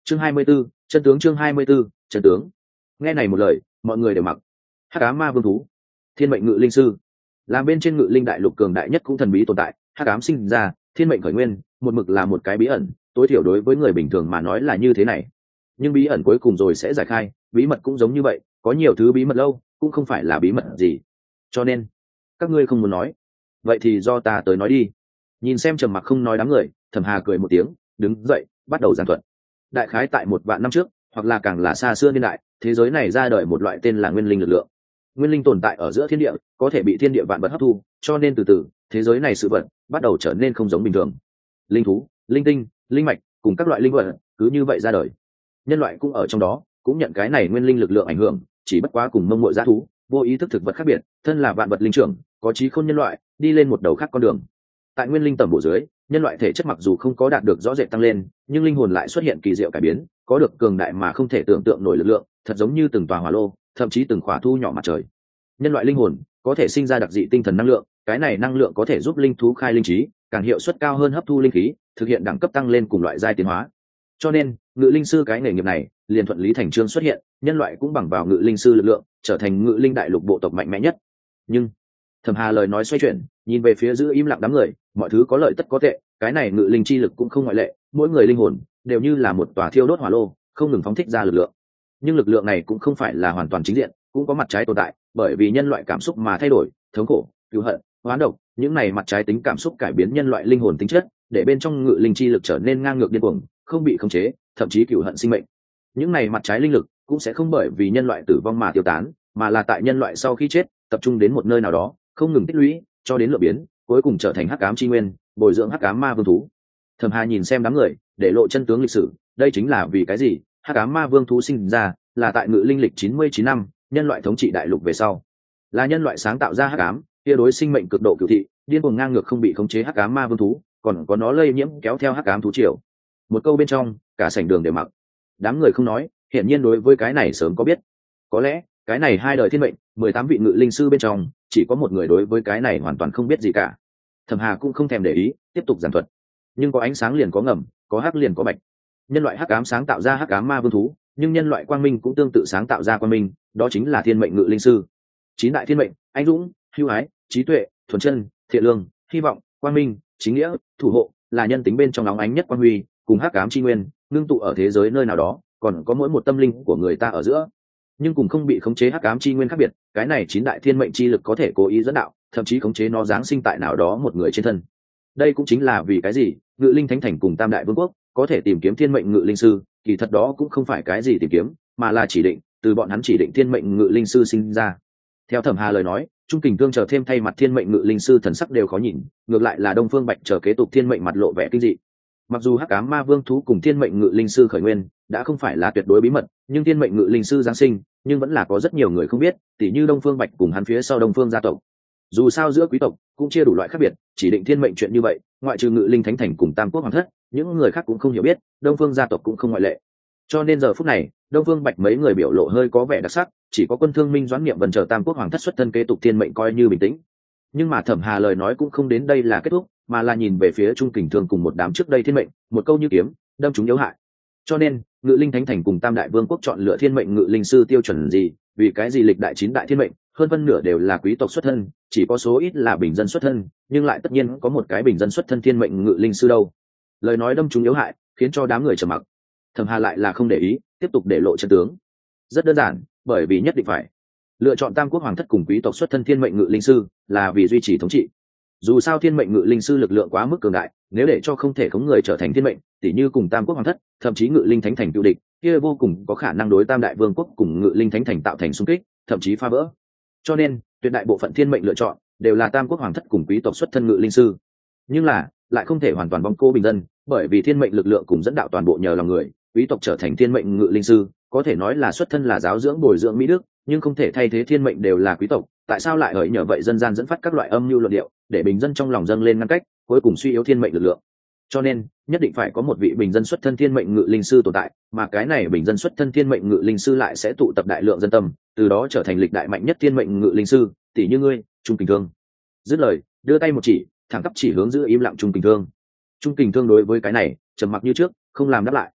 Chương 24, chân tướng. Chương 24, chân tướng. Nghe này một lời, mọi người đều mặc. Hắc ám ma vương thú, thiên mệnh ngự linh sư, làm bên trên ngự linh đại lục cường đại nhất cũng thần bí tồn tại. Hắc ám sinh ra, thiên mệnh khởi nguyên, một mực là một cái bí ẩn, tối thiểu đối với người bình thường mà nói là như thế này. Nhưng bí ẩn cuối cùng rồi sẽ giải khai, bí mật cũng giống như vậy, có nhiều thứ bí mật lâu cũng không phải là bí mật gì. Cho nên các ngươi không muốn nói, vậy thì do ta tới nói đi. Nhìn xem trầm mặc không nói đám người, Thẩm Hà cười một tiếng, đứng dậy bắt đầu giảng thuật. Đại khái tại 1 vạn năm trước, hoặc là càng là xa xưa niên đại, thế giới này ra đời một loại tên là nguyên linh lực lượng. Nguyên linh tồn tại ở giữa thiên địa, có thể bị thiên địa vạn vật hấp thu, cho nên từ từ thế giới này sự vật bắt đầu trở nên không giống bình thường. Linh thú, linh tinh, linh mạch cùng các loại linh vật cứ như vậy ra đời. Nhân loại cũng ở trong đó, cũng nhận cái này nguyên linh lực lượng ảnh hưởng, chỉ bất quá cùng mông muội dã thú, vô ý thức thực vật khác biệt, thân là vạn vật linh trưởng, có trí khôn nhân loại, đi lên một đầu khác con đường. Tại nguyên linh tầm bộ dưới, nhân loại thể chất mặc dù không có đạt được rõ rệt tăng lên, nhưng linh hồn lại xuất hiện kỳ diệu cải biến, có được cường đại mà không thể tưởng tượng nổi lực lượng, thật giống như từng tòa hỏa lô, thậm chí từng khỏa thu nhỏ mặt trời. Nhân loại linh hồn có thể sinh ra đặc dị tinh thần năng lượng, cái này năng lượng có thể giúp linh thú khai linh trí, càng hiệu suất cao hơn hấp thu linh khí, thực hiện đẳng cấp tăng lên cùng loại giai tiến hóa. Cho nên, ngự linh sư cái nghề nghiệp này liền thuận lý thành trương xuất hiện, nhân loại cũng bằng vào ngự linh sư lực lượng, trở thành ngự linh đại lục bộ tộc mạnh mẽ nhất. Nhưng Thẩm Hà lời nói xoay chuyển, nhìn về phía giữ im lặng đám người, mọi thứ có lợi tất có tệ, cái này ngự linh chi lực cũng không ngoại lệ, mỗi người linh hồn đều như là một tòa thiêu đốt hỏa lô, không ngừng phóng thích ra lực lượng. Nhưng lực lượng này cũng không phải là hoàn toàn chính diện, cũng có mặt trái tồn tại, bởi vì nhân loại cảm xúc mà thay đổi, thống khổ, cứu hận, oán độc, những này mặt trái tính cảm xúc cải biến nhân loại linh hồn tính chất, để bên trong ngự linh chi lực trở nên ngang ngược điên cuồng, không bị khống chế, thậm chí cửu hận sinh mệnh. Những này mặt trái linh lực cũng sẽ không bởi vì nhân loại tử vong mà tiêu tán, mà là tại nhân loại sau khi chết, tập trung đến một nơi nào đó, không ngừng tích lũy, cho đến lượng biến, cuối cùng trở thành hắc ám chi nguyên, bồi dưỡng hắc ám ma vương thú. Thẩm Hà nhìn xem đám người, để lộ chân tướng lịch sử, đây chính là vì cái gì hắc ám ma vương thú sinh ra, là tại ngự linh lịch 99 năm, nhân loại thống trị đại lục về sau, là nhân loại sáng tạo ra hắc ám, kia đối sinh mệnh cực độ cửu thị, điên cuồng ngang ngược không bị khống chế hắc ám ma vương thú, còn có nó lây nhiễm kéo theo hắc ám thú triều. Một câu bên trong, cả sảnh đường đều mặc. Đám người không nói, hiển nhiên đối với cái này sớm có biết. Có lẽ cái này 2 đời thiên mệnh, 18 vị ngự linh sư bên trong, chỉ có một người đối với cái này hoàn toàn không biết gì cả. Thẩm Hà cũng không thèm để ý, tiếp tục giảng thuật. Nhưng có ánh sáng liền có ngầm, có hắc liền có bạch. Nhân loại hắc ám sáng tạo ra hắc ám ma vương thú, nhưng nhân loại quang minh cũng tương tự sáng tạo ra quang minh, đó chính là thiên mệnh ngự linh sư. 9 đại thiên mệnh: anh dũng, hưu ái, trí tuệ, thuần chân, thiện lương, hy vọng, quang minh, chính nghĩa, thủ hộ, là nhân tính bên trong nóng ánh nhất quang huy, cùng hắc ám chi nguyên ngưng tụ ở thế giới nơi nào đó, còn có mỗi một tâm linh của người ta ở giữa. Nhưng cùng không bị khống chế hắc ám chi nguyên khác biệt, cái này 9 đại thiên mệnh chi lực có thể cố ý dẫn đạo, thậm chí khống chế nó giáng sinh tại nào đó một người trên thân. Đây cũng chính là vì cái gì ngự linh thánh thành cùng tam đại vương quốc có thể tìm kiếm thiên mệnh ngự linh sư, kỳ thật đó cũng không phải cái gì tìm kiếm, mà là chỉ định, từ bọn hắn chỉ định thiên mệnh ngự linh sư sinh ra. Theo Thẩm Hà lời nói, Trung Kình Thương chờ thêm thay mặt thiên mệnh ngự linh sư thần sắc đều khó nhìn, ngược lại là Đông Phương Bạch chờ kế tục thiên mệnh mặt lộ vẻ kinh dị. Mặc dù hắc ám ma vương thú cùng thiên mệnh ngự linh sư khởi nguyên đã không phải là tuyệt đối bí mật, nhưng thiên mệnh ngự linh sư giáng sinh nhưng vẫn là có rất nhiều người không biết, tỉ như Đông Phương Bạch cùng hắn phía sau Đông Phương gia tộc. Dù sao giữa quý tộc cũng chia đủ loại khác biệt, chỉ định thiên mệnh chuyện như vậy, ngoại trừ ngự linh thánh thành cùng tam quốc hoàng thất, những người khác cũng không hiểu biết, Đông Phương gia tộc cũng không ngoại lệ. Cho nên giờ phút này, Đông Phương Bạch mấy người biểu lộ hơi có vẻ đặc sắc, chỉ có Quân Thương Minh Doãn Niệm Vân chờ tam quốc hoàng thất xuất thân kế tục thiên mệnh coi như bình tĩnh. Nhưng mà Thẩm Hà lời nói cũng không đến đây là kết thúc, mà là nhìn về phía Trung Kình Thương cùng một đám trước đây thiên mệnh, một câu như kiếm, đâm chúng yếu hại. Cho nên, ngự linh thánh thành cùng tam đại vương quốc chọn lựa thiên mệnh ngự linh sư tiêu chuẩn gì, vì cái gì lịch đại 9 đại thiên mệnh, hơn phân nửa đều là quý tộc xuất thân, chỉ có số ít là bình dân xuất thân, nhưng lại tất nhiên có một cái bình dân xuất thân thiên mệnh ngự linh sư đâu. Lời nói đâm chúng yếu hại, khiến cho đám người trầm mặc. Thẩm Hà lại là không để ý, tiếp tục để lộ chân tướng. Rất đơn giản, bởi vì nhất định phải lựa chọn tam quốc hoàng thất cùng quý tộc xuất thân thiên mệnh ngự linh sư là vì duy trì thống trị. Dù sao thiên mệnh ngự linh sư lực lượng quá mức cường đại, nếu để cho không thể khống người trở thành thiên mệnh, tỉ như cùng tam quốc hoàng thất, thậm chí ngự linh thánh thành cựu địch, kia vô cùng có khả năng đối tam đại vương quốc cùng ngự linh thánh thành tạo thành xung kích, thậm chí phá vỡ. Cho nên tuyệt đại bộ phận thiên mệnh lựa chọn đều là tam quốc hoàng thất cùng quý tộc xuất thân ngự linh sư. Nhưng là lại không thể hoàn toàn bóng cô bình dân, bởi vì thiên mệnh lực lượng cùng dẫn đạo toàn bộ nhờ lòng người, quý tộc trở thành thiên mệnh ngự linh sư có thể nói là xuất thân là giáo dưỡng bồi dưỡng mỹ đức, nhưng không thể thay thế thiên mệnh đều là quý tộc. Tại sao lại hỡi nhờ vậy dân gian dẫn phát các loại âm mưu luận điệu, để bình dân trong lòng dâng lên ngăn cách, cuối cùng suy yếu thiên mệnh lực lượng. Cho nên nhất định phải có một vị bình dân xuất thân thiên mệnh ngự linh sư tồn tại, mà cái này bình dân xuất thân thiên mệnh ngự linh sư lại sẽ tụ tập đại lượng dân tâm, từ đó trở thành lịch đại mạnh nhất thiên mệnh ngự linh sư, tỷ như ngươi, Trung Kình Thương. Dứt lời, đưa tay một chỉ, thẳng tắp chỉ hướng giữ im lặng Trung Kình Thương. Trung Kình Thương đối với cái này trầm mặc như trước, không làm đáp lại.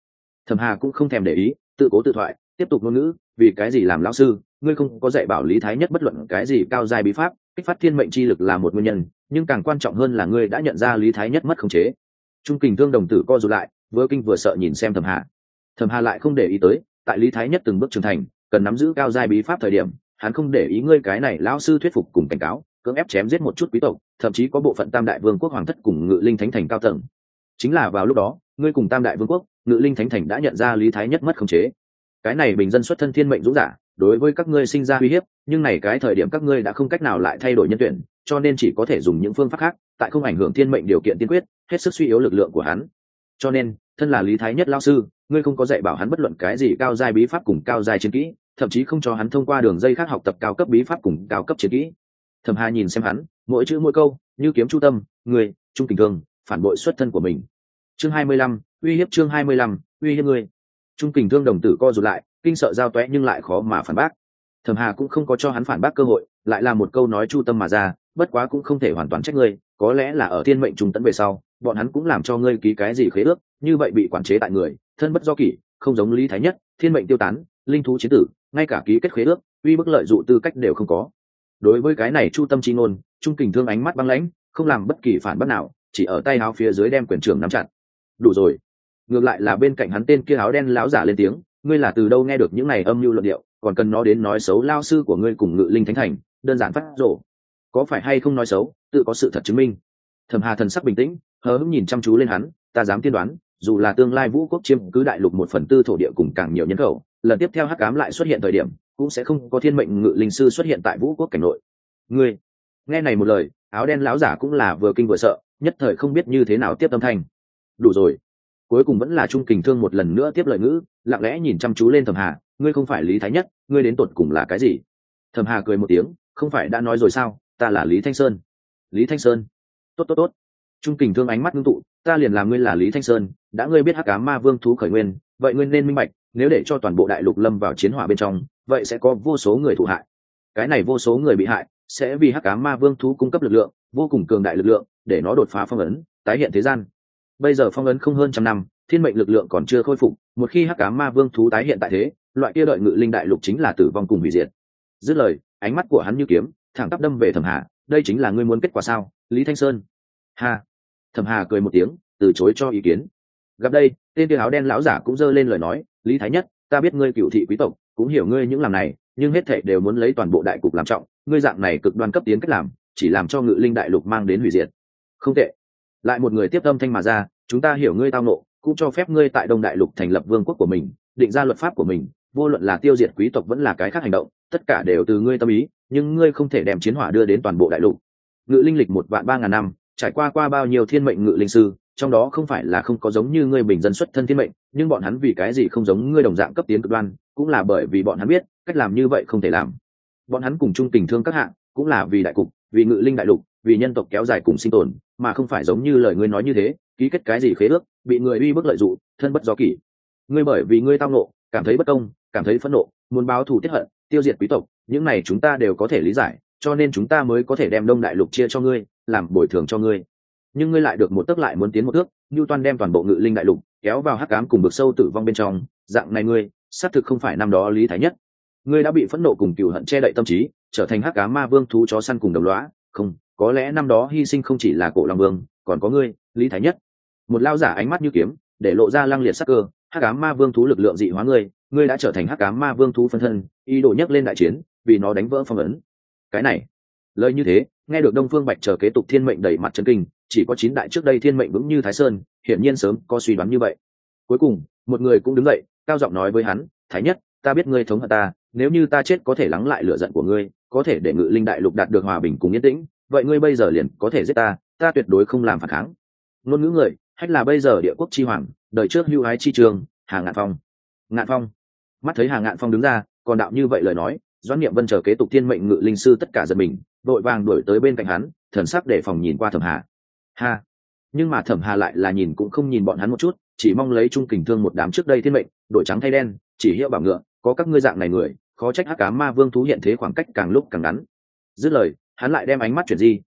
Thẩm Hà cũng không thèm để ý, tự cố tự thoại, tiếp tục ngôn ngữ, vì cái gì làm lão sư, ngươi không có dạy bảo Lý Thái Nhất bất luận cái gì cao giai bí pháp, kích phát thiên mệnh chi lực là một nguyên nhân, nhưng càng quan trọng hơn là ngươi đã nhận ra Lý Thái Nhất mất khống chế. Trung Kình Thương đồng tử co rụt lại, vừa kinh vừa sợ nhìn xem Thẩm Hà. Thẩm Hà lại không để ý tới, tại Lý Thái Nhất từng bước trưởng thành, cần nắm giữ cao giai bí pháp thời điểm, hắn không để ý ngươi cái này lão sư thuyết phục cùng cảnh cáo, cưỡng ép chém giết một chút quý tộc, thậm chí có bộ phận Tam Đại Vương quốc hoàng thất cùng Ngự Linh Thánh thành cao tầng. Chính là vào lúc đó, ngươi cùng Tam Đại Vương quốc, Ngự Linh Thánh thành đã nhận ra Lý Thái Nhất mất khống chế. Cái này bình dân xuất thân thiên mệnh dũng giả, đối với các ngươi sinh ra uy hiếp, nhưng này cái thời điểm các ngươi đã không cách nào lại thay đổi nhân tuyển, cho nên chỉ có thể dùng những phương pháp khác, tại không ảnh hưởng thiên mệnh điều kiện tiên quyết, hết sức suy yếu lực lượng của hắn. Cho nên, thân là Lý Thái Nhất lão sư, ngươi không có dạy bảo hắn bất luận cái gì cao giai bí pháp cùng cao giai chiến kỹ, thậm chí không cho hắn thông qua đường dây khác học tập cao cấp bí pháp cùng cao cấp chiến kỹ. Thẩm Hà nhìn xem hắn, mỗi chữ mỗi câu như kiếm chu tâm, người Trung Kình Thương phản bội xuất thân của mình. Chương 25, uy hiếp. Chương 25, uy hiếp ngươi. Trung Kình Thương đồng tử co rụt lại, kinh sợ giao toé nhưng lại khó mà phản bác. Thẩm Hà cũng không có cho hắn phản bác cơ hội, lại là một câu nói chu tâm mà ra, bất quá cũng không thể hoàn toàn trách ngươi, có lẽ là ở thiên mệnh trung tấn về sau, bọn hắn cũng làm cho ngươi ký cái gì khế ước, như vậy bị quản chế tại người, thân bất do kỷ, không giống Lý Thái Nhất, thiên mệnh tiêu tán, linh thú chiến tử, ngay cả ký kết khế ước, uy bức lợi dụ tư cách đều không có. Đối với cái này chu tâm chi ngôn, Trung Kình Thương ánh mắt băng lãnh, không làm bất kỳ phản bác nào, chỉ ở tay áo phía dưới đem quyền trưởng nắm chặt. Đủ rồi. Ngược lại là bên cạnh hắn tên kia áo đen láo giả lên tiếng, ngươi là từ đâu nghe được những này âm mưu luận điệu, còn cần nó đến nói xấu lao sư của ngươi cùng Ngự Linh Thánh thành, đơn giản phát rồ. Có phải hay không nói xấu, tự có sự thật chứng minh. Thẩm Hà thần sắc bình tĩnh, hờ hững nhìn chăm chú lên hắn, ta dám tiên đoán, dù là tương lai Vũ quốc chiếm cứ đại lục 1/4 thổ địa cùng càng nhiều nhân khẩu, lần tiếp theo Hắc Ám lại xuất hiện thời điểm, cũng sẽ không có thiên mệnh Ngự Linh sư xuất hiện tại Vũ quốc cảnh nội. Ngươi, nghe này một lời, áo đen láo giả cũng là vừa kinh vừa sợ, nhất thời không biết như thế nào tiếp âm thanh. Đủ rồi. Cuối cùng vẫn là Trung Kình Thương một lần nữa tiếp lời ngữ, lặng lẽ nhìn chăm chú lên Thẩm Hà, ngươi không phải Lý Thái Nhất, ngươi đến tột cùng là cái gì? Thẩm Hà cười một tiếng, không phải đã nói rồi sao, ta là Lý Thanh Sơn. Lý Thanh Sơn? Tốt tốt tốt. Trung Kình Thương ánh mắt ngưng tụ, ta liền làm ngươi là Lý Thanh Sơn, đã ngươi biết Hắc Ám Ma Vương thú khởi nguyên, vậy ngươi nên minh bạch, nếu để cho toàn bộ đại lục lâm vào chiến hỏa bên trong, vậy sẽ có vô số người thụ hại. Cái này vô số người bị hại, sẽ vì Hắc Ám Ma Vương thú cung cấp lực lượng, vô cùng cường đại lực lượng, để nó đột phá phong ấn, tái hiện thế gian. Bây giờ phong ấn không hơn 100 năm, thiên mệnh lực lượng còn chưa khôi phục, một khi Hắc Ám Ma Vương thú tái hiện tại thế, loại kia đợi Ngự Linh đại lục chính là tử vong cùng hủy diệt. Dứt lời, ánh mắt của hắn như kiếm, thẳng tắp đâm về Thẩm Hà, đây chính là ngươi muốn kết quả sao, Lý Thanh Sơn? Ha. Thẩm Hà cười một tiếng, từ chối cho ý kiến. Gặp đây, tên kia áo đen lão giả cũng giơ lên lời nói, Lý Thái Nhất, ta biết ngươi cửu thị quý tộc, cũng hiểu ngươi những làm này, nhưng hết thảy đều muốn lấy toàn bộ đại cục làm trọng, ngươi dạng này cực đoan cấp tiến cách làm, chỉ làm cho Ngự Linh đại lục mang đến hủy diệt. Không tệ. Lại một người tiếp âm thanh mà ra, chúng ta hiểu ngươi tao nộ, cũng cho phép ngươi tại Đông đại lục thành lập vương quốc của mình, định ra luật pháp của mình, vô luận là tiêu diệt quý tộc vẫn là cái khác hành động, tất cả đều từ ngươi tâm ý, nhưng ngươi không thể đem chiến hỏa đưa đến toàn bộ đại lục. Ngự Linh lịch 1.300.000 năm, trải qua bao nhiêu thiên mệnh ngự linh sư, trong đó không phải là không có giống như ngươi bình dân xuất thân thiên mệnh, nhưng bọn hắn vì cái gì không giống ngươi đồng dạng cấp tiến cực đoan, cũng là bởi vì bọn hắn biết cách làm như vậy không thể làm. Bọn hắn cùng chung tình thương các hạng, cũng là vì đại cục, vì Ngự Linh đại lục, vì nhân tộc kéo dài cùng sinh tồn, mà không phải giống như lời ngươi nói như thế, ký kết cái gì khế ước, bị người uy bức lợi dụng, thân bất do kỷ. Ngươi bởi vì ngươi tao nộ, cảm thấy bất công, cảm thấy phẫn nộ, muốn báo thù tiết hận, tiêu diệt quý tộc, những này chúng ta đều có thể lý giải, cho nên chúng ta mới có thể đem Đông đại lục chia cho ngươi, làm bồi thường cho ngươi. Nhưng ngươi lại được một tấc lại muốn tiến một thước, Newton đem toàn bộ Ngự Linh đại lục kéo vào hắc ám cùng vực sâu tử vong bên trong, dạng này ngươi, xác thực không phải năm đó Lý Thái Nhất. Ngươi đã bị phẫn nộ cùng cừu hận che đậy tâm trí, trở thành hắc ám ma vương thú chó săn cùng đồng lõa, không, có lẽ năm đó hy sinh không chỉ là Cổ Long Vương, còn có ngươi, Lý Thái Nhất. Một lao giả ánh mắt như kiếm, để lộ ra lăng liệt sắc cơ, hắc ám ma vương thú lực lượng dị hóa ngươi, ngươi đã trở thành hắc ám ma vương thú phân thân, ý đồ nhấc lên đại chiến, vì nó đánh vỡ phong ấn. Cái này, lời như thế, nghe được Đông Phương Bạch chờ kế tục thiên mệnh đầy mặt chấn kinh, chỉ có 9 đại trước đây thiên mệnh vững như Thái Sơn, hiển nhiên sớm có suy đoán như vậy. Cuối cùng, một người cũng đứng dậy, cao giọng nói với hắn, Thái Nhất, ta biết ngươi thống hận ta, nếu như ta chết có thể lắng lại lửa giận của ngươi, có thể để Ngự Linh đại lục đạt được hòa bình cùng yên tĩnh, vậy ngươi bây giờ liền có thể giết ta, ta tuyệt đối không làm phản kháng. Ngôn ngữ người, hách là bây giờ địa quốc chi hoàng, đời trước hưu ái chi trường, Hà Ngạn Phong. Ngạn Phong. Mắt thấy Hà Ngạn Phong đứng ra, còn đạo như vậy lời nói, Doãn Niệm Vân chờ kế tục thiên mệnh Ngự Linh sư tất cả giật mình, vội vàng đuổi tới bên cạnh hắn, thần sắc để phòng nhìn qua Thẩm Hà. Ha. Nhưng mà Thẩm Hà lại là nhìn cũng không nhìn bọn hắn một chút, chỉ mong lấy trung kình thương một đám trước đây thiên mệnh, đổi trắng thay đen, chỉ hiệu bảo ngựa, có các ngươi dạng này người, khó trách hắc ám ma vương thú hiện thế khoảng cách càng lúc càng ngắn. Dứt lời, hắn lại đem ánh mắt chuyển di,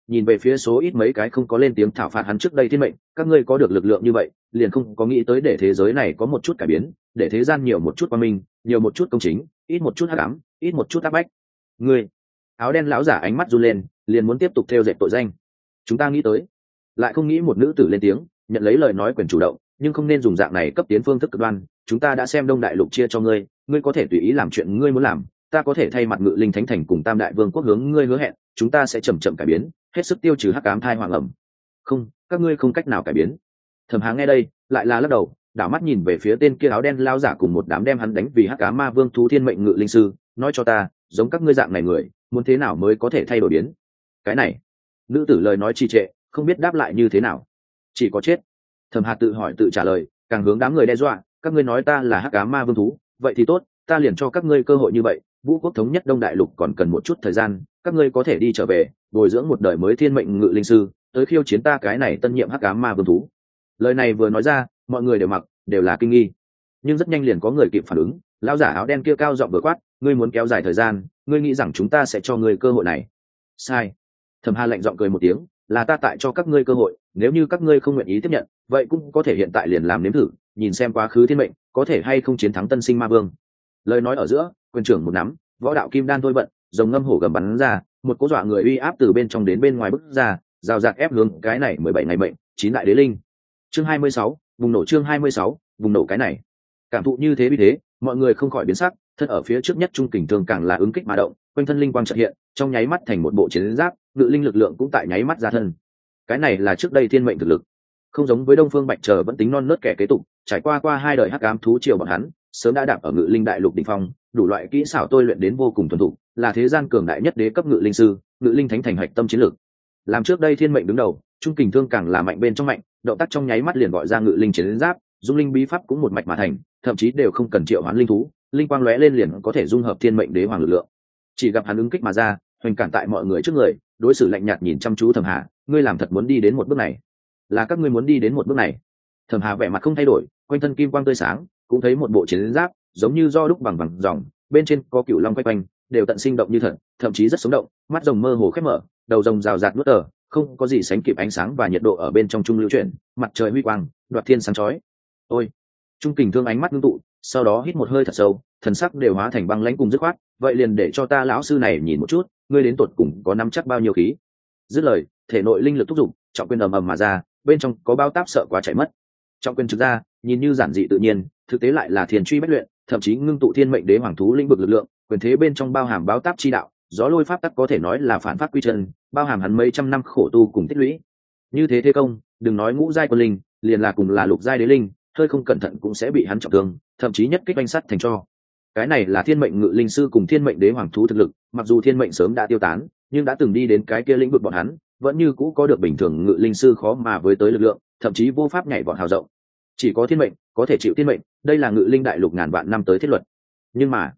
nhìn về phía số ít mấy cái không có lên tiếng thảo phạt hắn trước đây thiên mệnh, các ngươi có được lực lượng như vậy liền không có nghĩ tới để thế giới này có một chút cải biến, để thế gian nhiều một chút qua minh, nhiều một chút công chính, ít một chút hắc ám, ít một chút áp bách. Ngươi, áo đen lão giả ánh mắt run lên, liền muốn tiếp tục theo dệt tội danh. Chúng ta nghĩ tới, lại không nghĩ một nữ tử lên tiếng, nhận lấy lời nói quyền chủ động, nhưng không nên dùng dạng này cấp tiến phương thức cực đoan. Chúng ta đã xem Đông Đại Lục chia cho ngươi, ngươi có thể tùy ý làm chuyện ngươi muốn làm, ta có thể thay mặt Ngự Linh Thánh Thành cùng Tam Đại Vương quốc hướng ngươi hứa hẹn, chúng ta sẽ chậm chậm cải biến, hết sức tiêu trừ hắc ám thai hoàng ẩm. Không, các ngươi không cách nào cải biến. Thẩm Hà nghe đây, lại là lắc đầu, đảo mắt nhìn về phía tên kia áo đen lao giả cùng một đám đem hắn đánh vì hắc ám ma vương thú thiên mệnh ngự linh sư, nói cho ta, giống các ngươi dạng này người, muốn thế nào mới có thể thay đổi biến? Cái này, nữ tử lời nói trì trệ, không biết đáp lại như thế nào. Chỉ có chết. Thẩm Hà tự hỏi tự trả lời, càng hướng đám người đe dọa, các ngươi nói ta là hắc ám ma vương thú, vậy thì tốt, ta liền cho các ngươi cơ hội như vậy. Vũ quốc thống nhất Đông Đại Lục còn cần một chút thời gian, các ngươi có thể đi trở về, bồi dưỡng một đời mới thiên mệnh ngự linh sư, tới khiêu chiến ta cái này tân nhiệm hắc ám ma vương thú. Lời này vừa nói ra, mọi người đều là kinh nghi, nhưng rất nhanh liền có người kịp phản ứng. Lão giả áo đen kia cao giọng vừa quát, ngươi muốn kéo dài thời gian, ngươi nghĩ rằng chúng ta sẽ cho ngươi cơ hội này? Sai. Thẩm Hà lạnh giọng cười một tiếng, là ta tại cho các ngươi cơ hội, nếu như các ngươi không nguyện ý tiếp nhận, vậy cũng có thể hiện tại liền làm nếm thử, nhìn xem quá khứ thiên mệnh có thể hay không chiến thắng tân sinh ma vương. Lời nói ở giữa, quyền trưởng một nắm, võ đạo kim đan thôi bận, rồng ngâm hổ gầm bắn ra, một cỗ dọa người uy áp từ bên trong đến bên ngoài bức ra, rào rạt ép hướng cái này 17 ngày mệnh, 9 đại đế linh. Chương 26, vùng nổ. Chương 26, vùng nổ. Cái này, cảm thụ như thế vì thế, mọi người không khỏi biến sắc, thân ở phía trước nhất trung kình thương càng là ứng kích mà động, quanh thân linh quang chợt hiện, trong nháy mắt thành một bộ chiến giáp, ngự linh lực lượng cũng tại nháy mắt ra thân. Cái này là trước đây thiên mệnh thực lực, không giống với Đông Phương Bạch Chờ vẫn tính non nớt kẻ kế tục, trải qua hai đời hắc ám thú triều bọn hắn, sớm đã đạp ở ngự linh đại lục đỉnh phong, đủ loại kỹ xảo tôi luyện đến vô cùng thuần thục, là thế gian cường đại nhất đế cấp ngự linh sư, ngự linh thánh thành hạch tâm chiến lược. Làm trước đây thiên mệnh đứng đầu, trung kình thương càng là mạnh bên trong mạnh, động tác trong nháy mắt liền gọi ra ngự linh chiến giáp, dung linh bí pháp cũng một mạch mà thành, thậm chí đều không cần triệu hoán linh thú, linh quang lóe lên liền có thể dung hợp thiên mệnh đế hoàng lực lượng. Chỉ gặp hắn ứng kích mà ra, hoành cản tại mọi người trước người, đối xử lạnh nhạt nhìn chăm chú Thẩm Hà, ngươi làm thật muốn đi đến một bước này? Là các ngươi muốn đi đến một bước này? Thẩm Hà vẻ mặt không thay đổi, quanh thân kim quang tươi sáng, cũng thấy một bộ chiến giáp, giống như do đúc bằng vàng ròng, bên trên có cựu long quay quanh, đều tận sinh động như thật, thậm chí rất sống động, mắt rồng mơ hồ khép mở, đầu rồng rào rạt nuốt tờ, không có gì sánh kịp ánh sáng và nhiệt độ ở bên trong trung lưu chuyển, mặt trời huy quang, đoạt thiên sáng chói. Ôi! Trung kình thương ánh mắt ngưng tụ, sau đó hít một hơi thật sâu, thần sắc đều hóa thành băng lãnh cùng dứt khoát, vậy liền để cho ta lão sư này nhìn một chút, ngươi đến tột cùng có nắm chắc bao nhiêu khí. Dứt lời, thể nội linh lực thúc giục, trọng quyền ầm ầm mà ra, bên trong có bao táp sợ quá chạy mất. Trọng quyền trực ra, nhìn như giản dị tự nhiên, thực tế lại là thiền truy bách luyện, thậm chí ngưng tụ thiên mệnh đế hoàng thú lĩnh vực lực lượng, quyền thế bên trong bao hàm báo táp chi đạo, gió lôi pháp tắc có thể nói là phản pháp quy chân, bao hàm hắn mấy trăm năm khổ tu cùng tích lũy. Như thế thế công, đừng nói ngũ giai quân linh, liền là cùng là lục giai đế linh, hơi không cẩn thận cũng sẽ bị hắn trọng thương, thậm chí nhất kích oanh sắt thành tro. Cái này là thiên mệnh ngự linh sư cùng thiên mệnh đế hoàng thú thực lực, mặc dù thiên mệnh sớm đã tiêu tán, nhưng đã từng đi đến cái kia lĩnh vực bọn hắn, vẫn như cũ có được bình thường ngự linh sư khó mà với tới lực lượng, thậm chí vô pháp nhảy vọt hào rộng. Chỉ có thiên mệnh có thể chịu thiên mệnh, đây là ngự linh đại lục ngàn vạn năm tới thiết luật. Nhưng mà,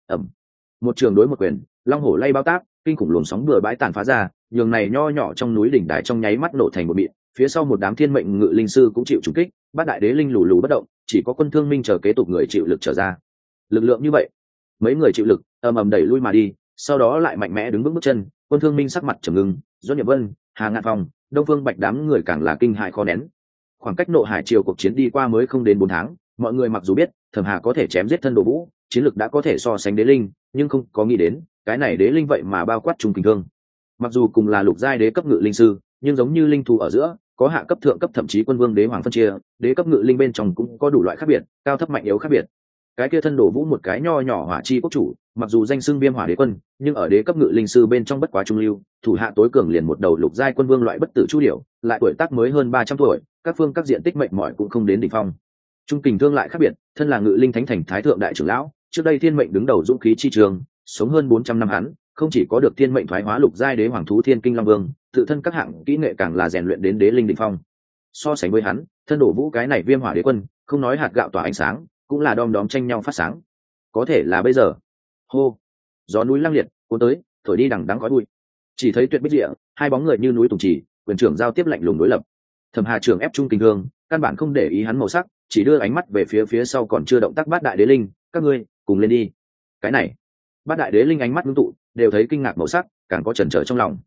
một trường đối một quyền, long hổ lay bao táp, kinh khủng luồng sóng bừa bãi tàn phá ra, nhường này nho nhỏ trong núi đỉnh đài trong nháy mắt nổ thành một mịn, phía sau một đám thiên mệnh ngự linh sư cũng chịu trùng kích, bát đại đế linh lù lù bất động, chỉ có Quân Thương Minh chờ kế tục người chịu lực trở ra. Lực lượng như vậy, mấy người chịu lực ầm ầm đẩy lui mà đi, sau đó lại mạnh mẽ đứng vững bước chân. Quân Thương Minh sắc mặt trầm ngưng, Doãn Nhậm Vân, Hà Ngạn Phong, Đông Phương Bạch đám người càng là kinh hại khó nén. Khoảng cách Nộ Hải triều cuộc chiến đi qua mới không đến 4 tháng, mọi người mặc dù biết Thẩm Hà có thể chém giết thân đồ vũ, chiến lực đã có thể so sánh đế linh, nhưng không có nghĩ đến cái này đế linh vậy mà bao quát trung kình thương. Mặc dù cùng là lục giai đế cấp ngự linh sư, nhưng giống như linh thú ở giữa có hạ cấp, thượng cấp, thậm chí quân vương đế hoàng phân chia, đế cấp ngự linh bên trong cũng có đủ loại khác biệt, cao thấp mạnh yếu khác biệt. Cái kia thân đồ vũ một cái nho nhỏ hỏa chi quốc chủ, mặc dù danh xưng viêm hỏa đế quân, nhưng ở đế cấp ngự linh sư bên trong bất quá trung lưu, thủ hạ tối cường liền một đầu lục giai quân vương loại bất tử chu điểu, lại tuổi tác mới hơn 300 tuổi, các phương các diện tích mệnh mỏi cũng không đến đỉnh phong. Trung kình thương lại khác biệt, thân là ngự linh thánh thành thái thượng đại trưởng lão, trước đây thiên mệnh đứng đầu dũng khí chi trường, sống hơn 400 năm hắn, không chỉ có được thiên mệnh thoái hóa lục giai đế hoàng thú thiên kinh long vương, tự thân các hạng kỹ nghệ càng là rèn luyện đến đế linh đỉnh phong. So sánh với hắn, thân đổ vũ cái này viêm hỏa đế quân, không nói hạt gạo tỏa ánh sáng, cũng là đom đóm tranh nhau phát sáng. Có thể là bây giờ, hô, gió núi lăng liệt cuốn tới, thổi đi đằng đắng khói bụi. Chỉ thấy tuyệt bích địa, hai bóng người như núi tùng trì, quyền trưởng giao tiếp lạnh lùng đối lập. Thẩm Hà trưởng ép trung kình thương, căn bản không để ý hắn màu sắc, chỉ đưa ánh mắt về phía sau còn chưa động tác bát đại đế linh, các ngươi cùng lên đi. Cái này, bát đại đế linh ánh mắt ngưng tụ, đều thấy kinh ngạc màu sắc, càng có chần chờ trong lòng.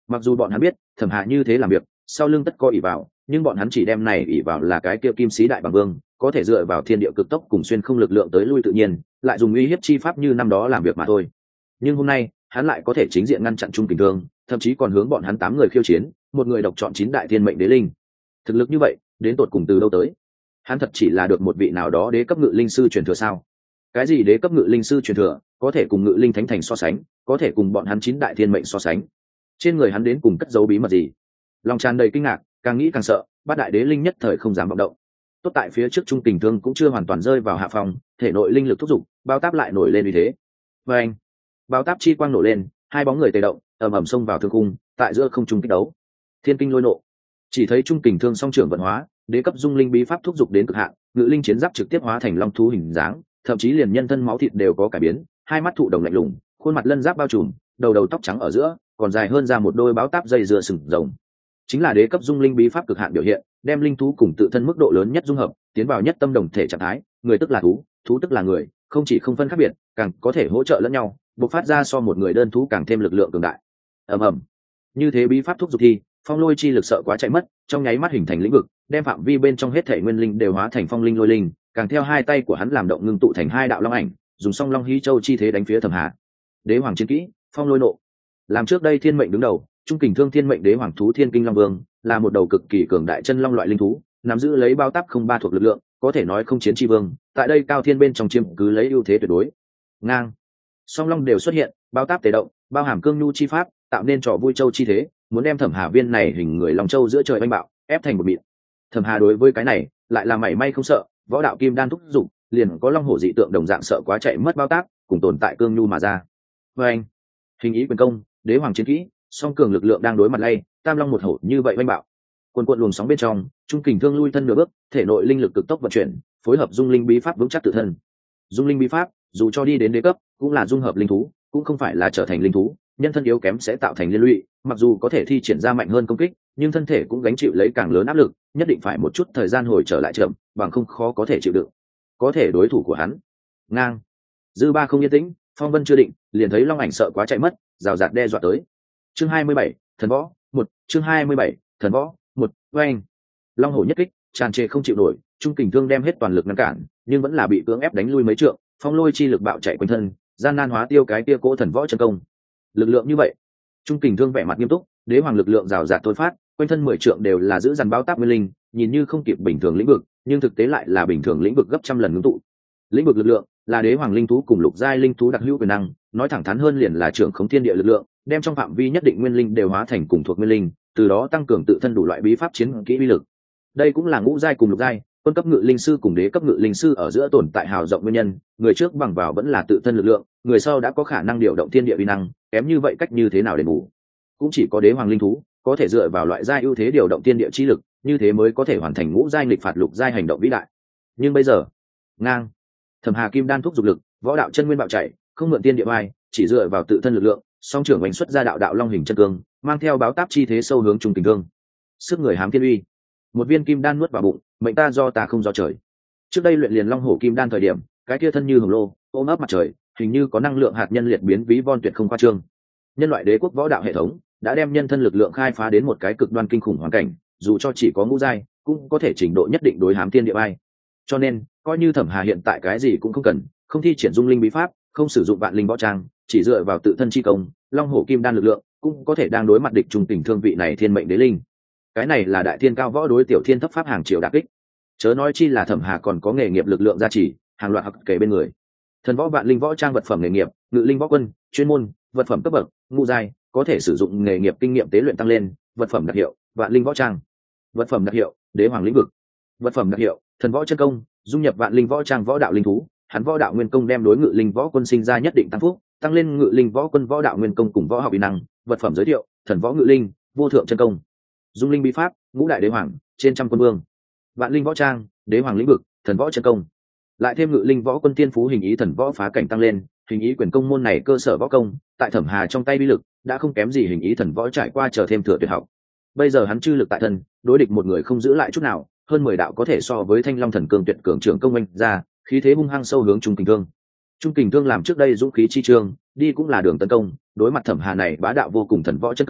Mặc dù bọn hắn biết Thẩm Hà như thế làm việc sau lưng tất có ỷ vào, nhưng bọn hắn chỉ đem này ỷ vào là cái kia kim sĩ đại bằng vương có thể dựa vào thiên địa cực tốc cùng xuyên không lực lượng tới lui tự nhiên, lại dùng uy hiếp chi pháp như năm đó làm việc mà thôi. Nhưng hôm nay hắn lại có thể chính diện ngăn chặn Trung Kình Thương, thậm chí còn hướng bọn hắn 8 người khiêu chiến, một người độc chọn 9 đại thiên mệnh đế linh. Thực lực như vậy đến tột cùng từ đâu tới? Hắn thật chỉ là được một vị nào đó đế cấp ngự linh sư truyền thừa sao? Cái gì đế cấp ngự linh sư truyền thừa có thể cùng ngự linh thánh thành so sánh, có thể cùng bọn hắn 9 đại thiên mệnh so sánh? Trên người hắn đến cùng cất giấu bí mật gì? Lòng tràn đầy kinh ngạc, càng nghĩ càng sợ, bát đại đế linh nhất thời không dám vọng động. Tốt tại phía trước Trung Kình Thương cũng chưa hoàn toàn rơi vào hạ phòng, thể nội linh lực thúc giục, bao táp lại nổi lên uy thế. Và anh, bao táp chi quang nổ lên, hai bóng người tề động, ầm ầm xông vào thương cung, tại giữa không trung kích đấu. Thiên kinh lôi nộ, chỉ thấy Trung Kình Thương song trưởng vận hóa, đế cấp dung linh bí pháp thúc giục đến cực hạn, ngự linh chiến giáp trực tiếp hóa thành long thú hình dáng, thậm chí liền nhân thân máu thịt đều có cải biến, hai mắt thụ đồng lạnh lùng, khuôn mặt lân giáp bao trùm, đầu tóc trắng ở giữa, còn dài hơn ra một đôi báo táp dây dưa sừng rồng. Chính là đế cấp dung linh bí pháp cực hạn biểu hiện, đem linh thú cùng tự thân mức độ lớn nhất dung hợp, tiến vào nhất tâm đồng thể trạng thái, người tức là thú, thú tức là người, không chỉ không phân khác biệt, càng có thể hỗ trợ lẫn nhau, bộc phát ra so một người đơn thú càng thêm lực lượng cường đại. Ầm ầm. Như thế bí pháp thúc giục thì, phong lôi chi lực sợ quá chạy mất, trong nháy mắt hình thành lĩnh vực, đem phạm vi bên trong hết thể nguyên linh đều hóa thành phong linh lôi linh, càng theo hai tay của hắn làm động ngưng tụ thành hai đạo long ảnh, dùng song long hí châu chi thế đánh phía Thẩm Hà. Đế hoàng chiến kỹ, phong lôi nộ. Làm trước đây thiên mệnh đứng đầu, Trung Kình Thương thiên mệnh đế hoàng thú thiên kinh long vương, là một đầu cực kỳ cường đại chân long loại linh thú, nắm giữ lấy bao táp không ba thuộc lực lượng, có thể nói không chiến chi vương, tại đây cao thiên bên trong chiếm cứ lấy ưu thế tuyệt đối. Ngang, song long đều xuất hiện, bao táp tề động, bao hàm cương nhu chi pháp, tạo nên trò vui châu chi thế, muốn đem Thẩm Hà viên này hình người long châu giữa trời oanh bạo, ép thành một mịn. Thẩm Hà đối với cái này lại là mảy may không sợ, võ đạo kim đan thúc dục, liền có long hổ dị tượng đồng dạng sợ quá chạy mất bao tác, cùng tồn tại cương nhu mà ra. Và anh, hình ý quyền công, đế hoàng chiến kỹ, song cường lực lượng đang đối mặt lay, tam long một hổ như vậy oanh bạo. Cuồn cuộn luồng sóng bên trong, Trung Kình Thương lui thân nửa bước, thể nội linh lực cực tốc vận chuyển, phối hợp dung linh bí pháp vững chắc tự thân. Dung linh bí pháp, dù cho đi đến đế cấp, cũng là dung hợp linh thú, cũng không phải là trở thành linh thú, nhân thân yếu kém sẽ tạo thành liên lụy, mặc dù có thể thi triển ra mạnh hơn công kích, nhưng thân thể cũng gánh chịu lấy càng lớn áp lực, nhất định phải một chút thời gian hồi trở lại chậm, bằng không khó có thể chịu đựng. Có thể đối thủ của hắn. Ngang. Dư ba không yên tĩnh, phong vân chưa định, liền thấy long ảnh sợ quá chạy mất, rào rạt đe dọa tới. Chương 27, thần võ, 1, chương 27, thần võ, 1, oanh. Long hổ nhất kích, tràn trề không chịu nổi, Trung Kình Thương đem hết toàn lực ngăn cản, nhưng vẫn là bị cưỡng ép đánh lui mấy trượng, phong lôi chi lực bạo chạy quanh thân, gian nan hóa tiêu cái kia cỗ thần võ chân công. Lực lượng như vậy, Trung Kình Thương vẻ mặt nghiêm túc, đế hoàng lực lượng rào rạt thôi phát, quanh thân 10 trượng đều là giữ dàn bao táp nguyên linh, nhìn như không kịp bình thường lĩnh vực, nhưng thực tế lại là bình thường lĩnh vực gấp trăm lần ngưng tụ. Lĩnh vực lực lượng là đế hoàng linh thú cùng lục giai linh thú đặc hữu quyền năng, nói thẳng thắn hơn liền là trưởng khống thiên địa lực lượng, đem trong phạm vi nhất định nguyên linh đều hóa thành cùng thuộc nguyên linh, từ đó tăng cường tự thân đủ loại bí pháp chiến kỹ uy lực. Đây cũng là ngũ giai cùng lục giai, quân cấp ngự linh sư cùng đế cấp ngự linh sư ở giữa tồn tại hào rộng nguyên nhân, người trước bằng vào vẫn là tự thân lực lượng, người sau đã có khả năng điều động thiên địa uy năng, kém như vậy cách như thế nào để bù? Cũng chỉ có đế hoàng linh thú có thể dựa vào loại giai ưu thế điều động thiên địa chi lực, như thế mới có thể hoàn thành ngũ giai nghịch phạt lục giai hành động vĩ đại. Nhưng bây giờ, ngang, Thẩm Hà kim đan thúc dục lực, võ đạo chân nguyên bạo chạy, không mượn tiên địa vai, chỉ dựa vào tự thân lực lượng, song trưởng đánh xuất ra đạo đạo long hình chân cương, mang theo báo táp chi thế sâu hướng Trung Kình Thương. Sức người hám thiên uy, một viên kim đan nuốt vào bụng, mệnh ta do ta không do trời. Trước đây luyện liền long hổ kim đan thời điểm, cái kia thân như hồng lô, ôm ấp mặt trời, hình như có năng lượng hạt nhân liệt biến ví von tuyệt không khoa trương. Nhân loại đế quốc võ đạo hệ thống đã đem nhân thân lực lượng khai phá đến một cái cực đoan kinh khủng hoàn cảnh, dù cho chỉ có ngũ giai, cũng có thể trình độ nhất định đối hám thiên địa vai. Cho nên, coi như Thẩm Hà hiện tại cái gì cũng không cần, không thi triển dung linh bí pháp, không sử dụng vạn linh võ trang, chỉ dựa vào tự thân chi công, long hổ kim đan lực lượng, cũng có thể đang đối mặt địch Trung Kình Thương vị này thiên mệnh đế linh. Cái này là đại thiên cao võ đối tiểu thiên thấp pháp hàng triệu đả kích. Chớ nói chi là Thẩm Hà còn có nghề nghiệp lực lượng gia trì, hàng loạt học kể bên người. Thần võ vạn linh võ trang vật phẩm nghề nghiệp, ngự linh võ quân, chuyên môn, vật phẩm cấp bậc, ngũ giai, có thể sử dụng nghề nghiệp kinh nghiệm tế luyện tăng lên, vật phẩm đặc hiệu, vạn linh võ trang. Vật phẩm đặc hiệu, đế hoàng lĩnh vực. Vật phẩm đặc hiệu, thần võ chân công, dung nhập vạn linh võ trang võ đạo linh thú, hắn võ đạo nguyên công đem đối ngự linh võ quân sinh ra nhất định tăng phúc, tăng lên ngự linh võ quân võ đạo nguyên công cùng võ học uy năng. Vật phẩm giới thiệu, thần võ ngự linh, vô thượng chân công. Dung linh bí pháp, ngũ đại đế hoàng, trên trăm quân vương. Vạn linh võ trang, đế hoàng lĩnh vực, thần võ chân công. Lại thêm ngự linh võ quân tiên phú hình ý thần võ phá cảnh tăng lên, hình ý quyền công môn này cơ sở võ công, tại Thẩm Hà trong tay bi lực đã không kém gì hình ý thần võ trải qua chờ thêm thừa tuyệt học. Bây giờ hắn chư lực tại thân, đối địch một người không giữ lại chút nào, hơn 10 đạo có thể so với Thanh Long thần cương tuyệt cường trưởng công anh ra, khí thế hung hăng sâu hướng Trung Kình Thương. Trung Kình Thương làm trước đây dũng khí chi trương, đi cũng là đường tấn công, đối mặt Thẩm Hà này bá đạo vô cùng thần võ chân công,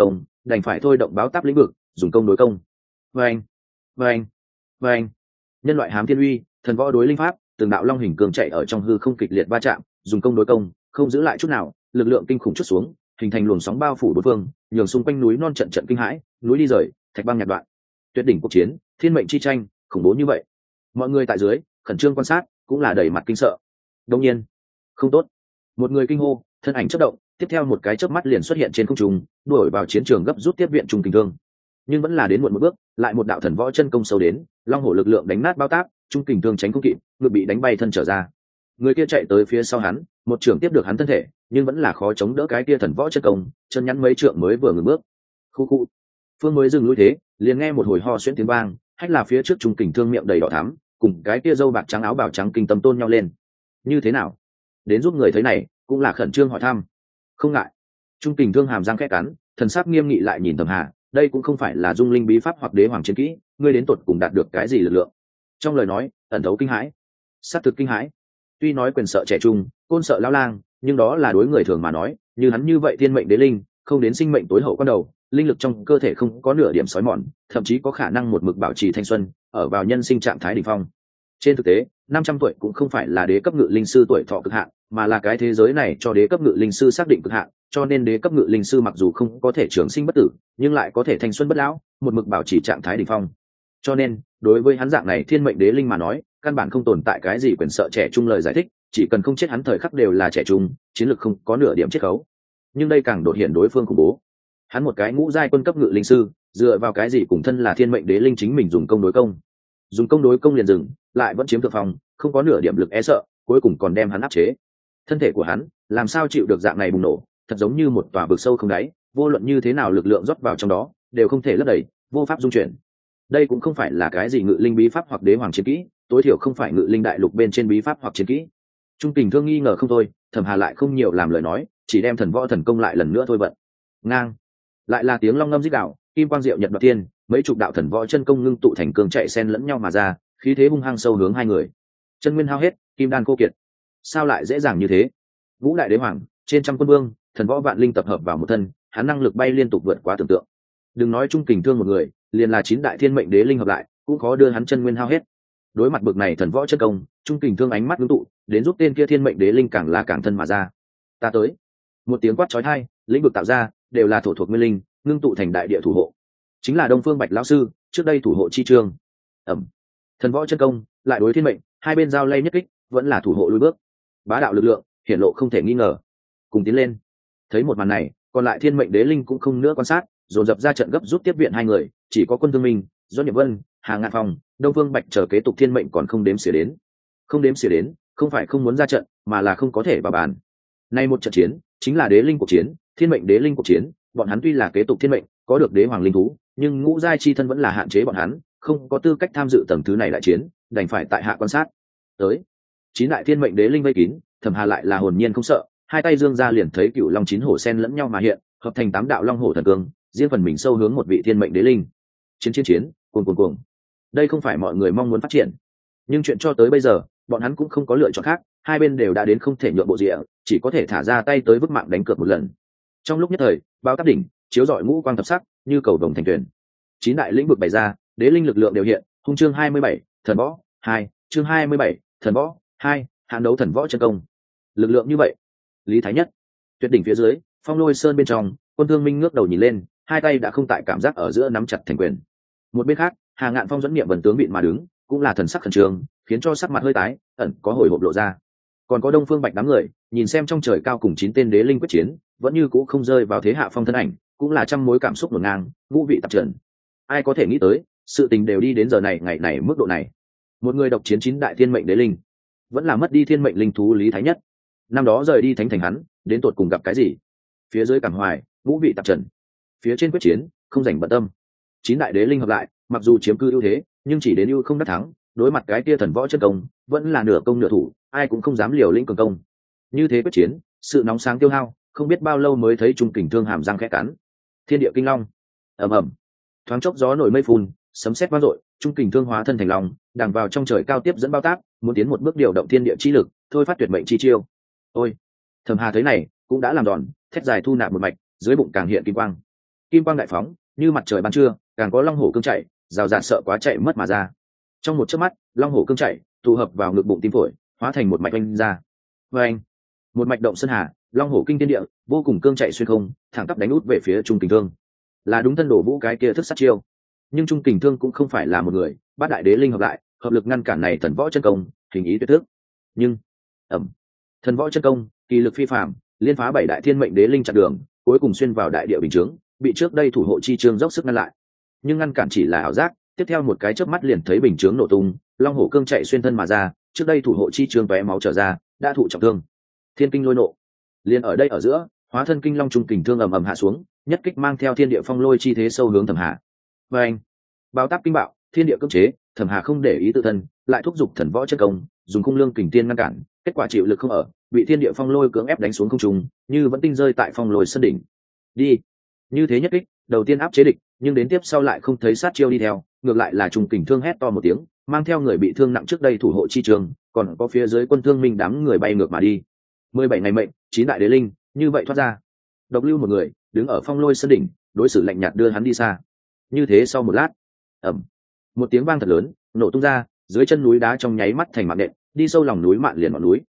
đành phải thôi động báo táp lĩnh vực, dùng công đối công. Vâng, vâng, vâng. Nhân loại hám thiên uy, thần võ đối linh pháp, từng đạo long hình cường chạy ở trong hư không kịch liệt va chạm, dùng công đối công, không giữ lại chút nào, lực lượng kinh khủng chút xuống, hình thành luồng sóng bao phủ bốn phương, nhường xung quanh núi non trận trận kinh hãi, núi đi rời, thạch băng nhạt đoạn. Tuyệt đỉnh cuộc chiến, thiên mệnh chi tranh, khủng bố như vậy. Mọi người tại dưới khẩn trương quan sát, cũng là đầy mặt kinh sợ. Đương nhiên, không tốt. Một người kinh hô, thân ảnh chớp động, tiếp theo một cái chớp mắt liền xuất hiện trên không trung, đuổi vào chiến trường gấp rút tiếp viện Trung Kình Thương. Nhưng vẫn là đến muộn một bước, lại một đạo thần võ chân công sâu đến, long hổ lực lượng đánh nát bao tác, Trung Kình Thương tránh không kịp, ngực bị đánh bay thân trở ra. Người kia chạy tới phía sau hắn, một trường tiếp được hắn thân thể, nhưng vẫn là khó chống đỡ cái kia thần võ chân công, chân nhắn mấy trượng mới vừa ngừng bước. Khu khu. Phương mới dừng lùi thế, liền nghe một hồi ho xuyễn tiếng vang, hách là phía trước Trung Kình Thương miệng đầy đỏ thắm, cùng cái kia dâu bạc trắng áo bào trắng kinh tâm tôn nhau lên. Như thế nào? Đến giúp người thấy này, cũng là khẩn trương hỏi thăm. Không ngại. Trung Kình Thương hàm răng khẽ cắn, thần sắc nghiêm nghị lại nhìn Thẩm Hà, đây cũng không phải là dung linh bí pháp hoặc đế hoàng chiến kỹ, ngươi đến tột cùng đạt được cái gì lực lượng? Trong lời nói ẩn thấu kinh hãi, sát thực kinh hãi. Tuy nói quyền sợ trẻ trung, côn sợ lão lang, nhưng đó là đối người thường mà nói, như hắn như vậy thiên mệnh đế linh, không đến sinh mệnh tối hậu quan đầu, linh lực trong cơ thể không có nửa điểm sói mòn, thậm chí có khả năng một mực bảo trì thanh xuân, ở vào nhân sinh trạng thái đỉnh phong. Trên thực tế, 500 tuổi cũng không phải là đế cấp ngự linh sư tuổi thọ cực hạn, mà là cái thế giới này cho đế cấp ngự linh sư xác định cực hạn, cho nên đế cấp ngự linh sư mặc dù không có thể trường sinh bất tử, nhưng lại có thể thanh xuân bất lão, một mực bảo trì trạng thái đỉnh phong. Cho nên, đối với hắn dạng này thiên mệnh đế linh mà nói, căn bản không tồn tại cái gì quyền sợ trẻ trung lời giải thích, chỉ cần không chết hắn thời khắc đều là trẻ trung, chiến lược không có nửa điểm chiết khấu. Nhưng đây càng đột hiện đối phương khủng bố. Hắn một cái ngũ giai quân cấp ngự linh sư, dựa vào cái gì cùng thân là thiên mệnh đế linh chính mình dùng công đối công? Dùng công đối công liền dừng, lại vẫn chiếm thượng phong, không có nửa điểm lực e sợ, cuối cùng còn đem hắn áp chế. Thân thể của hắn làm sao chịu được dạng này bùng nổ, thật giống như một tòa vực sâu không đáy, vô luận như thế nào lực lượng rót vào trong đó, đều không thể lấp đầy, vô pháp dung chuyển. Đây cũng không phải là cái gì ngự linh bí pháp hoặc đế hoàng chiến kỹ, tối thiểu không phải ngự linh đại lục bên trên bí pháp hoặc chiến kỹ. Trung Kình Thương nghi ngờ không thôi, Thẩm Hà lại không nhiều làm lời nói, chỉ đem thần võ thần công lại lần nữa thôi vận. Ngang, lại là tiếng long ngâm rít đạo, kim quang diệu nhật đoạt thiên, mấy chục đạo thần võ chân công ngưng tụ thành cường chạy xen lẫn nhau mà ra, khí thế hung hăng sâu hướng hai người. Chân nguyên hao hết, kim đan khô kiệt. Sao lại dễ dàng như thế? Ngũ đại đế hoàng, trên trăm quân vương, thần võ vạn linh tập hợp vào một thân, hắn năng lực bay liên tục vượt quá tưởng tượng. Đừng nói Trung Kình Thương một người, liền là 9 đại thiên mệnh đế linh hợp lại, cũng khó đưa hắn chân nguyên hao hết. Đối mặt bực này thần võ chân công, Trung Kình Thương ánh mắt ngưng tụ, đến giúp tên kia thiên mệnh đế linh càng là càng thân mà ra. Ta tới. Một tiếng quát chói tai, lĩnh vực tạo ra, đều là thổ thuộc nguyên linh, ngưng tụ thành đại địa thủ hộ. Chính là Đông Phương Bạch lão sư, trước đây thủ hộ chi trường. Ẩm. Thần võ chân công, lại đối thiên mệnh, hai bên giao lay nhất kích, vẫn là thủ hộ lùi bước. Bá đạo lực lượng, hiển lộ không thể nghi ngờ. Cùng tiến lên. Thấy một màn này, còn lại thiên mệnh đế linh cũng không nữa quan sát, dồn dập ra trận gấp rút tiếp viện hai người, chỉ có Quân Thương Minh, Doãn Nhật Vân, Hà Ngạn Phong, Đông Phương Bạch chờ kế tục thiên mệnh còn không đếm xỉa đến. Không đếm xỉa đến, không phải không muốn ra trận, mà là không có thể vào bàn. Nay một trận chiến, chính là đế linh cuộc chiến, thiên mệnh đế linh cuộc chiến, bọn hắn tuy là kế tục thiên mệnh, có được đế hoàng linh thú, nhưng ngũ giai chi thân vẫn là hạn chế bọn hắn, không có tư cách tham dự tầng thứ này đại chiến, đành phải tại hạ quan sát. Tới, 9 đại thiên mệnh đế linh vây kín, Thẩm Hà lại là hồn nhiên không sợ, hai tay dương ra liền thấy cựu long 9 hổ sen lẫn nhau mà hiện, hợp thành 8 đạo long hổ thần cương, riêng phần mình sâu hướng một vị thiên mệnh đế linh. Chiến, cuồng. Đây không phải mọi người mong muốn phát triển, nhưng chuyện cho tới bây giờ, bọn hắn cũng không có lựa chọn khác, hai bên đều đã đến không thể nhượng bộ rịa, chỉ có thể thả ra tay tới vứt mạng đánh cược một lần. Trong lúc nhất thời, bao táp đỉnh, chiếu rọi ngũ quang thập sắc, như cầu vồng thành tuyển. 9 đại lĩnh vực bày ra, đế linh lực lượng đều hiện, hung chương 27, thần võ 2, chương 27, thần võ 2, hạng đấu thần võ chân công. Lực lượng như vậy, Lý Thái Nhất, tuyệt đỉnh phía dưới, Phong Lôi Sơn bên trong, Quân Thương Minh ngước đầu nhìn lên, hai tay đã không tại cảm giác ở giữa nắm chặt thành quyền. Một bên khác, Hà Ngạn Phong dẫn niệm vần tướng vịn mà đứng, cũng là thần sắc khẩn trương, khiến cho sắc mặt hơi tái, ẩn có hồi hộp lộ ra. Còn có Đông Phương Bạch đám người, nhìn xem trong trời cao cùng 9 tên đế linh quyết chiến, vẫn như cũ không rơi vào thế hạ phong thân ảnh, cũng là trăm mối cảm xúc hỗn ngang, ngũ vị tạp trần. Ai có thể nghĩ tới, sự tình đều đi đến giờ này ngày này mức độ này. Một người độc chiến 9 đại thiên mệnh đế linh, vẫn là mất đi thiên mệnh linh thú Lý Thái Nhất. Năm đó rời đi thánh thành hắn, đến tột cùng gặp cái gì? Phía dưới cảm hoài, ngũ vị tạp trần. Phía trên quyết chiến, không rảnh bận tâm. 9 đại đế linh hợp lại, mặc dù chiếm cư ưu thế, nhưng chỉ đến ưu không đắc thắng, đối mặt cái kia thần võ chân công, vẫn là nửa công nửa thủ, ai cũng không dám liều lĩnh cường công. Như thế quyết chiến, sự nóng sáng tiêu hao, không biết bao lâu mới thấy Trung Kình Thương hàm răng khẽ cắn. Thiên địa kinh long, ầm ầm, thoáng chốc gió nổi mây phun, sấm sét vang dội, Trung Kình Thương hóa thân thành long, đằng vào trong trời cao tiếp dẫn bao tác, muốn tiến một bước điều động thiên địa chi lực, thôi phát tuyệt mệnh chi chiêu. Ôi, Thẩm Hà thấy này, cũng đã làm đòn, thét dài thu nạp một mạch, dưới bụng càng hiện kim quang. kim quang đại phóng như mặt trời ban trưa, càng có long hổ cương chạy rào rạt sợ quá chạy mất mà ra. Trong một chớp mắt long hổ cương chạy tụ hợp vào ngực bụng tim phổi, hóa thành một mạch oanh ra. Và anh, một mạch động sơn hà, long hổ kinh thiên địa, vô cùng cương chạy xuyên không, thẳng tắp đánh út về phía Trung Kình Thương. Là đúng thân đổ vũ cái kia thức sát chiêu, nhưng Trung Kình Thương cũng không phải là một người, bát đại đế linh hợp lại, hợp lực ngăn cản này thần võ chân công, hình ý tuyệt thức. Nhưng thần võ chân công kỳ lực phi phàm, liên phá bảy đại thiên mệnh đế linh chặn đường, cuối cùng xuyên vào đại địa bình chướng, bị trước đây thủ hộ chi chương dốc sức ngăn lại. Nhưng ngăn cản chỉ là ảo giác, tiếp theo một cái chớp mắt liền thấy bình chướng nổ tung, long hổ cương chạy xuyên thân mà ra, trước đây thủ hộ chi chương tóe máu trở ra, đã thụ trọng thương. Thiên kinh lôi nộ, liền ở đây ở giữa, hóa thân kinh long Trung Kình Thương ầm ầm hạ xuống, nhất kích mang theo thiên địa phong lôi chi thế sâu hướng Thẩm Hà. Và anh, bao táp kinh bạo, thiên địa cưỡng chế, Thẩm Hà không để ý tự thân, lại thúc giục thần võ chất công, dùng cung lương kình tiên ngăn cản, kết quả chịu lực không ở, bị thiên địa phong lôi cưỡng ép đánh xuống không trung, như vẫn tinh rơi tại phong lôi sân đỉnh. Đi, như thế nhất kích, đầu tiên áp chế địch, nhưng đến tiếp sau lại không thấy sát chiêu đi theo, ngược lại là Trung Kình Thương hét to một tiếng, mang theo người bị thương nặng trước đây thủ hộ chi trường, còn có phía dưới quân thương minh đám người bay ngược mà đi. 17 ngày mệnh, 9 đại đế linh, như vậy thoát ra. Độc lưu một người, đứng ở phong lôi sân đỉnh, đối xử lạnh nhạt đưa hắn đi xa. Như thế sau một lát, một tiếng vang thật lớn, nổ tung ra, dưới chân núi đá trong nháy mắt thành mạng nện, đi sâu lòng núi mạn liền ngọn núi.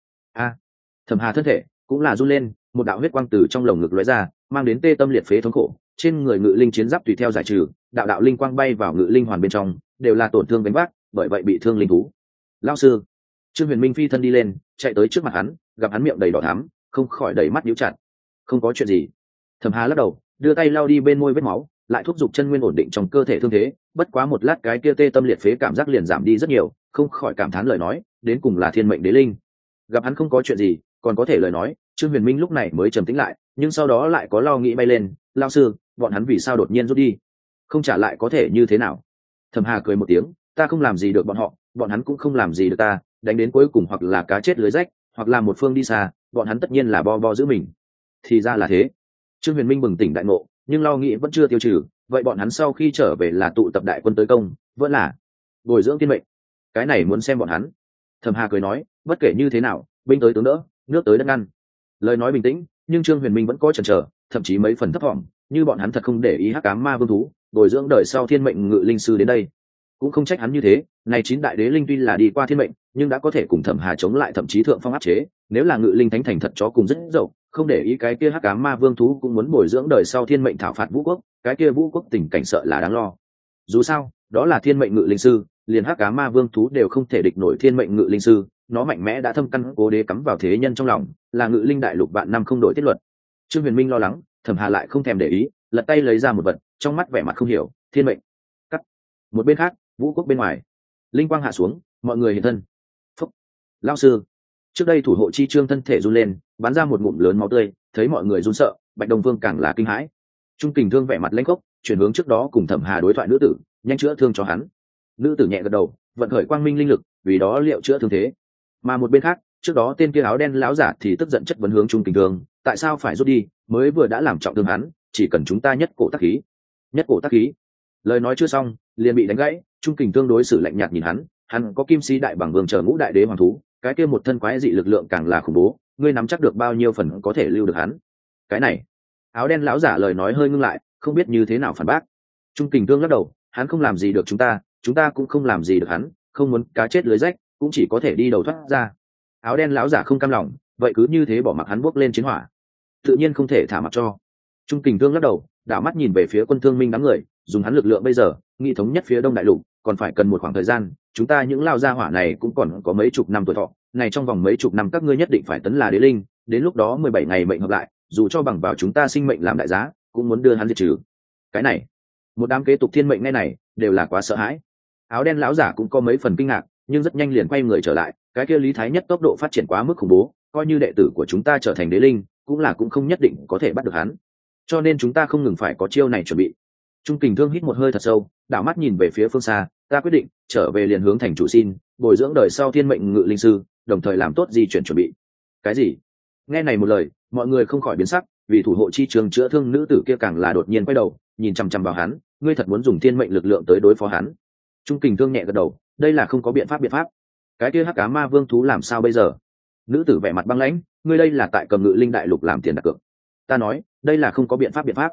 Thẩm Hà thân thể cũng là run lên, một đạo huyết quang từ trong lồng ngực lóe ra, mang đến tê tâm liệt phế thống khổ. Trên người ngự linh chiến giáp tùy theo giải trừ, đạo đạo linh quang bay vào ngự linh hoàn bên trong, đều là tổn thương gánh vác, bởi vậy bị thương linh thú. Lão sư, Trương Huyền Minh phi thân đi lên, chạy tới trước mặt hắn, gặp hắn miệng đầy đỏ thắm, không khỏi đầy mắt nhíu chặt. Không có chuyện gì. Thẩm Hà lắc đầu, đưa tay lau đi bên môi vết máu, lại thúc giục chân nguyên ổn định trong cơ thể thương thế. Bất quá một lát cái kia tê tâm liệt phế cảm giác liền giảm đi rất nhiều, không khỏi cảm thán lời nói, đến cùng là thiên mệnh đế linh. Gặp hắn không có chuyện gì, còn có thể lời nói, Trương Huyền Minh lúc này mới trầm tĩnh lại, nhưng sau đó lại có lo nghĩ bay lên. Lão sư, bọn hắn vì sao đột nhiên rút đi? Không trả lại có thể như thế nào? Thẩm Hà cười một tiếng, ta không làm gì được bọn họ, bọn hắn cũng không làm gì được ta, đánh đến cuối cùng hoặc là cá chết lưới rách, hoặc là một phương đi xa, bọn hắn tất nhiên là bo giữ mình. Thì ra là thế. Trương Huyền Minh bừng tỉnh đại ngộ, nhưng lo nghĩ vẫn chưa tiêu trừ. Vậy bọn hắn sau khi trở về là tụ tập đại quân tới công, vẫn là bồi dưỡng thiên mệnh? Cái này muốn xem bọn hắn. Thẩm Hà cười nói, bất kể như thế nào, binh tới tướng đỡ, nước tới đất ngăn. Lời nói bình tĩnh, nhưng Trương Huyền Minh vẫn có chần chờ, thậm chí mấy phần thấp thỏm, như bọn hắn thật không để ý hắc ám ma vương thú, bồi dưỡng đời sau thiên mệnh ngự linh sư đến đây. Cũng không trách hắn như thế, này 9 đại đế linh tuy là đi qua thiên mệnh, nhưng đã có thể cùng Thẩm Hà chống lại, thậm chí thượng phong áp chế. Nếu là ngự linh thánh thành thật chó cùng rất dậu, không để ý cái kia hắc ám ma vương thú cũng muốn bồi dưỡng đời sau thiên mệnh thảo phạt vũ quốc, cái kia vũ quốc tình cảnh sợ là đáng lo. Dù sao, đó là thiên mệnh ngự linh sư, liền hắc ám ma vương thú đều không thể địch nổi thiên mệnh ngự linh sư, nó mạnh mẽ đã thâm căn cố đế cắm vào thế nhân trong lòng, là ngự linh đại lục vạn năm không đổi tiết luật. Trương Huyền Minh lo lắng, Thẩm Hà lại không thèm để ý, lật tay lấy ra một vật, trong mắt vẻ mặt không hiểu, thiên mệnh cắt. Một bên khác, vũ quốc bên ngoài, linh quang hạ xuống, mọi người hiện thân. Phúc, lão sư. Trước đây thủ hộ chi trương thân thể run lên, bắn ra một ngụm lớn máu tươi, thấy mọi người run sợ, Bạch Đông Vương càng là kinh hãi. Trung Kình Thương vẻ mặt lãnh khốc, chuyển hướng trước đó cùng Thẩm Hà đối thoại nữ tử, nhanh chữa thương cho hắn. Nữ tử nhẹ gật đầu, vận khởi quang minh linh lực, vì đó liệu chữa thương thế. Mà một bên khác, trước đó tên kia áo đen lão giả thì tức giận chất vấn hướng Trung Kình Thương, tại sao phải rút đi, mới vừa đã làm trọng thương hắn, chỉ cần chúng ta nhất cổ tác khí. Nhất cổ tác khí. Lời nói chưa xong, liền bị đánh gãy. Trung Kình Thương đối xử lạnh nhạt nhìn hắn có kim si đại bằng vương chờ ngũ đại đế hoàng thú, cái kia một thân quái dị lực lượng càng là khủng bố, ngươi nắm chắc được bao nhiêu phần có thể lưu được hắn? Cái này, áo đen lão giả lời nói hơi ngưng lại, không biết như thế nào phản bác. Trung Kình Thương lắc đầu, hắn không làm gì được chúng ta cũng không làm gì được hắn, không muốn cá chết lưới rách, cũng chỉ có thể đi đầu thoát ra. Áo đen lão giả không cam lòng, vậy cứ như thế bỏ mặc hắn bước lên chiến hỏa? Tự nhiên không thể thả mặc cho. Trung Kình Thương lắc đầu, đảo mắt nhìn về phía quân thương minh đám người, dùng hắn lực lượng bây giờ, nghị thống nhất phía đông đại lục, còn phải cần một khoảng thời gian, chúng ta những lao gia hỏa này cũng còn có mấy chục năm tuổi thọ, này trong vòng mấy chục năm các ngươi nhất định phải tấn là đế linh, đến lúc đó 17 ngày mệnh hợp lại, dù cho bằng vào chúng ta sinh mệnh làm đại giá, cũng muốn đưa hắn diệt trừ. Cái này, một đám kế tục thiên mệnh ngay này, đều là quá sợ hãi. Áo đen lão giả cũng có mấy phần kinh ngạc, nhưng rất nhanh liền quay người trở lại, cái kia Lý Thái Nhất tốc độ phát triển quá mức khủng bố, coi như đệ tử của chúng ta trở thành đế linh, cũng không nhất định có thể bắt được hắn. Cho nên chúng ta không ngừng phải có chiêu này chuẩn bị. Trung Kình Thương hít một hơi thật sâu, đảo mắt nhìn về phía phương xa, ta quyết định trở về liền hướng thành chủ xin bồi dưỡng đời sau thiên mệnh ngự linh sư, đồng thời làm tốt di chuyển chuẩn bị. Cái gì? Nghe này một lời, mọi người không khỏi biến sắc, vì thủ hộ chi trường chữa thương nữ tử kia càng là đột nhiên quay đầu, nhìn chằm chằm vào hắn, ngươi thật muốn dùng thiên mệnh lực lượng tới đối phó hắn? Trung Kình Thương nhẹ gật đầu, đây là không có biện pháp. Cái kia hắc ám ma vương thú làm sao bây giờ? Nữ tử vẻ mặt băng lãnh, ngươi đây là tại cầm ngự linh đại lục làm tiền đặt cược. Ta nói, đây là không có biện pháp.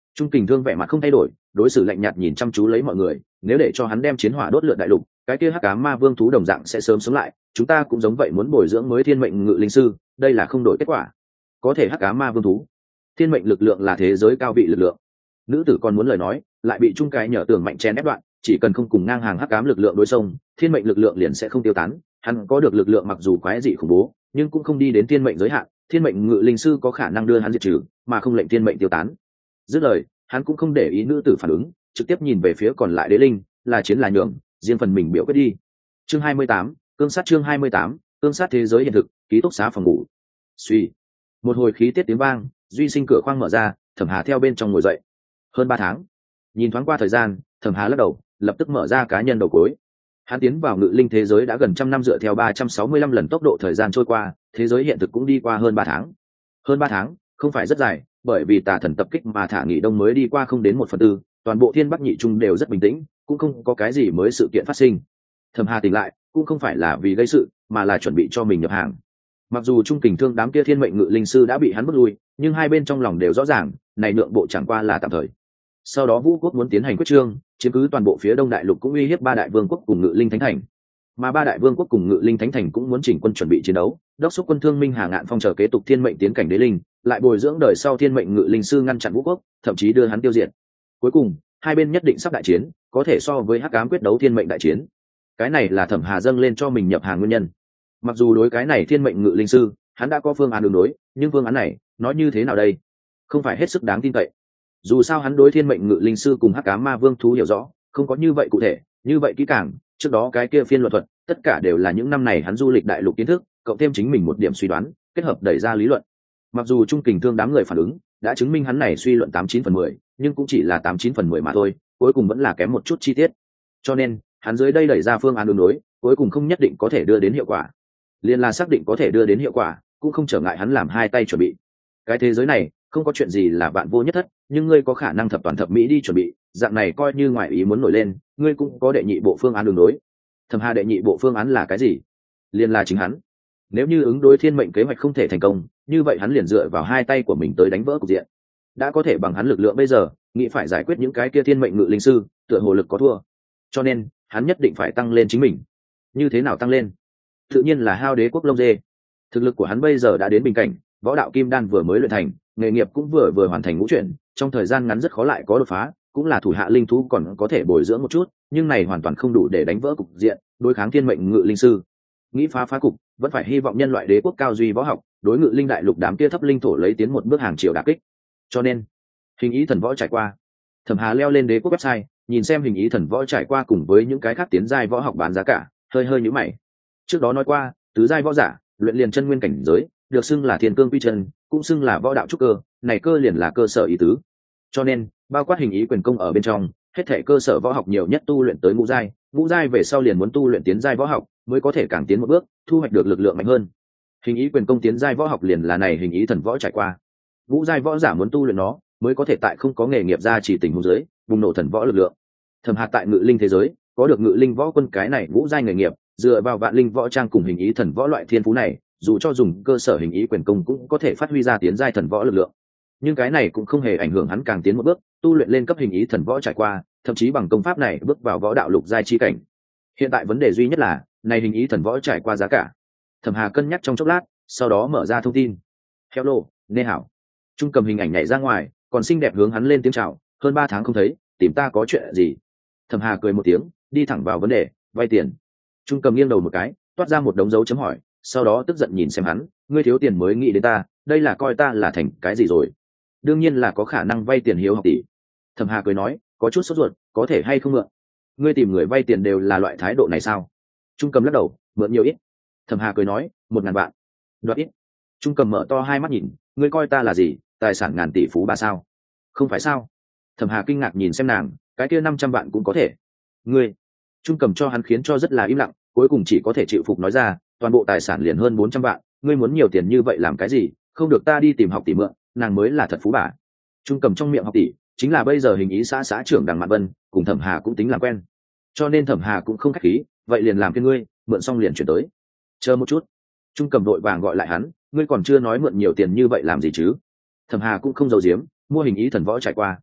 Trung Kình Thương vẻ mặt không thay đổi, đối xử lạnh nhạt nhìn chăm chú lấy mọi người, nếu để cho hắn đem chiến hỏa đốt lượn đại lục, cái kia hắc ám ma vương thú đồng dạng sẽ sớm sống lại, chúng ta cũng giống vậy muốn bồi dưỡng mới thiên mệnh ngự linh sư, đây là không đổi kết quả. Có thể hắc ám ma vương thú, thiên mệnh lực lượng là thế giới cao vị lực lượng. Nữ tử còn muốn lời nói, lại bị Trung Cái nhở tưởng mạnh chen ép đoạn, chỉ cần không cùng ngang hàng hắc ám lực lượng đối xông, thiên mệnh lực lượng liền sẽ không tiêu tán. Hắn có được lực lượng mặc dù quái dị khủng bố, nhưng cũng không đi đến thiên mệnh giới hạn, thiên mệnh ngự linh sư có khả năng đưa hắn diệt trừ, mà không lệnh thiên mệnh tiêu tán. Dứt lời, hắn cũng không để ý nữ tử phản ứng, trực tiếp nhìn về phía còn lại đế linh, là chiến là nhường, riêng phần mình biểu quyết đi. Chương 28, cương sát chương 28, cương sát thế giới hiện thực, ký túc xá phòng ngủ. Suy, một hồi khí tiết tiếng vang, duy sinh cửa khoang mở ra, Thẩm Hà theo bên trong ngồi dậy. Hơn 3 tháng. Nhìn thoáng qua thời gian, Thẩm Hà lắc đầu, lập tức mở ra cá nhân đầu cuối. Hắn tiến vào ngự linh thế giới đã gần trăm năm, dựa theo 365 lần tốc độ thời gian trôi qua, thế giới hiện thực cũng đi qua hơn 3 tháng. Hơn 3 tháng, không phải rất dài, bởi vì tà thần tập kích mà thả nghỉ đông mới đi qua không đến 1/4, toàn bộ thiên bắc nhị trung đều rất bình tĩnh, cũng không có cái gì mới sự kiện phát sinh. Thẩm Hà tỉnh lại, cũng không phải là vì gây sự, mà là chuẩn bị cho mình nhập hàng. Mặc dù Trung Kình Thương đám kia thiên mệnh ngự linh sư đã bị hắn bước lui, nhưng hai bên trong lòng đều rõ ràng, này nhượng bộ chẳng qua là tạm thời. Sau đó Vũ quốc muốn tiến hành quyết trương, chiếm cứ toàn bộ phía đông đại lục cũng uy hiếp ba đại vương quốc cùng ngự linh thánh thành. Mà ba đại vương quốc cùng ngự linh thánh thành cũng muốn chỉnh quân chuẩn bị chiến đấu, đốc thúc quân Thương Minh Hà Ngạn Phong chờ kế tục thiên mệnh tiến cảnh đế linh, lại bồi dưỡng đời sau thiên mệnh ngự linh sư ngăn chặn Vũ quốc, thậm chí đưa hắn tiêu diệt. Cuối cùng, hai bên nhất định sắp đại chiến, có thể so với hắc ám quyết đấu thiên mệnh đại chiến. Cái này là Thẩm Hà dâng lên cho mình nhập hàng nguyên nhân. Mặc dù đối cái này thiên mệnh ngự linh sư, hắn đã có phương án đường đối, nhưng phương án này, nói như thế nào đây? Không phải hết sức đáng tin cậy. Dù sao hắn đối thiên mệnh ngự linh sư cùng hắc ám ma vương thú hiểu rõ, không có như vậy cụ thể, như vậy kỹ càng, trước đó cái kia phiên luận thuật, tất cả đều là những năm này hắn du lịch đại lục kiến thức, cộng thêm chính mình một điểm suy đoán, kết hợp đẩy ra lý luận. Mặc dù Trung Kình Thương đám người phản ứng đã chứng minh hắn này suy luận 89/10, nhưng cũng chỉ là 89/10 mà thôi, cuối cùng vẫn là kém một chút chi tiết. Cho nên, hắn dưới đây đẩy ra phương án đường đối, cuối cùng không nhất định có thể đưa đến hiệu quả. Liên là xác định có thể đưa đến hiệu quả, cũng không trở ngại hắn làm hai tay chuẩn bị. Cái thế giới này, không có chuyện gì là vạn vô nhất thất, nhưng ngươi có khả năng thập toàn thập mỹ đi chuẩn bị, dạng này coi như ngoại ý muốn nổi lên, ngươi cũng có đệ nhị bộ phương án đường đối. Thẩm Hà đệ nhị bộ phương án là cái gì? Liên là chính hắn. Nếu như ứng đối thiên mệnh kế hoạch không thể thành công, như vậy hắn liền dựa vào hai tay của mình tới đánh vỡ cục diện. Đã có thể bằng hắn lực lượng bây giờ, nghĩ phải giải quyết những cái kia thiên mệnh ngự linh sư, tựa hồ lực có thua. Cho nên, hắn nhất định phải tăng lên chính mình. Như thế nào tăng lên? Tự nhiên là hao đế quốc lông dê. Thực lực của hắn bây giờ đã đến bình cảnh, võ đạo kim đan vừa mới luyện thành, nghề nghiệp cũng vừa hoàn thành ngũ chuyển, trong thời gian ngắn rất khó lại có đột phá, cũng là thủ hạ linh thú còn có thể bồi dưỡng một chút, nhưng này hoàn toàn không đủ để đánh vỡ cục diện, đối kháng thiên mệnh ngự linh sư. Nghĩ phá cục, vẫn phải hy vọng nhân loại đế quốc cao duy võ học, đối ngự linh đại lục đám kia thấp linh thổ lấy tiến một bước hàng triệu đả kích. Cho nên, hình ý thần võ trải qua. Thẩm Hà leo lên đế quốc website, nhìn xem hình ý thần võ trải qua cùng với những cái khác tiến giai võ học bán giá cả, hơi nhíu mày. Trước đó nói qua, tứ giai võ giả, luyện liền chân nguyên cảnh giới, được xưng là thiên cương quy chân, cũng xưng là võ đạo trúc cơ, này cơ liền là cơ sở ý tứ. Cho nên, bao quát hình ý quyền công ở bên trong, hết thể cơ sở võ học nhiều nhất tu luyện tới ngũ giai về sau liền muốn tu luyện tiến giai võ học, mới có thể càng tiến một bước, thu hoạch được lực lượng mạnh hơn. Hình ý quyền công tiến giai võ học liền là này hình ý thần võ trải qua. Ngũ giai võ giả muốn tu luyện nó, mới có thể tại không có nghề nghiệp gia chỉ tình huống dưới, bùng nổ thần võ lực lượng. Thẩm Hà tại ngự linh thế giới, có được ngự linh võ quân cái này ngũ giai nghề nghiệp, dựa vào vạn linh võ trang cùng hình ý thần võ loại thiên phú này, dù cho dùng cơ sở hình ý quyền công cũng có thể phát huy ra tiến giai thần võ lực lượng. Nhưng cái này cũng không hề ảnh hưởng hắn càng tiến một bước, tu luyện lên cấp hình ý thần võ trải qua, thậm chí bằng công pháp này bước vào võ đạo lục giai chi cảnh. Hiện tại vấn đề duy nhất là, này hình ý thần võ trải qua giá cả. Thẩm Hà cân nhắc trong chốc lát, sau đó mở ra thông tin. Hello, Nê Hảo. Trung cầm hình ảnh nhảy ra ngoài, còn xinh đẹp hướng hắn lên tiếng chào, hơn 3 tháng không thấy, tìm ta có chuyện gì? Thẩm Hà cười một tiếng, đi thẳng vào vấn đề, vay tiền. Trung cầm nghiêng đầu một cái, toát ra một đống dấu chấm hỏi, sau đó tức giận nhìn xem hắn, ngươi thiếu tiền mới nghĩ đến ta, đây là coi ta là thành cái gì rồi? Đương nhiên là có khả năng vay tiền hiếu học tỷ. Thẩm Hà cười nói, có chút sốt ruột, có thể hay không mượn? Ngươi tìm người vay tiền đều là loại thái độ này sao? Trung cầm lắc đầu, mượn nhiều ít. Thẩm Hà cười nói, 1.000 vạn. Đoạt ít. Trung cầm mở to hai mắt nhìn, ngươi coi ta là gì, tài sản ngàn tỷ phú bà sao? Không phải sao? Thẩm Hà kinh ngạc nhìn xem nàng, cái kia 500 vạn cũng có thể. Ngươi. Trung cầm cho hắn khiến cho rất là im lặng, cuối cùng chỉ có thể chịu phục nói ra, toàn bộ tài sản liền hơn 400 vạn, ngươi muốn nhiều tiền như vậy làm cái gì? Không được ta đi tìm học tỷ mượn, nàng mới là thật phú bà. Trung cầm trong miệng học tỷ chính là bây giờ hình ý xã trưởng Đằng Mạn Vân, cùng Thẩm Hà cũng tính là quen, cho nên Thẩm Hà cũng không khách khí, vậy liền làm phiền ngươi, mượn xong liền chuyển tới. Chờ một chút. Trung cầm đội vàng gọi lại hắn, ngươi còn chưa nói mượn nhiều tiền như vậy làm gì chứ? Thẩm Hà cũng không giấu giếm, mua hình ý thần võ trải qua.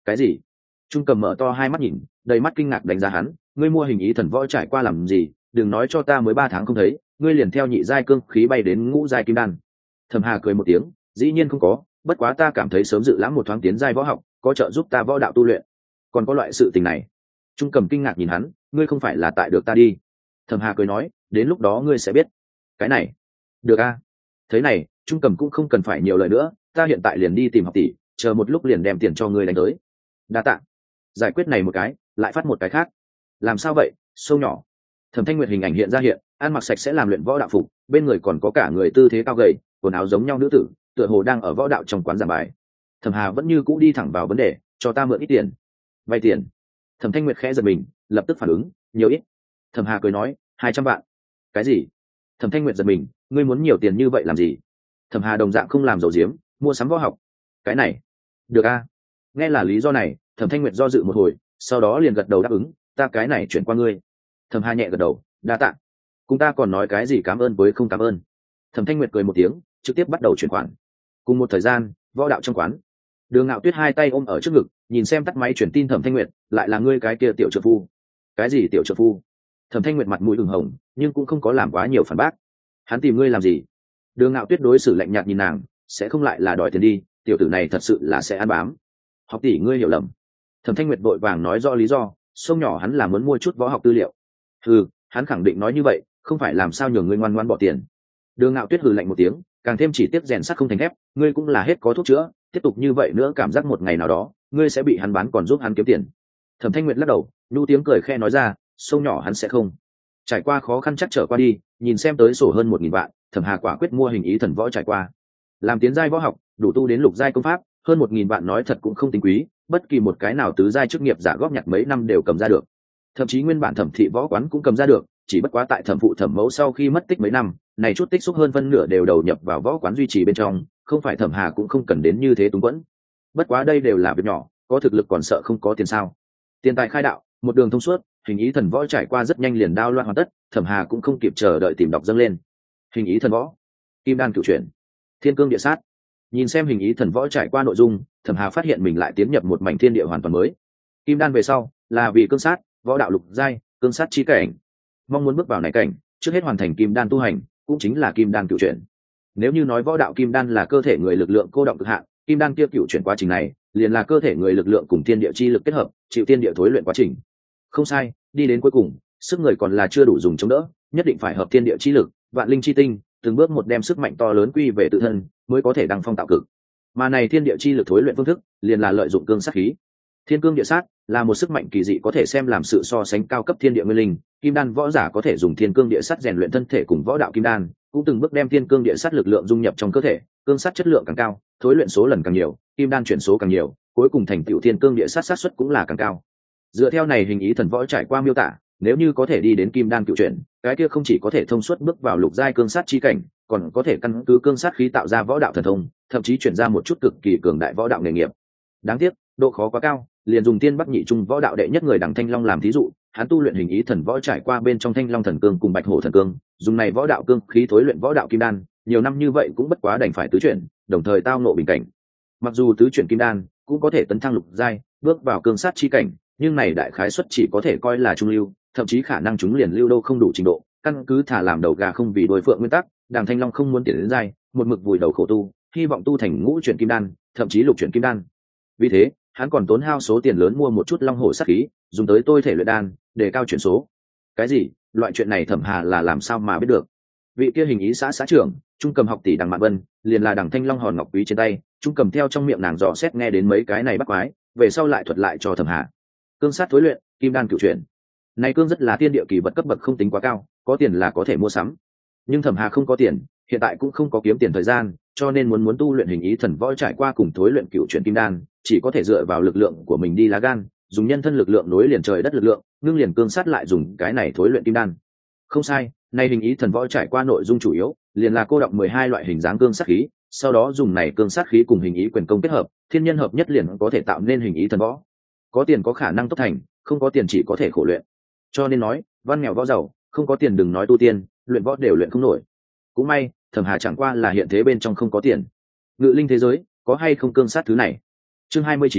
Cái gì? Trung Cầm mở to hai mắt nhìn, đầy mắt kinh ngạc đánh giá hắn, ngươi mua hình ý thần võ trải qua làm gì? Đừng nói cho ta mới 3 tháng không thấy, ngươi liền theo nhị giai cương khí bay đến ngũ giai kim đan. Thẩm Hà cười một tiếng, dĩ nhiên không có, bất quá ta cảm thấy sớm dự lãm một thoáng tiến giai võ học, có trợ giúp ta võ đạo tu luyện. Còn có loại sự tình này? Trung Cầm kinh ngạc nhìn hắn, ngươi không phải là tại được ta đi? Thẩm Hà cười nói, đến lúc đó ngươi sẽ biết. Cái này, được a. Thế này, Trung Cầm cũng không cần phải nhiều lời nữa, ta hiện tại liền đi tìm học tỷ, chờ một lúc liền đem tiền cho ngươi đánh tới. Đa tạ. Giải quyết này một cái, lại phát một cái khác. Làm sao vậy? Sâu nhỏ. Thẩm Thanh Nguyệt hình ảnh hiện ra hiện, ăn mặc sạch sẽ làm luyện võ đạo phục, bên người còn có cả người tư thế cao gầy, quần áo giống nhau nữ tử, tựa hồ đang ở võ đạo trong quán giảng bài. Thẩm Hà vẫn như cũ đi thẳng vào vấn đề, cho ta mượn ít tiền. Vay tiền? Thẩm Thanh Nguyệt khẽ giật mình, lập tức phản ứng, nhiều ít? Thẩm Hà cười nói, 200 vạn. Cái gì? Thẩm Thanh Nguyệt giật mình, ngươi muốn nhiều tiền như vậy làm gì? Thẩm Hà đồng dạng không làm dầu diếm, mua sắm võ học. Cái này, được a. Nghe là lý do này, Thẩm Thanh Nguyệt do dự một hồi, sau đó liền gật đầu đáp ứng, ta cái này chuyển qua ngươi. Thẩm Hà nhẹ gật đầu, đa tạ. Cùng ta còn nói cái gì cảm ơn với không cảm ơn. Thẩm Thanh Nguyệt cười một tiếng, trực tiếp bắt đầu chuyển khoản. Cùng một thời gian, võ đạo trong quán, Đường Ngạo Tuyết hai tay ôm ở trước ngực, nhìn xem tắt máy chuyển tin Thẩm Thanh Nguyệt, lại là ngươi cái kia tiểu trợ phu. Cái gì tiểu trợ phu? Thẩm Thanh Nguyệt mặt mũi ửng hồng, nhưng cũng không có làm quá nhiều phản bác. Hắn tìm ngươi làm gì? Đường Ngạo Tuyết đối xử lạnh nhạt nhìn nàng, sẽ không lại là đòi tiền đi, tiểu tử này thật sự là sẽ ăn bám. Học tỷ ngươi hiểu lầm. Thẩm Thanh Nguyệt vội vàng nói rõ lý do, sông nhỏ hắn là muốn mua chút võ học tư liệu. Hừ, hắn khẳng định nói như vậy, không phải làm sao nhường ngươi ngoan ngoãn bỏ tiền. Đường Ngạo Tuyết hừ lạnh một tiếng, càng thêm chỉ tiếp rèn sắt không thành thép, ngươi cũng là hết có thuốc chữa, tiếp tục như vậy nữa cảm giác một ngày nào đó, ngươi sẽ bị hắn bán còn giúp hắn kiếm tiền. Thẩm Thanh Nguyệt lắc đầu, nhu tiếng cười khe nói ra, sông nhỏ hắn sẽ không. Trải qua khó khăn chắc trở qua đi, nhìn xem tới sổ hơn 1000 vạn, Thẩm Hà quả quyết mua hình ý thần võ trải qua. Làm tiến giai võ học, đủ tu đến lục giai công pháp, hơn 1000 vạn nói thật cũng không tính quý, bất kỳ một cái nào tứ giai chức nghiệp giả góp nhặt mấy năm đều cầm ra được. Thậm chí nguyên bản Thẩm thị võ quán cũng cầm ra được, chỉ bất quá tại Thẩm phụ Thẩm mẫu sau khi mất tích mấy năm, này chút tích xúc hơn phân nửa đều đầu nhập vào võ quán duy trì bên trong, không phải Thẩm Hà cũng không cần đến như thế túng quẫn. Bất quá đây đều là việc nhỏ, có thực lực còn sợ không có tiền sao? Tiền tài khai đạo, một đường thông suốt, hình ý thần võ trải qua rất nhanh liền đao loạn hoàn tất, Thẩm Hà cũng không kịp chờ đợi tìm đọc dâng lên. Hình ý thần võ, kim đan cửu chuyển, thiên cương địa sát. Nhìn xem hình ý thần võ trải qua nội dung, Thẩm Hà phát hiện mình lại tiến nhập một mảnh thiên địa hoàn toàn mới. Kim đan về sau là vì cương sát, võ đạo lục giai, cương sát chi cảnh. Mong muốn bước vào này cảnh, trước hết hoàn thành kim đan tu hành, cũng chính là kim đan cửu chuyển. Nếu như nói võ đạo kim đan là cơ thể người lực lượng cô động cực hạn, kim đan kia cửu chuyển quá trình này liền là cơ thể người lực lượng cùng thiên địa chi lực kết hợp, chịu thiên địa thối luyện quá trình. Không sai, đi đến cuối cùng, sức người còn là chưa đủ dùng chống đỡ, nhất định phải hợp thiên địa chi lực, vạn linh chi tinh, từng bước một đem sức mạnh to lớn quy về tự thân, mới có thể đăng phong tạo cực. Mà này thiên địa chi lực thối luyện phương thức, liền là lợi dụng cương sát khí. Thiên cương địa sát là một sức mạnh kỳ dị có thể xem làm sự so sánh cao cấp thiên địa nguyên linh, kim đan võ giả có thể dùng thiên cương địa sát rèn luyện thân thể cùng võ đạo kim đan, cũng từng bước đem thiên cương địa sát lực lượng dung nhập trong cơ thể, cương sát chất lượng càng cao, thối luyện số lần càng nhiều, kim đan chuyển số càng nhiều, cuối cùng thành tựu thiên cương địa sát sát suất cũng là càng cao. Dựa theo này hình ý thần võ trải qua miêu tả, nếu như có thể đi đến kim đan cựu chuyển, cái kia không chỉ có thể thông suốt bước vào lục giai cương sát chi cảnh, còn có thể căn cứ cương sát khí tạo ra võ đạo thần thông, thậm chí chuyển ra một chút cực kỳ cường đại võ đạo nghề nghiệp. Đáng tiếc, độ khó quá cao, liền dùng tiên bắc nhị trung võ đạo đệ nhất người đằng Thanh Long làm thí dụ, hắn tu luyện hình ý thần võ trải qua bên trong Thanh Long thần cương cùng Bạch Hổ thần cương, dùng này võ đạo cương khí thối luyện võ đạo kim đan, nhiều năm như vậy cũng bất quá đành phải tứ chuyển, đồng thời tao ngộ bình cảnh. Mặc dù tứ chuyển kim đan cũng có thể tấn thăng lục giai, bước vào cương sát chi cảnh, nhưng này đại khái suất chỉ có thể coi là trung lưu, thậm chí khả năng chúng liền lưu đâu không đủ trình độ, căn cứ thả làm đầu gà không vì đôi phượng nguyên tắc, đằng Thanh Long không muốn tiến đến giai, một mực vùi đầu khổ tu, hy vọng tu thành ngũ chuyển kim đan, thậm chí lục chuyển kim đan. Vì thế, hắn còn tốn hao số tiền lớn mua một chút long hổ sát khí, dùng tới tôi thể luyện đan, để cao chuyển số. Cái gì? Loại chuyện này Thẩm Hà là làm sao mà biết được? Vị kia hình ý xã trưởng, Trung Cầm học tỷ đằng Mạn Vân, liền là đằng Thanh Long hòn ngọc quý trên tay, Trung Cầm theo trong miệng nàng dò xét nghe đến mấy cái này bắt quái, về sau lại thuật lại cho Thẩm Hà. Cương sát thối luyện, kim đan cửu chuyển. Này cương rất là tiên địa kỳ vật cấp bậc không tính quá cao, có tiền là có thể mua sắm. Nhưng Thẩm Hà không có tiền, hiện tại cũng không có kiếm tiền thời gian, cho nên muốn tu luyện hình ý thần võ trải qua cùng thối luyện cửu chuyển kim đan, chỉ có thể dựa vào lực lượng của mình đi lá gan, dùng nhân thân lực lượng nối liền trời đất lực lượng, ngưng liền cương sát lại dùng cái này thối luyện kim đan. Không sai, này hình ý thần võ trải qua nội dung chủ yếu liền là cô động 12 loại hình dáng cương sát khí, sau đó dùng này cương sát khí cùng hình ý quyền công kết hợp, thiên nhân hợp nhất liền có thể tạo nên hình ý thần võ. Có tiền có khả năng tốc thành, không có tiền chỉ có thể khổ luyện. Cho nên nói, văn nghèo võ giàu, không có tiền đừng nói tu tiên, luyện võ đều luyện không nổi. Cũng may, Thẩm Hà chẳng qua là hiện thế bên trong không có tiền. Ngự linh thế giới, có hay không cương sát thứ này? Chương 29,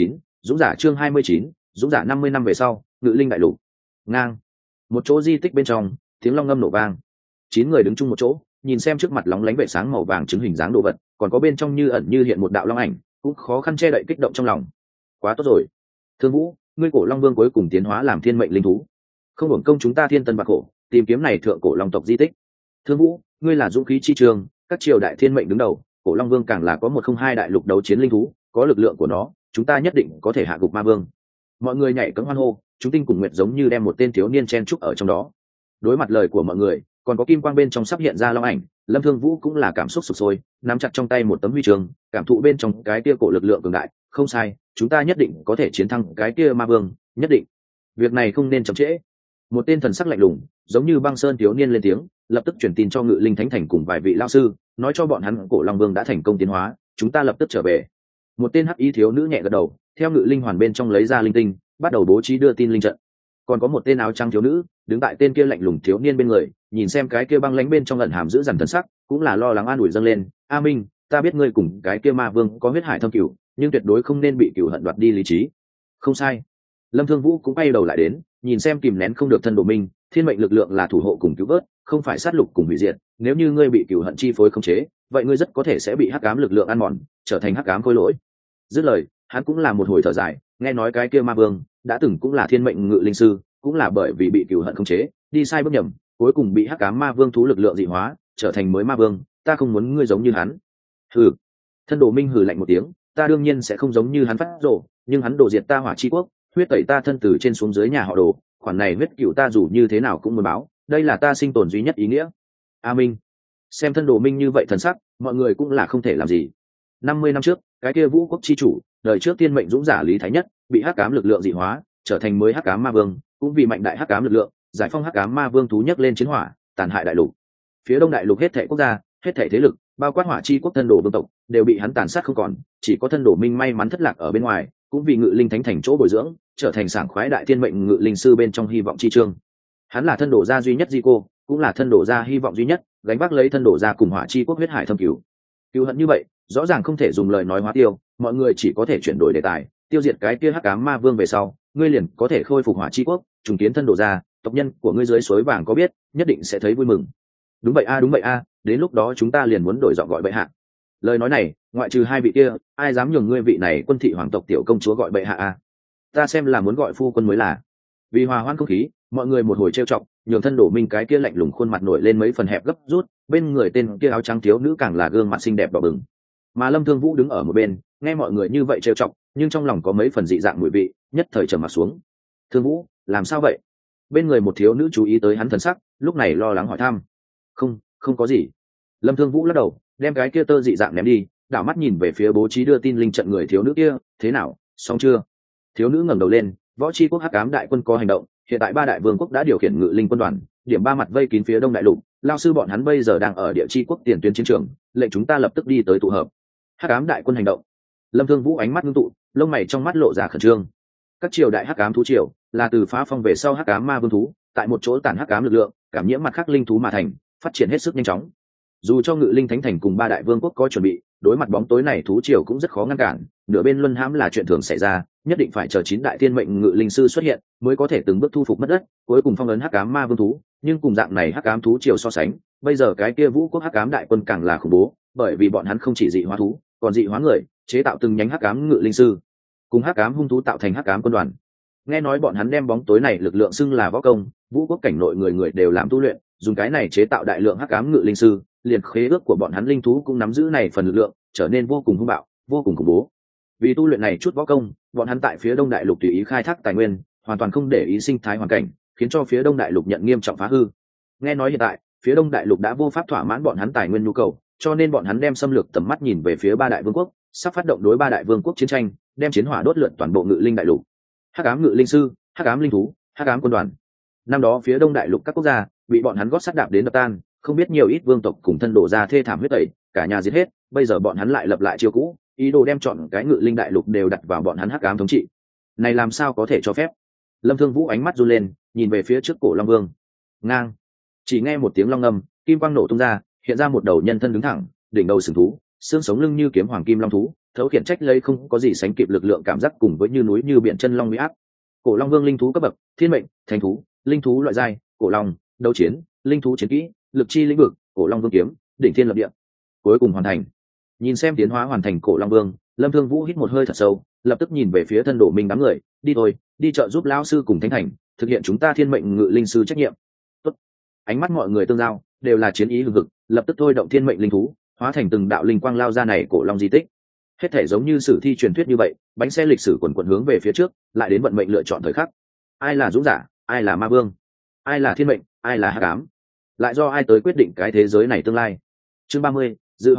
Dũng giả chương 29, dũng giả 50 năm về sau, Ngự Linh đại lục. Ngang. Một chỗ di tích bên trong, tiếng long ngâm nổ vang. 9 người đứng chung một chỗ, nhìn xem trước mặt lóng lánh vệ sáng màu vàng chứng hình dáng đồ vật, còn có bên trong như ẩn như hiện một đạo long ảnh, cũng khó khăn che đậy kích động trong lòng. Quá tốt rồi. Thương Vũ, ngươi cổ long vương cuối cùng tiến hóa làm thiên mệnh linh thú. Không hưởng công chúng ta thiên tân bạc khổ, tìm kiếm này thượng cổ long tộc di tích. Thương Vũ, ngươi là dũng khí chi trường, các triều đại thiên mệnh đứng đầu, cổ long vương càng là có 102 đại lục đấu chiến linh thú, có lực lượng của nó, chúng ta nhất định có thể hạ gục ma vương. Mọi người nhảy cẫng hoan hô, chúng tinh cùng nguyệt giống như đem một tên thiếu niên chen trúc ở trong đó. Đối mặt lời của mọi người, còn có kim quang bên trong sắp hiện ra long ảnh, Lâm Thương Vũ cũng là cảm xúc sục sôi, nắm chặt trong tay một tấm huy chương, cảm thụ bên trong cái kia cổ lực lượng cường đại, không sai, chúng ta nhất định có thể chiến thắng cái kia ma vương, nhất định. Việc này không nên chậm trễ. Một tên thần sắc lạnh lùng, giống như băng sơn thiếu niên lên tiếng, lập tức truyền tin cho Ngự Linh Thánh Thành cùng vài vị lão sư, nói cho bọn hắn cổ long vương đã thành công tiến hóa, chúng ta lập tức trở về. Một tên hắc y thiếu nữ nhẹ gật đầu, theo Ngự Linh hoàn bên trong lấy ra linh tinh, bắt đầu bố trí đưa tin linh trận. Còn có một tên áo trắng thiếu nữ đứng tại tên kia lạnh lùng thiếu niên bên người, nhìn xem cái kia băng lãnh bên trong ẩn hàm giữ dằn thần sắc, cũng là lo lắng an ủi dâng lên. A Minh, ta biết ngươi cùng cái kia ma vương có huyết hải thâm cửu, nhưng tuyệt đối không nên bị cửu hận đoạt đi lý trí. Không sai. Lâm Thương Vũ cũng bay đầu lại đến, nhìn xem kìm nén không được thân đồ minh, thiên mệnh lực lượng là thủ hộ cùng cứu vớt, không phải sát lục cùng hủy diệt. Nếu như ngươi bị cửu hận chi phối khống chế, vậy ngươi rất có thể sẽ bị hắc ám lực lượng ăn mòn, trở thành hắc ám khối lỗi. Dứt lời, hắn cũng là một hồi thở dài, nghe nói cái kia ma vương đã từng cũng là thiên mệnh ngự linh sư, cũng là bởi vì bị cửu hận khống chế, đi sai bước nhầm, cuối cùng bị hắc ám ma vương thú lực lượng dị hóa, trở thành mới ma vương. Ta không muốn ngươi giống như hắn. Hừ. Thân đồ minh hừ lạnh một tiếng, ta đương nhiên sẽ không giống như hắn phát rồ, nhưng hắn đổ diệt ta Hỏa Chi quốc, huyết tẩy ta thân từ trên xuống dưới nhà họ Đồ, khoản này huyết cửu ta dù như thế nào cũng muốn báo, đây là ta sinh tồn duy nhất ý nghĩa. A Minh. Xem thân đồ minh như vậy thần sắc, mọi người cũng là không thể làm gì. 50 năm trước, cái kia Vũ quốc chi chủ, đời trước tiên mệnh dũng giả Lý Thái Nhất, bị hắc ám lực lượng dị hóa, trở thành mới hắc ám ma vương, cũng vì mạnh đại hắc ám lực lượng, giải phong hắc ám ma vương thú nhấc lên chiến hỏa, tàn hại đại lục. Phía đông đại lục hết thảy quốc gia, hết thảy thế lực, bao quát Hỏa Chi quốc thân đồ vương tộc, đều bị hắn tàn sát không còn, chỉ có thân đồ minh may mắn thất lạc ở bên ngoài, cũng vì Ngự Linh Thánh Thành chỗ bồi dưỡng, trở thành sảng khoái đại thiên mệnh ngự linh sư bên trong hy vọng chi chương. Hắn là thân đồ gia duy nhất di cô, cũng là thân đồ gia hy vọng duy nhất, gánh vác lấy thân đồ gia cùng Hỏa Chi quốc huyết hải thâm cứu. Cứu hận như vậy, rõ ràng không thể dùng lời nói hóa tiêu, mọi người chỉ có thể chuyển đổi đề tài, tiêu diệt cái kia hắc ám ma vương về sau, ngươi liền có thể khôi phục Hỏa Chi quốc, trùng kiến thân đồ gia, tộc nhân của ngươi dưới suối vàng có biết, nhất định sẽ thấy vui mừng. Đúng vậy a, đến lúc đó chúng ta liền muốn đổi giọng gọi bệ hạ. Lời nói này, ngoại trừ hai vị kia, ai dám nhường ngươi vị này quân thị hoàng tộc tiểu công chúa gọi bệ hạ a? Ta xem là muốn gọi phu quân mới là. Vì hòa hoãn không khí, mọi người một hồi trêu chọc, nhường thân đổ minh cái kia lạnh lùng khuôn mặt nổi lên mấy phần hẹp gấp rút, bên người tên kia áo trắng thiếu nữ càng là gương mặt xinh đẹp đỏ bừng. Mà Lâm Thương Vũ đứng ở một bên, nghe mọi người như vậy trêu chọc, nhưng trong lòng có mấy phần dị dạng mùi vị, nhất thời trầm mặt xuống. Thương Vũ, làm sao vậy? Bên người một thiếu nữ chú ý tới hắn thần sắc, lúc này lo lắng hỏi thăm. Không có gì. Lâm Thương Vũ lắc đầu, đem cái kia tơ dị dạng ném đi, đảo mắt nhìn về phía bố trí đưa tin linh trận người thiếu nữ kia, thế nào, xong chưa? Thiếu nữ ngẩng đầu lên, Võ Chi quốc hắc ám đại quân có hành động, hiện tại 3 đại vương quốc đã điều khiển ngự linh quân đoàn, điểm 3 mặt vây kín phía đông đại lục, lao sư bọn hắn bây giờ đang ở địa chi quốc tiền tuyến chiến trường, lệnh chúng ta lập tức đi tới tụ hợp. Hắc ám đại quân hành động. Lâm Thương Vũ ánh mắt ngưng tụ, lông mày trong mắt lộ ra khẩn trương. Các triều đại hắc ám thú triều là từ phá phong về sau hắc ám ma vương thú, tại một chỗ tản hắc ám lực lượng, cảm nhiễm mặt khắc linh thú mà thành, phát triển hết sức nhanh chóng. Dù cho Ngự Linh Thánh Thành cùng 3 đại vương quốc có chuẩn bị, đối mặt bóng tối này thú triều cũng rất khó ngăn cản, nửa bên luân hãm là chuyện thường xảy ra, nhất định phải chờ 9 đại thiên mệnh ngự linh sư xuất hiện, mới có thể từng bước thu phục mất đất, cuối cùng phong ấn hắc ám ma vương thú. Nhưng cùng dạng này hắc ám thú triều so sánh, bây giờ cái kia Vũ quốc hắc ám đại quân càng là khủng bố, bởi vì bọn hắn không chỉ dị hóa thú, còn dị hóa người, chế tạo từng nhánh hắc ám ngự linh sư, cùng hắc ám hung thú tạo thành hắc ám quân đoàn. Nghe nói bọn hắn đem bóng tối này lực lượng xưng là võ công, Vũ quốc cảnh nội người người đều làm tu luyện, dùng cái này chế tạo đại lượng hắc ám ngự linh sư, liền khế ước của bọn hắn linh thú cũng nắm giữ này phần lực lượng, trở nên vô cùng hung bạo, vô cùng khủng bố. Vì tu luyện này chút võ công, bọn hắn tại phía đông đại lục tùy ý khai thác tài nguyên, hoàn toàn không để ý sinh thái hoàn cảnh, khiến cho phía đông đại lục nhận nghiêm trọng phá hư. Nghe nói hiện tại phía đông đại lục đã vô pháp thỏa mãn bọn hắn tài nguyên nhu cầu, cho nên bọn hắn đem xâm lược tầm mắt nhìn về phía 3 đại vương quốc, sắp phát động đối 3 đại vương quốc chiến tranh, đem chiến hỏa đốt lượn toàn bộ ngự linh đại lục. Hắc ám ngự linh sư, hắc ám linh thú, hắc ám quân đoàn. Năm đó phía đông đại lục các quốc gia bị bọn hắn gót sắt đạp đến đập tan, không biết nhiều ít vương tộc cùng thân đổ ra thê thảm huyết tẩy, cả nhà giết hết. Bây giờ bọn hắn lại lập lại chiêu cũ, ý đồ đem chọn cái ngự linh đại lục đều đặt vào bọn hắn hắc ám thống trị. Này làm sao có thể cho phép? Lâm Thương Vũ ánh mắt run lên, nhìn về phía trước cổ Long Vương. Ngang. Chỉ nghe một tiếng long ngâm, kim quang nổ tung ra, hiện ra một đầu nhân thân đứng thẳng, đỉnh đầu sừng thú, xương sống lưng như kiếm hoàng kim long thú, thấu khiển trách lấy không có gì sánh kịp lực lượng cảm giác cùng với như núi như biển chân long uy áp. Cổ long vương linh thú cấp bậc, thiên mệnh, thành thú, linh thú loại giai, cổ long, đấu chiến, linh thú chiến kỹ, lực chi lĩnh vực, cổ long vương kiếm, đỉnh thiên lập địa. Cuối cùng hoàn thành. Nhìn xem tiến hóa hoàn thành cổ long vương, Lâm Thương Vũ hít một hơi thật sâu, lập tức nhìn về phía thân đổ mình đám người, đi thôi, đi chợ giúp lão sư cùng thánh thành, thực hiện chúng ta thiên mệnh ngự linh sư trách nhiệm. Tốt. Ánh mắt mọi người tương giao, đều là chiến ý hừng hực, lập tức thôi động thiên mệnh linh thú, hóa thành từng đạo linh quang lao ra này cổ long di tích. Hết thể giống như sử thi truyền thuyết như vậy, bánh xe lịch sử quần quần hướng về phía trước, lại đến vận mệnh lựa chọn thời khắc. Ai là dũng giả, ai là ma vương, ai là thiên mệnh, ai là hắc ám, lại do ai tới quyết định cái thế giới này tương lai. Chương 30, dự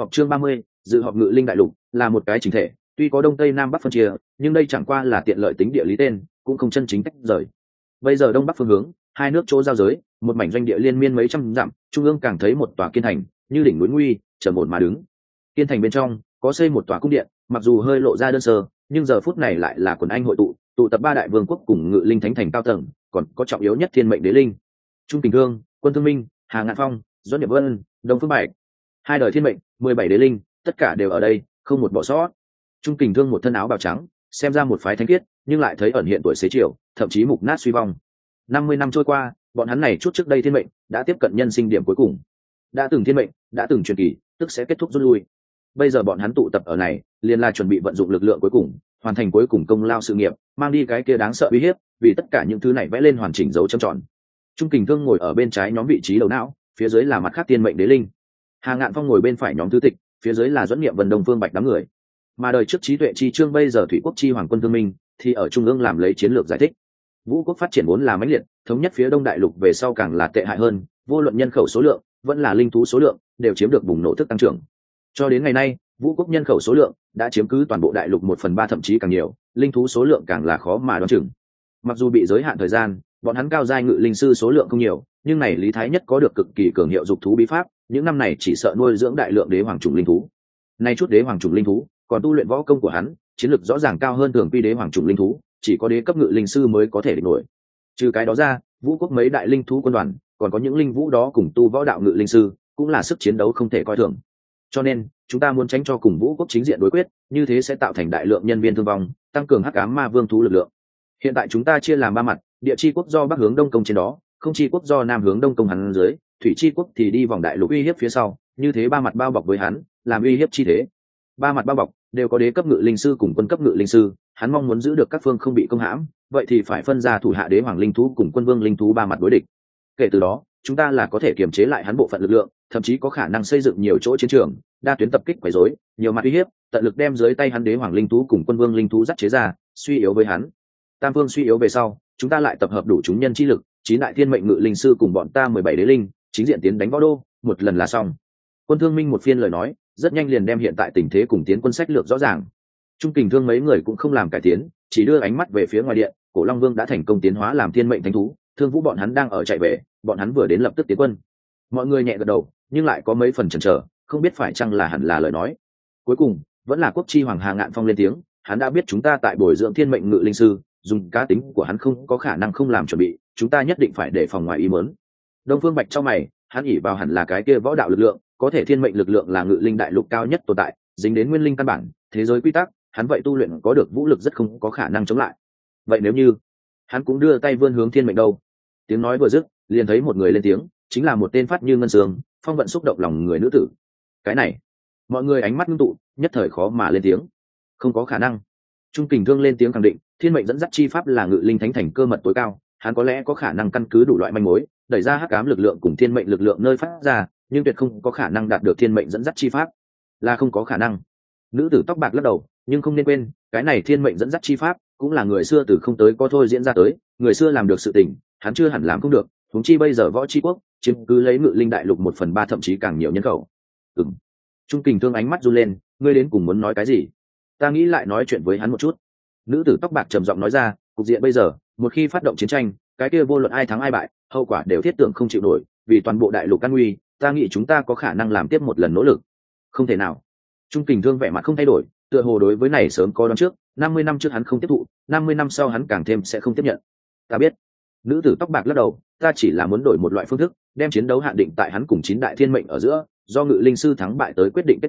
họp ngự linh đại lục là một cái chính thể, tuy có đông tây nam bắc phân chia, nhưng đây chẳng qua là tiện lợi tính địa lý tên, cũng không chân chính tách rời. Bây giờ đông bắc phương hướng, hai nước chỗ giao giới, một mảnh doanh địa liên miên mấy trăm dặm, trung ương càng thấy một tòa kiên thành, như đỉnh núi nguy, trầm ổn mà đứng. Kiên thành bên trong có xây một tòa cung điện, mặc dù hơi lộ ra đơn sơ, nhưng giờ phút này lại là quần anh hội tụ tập ba đại vương quốc cùng ngự linh thánh thành cao tầng, còn có trọng yếu nhất thiên mệnh đế linh, Trung Kình Thương, Quân Thương Minh, Hà Ngạn Phong, Doãn Điệp Vân, Đông Phương Bạch, hai đời thiên mệnh, 17 đế linh, tất cả đều ở đây, không một bỏ sót. Trung Kình Thương một thân áo bào trắng, xem ra một phái thánh khiết, nhưng lại thấy ẩn hiện tuổi xế chiều, thậm chí mục nát suy vong. 50 năm trôi qua, bọn hắn này chút trước đây thiên mệnh đã tiếp cận nhân sinh điểm cuối cùng. Đã từng thiên mệnh, đã từng truyền kỳ, tức sẽ kết thúc rút lui. Bây giờ bọn hắn tụ tập ở này, liền là chuẩn bị vận dụng lực lượng cuối cùng, hoàn thành cuối cùng công lao sự nghiệp, mang đi cái kia đáng sợ uy hiếp, vì tất cả những thứ này vẽ lên hoàn chỉnh dấu chấm tròn. Trung Kình Thương ngồi ở bên trái nhóm vị trí đầu não, phía dưới là mặt khác thiên mệnh đế linh. Hà Ngạn Phong ngồi bên phải nhóm thứ tịch, phía dưới là Doãn Niệm Vân, Đông Phương Bạch đám người. Mà đời trước trí tuệ chi trương bây giờ Thủy Quốc chi hoàng Quân Thương Minh thì ở trung ương làm lấy chiến lược giải thích. Vũ quốc phát triển vốn là mãnh liệt, thống nhất phía đông đại lục về sau càng là tệ hại hơn, vô luận nhân khẩu số lượng, vẫn là linh thú số lượng, đều chiếm được bùng nổ thức tăng trưởng. Cho đến ngày nay, Vũ quốc nhân khẩu số lượng đã chiếm cứ toàn bộ đại lục 1/3 thậm chí càng nhiều, linh thú số lượng càng là khó mà đoán chừng. Mặc dù bị giới hạn thời gian, bọn hắn cao giai ngự linh sư số lượng không nhiều, nhưng này Lý Thái Nhất có được cực kỳ cường hiệu dục thú bí pháp, những năm này chỉ sợ nuôi dưỡng đại lượng đế hoàng trùng linh thú. Nay chút đế hoàng trùng linh thú, còn tu luyện võ công của hắn, chiến lược rõ ràng cao hơn thường quy đế hoàng trùng linh thú, chỉ có đế cấp ngự linh sư mới có thể địch nổi. Trừ cái đó ra, Vũ quốc mấy đại linh thú quân đoàn, còn có những linh vũ đó cùng tu võ đạo ngự linh sư, cũng là sức chiến đấu không thể coi thường. Cho nên, chúng ta muốn tránh cho cùng Vũ quốc chính diện đối quyết, như thế sẽ tạo thành đại lượng nhân viên thương vong, tăng cường hắc ám ma vương thú lực lượng. Hiện tại chúng ta chia làm ba mặt, địa chi quốc do bắc hướng đông công trên đó, không chi quốc do nam hướng đông công hắn dưới, thủy chi quốc thì đi vòng đại lục uy hiếp phía sau, như thế ba mặt bao bọc với hắn, làm uy hiếp chi thế. Ba mặt bao bọc đều có đế cấp ngự linh sư cùng quân cấp ngự linh sư, hắn mong muốn giữ được các phương không bị công hãm, vậy thì phải phân ra thủ hạ đế hoàng linh thú cùng quân vương linh thú ba mặt đối địch. Kể từ đó, chúng ta là có thể kiềm chế lại hắn bộ phận lực lượng, thậm chí có khả năng xây dựng nhiều chỗ chiến trường, đa tuyến tập kích quấy rối, nhiều mặt uy hiếp, tận lực đem dưới tay hắn đế hoàng linh thú cùng quân vương linh thú dắt chế ra, suy yếu với hắn. Tam phương suy yếu về sau, chúng ta lại tập hợp đủ chúng nhân chi lực, chín đại thiên mệnh ngự linh sư cùng bọn ta 17 đế linh, chính diện tiến đánh võ đô, một lần là xong. Quân Thương Minh một phiên lời nói, rất nhanh liền đem hiện tại tình thế cùng tiến quân sách lược rõ ràng. Trung Kình Thương mấy người cũng không làm cải tiến, chỉ đưa ánh mắt về phía ngoài điện, Cổ Long Vương đã thành công tiến hóa làm thiên mệnh thánh thú, Thương Vũ bọn hắn đang ở chạy về, bọn hắn vừa đến lập tức tiến quân. Mọi người nhẹ gật đầu, nhưng lại có mấy phần chần chờ, không biết phải chăng là hẳn là lời nói. Cuối cùng, vẫn là quốc chi hoàng Hà Ngạn Phong lên tiếng, hắn đã biết chúng ta tại bồi dưỡng thiên mệnh ngự linh sư, dùng cá tính của hắn không có khả năng không làm chuẩn bị, chúng ta nhất định phải đề phòng ngoài ý muốn. Đông Phương Bạch trong mày, hắn ỷ vào hẳn là cái kia võ đạo lực lượng, có thể thiên mệnh lực lượng là ngự linh đại lục cao nhất tồn tại, dính đến nguyên linh căn bản, thế giới quy tắc, hắn vậy tu luyện có được vũ lực rất không có khả năng chống lại. Vậy nếu như hắn cũng đưa tay vươn hướng thiên mệnh đâu? Tiếng nói vừa dứt, liền thấy một người lên tiếng, chính là một tên phát như ngân sương, phong vận xúc động lòng người nữ tử. Cái này, mọi người ánh mắt ngưng tụ, nhất thời khó mà lên tiếng. Không có khả năng. Trung Kình Thương lên tiếng khẳng định, thiên mệnh dẫn dắt chi pháp là ngự linh thánh thành cơ mật tối cao, hắn có lẽ có khả năng căn cứ đủ loại manh mối, đẩy ra hắc ám lực lượng cùng thiên mệnh lực lượng nơi phát ra, nhưng tuyệt không có khả năng đạt được thiên mệnh dẫn dắt chi pháp, là không có khả năng. Nữ tử tóc bạc lắc đầu, nhưng không nên quên, cái này thiên mệnh dẫn dắt chi pháp cũng là người xưa từ không tới có thôi diễn ra tới, người xưa làm được sự tình, hắn chưa hẳn làm không được, huống chi bây giờ võ chi quốc chiếm cứ lấy ngự linh đại lục 1/3 thậm chí càng nhiều nhân khẩu. Trung Kình Thương ánh mắt run lên, ngươi đến cùng muốn nói cái gì? Ta nghĩ lại nói chuyện với hắn một chút. Nữ tử tóc bạc trầm giọng nói ra, cục diện bây giờ, một khi phát động chiến tranh, cái kia vô luận ai thắng ai bại, hậu quả đều thiết tưởng không chịu nổi, vì toàn bộ đại lục an nguy, ta nghĩ chúng ta có khả năng làm tiếp một lần nỗ lực. Không thể nào. Trung Kình Thương vẻ mặt không thay đổi, tựa hồ đối với này sớm có đoán trước, 50 năm trước hắn không tiếp thụ, 50 năm sau hắn càng thêm sẽ không tiếp nhận. Ta biết. Nữ tử tóc bạc lắc đầu, ta chỉ là muốn đổi một loại phương thức, đem chiến đấu hạn định tại hắn cùng chín đại thiên mệnh ở giữa, do ngự linh sư thắng bại tới quyết định kết quả,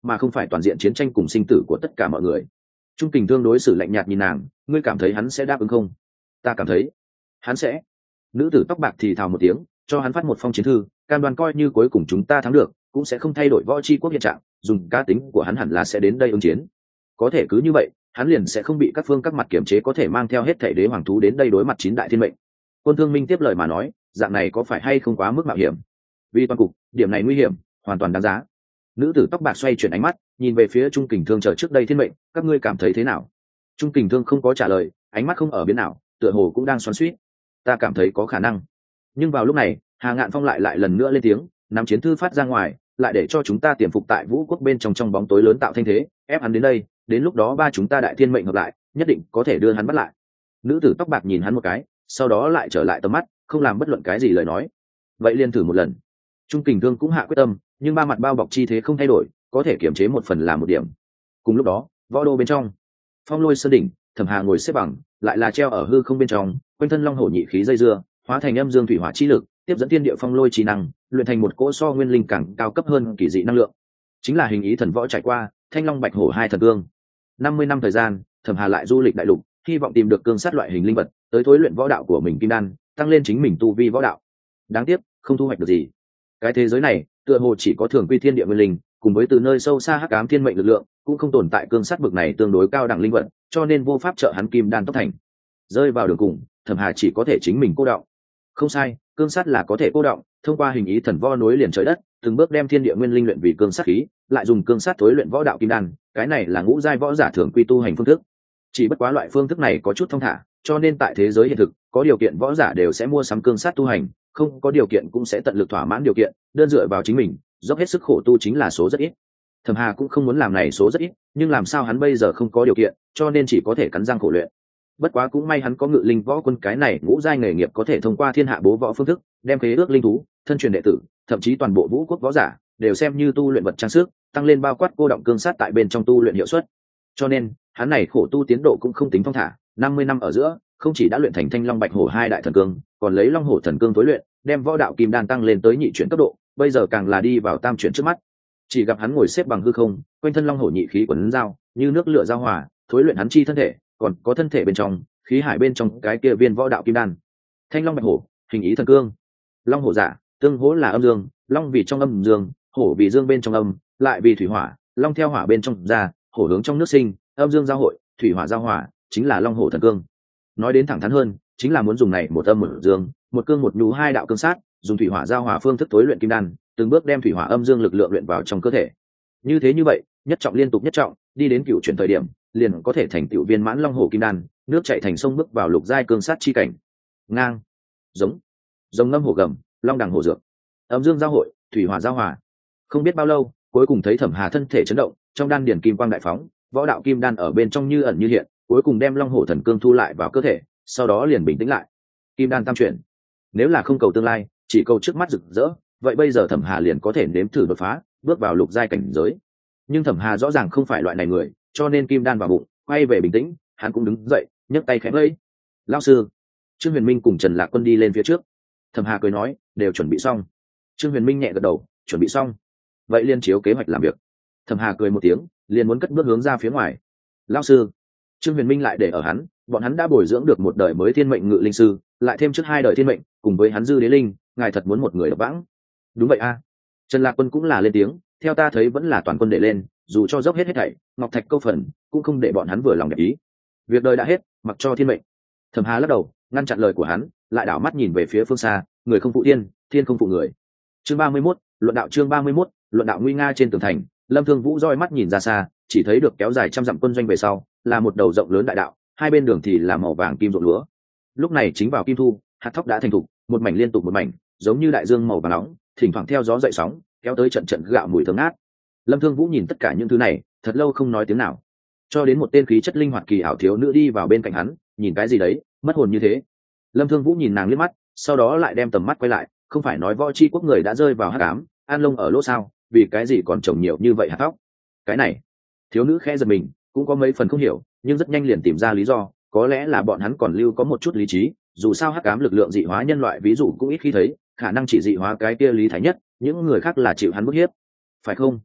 mà không phải toàn diện chiến tranh cùng sinh tử của tất cả mọi người. Trung Kình Thương đối xử lạnh nhạt nhìn nàng, ngươi cảm thấy hắn sẽ đáp ứng không? Ta cảm thấy hắn sẽ. Nữ tử tóc bạc thì thào một tiếng, cho hắn phát một phong chiến thư, cam đoan coi như cuối cùng chúng ta thắng được cũng sẽ không thay đổi võ tri quốc hiện trạng, dùng cá tính của hắn hẳn là sẽ đến đây ứng chiến. Có thể cứ như vậy hắn liền sẽ không bị các phương các mặt kiểm chế, có thể mang theo hết thể đế hoàng thú đến đây đối mặt 9 đại thiên mệnh. Quân Thương Minh tiếp lời mà nói, dạng này có phải hay không quá mức mạo hiểm? Vì toàn cục điểm này nguy hiểm hoàn toàn đáng giá. Nữ tử tóc bạc xoay chuyển ánh mắt nhìn về phía Trung Kình Thương chờ trước đây thiên mệnh, các ngươi cảm thấy thế nào? Trung Kình Thương không có trả lời, ánh mắt không ở biến nào, tựa hồ cũng đang xoắn xuýt. Ta cảm thấy có khả năng. Nhưng vào lúc này Hà Ngạn Phong lại lần nữa lên tiếng, nắm chiến thư phát ra ngoài, lại để cho chúng ta tiềm phục tại vũ quốc bên trong bóng tối lớn tạo thanh thế, ép hắn đến đây, đến lúc đó ba chúng ta đại thiên mệnh hợp lại nhất định có thể đưa hắn bắt lại. Nữ tử tóc bạc nhìn hắn một cái, sau đó lại trở lại tầm mắt, không làm bất luận cái gì lời nói. Vậy liền thử một lần. Trung Kình Thương cũng hạ quyết tâm, nhưng ba mặt bao bọc chi thế không thay đổi, có thể kiểm chế một phần là một điểm. Cùng lúc đó võ đô bên trong Phong Lôi Sơn đỉnh, Thẩm Hà ngồi xếp bằng, lại là treo ở hư không bên trong, quanh thân long hổ nhị khí dây dưa, hóa thành âm dương thủy hỏa chi lực, tiếp dẫn thiên địa phong lôi chi năng, luyện thành một cỗ so nguyên linh càng cao cấp hơn kỳ dị năng lượng. Chính là hình ý thần võ trải qua, Thanh Long Bạch Hổ hai thần cương. 50 năm thời gian, Thẩm Hà lại du lịch đại lục, hy vọng tìm được cương sát loại hình linh vật, tới thối luyện võ đạo của mình kim đan, tăng lên chính mình tu vi võ đạo. Đáng tiếc, không thu hoạch được gì. Cái thế giới này, tựa hồ chỉ có thường quy thiên địa nguyên linh, cùng với từ nơi sâu xa hắc ám thiên mệnh lực lượng, cũng không tồn tại cương sát bực này tương đối cao đẳng linh vật, cho nên vô pháp trợ hắn kim đan tốc thành. Rơi vào đường cùng, Thẩm Hà chỉ có thể chính mình cô đọng. Không sai, cương sát là có thể cô đọng, thông qua hình ý thần võ nối liền trời đất, từng bước đem thiên địa nguyên linh luyện vì cương sát khí, lại dùng cương sát tối luyện võ đạo kim đan, cái này là ngũ giai võ giả thường quy tu hành phương thức. Chỉ bất quá loại phương thức này có chút thông thả, cho nên tại thế giới hiện thực, có điều kiện võ giả đều sẽ mua sắm cương sát tu hành, không có điều kiện cũng sẽ tận lực thỏa mãn điều kiện, đơn dựa vào chính mình, dốc hết sức khổ tu chính là số rất ít. Thẩm Hà cũng không muốn làm này số rất ít, nhưng làm sao hắn bây giờ không có điều kiện, cho nên chỉ có thể cắn răng khổ luyện. Bất quá cũng may hắn có Ngự Linh Võ Quân cái này ngũ giai nghề nghiệp có thể thông qua thiên hạ bố võ phương thức, đem khế ước linh thú, thân truyền đệ tử, thậm chí toàn bộ vũ quốc võ giả đều xem như tu luyện vật trang sức, tăng lên bao quát cô động cương sát tại bên trong tu luyện hiệu suất. Cho nên, hắn này khổ tu tiến độ cũng không tính thong thả, 50 năm ở giữa, không chỉ đã luyện thành Thanh Long Bạch Hổ hai đại thần cương, còn lấy Long Hổ thần cương tối luyện, đem võ đạo kim đan tăng lên tới nhị chuyển cấp độ, bây giờ càng là đi vào tam chuyển trước mắt. Chỉ gặp hắn ngồi xếp bằng hư không, quanh thân Long Hổ nhị khí quấn dao, như nước lửa giao hòa, thối luyện hắn chi thân thể, còn có thân thể bên trong, khí hải bên trong cái kia viên võ đạo kim đan. Thanh Long Bạch Hổ, hình ý thần cương. Long hổ giả, tương hỗ là âm dương, long vì trong âm dương, hổ vì dương bên trong âm, lại vì thủy hỏa, long theo hỏa bên trong ra, hổ hướng trong nước sinh, âm dương giao hội, thủy hỏa giao hỏa, chính là long hổ thần cương. Nói đến thẳng thắn hơn, chính là muốn dùng này một âm một dương, một cương một nhu hai đạo cương sát, dùng thủy hỏa giao hỏa phương thức tối luyện kim đan, từng bước đem thủy hỏa âm dương lực lượng luyện vào trong cơ thể. Như thế như vậy, nhất trọng liên tục nhất trọng, đi đến cựu chuyển thời điểm, liền có thể thành tựu viên mãn long hổ kim đan, nước chảy thành sông bước vào lục giai cương sát chi cảnh. Ngang, giống, rồng ngâm hổ gầm, long đằng hổ dược, âm dương giao hội, thủy hỏa giao hòa. Không biết bao lâu, cuối cùng thấy Thẩm Hà thân thể chấn động, trong đan điển kim quang đại phóng, võ đạo kim đan ở bên trong như ẩn như hiện, cuối cùng đem long hổ thần cương thu lại vào cơ thể, sau đó liền bình tĩnh lại. Kim đan tam chuyển, nếu là không cầu tương lai, chỉ cầu trước mắt rực rỡ, vậy bây giờ Thẩm Hà liền có thể nếm thử đột phá, bước vào lục giai cảnh giới. Nhưng Thẩm Hà rõ ràng không phải loại này người, cho nên kim đan vào bụng, quay về bình tĩnh, hắn cũng đứng dậy, nhấc tay khẽ vẫy. Lão sư. Trương Huyền Minh cùng Trần Lạc Quân đi lên phía trước. Thẩm Hà cười nói, đều chuẩn bị xong. Trương Huyền Minh nhẹ gật đầu, chuẩn bị xong. Vậy liên chiếu kế hoạch làm việc. Thẩm Hà cười một tiếng, liền muốn cất bước hướng ra phía ngoài. Lão sư. Trương Huyền Minh lại để ở hắn, bọn hắn đã bồi dưỡng được một đời mới thiên mệnh ngự linh sư, lại thêm trước 2 đời thiên mệnh, cùng với hắn dư đế linh, ngài thật muốn một người độc vãng. Đúng vậy a. Trần Lạc Quân cũng là lên tiếng, theo ta thấy vẫn là toàn quân để lên, dù cho dốc hết thảy, ngọc thạch câu phần, cũng không để bọn hắn vừa lòng đẹp ý. Việc đời đã hết, mặc cho thiên mệnh. Thẩm Hà lắc đầu, ngăn chặn lời của hắn, lại đảo mắt nhìn về phía phương xa, người không phụ thiên, thiên không phụ người. Chương 31, luận đạo chương 31, luận đạo nguy nga trên tường thành, Lâm Thương Vũ roi mắt nhìn ra xa, chỉ thấy được kéo dài trăm dặm quân doanh về sau, là một đầu rộng lớn đại đạo, hai bên đường thì là màu vàng kim ruộng lúa. Lúc này chính vào kim thu, hạt thóc đã thành thục, một mảnh liên tục một mảnh, giống như đại dương màu vàng nóng, thỉnh thoảng theo gió dậy sóng, kéo tới trận trận gạo mùi thơm ngát. Lâm Thương Vũ nhìn tất cả những thứ này, thật lâu không nói tiếng nào. Cho đến một tên khí chất linh hoạt kỳ ảo thiếu nữ đi vào bên cạnh hắn, nhìn cái gì đấy, mất hồn như thế. Lâm Thương Vũ nhìn nàng liếc mắt, sau đó lại đem tầm mắt quay lại, không phải nói võ chi quốc người đã rơi vào hắc ám, an lông ở lỗ sao, vì cái gì còn trồng nhiều như vậy hạt thóc? Cái này, thiếu nữ khẽ giật mình, cũng có mấy phần không hiểu, nhưng rất nhanh liền tìm ra lý do, có lẽ là bọn hắn còn lưu có một chút lý trí, dù sao hắc ám lực lượng dị hóa nhân loại ví dụ cũng ít khi thấy, khả năng chỉ dị hóa cái kia Lý Thái Nhất, những người khác là chịu hắn bức hiếp, phải không?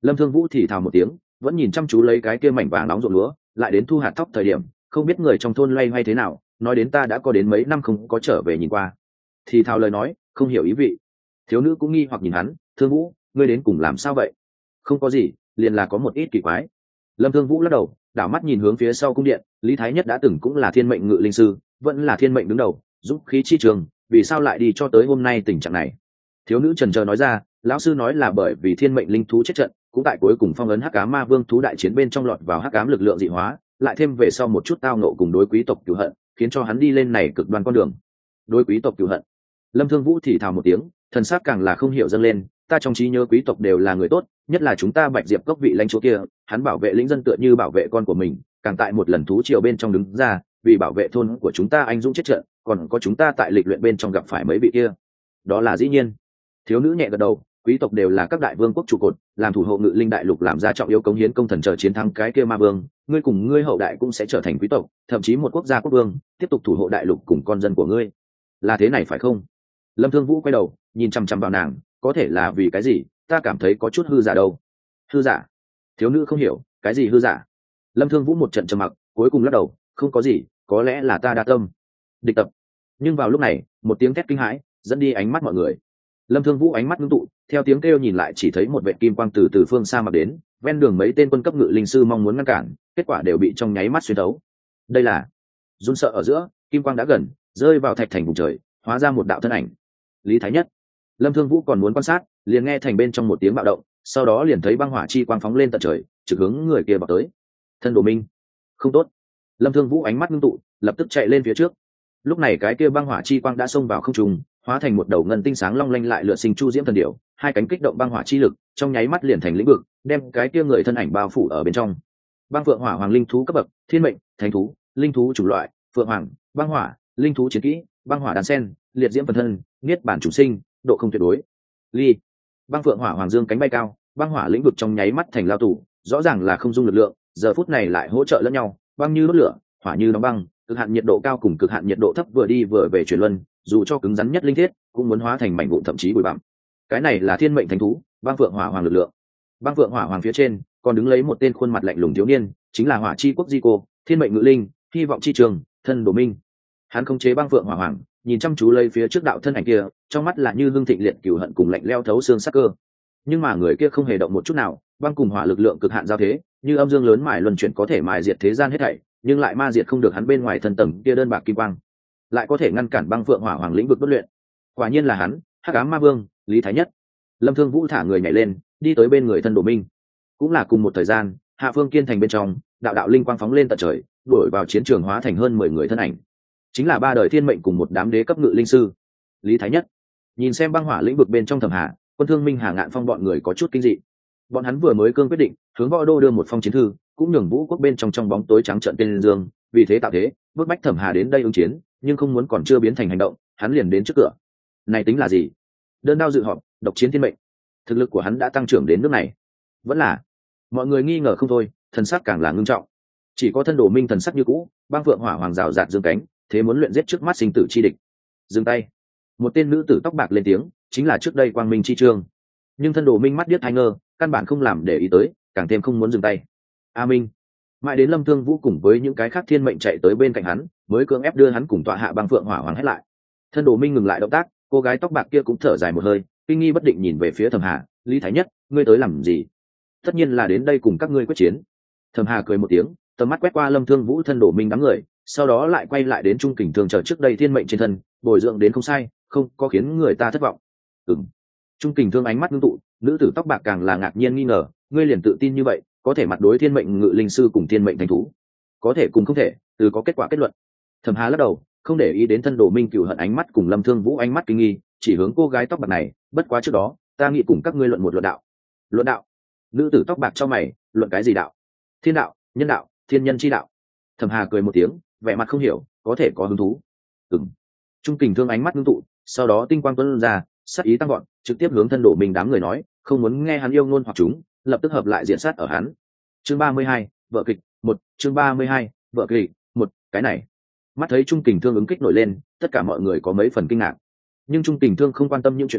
Lâm Thương Vũ thì thào một tiếng, vẫn nhìn chăm chú lấy cái kia mảnh vàng nóng ruộng lúa, lại đến thu hạt thóc thời điểm, không biết người trong thôn loay hoay thế nào, nói đến ta đã có đến mấy năm không có trở về nhìn qua. Thì thào lời nói, không hiểu ý vị. Thiếu nữ cũng nghi hoặc nhìn hắn, Thương Vũ, ngươi đến cùng làm sao vậy? Không có gì, liền là có một ít kỳ quái. Lâm Thương Vũ lắc đầu, đảo mắt nhìn hướng phía sau cung điện, Lý Thái Nhất đã từng cũng là thiên mệnh ngự linh sư, vẫn là thiên mệnh đứng đầu, giúp khí chi trường, vì sao lại đi cho tới hôm nay tình trạng này? Thiếu nữ chần chờ nói ra, lão sư nói là bởi vì thiên mệnh linh thú chết trận, cũng tại cuối cùng phong ấn hắc ám ma vương thú đại chiến bên trong lọt vào hắc ám lực lượng dị hóa, lại thêm về sau một chút tao nộ cùng đối quý tộc cửu hận, khiến cho hắn đi lên này cực đoan con đường. Đối quý tộc cửu hận. Lâm Thương Vũ thì thào một tiếng, thần sắc càng là không hiểu dâng lên, ta trong trí nhớ quý tộc đều là người tốt, nhất là chúng ta Bạch Diệp cốc vị lãnh chúa kia, hắn bảo vệ lĩnh dân tựa như bảo vệ con của mình, càng tại một lần thú triều bên trong đứng ra, vì bảo vệ thôn của chúng ta anh dũng chết trận, còn có chúng ta tại lịch luyện bên trong gặp phải mấy vị kia. Đó là dĩ nhiên. Thiếu nữ nhẹ gật đầu, quý tộc đều là các đại vương quốc trụ cột, làm thủ hộ ngự linh đại lục, làm ra trọng yếu cống hiến công thần chờ chiến thắng cái kia ma vương, ngươi cùng ngươi hậu đại cũng sẽ trở thành quý tộc, thậm chí một quốc gia quốc vương, tiếp tục thủ hộ đại lục cùng con dân của ngươi. Là thế này phải không? Lâm Thương Vũ quay đầu, nhìn chăm chăm vào nàng, có thể là vì cái gì, ta cảm thấy có chút hư giả đâu. Hư giả? Thiếu nữ không hiểu, cái gì hư giả? Lâm Thương Vũ một trận trầm mặc, cuối cùng lắc đầu, không có gì, có lẽ là ta đa tâm. Địch tập. Nhưng vào lúc này, một tiếng thét kinh hãi dẫn đi ánh mắt mọi người. Lâm Thương Vũ ánh mắt ngưng tụ, theo tiếng kêu nhìn lại chỉ thấy một vệt kim quang từ phương xa mà đến, ven đường mấy tên quân cấp ngự linh sư mong muốn ngăn cản, kết quả đều bị trong nháy mắt xuyên thấu. Đây là run sợ ở giữa, kim quang đã gần, rơi vào thạch thành vùng trời, hóa ra một đạo thân ảnh. Lý Thái Nhất. Lâm Thương Vũ còn muốn quan sát, liền nghe thành bên trong một tiếng bạo động, sau đó liền thấy băng hỏa chi quang phóng lên tận trời, trực hướng người kia vào tới. Thân Đồ Minh. Không tốt. Lâm Thương Vũ ánh mắt ngưng tụ, lập tức chạy lên phía trước. Lúc này cái kia băng hỏa chi quang đã xông vào không trung, hóa thành một đầu ngân tinh sáng long lanh lại lượn sinh chu diễm thần điểu, hai cánh kích động băng hỏa chi lực, trong nháy mắt liền thành lĩnh vực, đem cái kia người thân ảnh bao phủ ở bên trong. Băng Phượng Hỏa Hoàng linh thú cấp bậc, thiên mệnh, thánh thú, linh thú chủng loại, Phượng Hoàng, băng hỏa, linh thú chiến kỹ, băng hỏa đan sen, liệt diễm phần thân, niết bản chủ sinh, độ không tuyệt đối. Ly. Băng Phượng Hỏa Hoàng dương cánh bay cao, băng hỏa lĩnh vực trong nháy mắt thành lao tù, rõ ràng là không dung lực lượng, giờ phút này lại hỗ trợ lẫn nhau, băng như đốt lửa, hỏa như đóng băng, cực hạn nhiệt độ cao cùng cực hạn nhiệt độ thấp vừa đi vừa về chuyển luân, dù cho cứng rắn nhất linh thiết cũng muốn hóa thành mảnh vụn thậm chí bụi bặm. Cái này là thiên mệnh thánh thú, băng Phượng Hỏa Hoàng lực lượng. Băng Phượng Hỏa Hoàng phía trên còn đứng lấy một tên khuôn mặt lạnh lùng thiếu niên, chính là Hỏa chi quốc Di Cô, thiên mệnh ngự linh, hy vọng chi trường, thân Đồ Minh. Hắn khống chế băng Phượng Hỏa Hoàng, nhìn chăm chú lấy phía trước đạo thân ảnh kia, trong mắt là như hương thịnh liệt cừu hận cùng lạnh leo thấu xương sắc cơ. Nhưng mà người kia không hề động một chút nào, băng cùng hỏa lực lượng cực hạn giao thế, như âm dương lớn mài luân chuyển có thể mài diệt thế gian hết thảy, nhưng lại ma diệt không được hắn bên ngoài thân tầng kia đơn bạc kim quang, lại có thể ngăn cản băng Phượng Hỏa Hoàng lĩnh vực bất luyện. Quả nhiên là hắn, Hắc Ám Ma Vương, Lý Thái Nhất. Lâm Thương Vũ thả người nhảy lên, đi tới bên người thân Đồ Minh. Cũng là cùng một thời gian, Hạ Phương Kiên thành bên trong, đạo đạo linh quang phóng lên tận trời, đuổi vào chiến trường hóa thành hơn 10 người thân ảnh. Chính là ba đời thiên mệnh cùng một đám đế cấp ngự linh sư. Lý Thái Nhất. Nhìn xem băng hỏa lĩnh vực bên trong Thẩm Hà, Quân Thương Minh, Hà Ngạn Phong bọn người có chút kinh dị. Bọn hắn vừa mới cương quyết định, hướng Võ Đô đưa một phong chiến thư, cũng nhường Vũ quốc bên trong bóng tối trắng trợn tên dương, vì thế tạo thế, bức bách Thẩm Hà đến đây ứng chiến, nhưng không muốn còn chưa biến thành hành động, hắn liền đến trước cửa. Này tính là gì? Đơn đao dự họp, độc chiến thiên mệnh. Thực lực của hắn đã tăng trưởng đến nước này. Vẫn là, mọi người nghi ngờ không thôi, thần sắc càng là ngưng trọng. Chỉ có thân Đồ Minh thần sắc như cũ, băng Phượng Hỏa Hoàng rào rạt dương cánh, thế muốn luyện giết trước mắt sinh tử chi địch. Dừng tay. Một tên nữ tử tóc bạc lên tiếng, chính là trước đây Quang Minh chi trương. Nhưng thân Đồ Minh mắt điếc hai ngơ, căn bản không làm để ý tới, càng thêm không muốn dừng tay. A Minh. Mãi đến Lâm Thương Vũ cùng với những cái khác thiên mệnh chạy tới bên cạnh hắn, mới cưỡng ép đưa hắn cùng tọa hạ băng Phượng Hỏa Hoàng hết lại. Thân Đồ Minh ngừng lại động tác, cô gái tóc bạc kia cũng thở dài một hơi, kinh nghi bất định nhìn về phía Thẩm Hà, Lý Thái Nhất, ngươi tới làm gì? Tất nhiên là đến đây cùng các ngươi quyết chiến. Thẩm Hà cười một tiếng, tầm mắt quét qua Lâm Thương Vũ thân Đồ Minh đám người, sau đó lại quay lại đến Trung Kình Thương chờ trước đây thiên mệnh trên thân, bồi dưỡng đến không sai, không có khiến người ta thất vọng. Trung Kình Thương ánh mắt ngưng tụ, nữ tử tóc bạc càng là ngạc nhiên nghi ngờ, ngươi liền tự tin như vậy, có thể mặt đối thiên mệnh ngự linh sư cùng thiên mệnh thánh thú, có thể cùng không thể, từ có kết quả kết luận. Thẩm Hà lắc đầu, không để ý đến thân Đồ Minh cừu hận ánh mắt cùng Lâm Thương Vũ ánh mắt kinh nghi, chỉ hướng cô gái tóc bạc này, bất quá trước đó, ta nghĩ cùng các ngươi luận một luận đạo. Luận đạo? Nữ tử tóc bạc cho mày, luận cái gì đạo? Thiên đạo, nhân đạo, thiên nhân chi đạo. Thẩm Hà cười một tiếng, vẻ mặt không hiểu, có thể có hứng thú. Trung Kình Thương ánh mắt ngưng tụ, sau đó tinh quang tuôn ra, sát ý tăng gọn, trực tiếp hướng thân Đồ Minh đám người nói, không muốn nghe hắn yêu ngôn hoặc chúng, lập tức hợp lại diện sát ở hắn. Chương 32, vợ kịch 1, chương 32, vợ kịch 1, cái này. Mắt thấy Trung Kình Thương ứng kích nổi lên, tất cả mọi người có mấy phần kinh ngạc. Nhưng Trung Kình Thương không quan tâm những chuyện đó,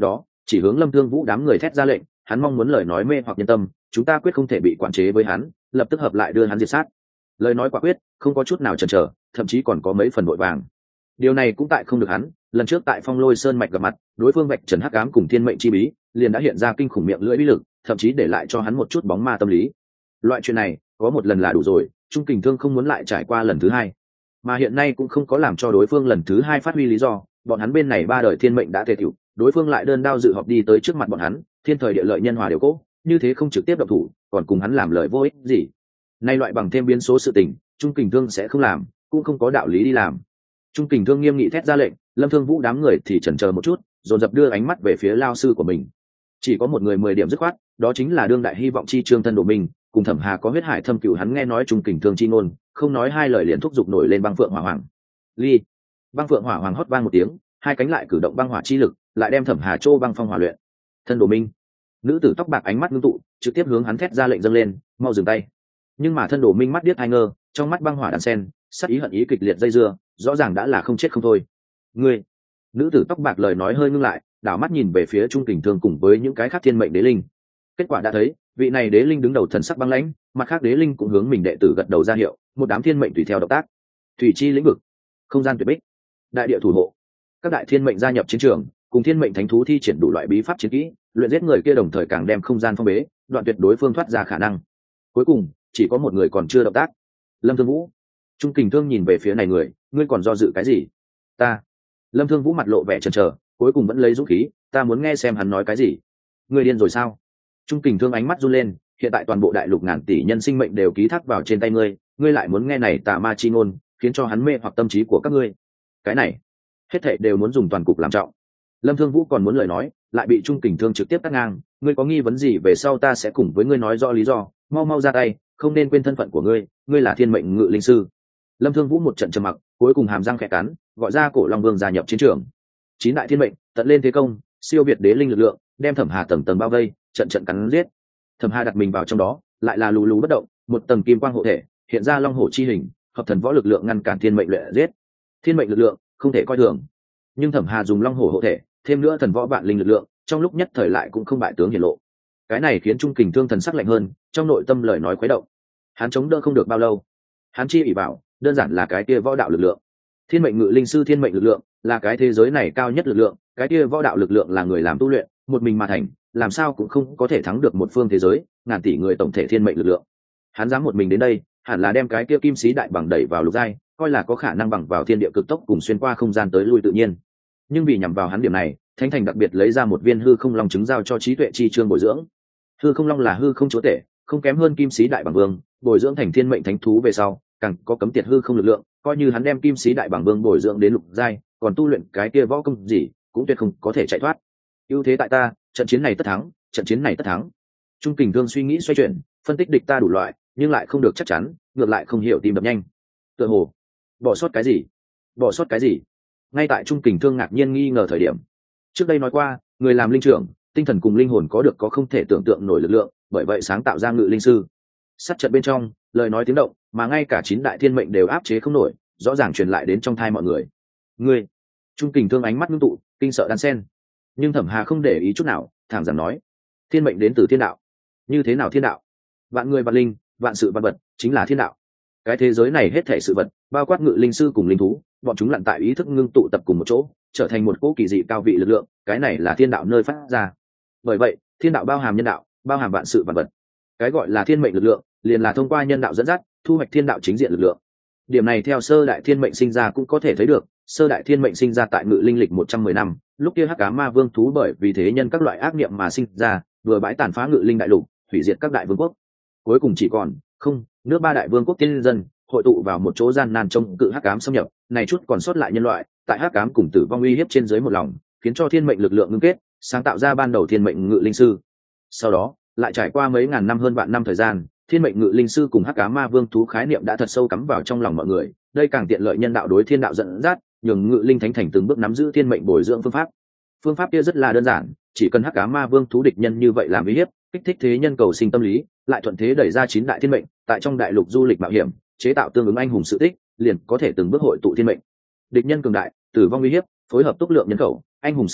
chỉ hướng Lâm Thương Vũ đám người thét ra lệnh, hắn mong muốn lời nói mê hoặc nhân tâm, chúng ta quyết không thể bị quản chế với hắn, lập tức hợp lại đưa hắn diệt sát. Lời nói quả quyết, không có chút nào chần chờ, thậm chí còn có mấy phần vội vàng. Điều này cũng tại không được hắn, lần trước tại Phong Lôi Sơn mạch gặp mặt, đối phương vạch trần hắc ám cùng thiên mệnh chi bí, liền đã hiện ra kinh khủng miệng lưỡi bí lực, thậm chí để lại cho hắn một chút bóng ma tâm lý. Loại chuyện này, có một lần là đủ rồi, Trung Kình Thương không muốn lại trải qua lần thứ hai. Mà hiện nay cũng không có làm cho đối phương lần thứ hai phát huy lý do, bọn hắn bên này ba đời thiên mệnh đã tề tiểu, đối phương lại đơn đao dự họp đi tới trước mặt bọn hắn, thiên thời địa lợi nhân hòa đều cố, như thế không trực tiếp động thủ, còn cùng hắn làm lời vô ích gì. Nay loại bằng thêm biến số sự tình, Trung Kình Thương sẽ không làm, cũng không có đạo lý đi làm. Trung Kình Thương nghiêm nghị thét ra lệnh, Lâm Thương Vũ đám người thì chần chờ một chút, dồn dập đưa ánh mắt về phía lao sư của mình. Chỉ có một người 10 điểm dứt khoát, đó chính là đương đại hy vọng chi Trương Thân Đồ Minh, cùng Thẩm Hà có huyết hải thâm cửu, hắn nghe nói Trung Kình Thương chi ngôn, không nói hai lời liền thúc giục nổi lên băng phượng hỏa hoàng. Ly, băng phượng hỏa hoàng hót vang một tiếng, hai cánh lại cử động băng hỏa chi lực, lại đem Thẩm Hà Trô băng phong hỏa luyện. Thân Đồ Minh, nữ tử tóc bạc ánh mắt ngưng tụ, trực tiếp hướng hắn thét ra lệnh dâng lên, mau dừng tay. Nhưng mà Thân Đồ Minh mắt điếc hai ngơ, trong mắt băng hỏa đan sen, sát ý hận ý kịch liệt dây dưa, rõ ràng đã là không chết không thôi. Ngươi, nữ tử tóc bạc lời nói hơi ngưng lại, đảo mắt nhìn về phía Trung Kình Thương cùng với những cái khác thiên mệnh đế linh. Kết quả đã thấy, vị này đế linh đứng đầu thần sắc băng lãnh, mặt khác đế linh cũng hướng mình đệ tử gật đầu ra hiệu, một đám thiên mệnh tùy theo động tác. Thủy chi lĩnh vực, không gian tuyệt bích, đại địa thủ hộ, các đại thiên mệnh gia nhập chiến trường, cùng thiên mệnh thánh thú thi triển đủ loại bí pháp chiến kỹ, luyện giết người kia đồng thời càng đem không gian phong bế, đoạn tuyệt đối phương thoát ra khả năng. Cuối cùng, chỉ có một người còn chưa động tác. Lâm Thương Vũ. Trung Kình Thương nhìn về phía này người, ngươi còn do dự cái gì? Ta. Lâm Thương Vũ mặt lộ vẻ chần chờ, cuối cùng vẫn lấy dũng khí, ta muốn nghe xem hắn nói cái gì. Ngươi điên rồi sao? Trung Kình Thương ánh mắt run lên, hiện tại toàn bộ đại lục ngàn tỷ nhân sinh mệnh đều ký thác vào trên tay ngươi, ngươi lại muốn nghe này tà ma chi ngôn, khiến cho hắn mê hoặc tâm trí của các ngươi. Cái này, hết thảy đều muốn dùng toàn cục làm trọng. Lâm Thương Vũ còn muốn lời nói, lại bị Trung Kình Thương trực tiếp cắt ngang, ngươi có nghi vấn gì về sau ta sẽ cùng với ngươi nói rõ lý do, mau mau ra tay, không nên quên thân phận của ngươi, ngươi là thiên mệnh ngự linh sư. Lâm Thương Vũ một trận trầm mặc, cuối cùng hàm răng khẽ cắn, gọi ra Cổ Long Vương gia nhập chiến trường. 9 đại thiên mệnh, tận lên thế công, siêu việt đế linh lực lượng, đem Thẩm Hà tầng tầng bao vây, trận trận cắn giết. Thẩm Hà đặt mình vào trong đó, lại là lù lù bất động, một tầng kim quang hộ thể, hiện ra long hổ chi hình, hợp thần võ lực lượng ngăn cản thiên mệnh luyện giết. Thiên mệnh lực lượng không thể coi thường, nhưng Thẩm Hà dùng long hổ hộ thể, thêm nữa thần võ vạn linh lực lượng, trong lúc nhất thời lại cũng không bại tướng hiển lộ. Cái này khiến Trung Kình Thương thần sắc lạnh hơn, trong nội tâm lời nói khuấy động. Hắn chống đỡ không được bao lâu, hắn chi ỷ bảo, đơn giản là cái kia võ đạo lực lượng. Thiên mệnh ngự linh sư thiên mệnh lực lượng là cái thế giới này cao nhất lực lượng, cái kia võ đạo lực lượng là người làm tu luyện, một mình mà thành, làm sao cũng không có thể thắng được một phương thế giới ngàn tỷ người tổng thể thiên mệnh lực lượng. Hắn dám một mình đến đây, hẳn là đem cái kia kim sĩ đại bằng đẩy vào lục giai, coi là có khả năng bằng vào thiên địa cực tốc cùng xuyên qua không gian tới lui tự nhiên. Nhưng vì nhằm vào hắn điểm này, Thánh Thành đặc biệt lấy ra một viên hư không long trứng giao cho trí tuệ chi chương bồi dưỡng. Hư không long là hư không chúa tể, không kém hơn kim sĩ đại bằng vương, bồi dưỡng thành thiên mệnh thánh thú về sau, càng có cấm tiệt hư không lực lượng, coi như hắn đem kim sĩ đại bằng vương bồi dưỡng đến lục giai, còn tu luyện cái kia võ công gì, cũng tuyệt không có thể chạy thoát. Ưu thế tại ta, trận chiến này tất thắng, trận chiến này tất thắng. Trung Kình Thương suy nghĩ xoay chuyển, phân tích địch ta đủ loại, nhưng lại không được chắc chắn, ngược lại không hiểu tim đập nhanh. Tựa hồ bỏ sót cái gì? Bỏ sót cái gì? Ngay tại Trung Kình Thương ngạc nhiên nghi ngờ thời điểm, trước đây nói qua, người làm linh trưởng, tinh thần cùng linh hồn có được có không thể tưởng tượng nổi lực lượng, bởi vậy sáng tạo ra ngự linh sư. Sát trận bên trong, lời nói tiếng động, mà ngay cả 9 đại thiên mệnh đều áp chế không nổi, rõ ràng truyền lại đến trong thai mọi người. Ngươi, Trung Kình Thương ánh mắt ngưng tụ, kinh sợ đan sen. Nhưng Thẩm Hà không để ý chút nào, thẳng rằng nói, thiên mệnh đến từ thiên đạo. Như thế nào thiên đạo? Vạn người vạn linh, vạn sự vạn vật, chính là thiên đạo. Cái thế giới này hết thảy sự vật, bao quát ngự linh sư cùng linh thú, bọn chúng lặn tại ý thức ngưng tụ tập cùng một chỗ, trở thành một cỗ kỳ dị cao vị lực lượng, cái này là thiên đạo nơi phát ra. Bởi vậy, thiên đạo bao hàm nhân đạo, bao hàm vạn sự vạn vật. Cái gọi là thiên mệnh lực lượng, liền là thông qua nhân đạo dẫn dắt, thu hoạch thiên đạo chính diện lực lượng. Điểm này theo sơ đại thiên mệnh sinh ra cũng có thể thấy được, sơ đại thiên mệnh sinh ra tại ngự linh lịch 110 năm, lúc kia hắc ám ma vương thú bởi vì thế nhân các loại ác niệm mà sinh ra, vừa bãi tàn phá ngự linh đại lục, hủy diệt các đại vương quốc. Cuối cùng chỉ còn không nước ba đại vương quốc tiên dân hội tụ vào một chỗ gian nan chống cự hắc ám xâm nhập, này chút còn sót lại nhân loại, tại hắc ám cùng tử vong uy hiếp trên dưới một lòng, khiến cho thiên mệnh lực lượng ngưng kết, sáng tạo ra ban đầu thiên mệnh ngự linh sư. Sau đó, lại trải qua mấy ngàn năm hơn vạn năm thời gian, thiên mệnh ngự linh sư cùng hắc ám ma vương thú khái niệm đã thật sâu cắm vào trong lòng mọi người, đây càng tiện lợi nhân đạo đối thiên đạo dẫn dắt, nhường ngự linh thánh thành từng bước nắm giữ thiên mệnh bồi dưỡng phương pháp kia rất là đơn giản, chỉ cần hắc ám ma vương thú địch nhân như vậy làm uy hiếp, kích thích thế nhân cầu sinh tâm lý, lại thuận thế đẩy ra 9 đại thiên mệnh, tại trong đại lục du lịch mạo hiểm, chế tạo tương ứng anh hùng sự tích, liền có thể từng bước hội tụ thiên mệnh. Địch nhân cường đại, tử vong uy hiếp, phối hợp túc lượng nhân khẩu, anh hùng sự tích,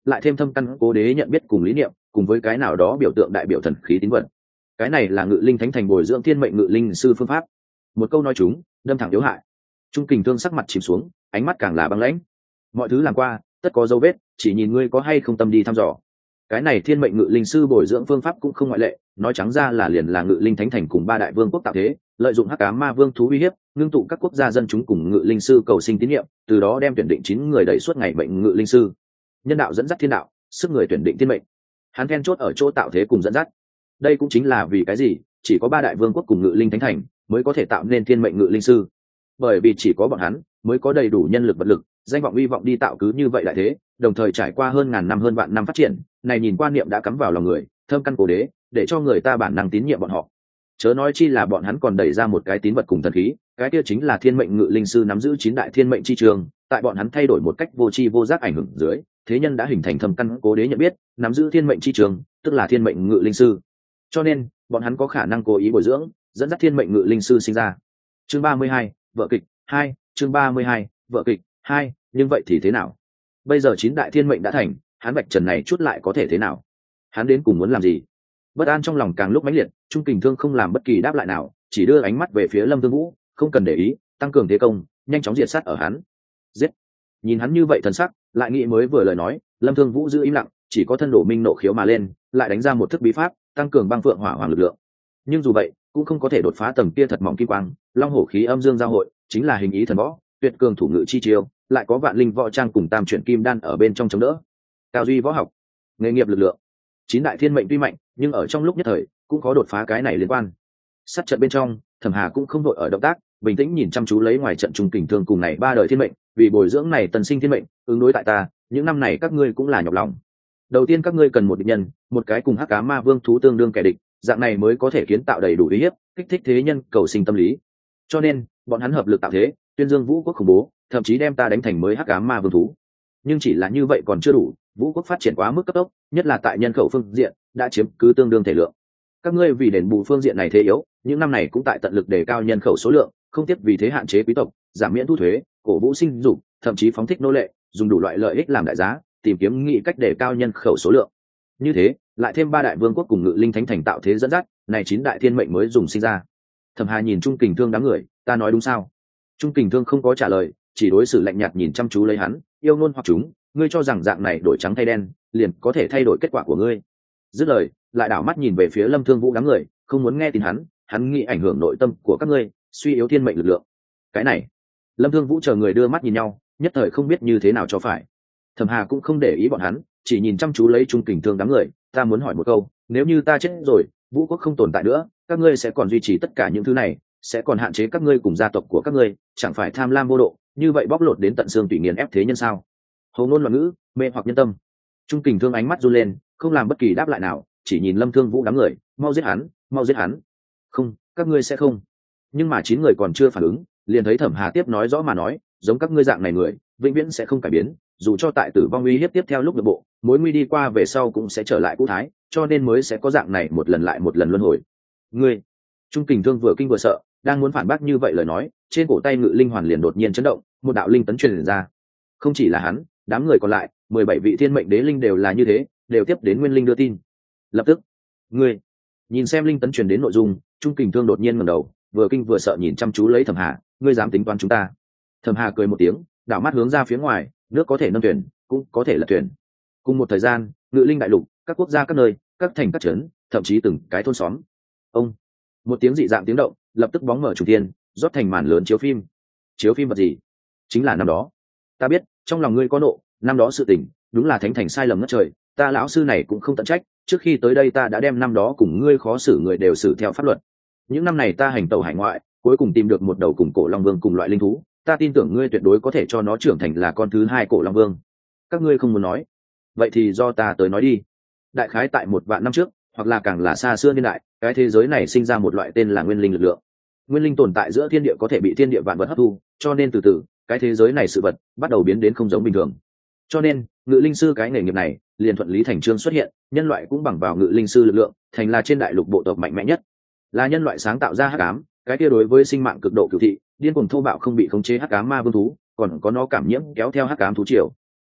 lại thêm thâm căn cố đế nhận biết cùng lý niệm, cùng với cái nào đó biểu tượng đại biểu thần khí tín vật. Cái này là Ngự Linh Thánh Thành bồi dưỡng thiên mệnh ngự linh sư phương pháp. Một câu nói chúng, đâm thẳng yếu hại. Trung Kình Thương sắc mặt chìm xuống, ánh mắt càng là băng lãnh. Mọi thứ làm qua, tất có dấu vết, chỉ nhìn ngươi có hay không tâm đi thăm dò. Cái này thiên mệnh ngự linh sư bồi dưỡng phương pháp cũng không ngoại lệ, nói trắng ra là liền là Ngự Linh Thánh Thành cùng ba đại vương quốc tạo thế, lợi dụng hắc ám ma vương thú uy hiếp, ngưng tụ các quốc gia dân chúng cùng ngự linh sư cầu sinh tín nhiệm, từ đó đem tuyển định 9 người đẩy suốt ngày mệnh ngự linh sư. Nhân đạo dẫn dắt thiên đạo, sức người tuyển định thiên mệnh. Hắn then chốt ở chỗ tạo thế cùng dẫn dắt. Đây cũng chính là vì cái gì chỉ có ba đại vương quốc cùng Ngự Linh Thánh Thành mới có thể tạo nên thiên mệnh ngự linh sư, bởi vì chỉ có bọn hắn mới có đầy đủ nhân lực vật lực, danh vọng uy vọng đi tạo cứ như vậy đại thế, đồng thời trải qua hơn ngàn năm hơn vạn năm phát triển, này nhìn quan niệm đã cắm vào lòng người, thâm căn cố đế, để cho người ta bản năng tín nhiệm bọn họ. Chớ nói chi là bọn hắn còn đẩy ra một cái tín vật cùng thần khí, cái kia chính là thiên mệnh ngự linh sư nắm giữ 9 đại thiên mệnh chi trường, tại bọn hắn thay đổi một cách vô tri vô giác ảnh hưởng dưới, thế nhân đã hình thành thâm căn cố đế nhận biết, nắm giữ thiên mệnh chi trường, tức là thiên mệnh ngự linh sư. Cho nên, bọn hắn có khả năng cố ý bồi dưỡng, dẫn dắt thiên mệnh ngự linh sư sinh ra. Chương 32, vở kịch 2, chương 32, vở kịch 2, nhưng vậy thì thế nào? Bây giờ 9 đại thiên mệnh đã thành, hắn vạch trần này chút lại có thể thế nào? Hắn đến cùng muốn làm gì? Bất an trong lòng càng lúc mãnh liệt, Trung Kình Thương không làm bất kỳ đáp lại nào, chỉ đưa ánh mắt về phía Lâm Thương Vũ, không cần để ý, tăng cường thế công, nhanh chóng diệt sát ở hắn. Giết! Nhìn hắn như vậy thần sắc, lại nghĩ mới vừa lời nói, Lâm Thương Vũ giữ im lặng, chỉ có thân đổ minh nộ khiếu mà lên, lại đánh ra một thức bí pháp, tăng cường băng phượng hỏa hoàng lực lượng. Nhưng dù vậy, cũng không có thể đột phá tầng kia thật mỏng kim quang, long hổ khí âm dương giao hội, chính là hình ý thần võ, tuyệt cường thủ ngự chi chiêu, lại có vạn linh võ trang cùng tam chuyển kim đan ở bên trong chống đỡ. Cao duy võ học, nghề nghiệp lực lượng. 9 đại thiên mệnh tuy mạnh, nhưng ở trong lúc nhất thời, cũng có đột phá cái này liên quan. Sát trận bên trong, Thẩm Hà cũng không đội ở động tác, bình tĩnh nhìn chăm chú lấy ngoài trận Trung Kình Thương cùng này 3 đời thiên mệnh, vì bồi dưỡng này tần sinh thiên mệnh, ứng đối tại ta, những năm này các ngươi cũng là nhọc lòng. Đầu tiên các ngươi cần một địch nhân, một cái cùng hắc ám ma vương thú tương đương kẻ địch, dạng này mới có thể kiến tạo đầy đủ uy hiếp, kích thích thế nhân cầu sinh tâm lý. Cho nên, bọn hắn hợp lực tạo thế, tuyên dương vũ quốc khủng bố, thậm chí đem ta đánh thành mới hắc ám ma vương thú. Nhưng chỉ là như vậy còn chưa đủ, vũ quốc phát triển quá mức cấp tốc, nhất là tại nhân khẩu phương diện, đã chiếm cứ tương đương thể lượng. Các ngươi vì đền bù phương diện này thế yếu, những năm này cũng tại tận lực đề cao nhân khẩu số lượng, không tiếp vì thế hạn chế quý tộc, giảm miễn thu thuế, cổ vũ sinh dục, thậm chí phóng thích nô lệ, dùng đủ loại lợi ích làm đại giá, tìm kiếm nghị cách đề cao nhân khẩu số lượng. Như thế, lại thêm 3 đại vương quốc cùng Ngự Linh Thánh Thành tạo thế dẫn dắt, này 9 đại thiên mệnh mới dùng sinh ra. Thẩm Hà nhìn Trung Kình Thương đám người, ta nói đúng sao? Trung Kình Thương không có trả lời, chỉ đối xử lạnh nhạt nhìn chăm chú lấy hắn, yêu ngôn hoặc chúng, ngươi cho rằng dạng này đổi trắng thay đen, liền có thể thay đổi kết quả của ngươi. Dứt lời, lại đảo mắt nhìn về phía Lâm Thương Vũ đám người, không muốn nghe tin hắn nghĩ ảnh hưởng nội tâm của các ngươi, suy yếu thiên mệnh lực lượng. Cái này, Lâm Thương Vũ chờ người đưa mắt nhìn nhau, nhất thời không biết như thế nào cho phải. Thẩm Hà cũng không để ý bọn hắn, chỉ nhìn chăm chú lấy Trung Kình Thương đám người, ta muốn hỏi một câu, nếu như ta chết rồi, vũ quốc không tồn tại nữa, các ngươi sẽ còn duy trì tất cả những thứ này, sẽ còn hạn chế các ngươi cùng gia tộc của các ngươi, chẳng phải tham lam vô độ, như vậy bóc lột đến tận xương tùy nghiền ép thế nhân sao? Hồ ngôn loạn ngữ, mê hoặc nhân tâm. Trung Kình Thương ánh mắt run lên, không làm bất kỳ đáp lại nào, chỉ nhìn Lâm Thương Vũ đám người, mau giết hắn, mau giết hắn. Không, các ngươi sẽ không. Nhưng mà 9 người còn chưa phản ứng, liền thấy Thẩm Hà tiếp nói rõ mà nói, giống các ngươi dạng này người, vĩnh viễn sẽ không cải biến, dù cho tại tử vong uy hiếp tiếp theo lúc nội bộ, mối nguy đi qua về sau cũng sẽ trở lại cũ thái, cho nên mới sẽ có dạng này một lần lại một lần luân hồi. Ngươi, Trung Kình Thương vừa kinh vừa sợ, đang muốn phản bác như vậy lời nói, trên cổ tay Ngự Linh Hoàn liền đột nhiên chấn động, một đạo linh tấn truyền ra. Không chỉ là hắn, đám người còn lại, 17 vị thiên mệnh đế linh đều là như thế, đều tiếp đến Nguyên Linh đưa tin. Lập tức, ngươi, nhìn xem linh tấn truyền đến nội dung, Trung Kình Thương đột nhiên ngẩng đầu, vừa kinh vừa sợ nhìn chăm chú lấy Thẩm Hà, ngươi dám tính toán chúng ta? Thẩm Hà cười một tiếng, đảo mắt hướng ra phía ngoài, nước có thể nâng thuyền, cũng có thể lật thuyền. Cùng một thời gian, Ngự Linh đại lục, các quốc gia các nơi, các thành các trấn, thậm chí từng cái thôn xóm. Ông, một tiếng dị dạng tiếng động, lập tức bóng mở trùng thiên, rót thành màn lớn chiếu phim. Chiếu phim vật gì? Chính là năm đó. Ta biết, trong lòng ngươi có nộ, năm đó sự tình, đúng là thánh thành sai lầm ngất trời, ta lão sư này cũng không tận trách, trước khi tới đây ta đã đem năm đó cùng ngươi khó xử người đều xử theo pháp luật. Những năm này ta hành tẩu hải ngoại, cuối cùng tìm được một đầu cùng cổ long vương cùng loại linh thú, ta tin tưởng ngươi tuyệt đối có thể cho nó trưởng thành là con thứ 2 cổ long vương. Các ngươi không muốn nói, vậy thì do ta tới nói đi. Đại khái tại 1 vạn năm trước, hoặc là càng là xa xưa niên đại, cái thế giới này sinh ra một loại tên là nguyên linh lực lượng. Nguyên linh tồn tại giữa thiên địa có thể bị thiên địa vạn vật hấp thu, cho nên từ từ, cái thế giới này sự vật bắt đầu biến đến không giống bình thường. Cho nên, Ngự Linh sư cái nghề nghiệp này liền thuận lý thành chương xuất hiện, nhân loại cũng bằng vào Ngự Linh sư lực lượng, thành là trên đại lục bộ tộc mạnh mẽ nhất. Là nhân loại sáng tạo ra hắc ám, cái kia đối với sinh mạng cực độ cửu thị, điên cuồng thô bạo không bị khống chế hắc ám ma vương thú, còn có nó cảm nhiễm kéo theo hắc ám thú triều.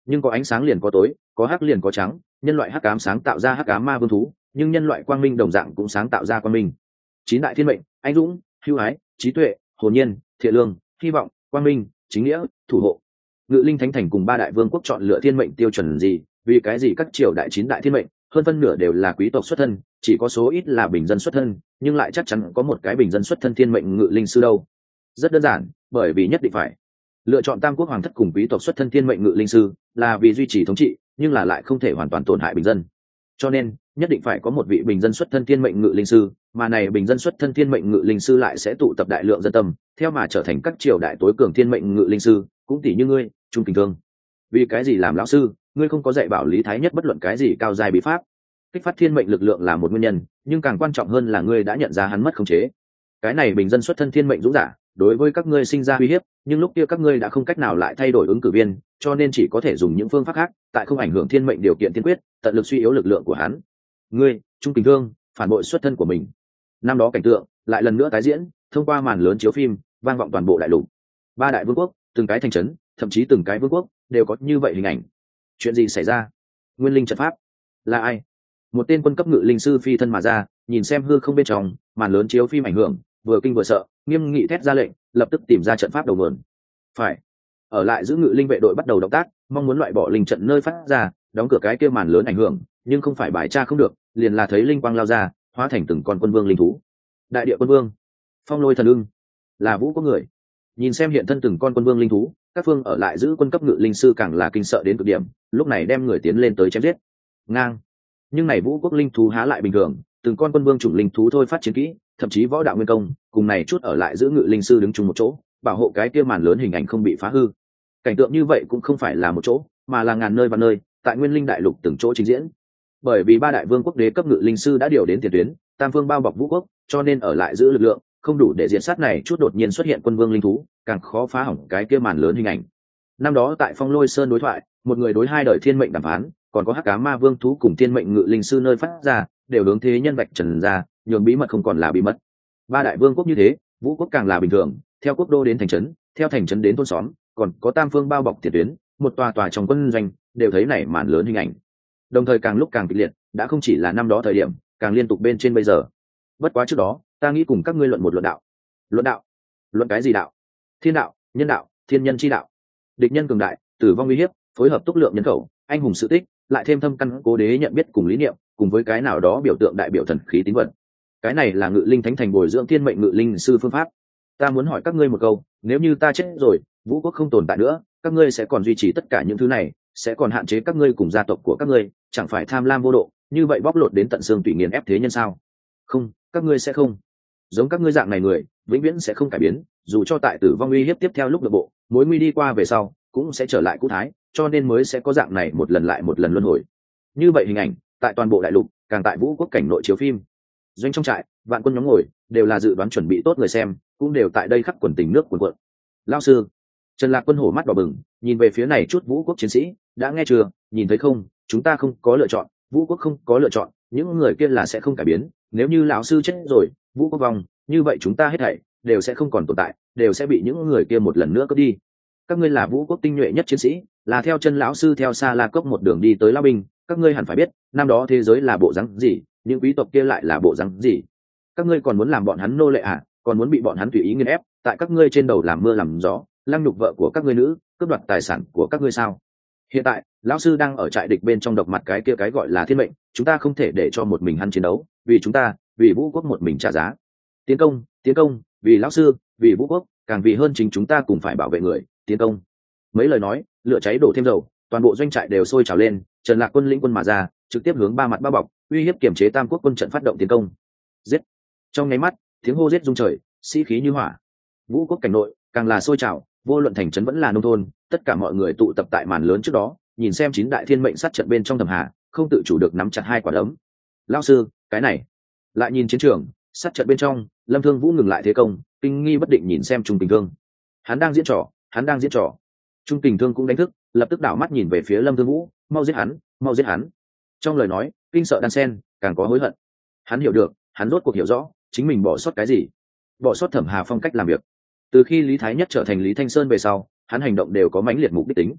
nhưng có ánh sáng liền có tối, có hắc liền có trắng, nhân loại hắc ám sáng tạo ra hắc ám ma vương thú, nhưng nhân loại quang minh đồng dạng cũng sáng tạo ra quang minh. Chín đại thiên mệnh: anh dũng, hưu ái, trí tuệ, hồn nhiên, thiện lương, hy vọng, quang minh, chính nghĩa, thủ hộ. Ngự linh thánh thành cùng ba đại vương quốc chọn lựa thiên mệnh tiêu chuẩn gì? Vì cái gì các triều đại chín đại thiên mệnh hơn phân nửa đều là quý tộc xuất thân, chỉ có số ít là bình dân xuất thân, nhưng lại chắc chắn có một cái bình dân xuất thân thiên mệnh ngự linh sư đâu? Rất đơn giản, bởi vì nhất định phải lựa chọn tam quốc hoàng thất cùng quý tộc xuất thân thiên mệnh ngự linh sư là vì duy trì thống trị, nhưng là lại không thể hoàn toàn tổn hại bình dân, cho nên nhất định phải có một vị bình dân xuất thân thiên mệnh ngự linh sư, mà này bình dân xuất thân thiên mệnh ngự linh sư lại sẽ tụ tập đại lượng dân tâm, theo mà trở thành các triều đại tối cường thiên mệnh ngự linh sư, cũng tỷ như ngươi, Trung Kình Thương. Vì cái gì làm lão sư, ngươi không có dạy bảo Lý Thái Nhất bất luận cái gì cao giai bí pháp? Kích phát thiên mệnh lực lượng là một nguyên nhân, nhưng càng quan trọng hơn là ngươi đã nhận ra hắn mất khống chế. Cái này bình dân xuất thân thiên mệnh dũng giả, đối với các ngươi sinh ra uy hiếp, nhưng lúc kia các ngươi đã không cách nào lại thay đổi ứng cử viên, cho nên chỉ có thể dùng những phương pháp khác, tại không ảnh hưởng thiên mệnh điều kiện tiên quyết, tận lực suy yếu lực lượng của hắn. Ngươi, Trung Kình Thương, phản bội xuất thân của mình. Năm đó cảnh tượng lại lần nữa tái diễn, thông qua màn lớn chiếu phim, vang vọng toàn bộ đại lục. Ba đại vương quốc, từng cái thành trấn, thậm chí từng cái vương quốc đều có như vậy hình ảnh. Chuyện gì xảy ra? Nguyên linh trận pháp là ai? Một tên quân cấp ngự linh sư phi thân mà ra, nhìn xem hư không bên trong màn lớn chiếu phim ảnh hưởng, vừa kinh vừa sợ, nghiêm nghị thét ra lệnh, lập tức tìm ra trận pháp đầu nguồn. Phải ở lại giữ ngự linh vệ đội bắt đầu động tác, mong muốn loại bỏ linh trận nơi phát ra, đóng cửa cái kia màn lớn ảnh hưởng, nhưng không phải bài tra không được, liền là thấy linh quang lao ra, hóa thành từng con quân vương linh thú. Đại địa quân vương, phong lôi thần ưng, là vũ có người. Nhìn xem hiện thân từng con quân vương linh thú, các phương ở lại giữ quân cấp ngự linh sư càng là kinh sợ đến cực điểm, lúc này đem người tiến lên tới chém giết. Ngang. Nhưng này vũ quốc linh thú há lại bình thường, từng con quân vương chủng linh thú thôi phát chiến kỹ, thậm chí võ đạo nguyên công, cùng này chút ở lại giữ ngự linh sư đứng chung một chỗ, bảo hộ cái kia màn lớn hình ảnh không bị phá hư. Cảnh tượng như vậy cũng không phải là một chỗ, mà là ngàn nơi và nơi, tại Nguyên Linh đại lục từng chỗ trình diễn. Bởi vì ba đại vương quốc đế cấp ngự linh sư đã điều đến tiền tuyến, tam phương bao bọc vũ quốc, cho nên ở lại giữ lực lượng không đủ để diện sát này chút đột nhiên xuất hiện quân vương linh thú, càng khó phá hỏng cái kia màn lớn hình ảnh. Năm đó tại Phong Lôi Sơn đối thoại, một người đối hai đời thiên mệnh đàm phán, còn có hắc cá ma vương thú cùng thiên mệnh ngự linh sư nơi phát ra, đều hướng thế nhân vạch trần ra, nhường bí mật không còn là bí mật. Ba đại vương quốc như thế, vũ quốc càng là bình thường, theo quốc đô đến thành trấn, theo thành trấn đến thôn xóm, còn có tam phương bao bọc tiền tuyến, một tòa tòa trong quân doanh đều thấy này màn lớn hình ảnh. Đồng thời càng lúc càng kịch liệt, đã không chỉ là năm đó thời điểm, càng liên tục bên trên bây giờ. Bất quá trước đó, ta nghĩ cùng các ngươi luận một luận đạo. Luận đạo? Luận cái gì đạo? Thiên đạo, nhân đạo, thiên nhân chi đạo. Địch nhân cường đại, tử vong uy hiếp, phối hợp túc lượng nhân khẩu, anh hùng sự tích, lại thêm thâm căn cố đế nhận biết cùng lý niệm, cùng với cái nào đó biểu tượng đại biểu thần khí tín vật. Cái này là ngự linh thánh thành bồi dưỡng thiên mệnh ngự linh sư phương pháp. Ta muốn hỏi các ngươi một câu, nếu như ta chết rồi, vũ quốc không tồn tại nữa, các ngươi sẽ còn duy trì tất cả những thứ này, sẽ còn hạn chế các ngươi cùng gia tộc của các ngươi, chẳng phải tham lam vô độ, như vậy bóc lột đến tận xương tùy nghiền ép thế nhân sao? Không, các ngươi sẽ không. Giống các ngươi dạng này người, vĩnh viễn sẽ không cải biến, dù cho tại tử vong uy hiếp tiếp theo lúc nội bộ, mối nguy đi qua về sau, cũng sẽ trở lại cũ thái, cho nên mới sẽ có dạng này một lần lại một lần luân hồi. Như vậy hình ảnh, tại toàn bộ đại lục, càng tại vũ quốc cảnh nội chiếu phim. Doanh trong trại, vạn quân nhóm ngồi, đều là dự đoán chuẩn bị tốt người xem, cũng đều tại đây khắc quần tình nước cuồn cuộn. Lão sư, Trần Lạc Quân hổ mắt đỏ bừng, nhìn về phía này chút vũ quốc chiến sĩ, đã nghe chưa, nhìn thấy không, chúng ta không có lựa chọn, vũ quốc không có lựa chọn, những người kia là sẽ không cải biến, nếu như lão sư chết rồi, vũ quốc vong, như vậy chúng ta hết thảy đều sẽ không còn tồn tại, đều sẽ bị những người kia một lần nữa cướp đi. Các ngươi là vũ quốc tinh nhuệ nhất chiến sĩ, là theo chân lão sư theo Sa La Cốc một đường đi tới Lao Binh, các ngươi hẳn phải biết, năm đó thế giới là bộ dáng gì, những quý tộc kia lại là bộ dáng gì. Các ngươi còn muốn làm bọn hắn nô lệ à, còn muốn bị bọn hắn tùy ý nghiền ép, tại các ngươi trên đầu làm mưa làm gió, lăng nhục vợ của các ngươi nữ, cướp đoạt tài sản của các ngươi sao? Hiện tại, lão sư đang ở trại địch bên trong độc mặt cái kia cái gọi là thiên mệnh, chúng ta không thể để cho một mình hắn chiến đấu, vì chúng ta, vì vũ quốc một mình trả giá. Tiến công, vì lão sư, vì vũ quốc, càng vì hơn chính chúng ta cùng phải bảo vệ người, tiến công. Mấy lời nói, lửa cháy đổ thêm dầu, toàn bộ doanh trại đều sôi trào lên, Trần Lạc Quân lĩnh quân mà ra, trực tiếp hướng ba mặt bao bọc, uy hiếp kiểm chế tam quốc quân trận phát động tiến công. Giết! Trong nháy mắt, tiếng hô giết rung trời, sĩ khí như hỏa. Vũ quốc cảnh nội càng là sôi trào, vô luận thành trấn vẫn là nông thôn, tất cả mọi người tụ tập tại màn lớn trước đó, nhìn xem chín đại thiên mệnh sát trận bên trong Thầm Hà, không tự chủ được nắm chặt hai quả đấm. Lão sư, cái này. Lại nhìn chiến trường, sát trận bên trong, Lâm Thương Vũ ngừng lại thế công, kinh nghi bất định nhìn xem Trung Kình Thương. Hắn đang diễn trò. Trung Kình Thương cũng đánh thức, lập tức đảo mắt nhìn về phía Lâm Thương Vũ, mau giết hắn. Trong lời nói, kinh sợ đan sen, càng có hối hận. Hắn hiểu được, hắn rốt cuộc hiểu rõ, chính mình bỏ sót cái gì. Bỏ sót Thẩm Hà phong cách làm việc. Từ khi Lý Thái Nhất trở thành Lý Thanh Sơn về sau, hắn hành động đều có mãnh liệt mục đích tính.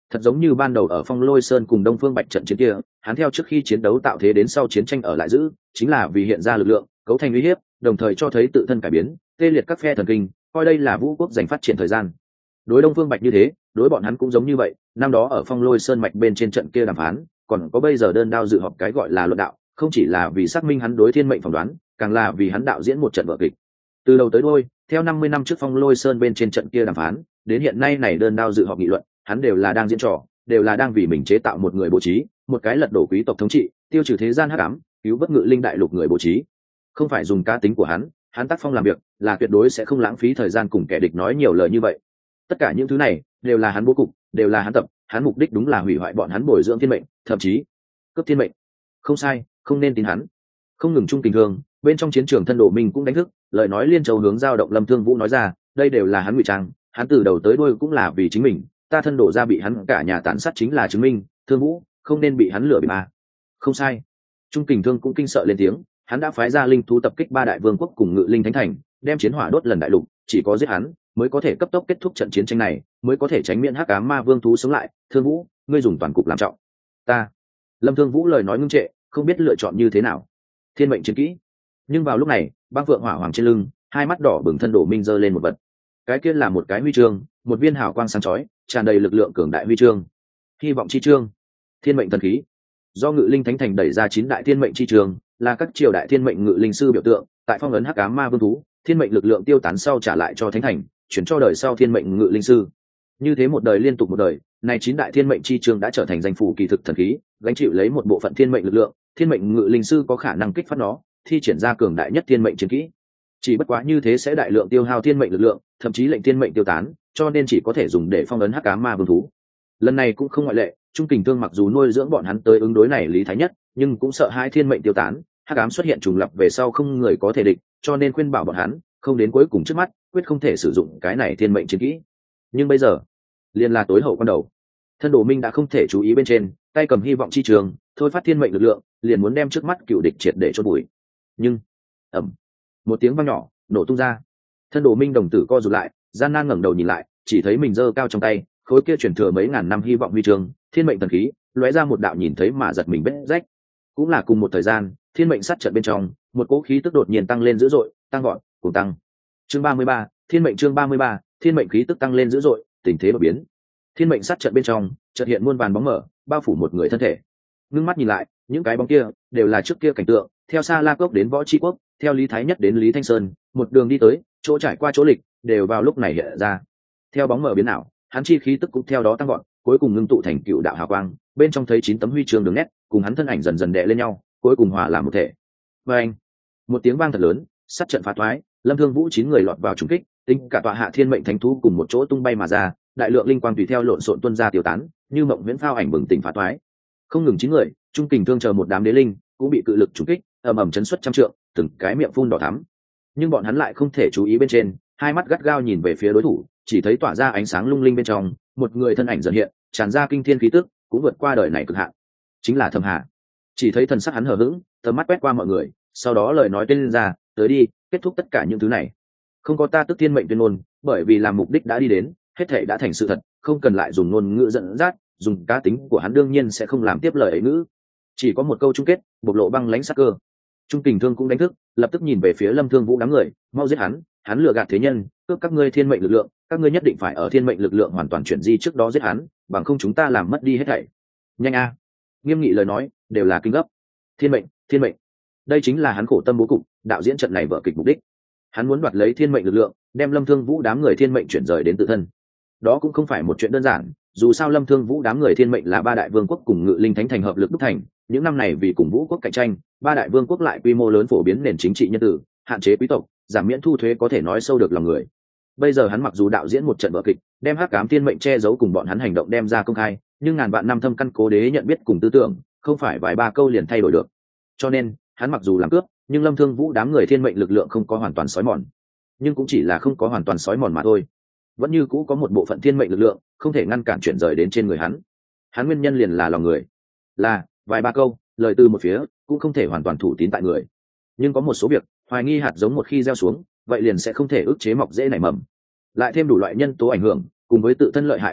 Thật giống như ban đầu ở Phong Lôi Sơn cùng Đông Phương Bạch trận chiến kia, hắn theo trước khi chiến đấu tạo thế đến sau chiến tranh ở lại giữ, chính là vì hiện ra lực lượng, cấu thành uy hiếp, đồng thời cho thấy tự thân cải biến, tê liệt các phe thần kinh, coi đây là vũ quốc giành phát triển thời gian. Đối Đông Phương Bạch như thế, đối bọn hắn cũng giống như vậy, năm đó ở Phong Lôi Sơn mạch bên trên trận kia đàm phán, còn có bây giờ đơn đao dự họp cái gọi là luận đạo, không chỉ là vì xác minh hắn đối thiên mệnh phỏng đoán, càng là vì hắn đạo diễn một trận vở kịch. Từ đầu tới đuôi, theo 50 năm trước Phong Lôi Sơn bên trên trận kia đàm phán, đến hiện nay này đơn đao dự họp nghị luận, hắn đều là đang diễn trò, đều là đang vì mình chế tạo một người bố trí, một cái lật đổ quý tộc thống trị, tiêu trừ thế gian hắc ám, cứu vớt Ngự Linh đại lục người bố trí. Không phải dùng cá tính của hắn tác phong làm việc, là tuyệt đối sẽ không lãng phí thời gian cùng kẻ địch nói nhiều lời như vậy. Tất cả những thứ này đều là hắn bố cục, đều là hắn tập, hắn mục đích đúng là hủy hoại bọn hắn bồi dưỡng thiên mệnh, thậm chí cướp thiên mệnh. Không sai, không nên tin hắn. Không ngừng chung tình thương, bên trong chiến trường thân Đồ Minh cũng đánh thức, lời nói liên châu hướng giao động Lâm Thương Vũ nói ra, đây đều là hắn ngụy trang, hắn từ đầu tới đuôi cũng là vì chính mình, ta thân đổ ra bị hắn cả nhà tàn sát chính là chứng minh, Thương Vũ không nên bị hắn lừa bịp mà. Không sai. Trung Kình Thương cũng kinh sợ lên tiếng, hắn đã phái ra linh thú tập kích ba đại vương quốc cùng Ngự Linh Thánh Thành, đem chiến hỏa đốt lần đại lục, chỉ có giết hắn mới có thể cấp tốc kết thúc trận chiến tranh này, mới có thể tránh miễn hắc ám ma vương thú sống lại. Thương Vũ, ngươi dùng toàn cục làm trọng. Ta. Lâm Thương Vũ lời nói ngưng trệ, không biết lựa chọn như thế nào. Thiên mệnh chiến kỹ. Nhưng vào lúc này, băng phượng hỏa hoàng trên lưng, hai mắt đỏ bừng thân Đổ Minh giơ lên một vật. Cái kia là một cái huy chương, một viên hào quang sáng chói, tràn đầy lực lượng cường đại huy chương. Hy vọng chi chương. Thiên mệnh thần khí. Do Ngự Linh Thánh Thành đẩy ra 9 đại thiên mệnh chi trường, là các triều đại thiên mệnh ngự linh sư biểu tượng, tại phong ấn hắc ám ma vương thú, thiên mệnh lực lượng tiêu tán sau trả lại cho Thánh Thành, chuyển cho đời sau thiên mệnh ngự linh sư. Như thế một đời liên tục một đời, này 9 đại thiên mệnh chi trường đã trở thành danh phủ kỳ thực thần khí, gánh chịu lấy một bộ phận thiên mệnh lực lượng, thiên mệnh ngự linh sư có khả năng kích phát nó, thi triển ra cường đại nhất thiên mệnh chiến kỹ. Chỉ bất quá như thế sẽ đại lượng tiêu hao thiên mệnh lực lượng, thậm chí lệnh thiên mệnh tiêu tán, cho nên chỉ có thể dùng để phong ấn hắc ám ma vương thú. Lần này cũng không ngoại lệ, Trung Kình Thương mặc dù nuôi dưỡng bọn hắn tới ứng đối này lý thái nhất, nhưng cũng sợ hai thiên mệnh tiêu tán, hắc ám xuất hiện trùng lập về sau không người có thể địch, cho nên khuyên bảo bọn hắn không đến cuối cùng trước mắt, quyết không thể sử dụng cái này thiên mệnh chiến kỹ. Nhưng bây giờ, liền là tối hậu quan đầu, thân Đồ Minh đã không thể chú ý bên trên, tay cầm hy vọng chi trường, thôi phát thiên mệnh lực lượng, liền muốn đem trước mắt cựu địch triệt để chôn bụi. Nhưng ầm, một tiếng vang nhỏ nổ tung ra, thân Đồ Minh đồng tử co rụt lại, gian nan ngẩng đầu nhìn lại, chỉ thấy mình giơ cao trong tay khối kia truyền thừa mấy ngàn năm hy vọng huy chương, thiên mệnh thần khí, lóe ra một đạo nhìn thấy mà giật mình vết rách. Cũng là cùng một thời gian, thiên mệnh sát trận bên trong, một cỗ khí tức đột nhiên tăng lên dữ dội, tăng gọn, cùng tăng. Chương 33, thiên mệnh chương 33, thiên mệnh khí tức tăng lên dữ dội, tình thế đột biến. Thiên mệnh sát trận bên trong, chợt hiện muôn vàn bóng mờ, bao phủ một người thân thể. Ngưng mắt nhìn lại, những cái bóng kia đều là trước kia cảnh tượng, theo Sa La Cốc đến Võ Chi Quốc, theo Lý Thái Nhất đến Lý Thanh Sơn, một đường đi tới, chỗ trải qua chỗ lịch, đều vào lúc này hiện ra. Theo bóng mờ biến ảo, hắn chi khí tức cũng theo đó tăng gọn, cuối cùng ngưng tụ thành cựu đạo hào quang, bên trong thấy 9 tấm huy chương đường nét, cùng hắn thân ảnh dần dần đè lên nhau, cuối cùng hòa làm một thể. Và anh, một tiếng vang thật lớn, sát trận phá thoái, Lâm Thương Vũ 9 người lọt vào trùng kích, tính cả tọa hạ thiên mệnh thánh thú cùng một chỗ tung bay mà ra, đại lượng linh quang tùy theo lộn xộn tuôn ra tiêu tán, như mộng viễn phao ảnh bừng tỉnh phá thoái. Không ngừng 9 người, Trung Kình Thương chờ một đám đế linh, cũng bị cự lực trùng kích, ầm ầm chấn xuất trăm trượng, từng cái miệng phun đỏ thắm. Nhưng bọn hắn lại không thể chú ý bên trên, hai mắt gắt gao nhìn về phía đối thủ, chỉ thấy tỏa ra ánh sáng lung linh bên trong, một người thân ảnh dần hiện, tràn ra kinh thiên khí tức, cũng vượt qua đời này cực hạn. Chính là Thẩm Hà. Chỉ thấy thần sắc hắn hờ hững, tầm mắt quét qua mọi người, sau đó lời nói tên ra, tới đi, kết thúc tất cả những thứ này. Không có ta tức thiên mệnh tuyên ngôn, bởi vì làm mục đích đã đi đến, hết thảy đã thành sự thật, không cần lại dùng ngôn ngữ dẫn dắt, dùng cá tính của hắn đương nhiên sẽ không làm tiếp lời ấy ngữ. Chỉ có một câu chung kết, bộc lộ băng lãnh sắc cơ. Trung Kình Thương cũng đánh thức, lập tức nhìn về phía Lâm Thương Vũ đám người, mau giết hắn lừa gạt thế nhân, cướp các ngươi thiên mệnh lực lượng, các ngươi nhất định phải ở thiên mệnh lực lượng hoàn toàn chuyển di trước đó giết hắn, bằng không chúng ta làm mất đi hết thảy. Nhanh a! Nghiêm nghị lời nói, đều là kinh gấp. Thiên mệnh. Đây chính là hắn khổ tâm bố cục, đạo diễn trận này vở kịch mục đích. Hắn muốn đoạt lấy thiên mệnh lực lượng, đem Lâm Thương Vũ đám người thiên mệnh chuyển rời đến tự thân. Đó cũng không phải một chuyện đơn giản, dù sao Lâm Thương Vũ đám người thiên mệnh là ba đại vương quốc cùng Ngự Linh Thánh Thành hợp lực đúc thành, những năm này vì cùng vũ quốc cạnh tranh, ba đại vương quốc lại quy mô lớn phổ biến nền chính trị nhân tử, hạn chế quý tộc, giảm miễn thu thuế có thể nói sâu được lòng người. Bây giờ hắn mặc dù đạo diễn một trận vở kịch, đem hắc ám thiên mệnh che giấu cùng bọn hắn hành động đem ra công khai, nhưng ngàn vạn năm thâm căn cố đế nhận biết cùng tư tưởng, không phải vài ba câu liền thay đổi được. Cho nên, hắn mặc dù làm cướp, nhưng Lâm Thương Vũ đám người thiên mệnh lực lượng không có hoàn toàn xói mòn, nhưng cũng chỉ là không có hoàn toàn xói mòn mà thôi. Vẫn như cũ có một bộ phận thiên mệnh lực lượng không thể ngăn cản chuyển rời đến trên người hắn. Hắn nguyên nhân liền là lòng người, là vài ba câu lời từ một phía cũng không thể hoàn toàn thủ tín tại người. Nhưng có một số việc hoài nghi hạt giống một khi gieo xuống, vậy liền sẽ không thể ức chế mọc dễ nảy mầm. Lại thêm đủ loại nhân tố ảnh hưởng, cùng với tự thân lợi hại cân nhắc,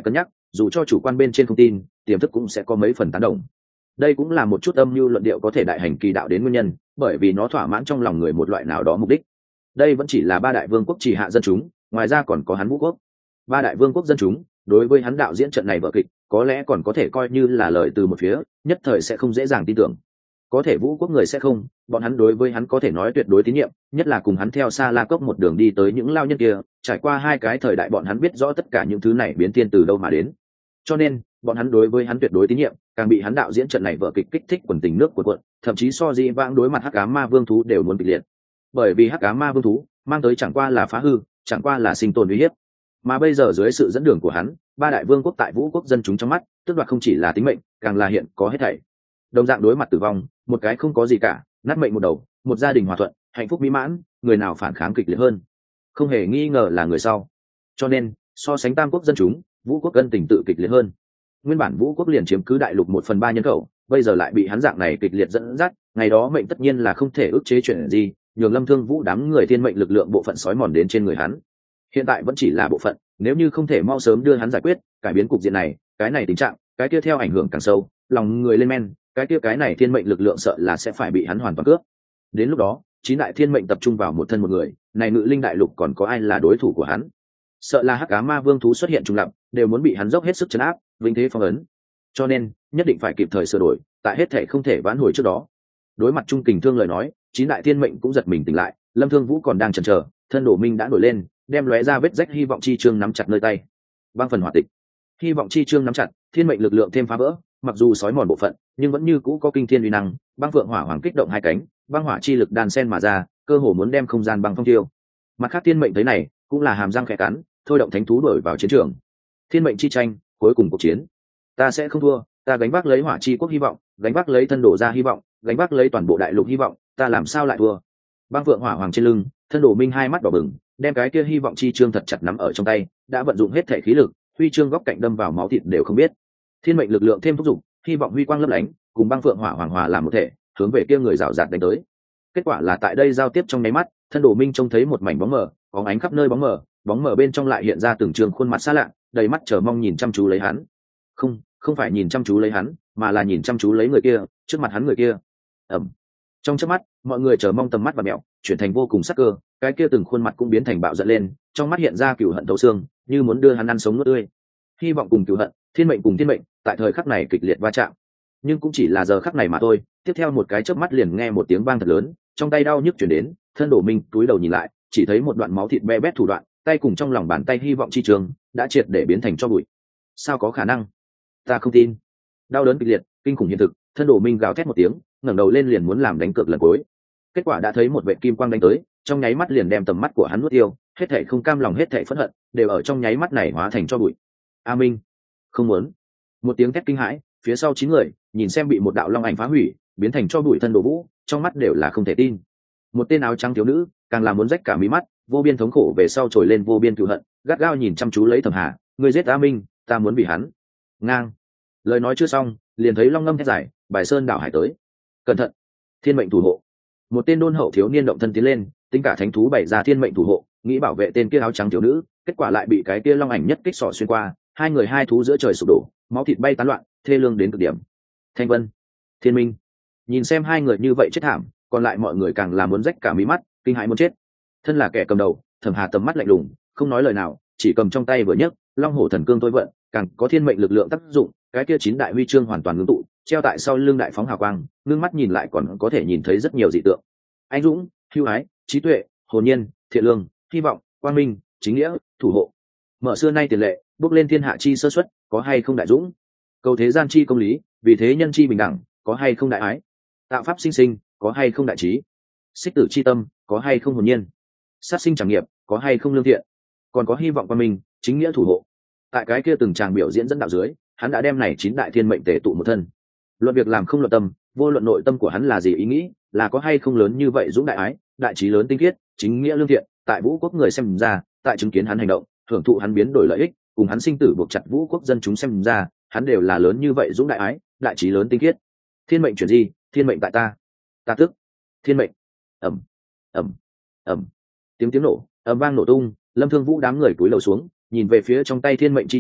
dù cho chủ quan bên trên không tin, tiềm thức cũng sẽ có mấy phần tán đồng. Đây cũng là một chút âm mưu luận điệu có thể đại hành kỳ đạo đến nguyên nhân, bởi vì nó thỏa mãn trong lòng người một loại nào đó mục đích. Đây vẫn chỉ là ba đại vương quốc trì hạ dân chúng, ngoài ra còn có hắn vũ quốc. Ba đại vương quốc dân chúng đối với hắn đạo diễn trận này vở kịch có lẽ còn có thể coi như là lời từ một phía, nhất thời sẽ không dễ dàng tin tưởng. Có thể vũ quốc người sẽ không, bọn hắn đối với hắn có thể nói tuyệt đối tín nhiệm, nhất là cùng hắn theo Sa La Cốc một đường đi tới những lao nhân kia, trải qua hai cái thời đại bọn hắn biết rõ tất cả những thứ này biến thiên từ đâu mà đến. Cho nên bọn hắn đối với hắn tuyệt đối tín nhiệm, càng bị hắn đạo diễn trận này vở kịch kích thích quần tình nước của quận, thậm chí so di vãng đối mặt hắc ám ma vương thú đều muốn kịch liệt. Bởi vì hắc ám ma vương thú mang tới chẳng qua là phá hư, chẳng qua là sinh tồn uy hiếp, mà bây giờ dưới sự dẫn đường của hắn, ba đại vương quốc tại vũ quốc dân chúng trong mắt tước đoạt không chỉ là tính mệnh, càng là hiện có hết thảy. Đồng dạng đối mặt tử vong, một cái không có gì cả, nát mệnh một đầu, một gia đình hòa thuận, hạnh phúc mỹ mãn, người nào phản kháng kịch liệt hơn? Không hề nghi ngờ là người sau. Cho nên so sánh tam quốc dân chúng, vũ quốc cân tình tự kịch liệt hơn. Nguyên bản vũ quốc liền chiếm cứ đại lục 1/3 nhân khẩu, bây giờ lại bị hắn dạng này kịch liệt dẫn dắt, ngày đó mệnh tất nhiên là không thể ức chế chuyện gì, nhường Lâm Thương Vũ đám người thiên mệnh lực lượng bộ phận sói mòn đến trên người hắn. Hiện tại vẫn chỉ là bộ phận, nếu như không thể mau sớm đưa hắn giải quyết, cải biến cục diện này, cái này tình trạng, cái kia theo ảnh hưởng càng sâu, lòng người lên men, cái này thiên mệnh lực lượng sợ là sẽ phải bị hắn hoàn toàn cướp. Đến lúc đó, chín đại thiên mệnh tập trung vào một thân một người, này Ngự Linh đại lục còn có ai là đối thủ của hắn? Sợ là hắc ám ma vương thú xuất hiện trùng lập, đều muốn bị hắn dốc hết sức trấn áp, vinh thế phong ấn. Cho nên, nhất định phải kịp thời sửa đổi, tại hết thể không thể vãn hồi trước đó. Đối mặt Trung Kình Thương lời nói, chín đại thiên mệnh cũng giật mình tỉnh lại, Lâm Thương Vũ còn đang chần chờ, thân Đổ Minh đã nổi lên, đem lóe ra vết rách hy vọng chi chương nắm chặt nơi tay. Băng phần hỏa tịch. Hy vọng chi chương nắm chặt, thiên mệnh lực lượng thêm phá vỡ, mặc dù sói mòn bộ phận, nhưng vẫn như cũ có kinh thiên uy năng, băng phượng hỏa hoàng kích động hai cánh, băng hỏa chi lực đan sen mà ra, cơ hồ muốn đem không gian băng phong tiêu. Mặt khác thiên mệnh thấy này, cũng là hàm răng khẽ cắn, thôi động thánh thú đuổi vào chiến trường. Thiên mệnh chi tranh, cuối cùng cuộc chiến. Ta sẽ không thua, ta gánh vác lấy hỏa chi quốc hy vọng, gánh vác lấy thân đổ ra hy vọng, gánh vác lấy toàn bộ đại lục hy vọng, ta làm sao lại thua? Băng phượng hỏa hoàng trên lưng, thân Đổ Minh hai mắt đỏ bừng, đem cái kia hy vọng chi chương thật chặt nắm ở trong tay, đã vận dụng hết thể khí lực, huy chương góc cạnh đâm vào máu thịt đều không biết. Thiên mệnh lực lượng thêm thúc giục, hy vọng huy quang lấp lánh, cùng băng phượng hỏa hoàng hòa làm một thể, hướng về kia người rào rạt đánh tới. Kết quả là tại đây giao tiếp trong nháy mắt, thân Đổ Minh trông thấy một mảnh bóng mờ, bóng ánh khắp nơi bóng mờ bên trong lại hiện ra từng trường khuôn mặt xa lạ, đầy mắt chờ mong nhìn chăm chú lấy hắn. Không phải nhìn chăm chú lấy hắn, mà là nhìn chăm chú lấy người kia, trước mặt hắn người kia. Trong chớp mắt, mọi người chờ mong tầm mắt và mẹo, chuyển thành vô cùng sắc cơ, cái kia từng khuôn mặt cũng biến thành bạo giận lên, trong mắt hiện ra cừu hận thấu xương, như muốn đưa hắn ăn sống nuốt tươi. Hy vọng cùng cừu hận, thiên mệnh cùng thiên mệnh, tại thời khắc này kịch liệt va chạm. Nhưng cũng chỉ là giờ khắc này mà thôi, tiếp theo một cái chớp mắt liền nghe một tiếng vang thật lớn, trong tay đau nhức truyền đến, thân Đổ Minh túi đầu nhìn lại, chỉ thấy một đoạn máu thịt be bét thủ đoạn, tay cùng trong lòng bàn tay hy vọng chi trường, đã triệt để biến thành tro bụi. Sao có khả năng? Ta không tin. Đau đớn kịch liệt, kinh khủng hiện thực, thân Đổ Minh gào thét một tiếng, ngẩng đầu lên liền muốn làm đánh cược lần cuối. Kết quả đã thấy một vệ kim quang đánh tới, trong nháy mắt liền đem tầm mắt của hắn nuốt tiêu, hết thảy không cam lòng, hết thảy phẫn hận, đều ở trong nháy mắt này hóa thành tro bụi. A Minh, không muốn. Một tiếng thét kinh hãi, phía sau 9 người nhìn xem bị một đạo long ảnh phá hủy, biến thành tro bụi thân Đổ Vũ, trong mắt đều là không thể tin. Một tên áo trắng thiếu nữ, càng là muốn rách cả mí mắt, vô biên thống khổ về sau trồi lên vô biên cừu hận, gắt gao nhìn chăm chú lấy Thẩm Hà, ngươi giết A Minh, ta muốn vì hắn. Ngang. Lời nói chưa xong, liền thấy long ngâm thét dài, bài sơn đảo hải tới. Cẩn thận, thiên mệnh thủ hộ. Một tên đôn hậu thiếu niên động thân tiến lên, tính cả thánh thú bày ra thiên mệnh thủ hộ, nghĩ bảo vệ tên kia áo trắng thiếu nữ, kết quả lại bị cái kia long ảnh nhất kích sọ xuyên qua, hai người hai thú giữa trời sụp đổ, máu thịt bay tán loạn, thê lương đến cực điểm. Thanh Vân, Thiên Minh, nhìn xem hai người như vậy chết thảm, còn lại mọi người càng là muốn rách cả mí mắt, kinh hãi muốn chết. Thân là kẻ cầm đầu, Thẩm Hà tầm mắt lạnh lùng, không nói lời nào, chỉ cầm trong tay vừa nhấc, long hổ thần cương tôi vận, càng có thiên mệnh lực lượng tác dụng, cái kia 9 đại huy chương hoàn toàn ngưng tụ, treo tại sau lưng đại phóng hào quang, ngưng mắt nhìn lại còn có thể nhìn thấy rất nhiều dị tượng. Anh dũng, hưu ái, trí tuệ, hồn nhiên, thiện lương, hy vọng, quang minh, chính nghĩa, thủ hộ. Mở xưa nay tiền lệ, bước lên thiên hạ chi sơ xuất, có hay không đại dũng? Cầu thế gian chi công lý, vì thế nhân chi bình đẳng, có hay không đại ái? Tạo pháp sinh sinh, có hay không đại trí? Xích tử chi tâm, có hay không hồn nhiên? Sát sinh tràng nghiệp, có hay không lương thiện? Còn có hy vọng quang minh, chính nghĩa thủ hộ. Tại cái kia từng tràng biểu diễn dẫn đạo dưới, hắn đã đem này 9 đại thiên mệnh tề tụ một thân. Luận việc làm không luận tâm, vô luận nội tâm của hắn là gì ý nghĩ, là có hay không lớn như vậy dũng đại ái, đại trí lớn tinh khiết, chính nghĩa lương thiện, tại vũ quốc người xem ra, tại chứng kiến hắn hành động, hưởng thụ hắn biến đổi lợi ích, cùng hắn sinh tử buộc chặt vũ quốc dân chúng xem ra, hắn đều là lớn như vậy dũng đại ái, đại trí lớn tinh khiết. Thiên mệnh chuyển gì, thiên mệnh tại ta, ta tức, thiên mệnh. ầm ầm ầm, tiếng nổ, ầm vang nổ tung, Lâm Thương Vũ đám người cúi đầu xuống, nhìn về phía trong tay thiên mệnh chi trường,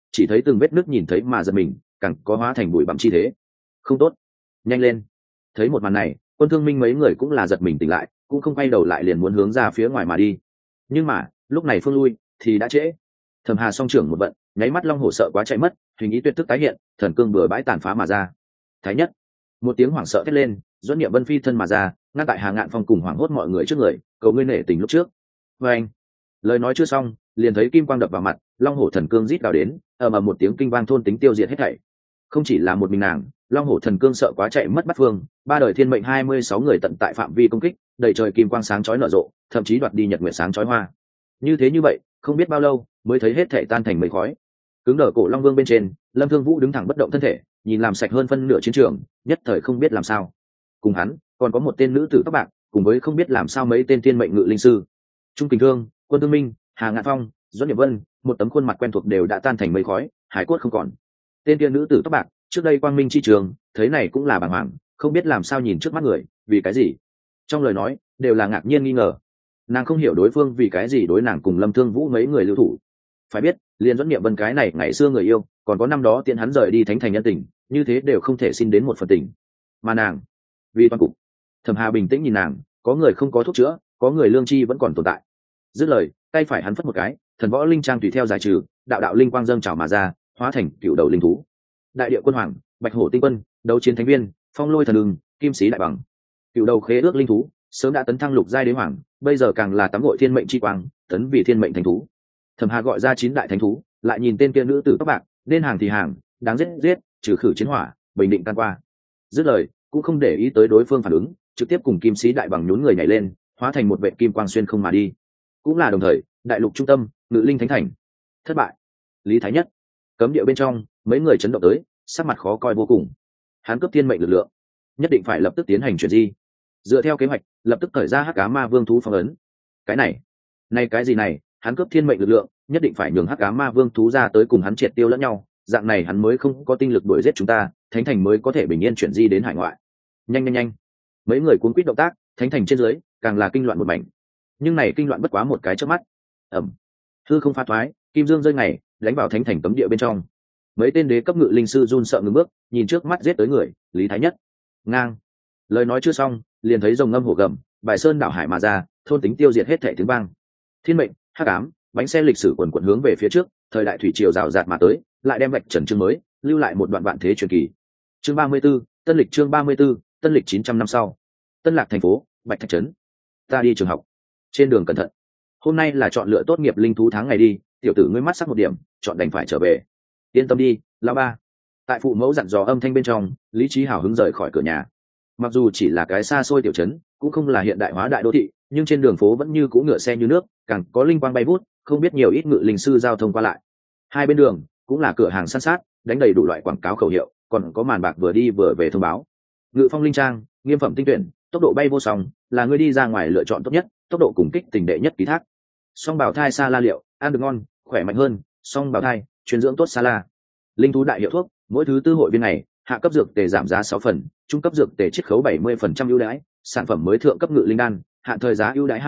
chỉ thấy từng vết nước nhìn thấy mà giật mình, càng có hóa thành bụi bặm chi thế. Không tốt, nhanh lên. Thấy một màn này, Quân Thương Minh mấy người cũng là giật mình tỉnh lại, cũng không quay đầu lại liền muốn hướng ra phía ngoài mà đi. Nhưng mà lúc này phương lui thì đã trễ. Thẩm Hà song trưởng một vận, nháy mắt long hổ sợ quá chạy mất, hình ý tuyệt thức tái hiện, thần cương bừa bãi tàn phá mà ra. Thái nhất, một tiếng hoảng sợ thét lên, Doãn Niệm Vân phi thân mà ra, ngăn tại Hà Ngạn Phong cùng hoảng hốt mọi người trước người, cầu ngươi nể tình lúc trước. Và anh, lời nói chưa xong, liền thấy kim quang đập vào mặt, long hổ thần cương rít vào đến, ầm một tiếng kinh vang thôn tính tiêu diệt hết thảy. Không chỉ là một mình nàng, long hổ thần cương sợ quá chạy mất bắt phương, ba đời thiên mệnh 26 người tận tại phạm vi công kích, đầy trời kim quang sáng chói nở rộ, thậm chí đoạt đi nhật nguyệt sáng chói hoa. Như thế như vậy, không biết bao lâu mới thấy hết thảy tan thành mây khói. Cứng đờ cổ long vương bên trên, Lâm Thương Vũ đứng thẳng bất động thân thể, nhìn làm sạch hơn phân nửa chiến trường, nhất thời không biết làm sao. Cùng hắn còn có một tên nữ tử tóc bạc, cùng với không biết làm sao mấy tên thiên mệnh ngự linh sư. Trung Kình Thương, Quân Thương Minh, Hà Ngạn Phong, Doãn Niệm Vân, một tấm khuôn mặt quen thuộc đều đã tan thành mây khói, hải cốt không còn. Tên kia nữ tử tóc bạc, trước đây quang minh chi trường, thấy này cũng là bàng hoàng, không biết làm sao nhìn trước mắt người, vì cái gì? Trong lời nói đều là ngạc nhiên nghi ngờ. Nàng không hiểu đối phương vì cái gì đối nàng cùng Lâm Thương Vũ mấy người lưu thủ. Phải biết, liền Doãn Niệm Vân cái này ngày xưa người yêu, còn có năm đó tiện hắn rời đi thánh thành nhân tình, như thế đều không thể xin đến một phần tình. Mà nàng, vì toàn cục. Thẩm Hà bình tĩnh nhìn nàng, có người không có thuốc chữa, có người lương chi vẫn còn tồn tại. Dứt lời, tay phải hắn phất một cái, thần võ linh trang tùy theo giải trừ, đạo đạo linh quang dâng trào mà ra, hóa thành cựu đầu linh thú. Đại địa quân hoàng, bạch hổ tinh quân, đấu chiến thánh viên, phong lôi thần ưng, kim sĩ đại bằng. Cựu đầu khế ước linh thú, sớm đã tấn thăng lục giai đế hoàng, bây giờ càng là tắm gội thiên mệnh chi quang, tấn vì thiên mệnh thánh thú. Thẩm Hà gọi ra 9 đại thánh thú, lại nhìn tên kia nữ tử các bạn, nên hàng thì hàng, đáng giết giết, trừ khử chiến hỏa, bình định can qua. Dứt lời, cũng không để ý tới đối phương phản ứng, trực tiếp cùng kim sĩ đại bằng nhún người nhảy lên, hóa thành một vệ kim quang xuyên không mà đi. Cũng là đồng thời, đại lục trung tâm, ngự linh thánh thành. Thất bại. Lý Thái Nhất, cấm địa bên trong, mấy người chấn động tới, sắc mặt khó coi vô cùng. Hắn cướp thiên mệnh lực lượng, nhất định phải lập tức tiến hành chuyển di. Dựa theo kế hoạch, lập tức khởi ra Hắc Ám Ma Vương thú phong ấn. Cái này cái gì này, hắn cướp thiên mệnh lực lượng, nhất định phải nhường Hắc Ám Ma Vương thú ra tới cùng hắn triệt tiêu lẫn nhau, dạng này hắn mới không có tinh lực đuổi giết chúng ta, thánh thành mới có thể bình yên chuyển di đến hải ngoại. Nhanh nhanh nhanh. Mấy người cuốn quýt động tác, thánh thành trên dưới càng là kinh loạn một mảnh. Nhưng này kinh loạn bất quá một cái chớp mắt. Ầm. Hư không pha thoái, kim dương rơi ngày, đánh vào thánh thành cấm địa bên trong. Mấy tên đế cấp ngự linh sư run sợ ngừng bước, nhìn trước mắt giết tới người, Lý Thái Nhất. Ngang. Lời nói chưa xong, liền thấy rồng ngâm hổ gầm, bài sơn đảo hải mà ra, thôn tính tiêu diệt hết thảy tiếng vang. Thiên mệnh, hắc ám, bánh xe lịch sử quần quần hướng về phía trước, thời đại thủy triều rào rạt mà tới, lại đem vạch trần chương mới, lưu lại một đoạn vạn thế truyền kỳ. Chương 34, Tân lịch chương 34, Tân lịch 900 năm sau. Tân Lạc thành phố, Bạch Thạch trấn. Ta đi trường học. Trên đường cẩn thận. Hôm nay là chọn lựa tốt nghiệp linh thú tháng ngày đi, tiểu tử ngươi mắt sắc một điểm, chọn đành phải trở về. Yên tâm đi, lão ba. Tại phụ mẫu dặn dò âm thanh bên trong, Lý Chí hào hứng rời khỏi cửa nhà. Mặc dù chỉ là cái xa xôi tiểu trấn, cũng không là hiện đại hóa đại đô thị, nhưng trên đường phố vẫn như cũ ngựa xe như nước, càng có linh quang bay vút, không biết nhiều ít ngự linh sư giao thông qua lại. Hai bên đường cũng là cửa hàng san sát, đánh đầy đủ loại quảng cáo khẩu hiệu, còn có màn bạc vừa đi vừa về thông báo. Ngự phong linh trang, nghiêm phẩm tinh tuyển, tốc độ bay vô song, là người đi ra ngoài lựa chọn tốt nhất, tốc độ cùng kích tình đệ nhất ký thác. Song bảo thai xa la liệu, ăn được ngon, khỏe mạnh hơn, song bảo thai, truyền dưỡng tốt xa la. Linh thú đại hiệu thuốc, mỗi thứ tư hội viên này, hạ cấp dược tề giảm giá 6 phần, trung cấp dược tề chiết khấu 70% ưu đãi, sản phẩm mới thượng cấp ngự linh đan, hạn thời giá ưu đãi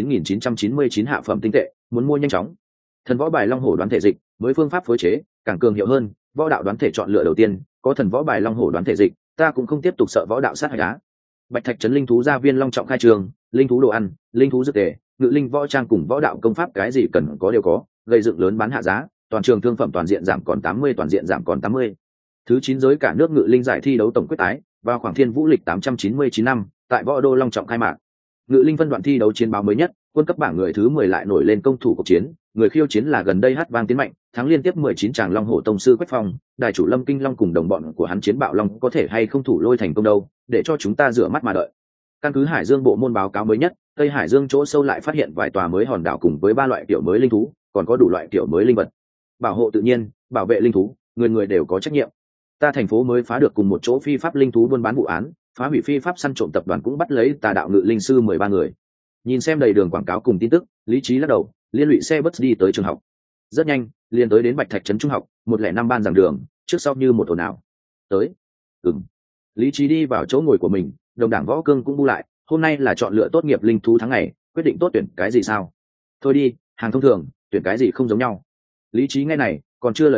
2.9999 hạ phẩm tinh tệ, muốn mua nhanh chóng. Thần võ bài long hổ đoán thể dịch, mới phương pháp phối chế, càng cường hiệu hơn, võ đạo đoán thể chọn lựa đầu tiên, có thần võ bài long hổ đoán thể dịch, ta cũng không tiếp tục sợ võ đạo sát hại đá. Bạch Thạch trấn linh thú gia viên long trọng khai trường, linh thú đồ ăn, linh thú dược tề, ngự linh võ trang cùng võ đạo công pháp cái gì cần có đều có, gây dựng lớn bán hạ giá, toàn trường thương phẩm toàn diện giảm còn 80, toàn diện giảm còn 80. Thứ 9 giới cả nước ngự linh giải thi đấu tổng quyết tái, vào khoảng thiên vũ lịch 899 năm, tại võ đô long trọng khai mạc. Ngự linh phân đoạn thi đấu chiến báo mới nhất, quân cấp bảng người thứ 10 lại nổi lên công thủ cuộc chiến, người khiêu chiến là gần đây hát vang tiến mạnh, thắng liên tiếp 19 tràng long hổ tông sư Quách Phong, đại chủ Lâm Kinh Long cùng đồng bọn của hắn chiến bạo long có thể hay không thủ lôi thành công đâu, để cho chúng ta rửa mắt mà đợi. Căn cứ Hải Dương bộ môn báo cáo mới nhất, Tây Hải Dương chỗ sâu lại phát hiện vài tòa mới hòn đảo cùng với 3 loại kiểu mới linh thú, còn có đủ loại kiểu mới linh vật. Bảo hộ tự nhiên, bảo vệ linh thú, người người đều có trách nhiệm. Ta thành phố mới phá được cùng một chỗ phi pháp linh thú buôn bán vụ án, phá hủy phi pháp săn trộm tập đoàn cũng bắt lấy tà đạo ngự linh sư 13 người. Nhìn xem đầy đường quảng cáo cùng tin tức, Lý Trí lắc đầu, liên lụy xe bus đi tới trường học. Rất nhanh, liền tới đến Bạch Thạch trấn trung học, 105 ban giảng đường, trước sau như một ồn ào. Tới. Lý Trí đi vào chỗ ngồi của mình, đồng đảng Võ Cương cũng bu lại, hôm nay là chọn lựa tốt nghiệp linh thú tháng ngày, quyết định tốt tuyển cái gì sao? Thôi đi, hàng thông thường, tuyển cái gì không giống nhau. Lý Trí nghe này, còn chưa lời nói,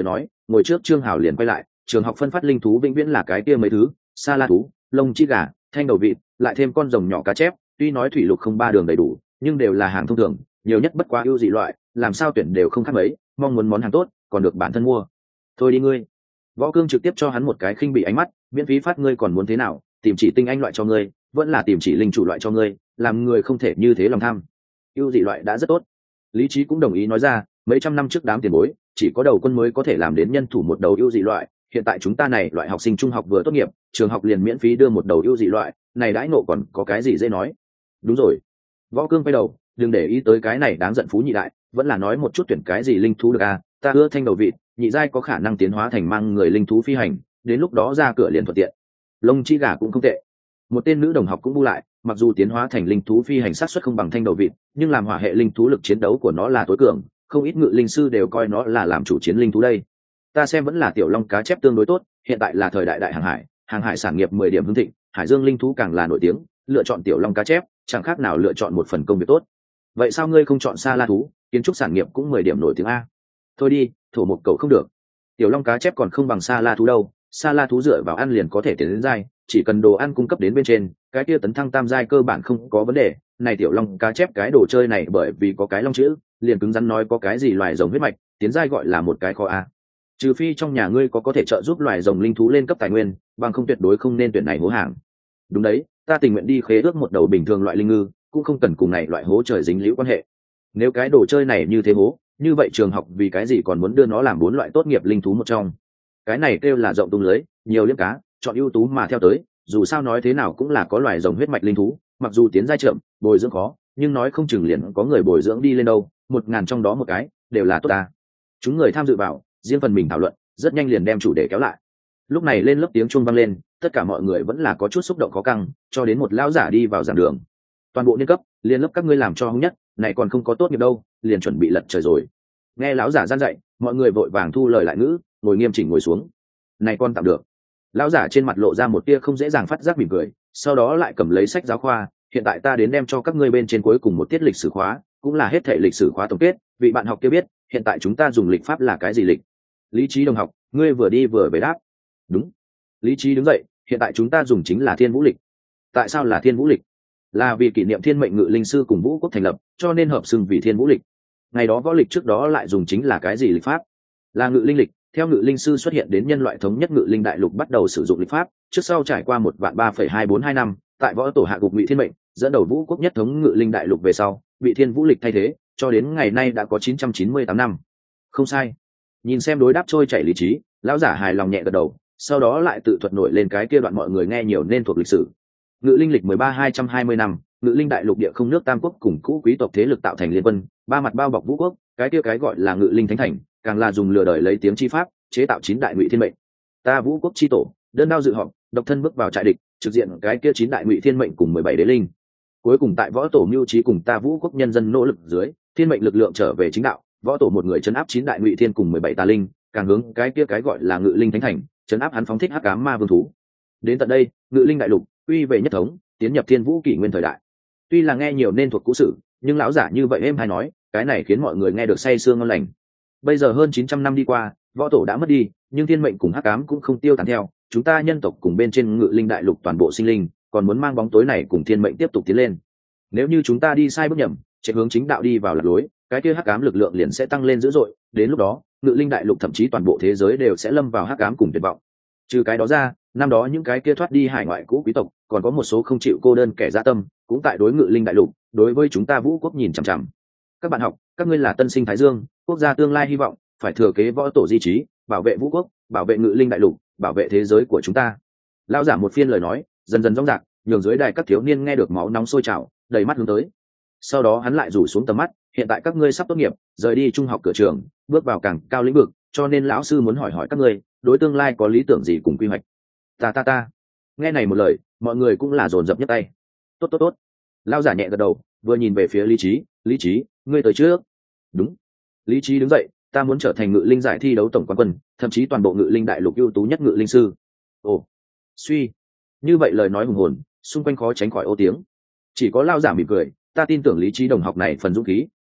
ngồi trước Trương Hào liền quay lại, trường học phân phát linh thú vĩnh viễn là cái kia mấy thứ, sa la thú, lông chi gà, thanh đầu vịt, lại thêm con rồng nhỏ cá chép, tuy nói thủy lục không ba đường đầy đủ, nhưng đều là hàng thông thường, nhiều nhất bất quá ưu dị loại, làm sao tuyển đều không khác mấy, mong muốn món hàng tốt, còn được bản thân mua. Thôi đi ngươi. Võ Cương trực tiếp cho hắn một cái khinh bị ánh mắt, miễn phí phát ngươi còn muốn thế nào, tìm chỉ tinh anh loại cho ngươi, vẫn là tìm chỉ linh chủ loại cho ngươi, làm người không thể như thế lòng tham. Ưu dị loại đã rất tốt. Lý Trí cũng đồng ý nói ra, mấy trăm năm trước đám tiền bối, chỉ có đầu quân mới có thể làm đến nhân thủ một đầu ưu dị loại, hiện tại chúng ta này loại học sinh trung học vừa tốt nghiệp, trường học liền miễn phí đưa một đầu ưu dị loại, này đãi ngộ còn có cái gì dễ nói. Đúng rồi. Võ Cương quay đầu, đừng để ý tới cái này đáng giận phú nhị đại, vẫn là nói một chút tuyển cái gì linh thú được à, ta ưa thanh đầu vịt, nhị giai có khả năng tiến hóa thành mang người linh thú phi hành, đến lúc đó ra cửa liền thuận tiện. Lông chi gà cũng không tệ. Một tên nữ đồng học cũng bu lại, mặc dù tiến hóa thành linh thú phi hành sát suất không bằng thanh đầu vịt, nhưng làm hỏa hệ linh thú lực chiến đấu của nó là tối cường, không ít ngự linh sư đều coi nó là làm chủ chiến linh thú đây. Ta xem vẫn là tiểu long cá chép tương đối tốt, hiện tại là thời đại đại hàng hải sản nghiệp 10 điểm hưng thịnh, hải dương linh thú càng là nổi tiếng, lựa chọn tiểu long cá chép chẳng khác nào lựa chọn một phần công việc tốt. Vậy sao ngươi không chọn sa la thú, kiến trúc sản nghiệp cũng 10 điểm nổi tiếng a. Thôi đi, thổ một cầu không được. Tiểu long cá chép còn không bằng sa la thú đâu, sa la thú dựa vào ăn liền có thể tiến đến giai, chỉ cần đồ ăn cung cấp đến bên trên, cái kia tấn thăng tam giai cơ bản không có vấn đề. Này tiểu long cá chép cái đồ chơi này bởi vì có cái long chữ, liền cứng rắn nói có cái gì loài rồng huyết mạch, tiến giai gọi là một cái khó a. Trừ phi trong nhà ngươi có thể trợ giúp loài rồng linh thú lên cấp tài nguyên, bằng không tuyệt đối không nên tuyển này hố hàng. Đúng đấy, ta tình nguyện đi khế ước một đầu bình thường loại linh ngư, cũng không cần cùng này loại hố trời dính liễu quan hệ. Nếu cái đồ chơi này như thế hố, như vậy trường học vì cái gì còn muốn đưa nó làm 4 loại tốt nghiệp linh thú một trong? Cái này kêu là rộng tung lưới, nhiều liếc cá, chọn ưu tú mà theo tới, dù sao nói thế nào cũng là có loài rồng huyết mạch linh thú, mặc dù tiến giai chậm, bồi dưỡng khó, nhưng nói không chừng liền có người bồi dưỡng đi lên đâu, 1000 trong đó một cái, đều là tốt ta. Chúng người tham dự vào, riêng phần mình thảo luận, rất nhanh liền đem chủ đề kéo lại. Lúc này lên lớp tiếng chuông vang lên, tất cả mọi người vẫn là có chút xúc động khó căng, cho đến một lão giả đi vào giảng đường. Toàn bộ niên cấp, liên lớp các ngươi làm cho hung nhất, này còn không có tốt nghiệp đâu, liền chuẩn bị lật trời rồi. Nghe lão giả gian dạy, mọi người vội vàng thu lời lại ngữ, ngồi nghiêm chỉnh ngồi xuống. Này con tạm được. Lão giả trên mặt lộ ra một tia không dễ dàng phát giác mỉm cười, sau đó lại cầm lấy sách giáo khoa, hiện tại ta đến đem cho các ngươi bên trên cuối cùng một tiết lịch sử khóa, cũng là hết thể lịch sử khóa tổng kết, vị bạn học kia biết, hiện tại chúng ta dùng lịch pháp là cái gì lịch? Lý Trí đồng học, ngươi vừa đi vừa về đáp. Đúng. Lý Trí đứng dậy, hiện tại chúng ta dùng chính là Thiên Vũ lịch. Tại sao là Thiên Vũ lịch? Là vì kỷ niệm Thiên Mệnh Ngự Linh sư cùng Vũ Quốc thành lập, cho nên hợp xưng vì Thiên Vũ lịch. Ngày đó võ lịch trước đó lại dùng chính là cái gì lịch pháp? Là Ngự Linh lịch. Theo Ngự Linh sư xuất hiện đến nhân loại thống nhất Ngự Linh đại lục bắt đầu sử dụng lịch pháp, trước sau trải qua 1.3.2422 năm, tại võ tổ hạ gục Ngụy Thiên Mệnh, dẫn đầu Vũ Quốc nhất thống Ngự Linh đại lục về sau, bị Thiên Vũ lịch thay thế, cho đến ngày nay đã có 998 năm. Không sai. Nhìn xem đối đáp trôi chảy Lý Trí, lão giả hài lòng nhẹ gật đầu, sau đó lại tự thuật nổi lên cái kia đoạn mọi người nghe nhiều nên thuộc lịch sử. Ngự Linh lịch 13.220 năm, Ngự Linh đại lục địa không nước tam quốc cùng cũ quý tộc thế lực tạo thành liên quân, ba mặt bao bọc Vũ Quốc, cái kia cái gọi là Ngự Linh thánh thành, càng là dùng lừa đời lấy tiếng chi pháp, chế tạo 9 đại Ngụy Thiên Mệnh. Ta Vũ Quốc chi tổ, đơn đao dự họp, độc thân bước vào trại địch, trực diện cái kia 9 đại Ngụy Thiên Mệnh cùng 17 đế linh. Cuối cùng tại võ tổ mưu trí cùng ta Vũ Quốc nhân dân nỗ lực dưới, Thiên Mệnh lực lượng trở về chính đạo, võ tổ một người trấn áp 9 đại Ngụy Thiên cùng 17 tà linh, càng hướng cái kia cái gọi là Ngự Linh thánh thành, trấn áp hắn phóng thích hắc ám ma vương thú. Đến tận đây, Ngự Linh đại lục uy về nhất thống, tiến nhập Thiên Vũ kỷ nguyên thời đại. Tuy là nghe nhiều nên thuộc cũ sử, nhưng lão giả như vậy êm hay nói, cái này khiến mọi người nghe được say sương ngon lành. Bây giờ hơn 900 năm đi qua, võ tổ đã mất đi, nhưng thiên mệnh cùng hắc ám cũng không tiêu tán theo, chúng ta nhân tộc cùng bên trên Ngự Linh đại lục toàn bộ sinh linh, còn muốn mang bóng tối này cùng thiên mệnh tiếp tục tiến lên. Nếu như chúng ta đi sai bước nhầm, chạy hướng chính đạo đi vào lạc lối, cái kia hắc ám lực lượng liền sẽ tăng lên dữ dội, đến lúc đó, Ngự Linh đại lục thậm chí toàn bộ thế giới đều sẽ lâm vào hắc ám cùng tuyệt vọng. Trừ cái đó ra, năm đó những cái kia thoát đi hải ngoại cũ quý tộc, còn có một số không chịu cô đơn kẻ dã tâm, cũng tại đối Ngự Linh đại lục, đối với chúng ta Vũ Quốc nhìn chằm chằm. Các bạn học, các ngươi là tân sinh Thái Dương, quốc gia tương lai hy vọng, phải thừa kế võ tổ di trí, bảo vệ Vũ Quốc, bảo vệ Ngự Linh đại lục, bảo vệ thế giới của chúng ta. Lão giả một phiên lời nói, dần dần rong rạc, nhường dưới đài các thiếu niên nghe được máu nóng sôi trào, đầy mắt hướng tới. Sau đó hắn lại rủ xuống tầm mắt, hiện tại các ngươi sắp tốt nghiệp, rời đi trung học cửa trường, bước vào càng cao lĩnh vực, cho nên lão sư muốn hỏi hỏi các ngươi, đối tương lai có lý tưởng gì cùng quy hoạch. Ta. Nghe này một lời, mọi người cũng là dồn dập nhấc tay. Tốt. Lão giả nhẹ gật đầu, vừa nhìn về phía Lý Trí, ngươi tới trước. Đúng. Lý Trí đứng dậy, ta muốn trở thành Ngự Linh giải thi đấu tổng quán quân, thậm chí toàn bộ Ngự Linh đại lục ưu tú nhất Ngự Linh sư. Ồ, suy. Như vậy lời nói hùng hồn, xung quanh khó tránh khỏi ô tiếng. Chỉ có lão giả mỉm cười, ta tin tưởng Lý Trí đồng học này phần dũng khí,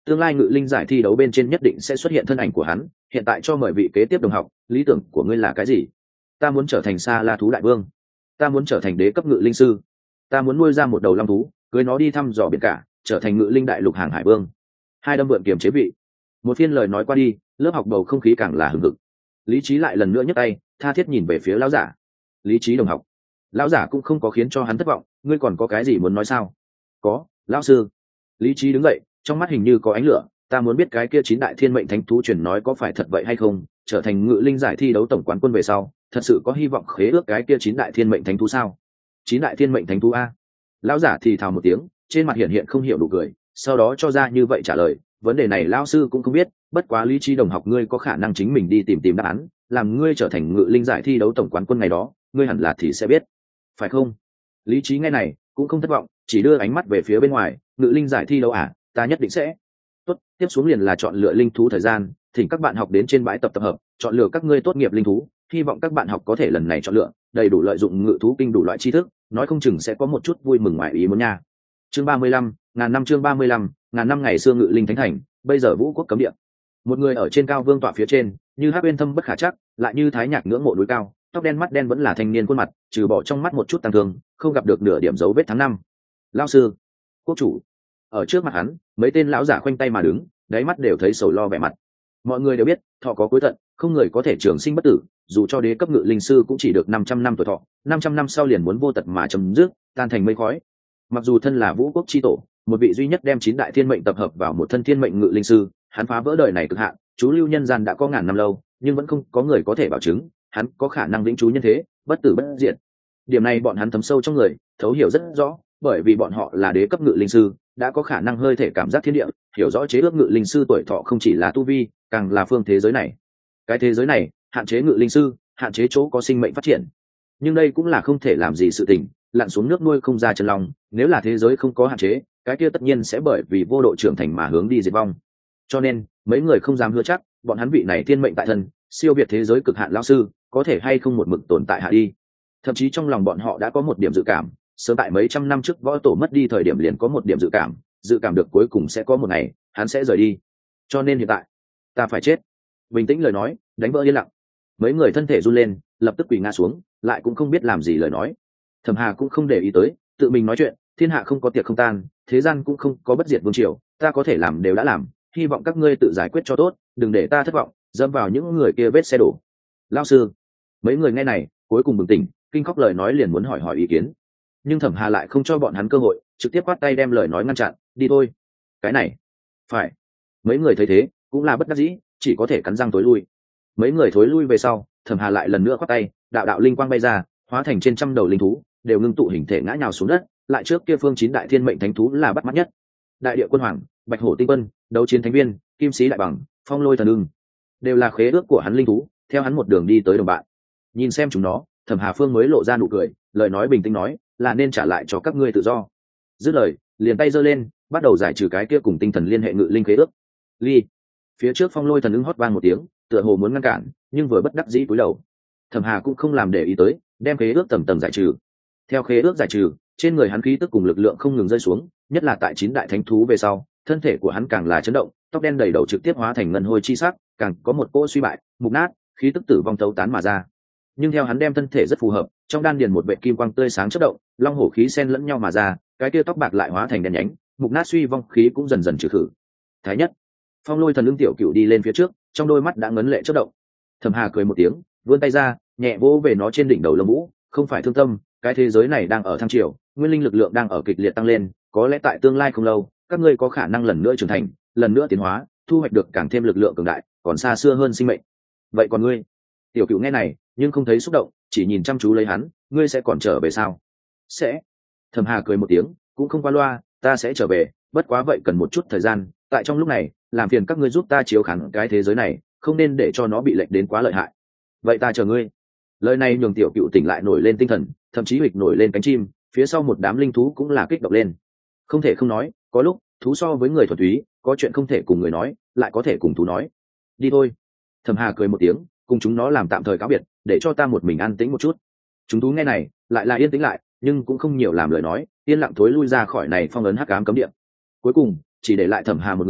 tương lai ngự linh giải thi đấu bên trên nhất định sẽ xuất hiện thân ảnh của hắn. Hiện tại cho mời vị kế tiếp đồng học, lý tưởng của ngươi là cái gì? Ta muốn trở thành Sa La thú đại vương, ta muốn trở thành đế cấp ngự linh sư, ta muốn nuôi ra một đầu long thú, cưới nó đi thăm dò biển cả, trở thành ngự linh đại lục hàng hải vương. Hai đâm vượn kiềm chế vị. Một phiên lời nói qua đi, lớp học bầu không khí càng là hừng hực. Lý trí lại lần nữa nhấc tay, tha thiết nhìn về phía lão giả. Lý trí đồng học. Lão giả cũng không có khiến cho hắn thất vọng. Ngươi còn có cái gì muốn nói sao? Có, lão sư. Lý trí đứng dậy, trong mắt hình như có ánh lửa. Ta muốn biết cái kia 9 đại thiên mệnh thánh thú truyền nói có phải thật vậy hay không? Trở thành ngự linh giải thi đấu tổng quán quân về sau, thật sự có hy vọng khế ước cái kia 9 đại thiên mệnh thánh thú sao? 9 đại thiên mệnh thánh thú a? Lão giả thì thào một tiếng, trên mặt hiện không hiểu nụ cười, sau đó cho ra như vậy trả lời. Vấn đề này lão sư cũng không biết, bất quá Lý trí đồng học ngươi có khả năng chính mình đi tìm đáp án, làm ngươi trở thành ngự linh giải thi đấu tổng quán quân ngày đó, ngươi hẳn là thì sẽ biết, phải không? Lý trí nghe này cũng không thất vọng, chỉ đưa ánh mắt về phía bên ngoài. Ngự linh giải thi đấu à? Ta nhất định sẽ. Tốt, tiếp xuống liền là chọn lựa linh thú thời gian, thỉnh các bạn học đến trên bãi tập hợp, chọn lựa các ngươi tốt nghiệp linh thú. Hy vọng các bạn học có thể lần này chọn lựa đầy đủ lợi dụng ngự thú kinh đủ loại tri thức, nói không chừng sẽ có một chút vui mừng ngoài ý muốn nha. Chương 35, ngàn năm. Chương 35, ngàn năm. Ngày xưa ngự linh thánh thành, bây giờ vũ quốc cấm địa. Một người ở trên cao vương tọa phía trên, như hắc uyên thâm bất khả chắc, lại như thái nhạc ngưỡng mộ núi cao, tóc đen mắt đen vẫn là thanh niên khuôn mặt, trừ bỏ trong mắt một chút tăng thương, không gặp được nửa điểm dấu vết tháng năm. Lão sư, quốc chủ. Ở trước mặt hắn, mấy tên lão giả khoanh tay mà đứng, đáy mắt đều thấy sầu lo vẻ mặt. Mọi người đều biết, thọ có cuối tận, không người có thể trường sinh bất tử, dù cho đế cấp ngự linh sư cũng chỉ được 500 năm tuổi thọ, 500 năm sau liền muốn vô tật mà chấm dứt, tan thành mây khói. Mặc dù thân là vũ quốc chi tổ, một vị duy nhất đem 9 đại thiên mệnh tập hợp vào một thân thiên mệnh ngự linh sư, hắn phá vỡ đời này cực hạn, chú lưu nhân gian đã có ngàn năm lâu, nhưng vẫn không có người có thể bảo chứng hắn có khả năng vĩnh trú nhân thế, bất tử bất diệt. Điểm này bọn hắn thấm sâu trong người, thấu hiểu rất rõ, bởi vì bọn họ là đế cấp ngự linh sư, đã có khả năng hơi thể cảm giác thiên địa, hiểu rõ chế ước ngự linh sư tuổi thọ không chỉ là tu vi, càng là phương thế giới này. Cái thế giới này hạn chế ngự linh sư, hạn chế chỗ có sinh mệnh phát triển, nhưng đây cũng là không thể làm gì sự tình, lặn xuống nước nuôi không ra chân lòng. Nếu là thế giới không có hạn chế, cái kia tất nhiên sẽ bởi vì vô độ trưởng thành mà hướng đi diệt vong. Cho nên mấy người không dám hứa chắc bọn hắn vị này thiên mệnh tại thân, siêu việt thế giới cực hạn lão sư có thể hay không một mực tồn tại hạ đi. Thậm chí trong lòng bọn họ đã có một điểm dự cảm, sớm tại mấy trăm năm trước võ tổ mất đi thời điểm liền có một điểm dự cảm được cuối cùng sẽ có một ngày hắn sẽ rời đi. Cho nên hiện tại ta phải chết. Bình tĩnh lời nói đánh vỡ yên lặng. Mấy người thân thể run lên, lập tức quỳ ngã xuống, lại cũng không biết làm gì lời nói. Thẩm Hà cũng không để ý tới, tự mình nói chuyện, thiên hạ không có tiệc không tan, thế gian cũng không có bất diệt vương triều, ta có thể làm đều đã làm, hy vọng các ngươi tự giải quyết cho tốt, đừng để ta thất vọng, dẫm vào những người kia vết xe đổ. Lão sư. Mấy người nghe này cuối cùng bừng tỉnh, kinh khóc lời nói liền muốn hỏi ý kiến, nhưng Thẩm Hà lại không cho bọn hắn cơ hội, trực tiếp quát tay đem lời nói ngăn chặn. Đi thôi. Cái này phải. Mấy người thấy thế cũng là bất đắc dĩ, chỉ có thể cắn răng tối lui. Mấy người thối lui về sau, Thẩm Hà lại lần nữa quát tay, đạo đạo linh quang bay ra, hóa thành trên trăm đầu linh thú, đều ngưng tụ hình thể ngã nhào xuống đất. Lại trước kia phương 9 đại thiên mệnh thánh thú là bắt mắt nhất. Đại địa quân hoàng, bạch hổ tinh quân, đấu chiến thánh viên, kim sĩ đại bằng, phong lôi thần ưng, đều là khế ước của hắn linh thú, theo hắn một đường đi tới đồng bạn. Nhìn xem chúng nó, Thẩm Hà Phương mới lộ ra nụ cười, lời nói bình tĩnh nói, là nên trả lại cho các ngươi tự do. Dứt lời, liền tay giơ lên, bắt đầu giải trừ cái kia cùng tinh thần liên hệ ngự linh khế ước. Ly. Phía trước phong lôi thần ưng hót vang một tiếng, tựa hồ muốn ngăn cản, nhưng vừa bất đắc dĩ cúi đầu. Thẩm Hà cũng không làm để ý tới, đem khế ước tầng tầng giải trừ. Theo khế ước giải trừ, trên người hắn khí tức cùng lực lượng không ngừng rơi xuống, nhất là tại 9 đại thánh thú về sau, thân thể của hắn càng là chấn động, tóc đen đầy đầu trực tiếp hóa thành ngân hôi chi sắc, càng có một cỗ suy bại, mục nát, khí tức tử vong tấu tán mà ra. Nhưng theo hắn đem thân thể rất phù hợp, trong đan điền một vệt kim quang tươi sáng chớp động, long hổ khí xen lẫn nhau mà ra, cái kia tóc bạc lại hóa thành đen nhánh, mục nát suy vong khí cũng dần dần trừ khử. Thái nhất. Phong lôi thần ưng tiểu cửu đi lên phía trước, trong đôi mắt đã ngấn lệ chớp động. Thẩm Hà cười một tiếng, vươn tay ra, nhẹ vỗ về nó trên đỉnh đầu lông vũ, không phải thương tâm, cái thế giới này đang ở thăng triều, nguyên linh lực lượng đang ở kịch liệt tăng lên, có lẽ tại tương lai không lâu, các ngươi có khả năng lần nữa trưởng thành, lần nữa tiến hóa, thu hoạch được càng thêm lực lượng cường đại, còn xa xưa hơn sinh mệnh. Vậy còn ngươi? Tiểu cửu nghe này, nhưng không thấy xúc động, chỉ nhìn chăm chú lấy hắn, ngươi sẽ còn trở về sao? Sẽ. Thẩm Hà cười một tiếng, cũng không qua loa, ta sẽ trở về, bất quá vậy cần một chút thời gian, tại trong lúc này, làm phiền các ngươi giúp ta chiếu khán cái thế giới này, không nên để cho nó bị lệch đến quá lợi hại. Vậy ta chờ ngươi. Lời này nhường tiểu cựu tỉnh lại nổi lên tinh thần, thậm chí hịch nổi lên cánh chim, phía sau một đám linh thú cũng là kích động lên. Không thể không nói, có lúc thú so với người thuần túy, có chuyện không thể cùng người nói, lại có thể cùng thú nói. Đi thôi. Thẩm Hà cười một tiếng, cùng chúng nó làm tạm thời cáo biệt, để cho ta một mình an tĩnh một chút. Chúng thú nghe này lại là yên tĩnh lại, nhưng cũng không nhiều làm lời nói, yên lặng thối lui ra khỏi này phong ấn hắc ám cấm địa. Cuối cùng chỉ để lại Thẩm Hà một người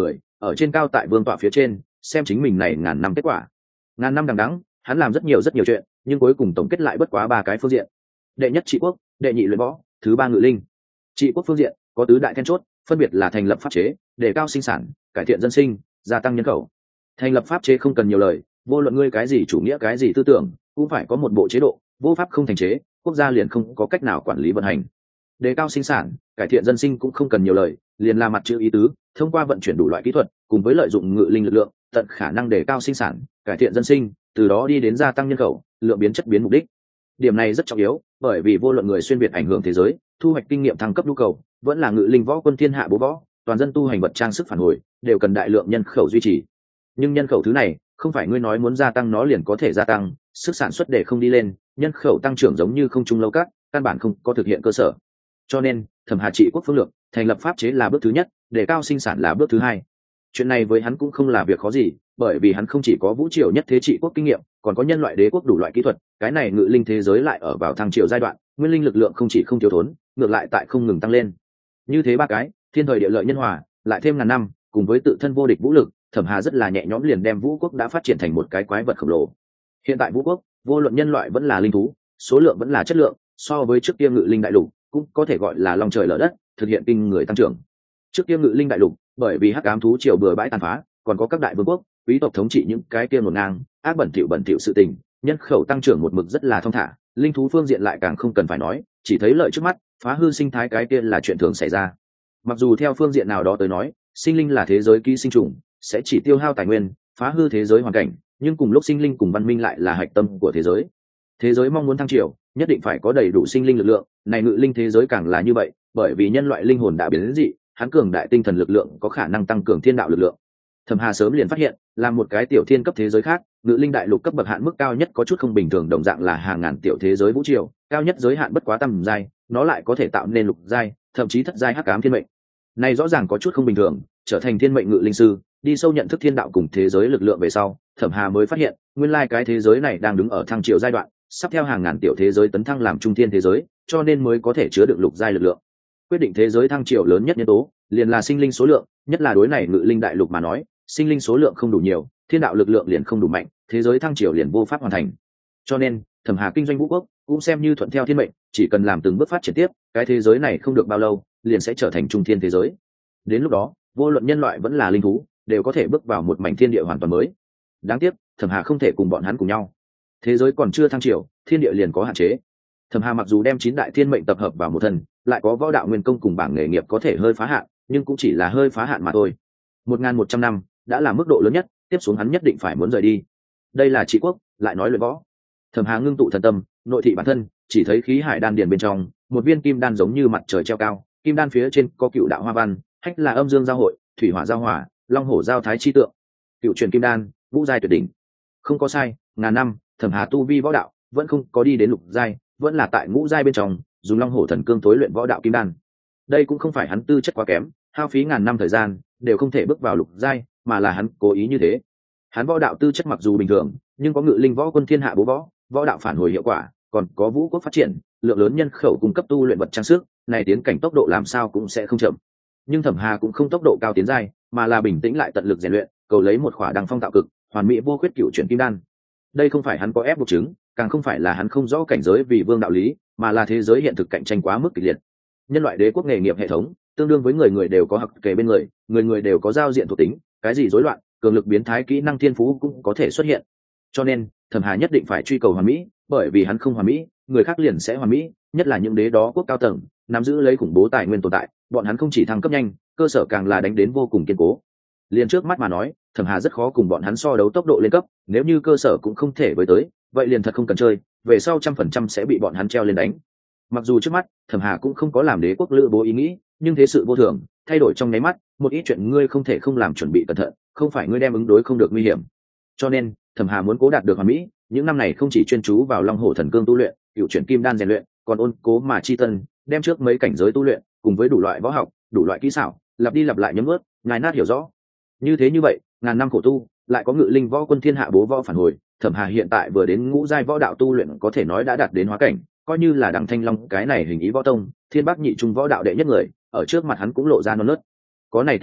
ở trên cao tại vương tọa phía trên xem chính mình này ngàn năm kết quả. Ngàn năm đằng đẵng, hắn làm rất nhiều chuyện, nhưng cuối cùng tổng kết lại bất quá ba cái phương diện: đệ nhất trị quốc, đệ nhị luyện võ, thứ ba ngự linh. Trị quốc phương diện có tứ đại then chốt, phân biệt là thành lập pháp chế, đề cao sinh sản, cải thiện dân sinh, gia tăng nhân khẩu. Thành lập pháp chế không cần nhiều lời, vô luận ngươi cái gì chủ nghĩa cái gì tư tưởng cũng phải có một bộ chế độ, vô pháp không thành chế, quốc gia liền không có cách nào quản lý vận hành. Đề cao sinh sản, cải thiện dân sinh cũng không cần nhiều lời, liền là mặt chữ ý tứ, thông qua vận chuyển đủ loại kỹ thuật cùng với lợi dụng ngự linh lực lượng, tận khả năng đề cao sinh sản, cải thiện dân sinh, từ đó đi đến gia tăng nhân khẩu, lượng biến chất biến mục đích. Điểm này rất trọng yếu, bởi vì vô luận người xuyên việt ảnh hưởng thế giới, thu hoạch kinh nghiệm thăng cấp nhu cầu, vẫn là ngự linh võ quân thiên hạ bố võ, toàn dân tu hành vật trang sức phản hồi, đều cần đại lượng nhân khẩu duy trì. Nhưng nhân khẩu thứ này, không phải ngươi nói muốn gia tăng nó liền có thể gia tăng, sức sản xuất để không đi lên, nhân khẩu tăng trưởng giống như không trung lâu các, căn bản không có thực hiện cơ sở. Cho nên, Thẩm Hà trị quốc phương lược, thành lập pháp chế là bước thứ nhất, đề cao sinh sản là bước thứ hai. Chuyện này với hắn cũng không là việc khó gì, bởi vì hắn không chỉ có vũ triều nhất thế trị quốc kinh nghiệm, còn có nhân loại đế quốc đủ loại kỹ thuật, cái này ngự linh thế giới lại ở vào thăng triều giai đoạn, nguyên linh lực lượng không chỉ không thiếu thốn, ngược lại tại không ngừng tăng lên. Như thế ba cái, thiên thời địa lợi nhân hòa, lại thêm ngàn năm, cùng với tự thân vô địch vũ lực, Thẩm Hà rất là nhẹ nhõm liền đem vũ quốc đã phát triển thành một cái quái vật khổng lồ. Hiện tại vũ quốc, vô luận nhân loại vẫn là linh thú, số lượng vẫn là chất lượng, so với trước kia ngự linh đại lục, cũng có thể gọi là long trời lở đất, thực hiện kinh người tăng trưởng. Trước kia ngự linh đại lục, bởi vì hắc ám thú triều bừa bãi tàn phá, còn có các đại vương quốc, quý tộc thống trị những cái kia ngổn ngang, ác bẩn thỉu sự tình, nhân khẩu tăng trưởng một mực rất là thong thả, linh thú phương diện lại càng không cần phải nói, chỉ thấy lợi trước mắt, phá hư sinh thái cái kia là chuyện thường xảy ra. Mặc dù theo phương diện nào đó tới nói, sinh linh là thế giới ký sinh trùng, sẽ chỉ tiêu hao tài nguyên, phá hư thế giới hoàn cảnh, nhưng cùng lúc sinh linh cùng văn minh lại là hạch tâm của thế giới. Thế giới mong muốn thăng triều, nhất định phải có đầy đủ sinh linh lực lượng, này ngự linh thế giới càng là như vậy, bởi vì nhân loại linh hồn đã biến đến dị, hắn cường đại tinh thần lực lượng có khả năng tăng cường thiên đạo lực lượng. Thẩm Hà sớm liền phát hiện, là một cái tiểu thiên cấp thế giới khác, ngự linh đại lục cấp bậc hạn mức cao nhất có chút không bình thường, đồng dạng là hàng ngàn tiểu thế giới vũ triều, cao nhất giới hạn bất quá tầm giai, nó lại có thể tạo nên lục giai, thậm chí thất giai hắc ám thiên mệnh. Này rõ ràng có chút không bình thường, trở thành thiên mệnh ngự linh sư, đi sâu nhận thức thiên đạo cùng thế giới lực lượng về sau, Thẩm Hà mới phát hiện, nguyên lai cái thế giới này đang đứng ở thăng triều giai đoạn, sắp theo hàng ngàn tiểu thế giới tấn thăng làm trung thiên thế giới, cho nên mới có thể chứa được lục giai lực lượng. Quyết định thế giới thăng triều lớn nhất nhân tố, liền là sinh linh số lượng, nhất là đối này ngự linh đại lục mà nói, sinh linh số lượng không đủ nhiều, thiên đạo lực lượng liền không đủ mạnh, thế giới thăng triều liền vô pháp hoàn thành. Cho nên, Thẩm Hà kinh doanh vũ quốc, cũng xem như thuận theo thiên mệnh, chỉ cần làm từng bước phát triển tiếp, cái thế giới này không được bao lâu, liền sẽ trở thành trung thiên thế giới. Đến lúc đó, vô luận nhân loại vẫn là linh thú, đều có thể bước vào một mảnh thiên địa hoàn toàn mới. Đáng tiếc, Thẩm Hà không thể cùng bọn hắn cùng nhau. Thế giới còn chưa thăng triều, thiên địa liền có hạn chế. Thẩm Hà mặc dù đem 9 đại thiên mệnh tập hợp vào một thân, lại có võ đạo nguyên công cùng bảng nghề nghiệp có thể hơi phá hạn, nhưng cũng chỉ là hơi phá hạn mà thôi. 1100 năm đã là mức độ lớn nhất, tiếp xuống hắn nhất định phải muốn rời đi. Đây là trị quốc, lại nói luyện võ. Thẩm Hà ngưng tụ thần tâm, nội thị bản thân, chỉ thấy khí hải đan điền bên trong, một viên kim đan giống như mặt trời treo cao, kim đan phía trên có cựu đạo hoa văn, hách là âm dương giao hội, thủy hỏa giao hỏa, long hổ giao thái chi tượng. Cựu truyền kim đan, vũ giai tuyệt đỉnh. Không có sai, ngàn năm, Thẩm Hà tu vi võ đạo vẫn không có đi đến lục giai, vẫn là tại ngũ giai bên trong, dùng long hổ thần cương tối luyện võ đạo kim đan. Đây cũng không phải hắn tư chất quá kém, hao phí ngàn năm thời gian đều không thể bước vào lục giai, mà là hắn cố ý như thế. Hắn võ đạo tư chất mặc dù bình thường, nhưng có ngự linh võ quân thiên hạ bố võ, võ đạo phản hồi hiệu quả, còn có vũ quốc phát triển, lượng lớn nhân khẩu cung cấp tu luyện vật trang sức, này tiến cảnh tốc độ làm sao cũng sẽ không chậm. Nhưng Thẩm Hà cũng không tốc độ cao tiến giai, mà là bình tĩnh lại tận lực rèn luyện, cầu lấy một khỏa đăng phong tạo cực, hoàn mỹ vô khuyết cửu chuyển kim đan. Đây không phải hắn có ép buộc chứng, càng không phải là hắn không rõ cảnh giới vì vương đạo lý, mà là thế giới hiện thực cạnh tranh quá mức kịch liệt. Nhân loại đế quốc nghề nghiệp hệ thống tương đương với người người đều có học kề bên người, người người đều có giao diện thuộc tính, cái gì rối loạn, cường lực biến thái kỹ năng thiên phú cũng có thể xuất hiện. Cho nên, Thẩm Hà nhất định phải truy cầu hoàn mỹ, bởi vì hắn không hoàn mỹ, người khác liền sẽ hoàn mỹ, nhất là những đế đó quốc cao tầng, nắm giữ lấy khủng bố tài nguyên tồn tại, bọn hắn không chỉ thăng cấp nhanh, cơ sở càng là đánh đến vô cùng kiên cố. Liền trước mắt mà nói, Thẩm Hà rất khó cùng bọn hắn so đấu tốc độ lên cấp, nếu như cơ sở cũng không thể với tới, vậy liền thật không cần chơi, về sau 100% sẽ bị bọn hắn treo lên đánh. Mặc dù trước mắt, Thẩm Hà cũng không có làm đế quốc lữ bố ý nghĩ, nhưng thế sự vô thường, thay đổi trong nháy mắt, một ít chuyện ngươi không thể không làm chuẩn bị cẩn thận, không phải ngươi đem ứng đối không được nguy hiểm. Cho nên, Thẩm Hà muốn cố đạt được hoàn mỹ, những năm này không chỉ chuyên chú vào long hổ thần cương tu luyện, cựu chuyển kim đan rèn luyện, còn ôn cố mà chi tân, đem trước mấy cảnh giới tu luyện, cùng với đủ loại võ học, đủ loại kỹ xảo, lặp đi lặp lại nhấm nuốt, ngài nát hiểu rõ. Như thế như vậy, ngàn năm khổ tu, lại có ngự linh võ quân thiên hạ bố võ phản hồi, Thẩm Hà hiện tại vừa đến ngũ giai võ đạo tu luyện có thể nói đã đạt đến hóa cảnh, coi như là Đặng Thanh Long cái này hình ý võ tông, thiên bắc nhị trung võ đạo đệ nhất người, ở trước mặt hắn cũng lộ ra non nớt. Có này tích lũy,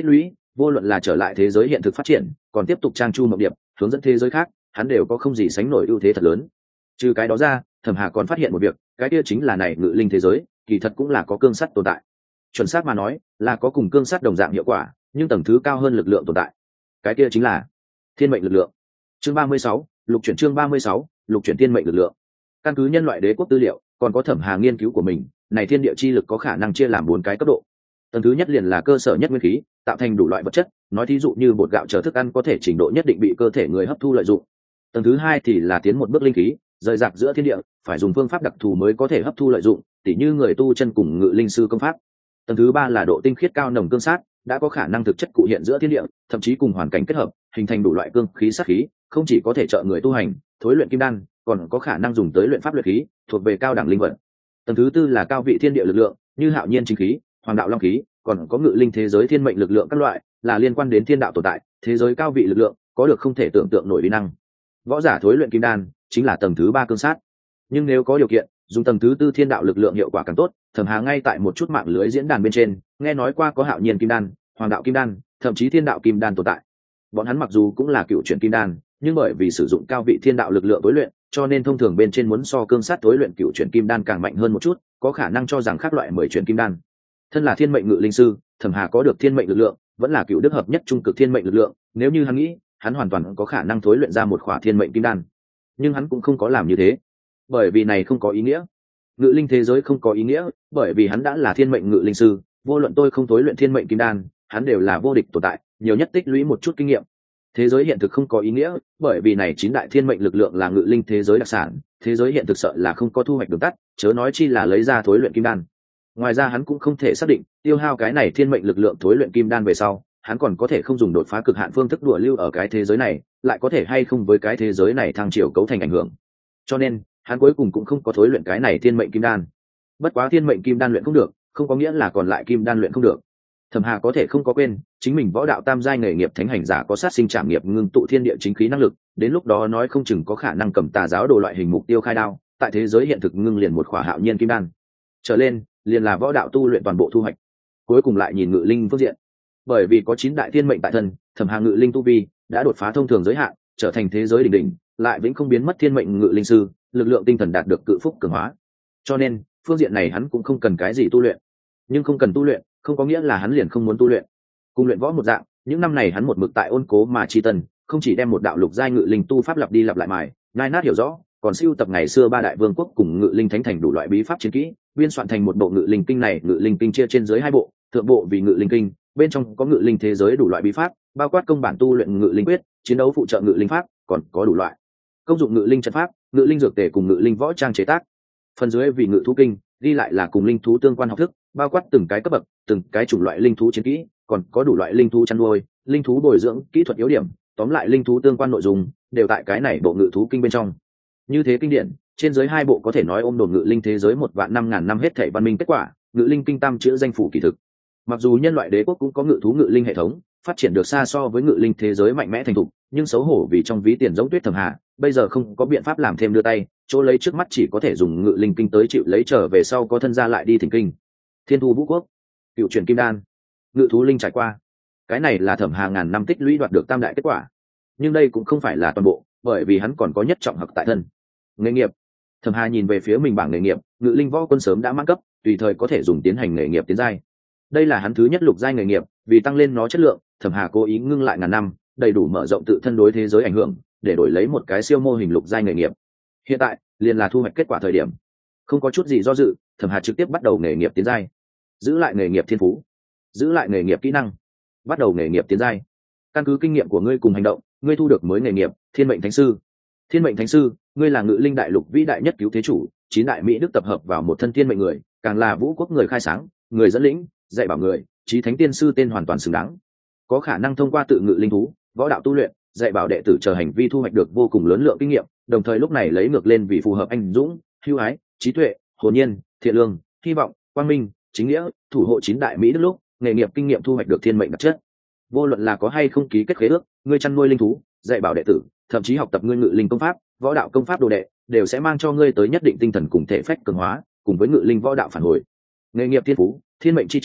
vô luận là trở lại thế giới hiện thực phát triển còn tiếp tục trang chu mộng điệp hướng dẫn thế giới khác, hắn đều có không gì sánh nổi ưu thế thật lớn. Trừ cái đó ra, Thẩm Hà còn phát hiện một việc, cái kia chính là này ngự linh thế giới kỳ thật cũng là có cương sắt tồn tại. Chuẩn xác mà nói là có cùng cương sắt đồng dạng hiệu quả, nhưng tầng thứ cao hơn lực lượng tồn tại, cái kia chính là thiên mệnh lực lượng. Chương 36, lục chuyển. Chương 36, lục chuyển thiên mệnh lực lượng. Căn cứ nhân loại đế quốc tư liệu còn có Thẩm Hà nghiên cứu của mình, này thiên địa chi lực có khả năng chia làm 4 cái cấp độ. Tầng thứ nhất liền là cơ sở nhất nguyên khí, tạo thành đủ loại vật chất, nói thí dụ như bột gạo trở thức ăn có thể trình độ nhất định bị cơ thể người hấp thu lợi dụng. Tầng thứ hai thì là tiến một bước linh khí, rời rạc giữa thiên địa, phải dùng phương pháp đặc thù mới có thể hấp thu lợi dụng, tỉ như người tu chân cùng ngự linh sư công pháp. Tầng thứ ba là độ tinh khiết cao nồng cương sát, đã có khả năng thực chất cụ hiện giữa thiên địa, thậm chí cùng hoàn cảnh kết hợp, hình thành đủ loại cương khí sát khí, không chỉ có thể trợ người tu hành, thối luyện kim đan, còn có khả năng dùng tới luyện pháp luyện khí, thuộc về cao đẳng linh vật. Tầng thứ tư là cao vị thiên địa lực lượng, như hạo nhiên chính khí, hoàng đạo long khí, còn có ngự linh thế giới thiên mệnh lực lượng các loại, là liên quan đến thiên đạo tồn tại, thế giới cao vị lực lượng, có được không thể tưởng tượng nổi uy năng. Võ giả thối luyện kim đan chính là tầng thứ ba cương sát, nhưng nếu có điều kiện dùng tầng thứ tư thiên đạo lực lượng hiệu quả càng tốt. Thẩm Hà ngay tại một chút mạng lưới diễn đàn bên trên nghe nói qua có hạo nhiên kim đan, hoàng đạo kim đan, thậm chí thiên đạo kim đan tồn tại. Bọn hắn mặc dù cũng là cựu chuyển kim đan, nhưng bởi vì sử dụng cao vị thiên đạo lực lượng tối luyện, cho nên thông thường bên trên muốn so cương sát tối luyện cựu chuyển kim đan càng mạnh hơn một chút, có khả năng cho rằng khác loại 10 chuyển kim đan. Thân là thiên mệnh ngự linh sư, Thẩm Hà có được thiên mệnh lực lượng, vẫn là cựu đức hợp nhất trung cực thiên mệnh lực lượng, nếu như hắn nghĩ, hắn hoàn toàn có khả năng thối luyện ra một khỏa thiên mệnh kim đan. Nhưng hắn cũng không có làm như thế, bởi vì này không có ý nghĩa. Ngự linh thế giới không có ý nghĩa, bởi vì hắn đã là thiên mệnh ngự linh sư, vô luận tôi không thối luyện thiên mệnh kim đan, hắn đều là vô địch tồn tại, nhiều nhất tích lũy một chút kinh nghiệm. Thế giới hiện thực không có ý nghĩa, bởi vì này 9 đại thiên mệnh lực lượng là ngự linh thế giới đặc sản, thế giới hiện thực sợ là không có thu hoạch đường tắt, chớ nói chi là lấy ra thối luyện kim đan. Ngoài ra hắn cũng không thể xác định, tiêu hao cái này thiên mệnh lực lượng thối luyện kim đan về sau, hắn còn có thể không dùng đột phá cực hạn phương thức đùa lưu ở cái thế giới này, lại có thể hay không với cái thế giới này thăng chiều cấu thành ảnh hưởng. Cho nên hắn cuối cùng cũng không có thối luyện cái này thiên mệnh kim đan. Bất quá thiên mệnh kim đan luyện không được, không có nghĩa là còn lại kim đan luyện không được. Thẩm Hà có thể không có quên, chính mình võ đạo tam giai nghề nghiệp thánh hành giả có sát sinh trảm nghiệp ngưng tụ thiên địa chính khí năng lực, đến lúc đó nói không chừng có khả năng cầm tà giáo đồ loại hình mục tiêu khai đao, tại thế giới hiện thực ngưng liền một khỏa hạo nhiên kim đan. Trở lên, liền là võ đạo tu luyện toàn bộ thu hoạch. Cuối cùng lại nhìn ngự linh phương diện. Bởi vì có 9 đại thiên mệnh tại thân, Thẩm Hà ngự linh tu vi đã đột phá thông thường giới hạn, trở thành thế giới đỉnh đỉnh, lại vĩnh không biến mất thiên mệnh ngự linh sư, lực lượng tinh thần đạt được cự phúc cường hóa. Cho nên, phương diện này hắn cũng không cần cái gì tu luyện. Nhưng không cần tu luyện, không có nghĩa là hắn liền không muốn tu luyện. Cùng luyện võ một dạng, những năm này hắn một mực tại ôn cố mà chi tần, không chỉ đem một đạo lục giai ngự linh tu pháp lặp đi lặp lại mài, nhai nát hiểu rõ, còn siêu tập ngày xưa 3 đại vương quốc cùng ngự linh thánh thành đủ loại bí pháp chiến kỹ, biên soạn thành một bộ ngự linh kinh này, ngự linh kinh chia trên dưới 2 bộ, thượng bộ vì ngự linh kinh, bên trong có ngự linh thế giới đủ loại bí pháp, bao quát công bản tu luyện ngự linh quyết, chiến đấu phụ trợ ngự linh pháp, còn có đủ loại công dụng ngự linh trận pháp, ngự linh dược tề cùng ngự linh võ trang chế tác. Phần dưới vì ngự thú kinh, ghi lại là cùng linh thú tương quan học thức, bao quát từng cái cấp bậc, từng cái chủng loại linh thú chiến kỹ, còn có đủ loại linh thú chăn nuôi, linh thú bồi dưỡng, kỹ thuật yếu điểm, tóm lại linh thú tương quan nội dung đều tại cái này bộ ngự thú kinh bên trong. Như thế kinh điển, trên dưới 2 bộ có thể nói ôm đồn ngự linh thế giới 1.500.000 năm hết thảy văn minh kết quả, ngự linh kinh tam chữ danh phủ kỳ thực. Mặc dù nhân loại đế quốc cũng có ngự thú ngự linh hệ thống, phát triển được xa so với ngự linh thế giới mạnh mẽ thành thục, nhưng xấu hổ vì trong ví tiền giống Tuyết Thẩm Hà, bây giờ không có biện pháp làm thêm đưa tay, chỗ lấy trước mắt chỉ có thể dùng ngự linh kinh tới chịu lấy trở về sau có thân ra lại đi thỉnh kinh. Thiên thu vũ quốc, cựu chuyển kim đan, ngự thú linh trải qua, cái này là Thẩm Hà ngàn năm tích lũy đoạt được tam đại kết quả. Nhưng đây cũng không phải là toàn bộ, bởi vì hắn còn có nhất trọng học tại thân. Nghề nghiệp. Thẩm Hà nhìn về phía mình bảng nghề nghiệp, ngự linh võ quân sớm đã mãn cấp, tùy thời có thể dùng tiến hành nghề nghiệp tiến giai. Đây là hắn thứ nhất lục giai nghề nghiệp, vì tăng lên nó chất lượng, Thẩm Hà cố ý ngưng lại ngàn năm, đầy đủ mở rộng tự thân đối thế giới ảnh hưởng, để đổi lấy một cái siêu mô hình lục giai nghề nghiệp. Hiện tại, liền là thu hoạch kết quả thời điểm. Không có chút gì do dự, Thẩm Hà trực tiếp bắt đầu nghề nghiệp tiến giai. Giữ lại nghề nghiệp thiên phú, giữ lại nghề nghiệp kỹ năng, bắt đầu nghề nghiệp tiến giai. Căn cứ kinh nghiệm của ngươi cùng hành động, ngươi thu được mới nghề nghiệp, Thiên mệnh thánh sư. Thiên mệnh thánh sư, ngươi là ngự linh đại lục vĩ đại nhất cứu thế chủ, 9 đại mỹ đức tập hợp vào một thân thiên mệnh người, càng là vũ quốc người khai sáng, người dẫn lĩnh, dạy bảo người, chí thánh tiên sư tên hoàn toàn xứng đáng. Có khả năng thông qua tự ngự linh thú, võ đạo tu luyện, dạy bảo đệ tử chờ hành vi thu hoạch được vô cùng lớn lượng kinh nghiệm, đồng thời lúc này lấy ngược lên vì phù hợp anh dũng, hưu ái, trí tuệ, hồn nhiên, thiện lương, hy vọng, quang minh, chính nghĩa, thủ hộ 9 đại mỹ đức lúc, nghề nghiệp kinh nghiệm thu hoạch được thiên mệnh đặc chất. Vô luận là có hay không ký kết khế ước, ngươi chăn nuôi linh thú, dạy bảo đệ tử, thậm chí học tập ngươi ngự linh công pháp, võ đạo công pháp đồ đệ, đều sẽ mang cho ngươi tới nhất định tinh thần cùng thể phách cường hóa, cùng với ngự linh võ đạo phản hồi. Nghề nghiệp thiên phú, thiên mệnh chi chương,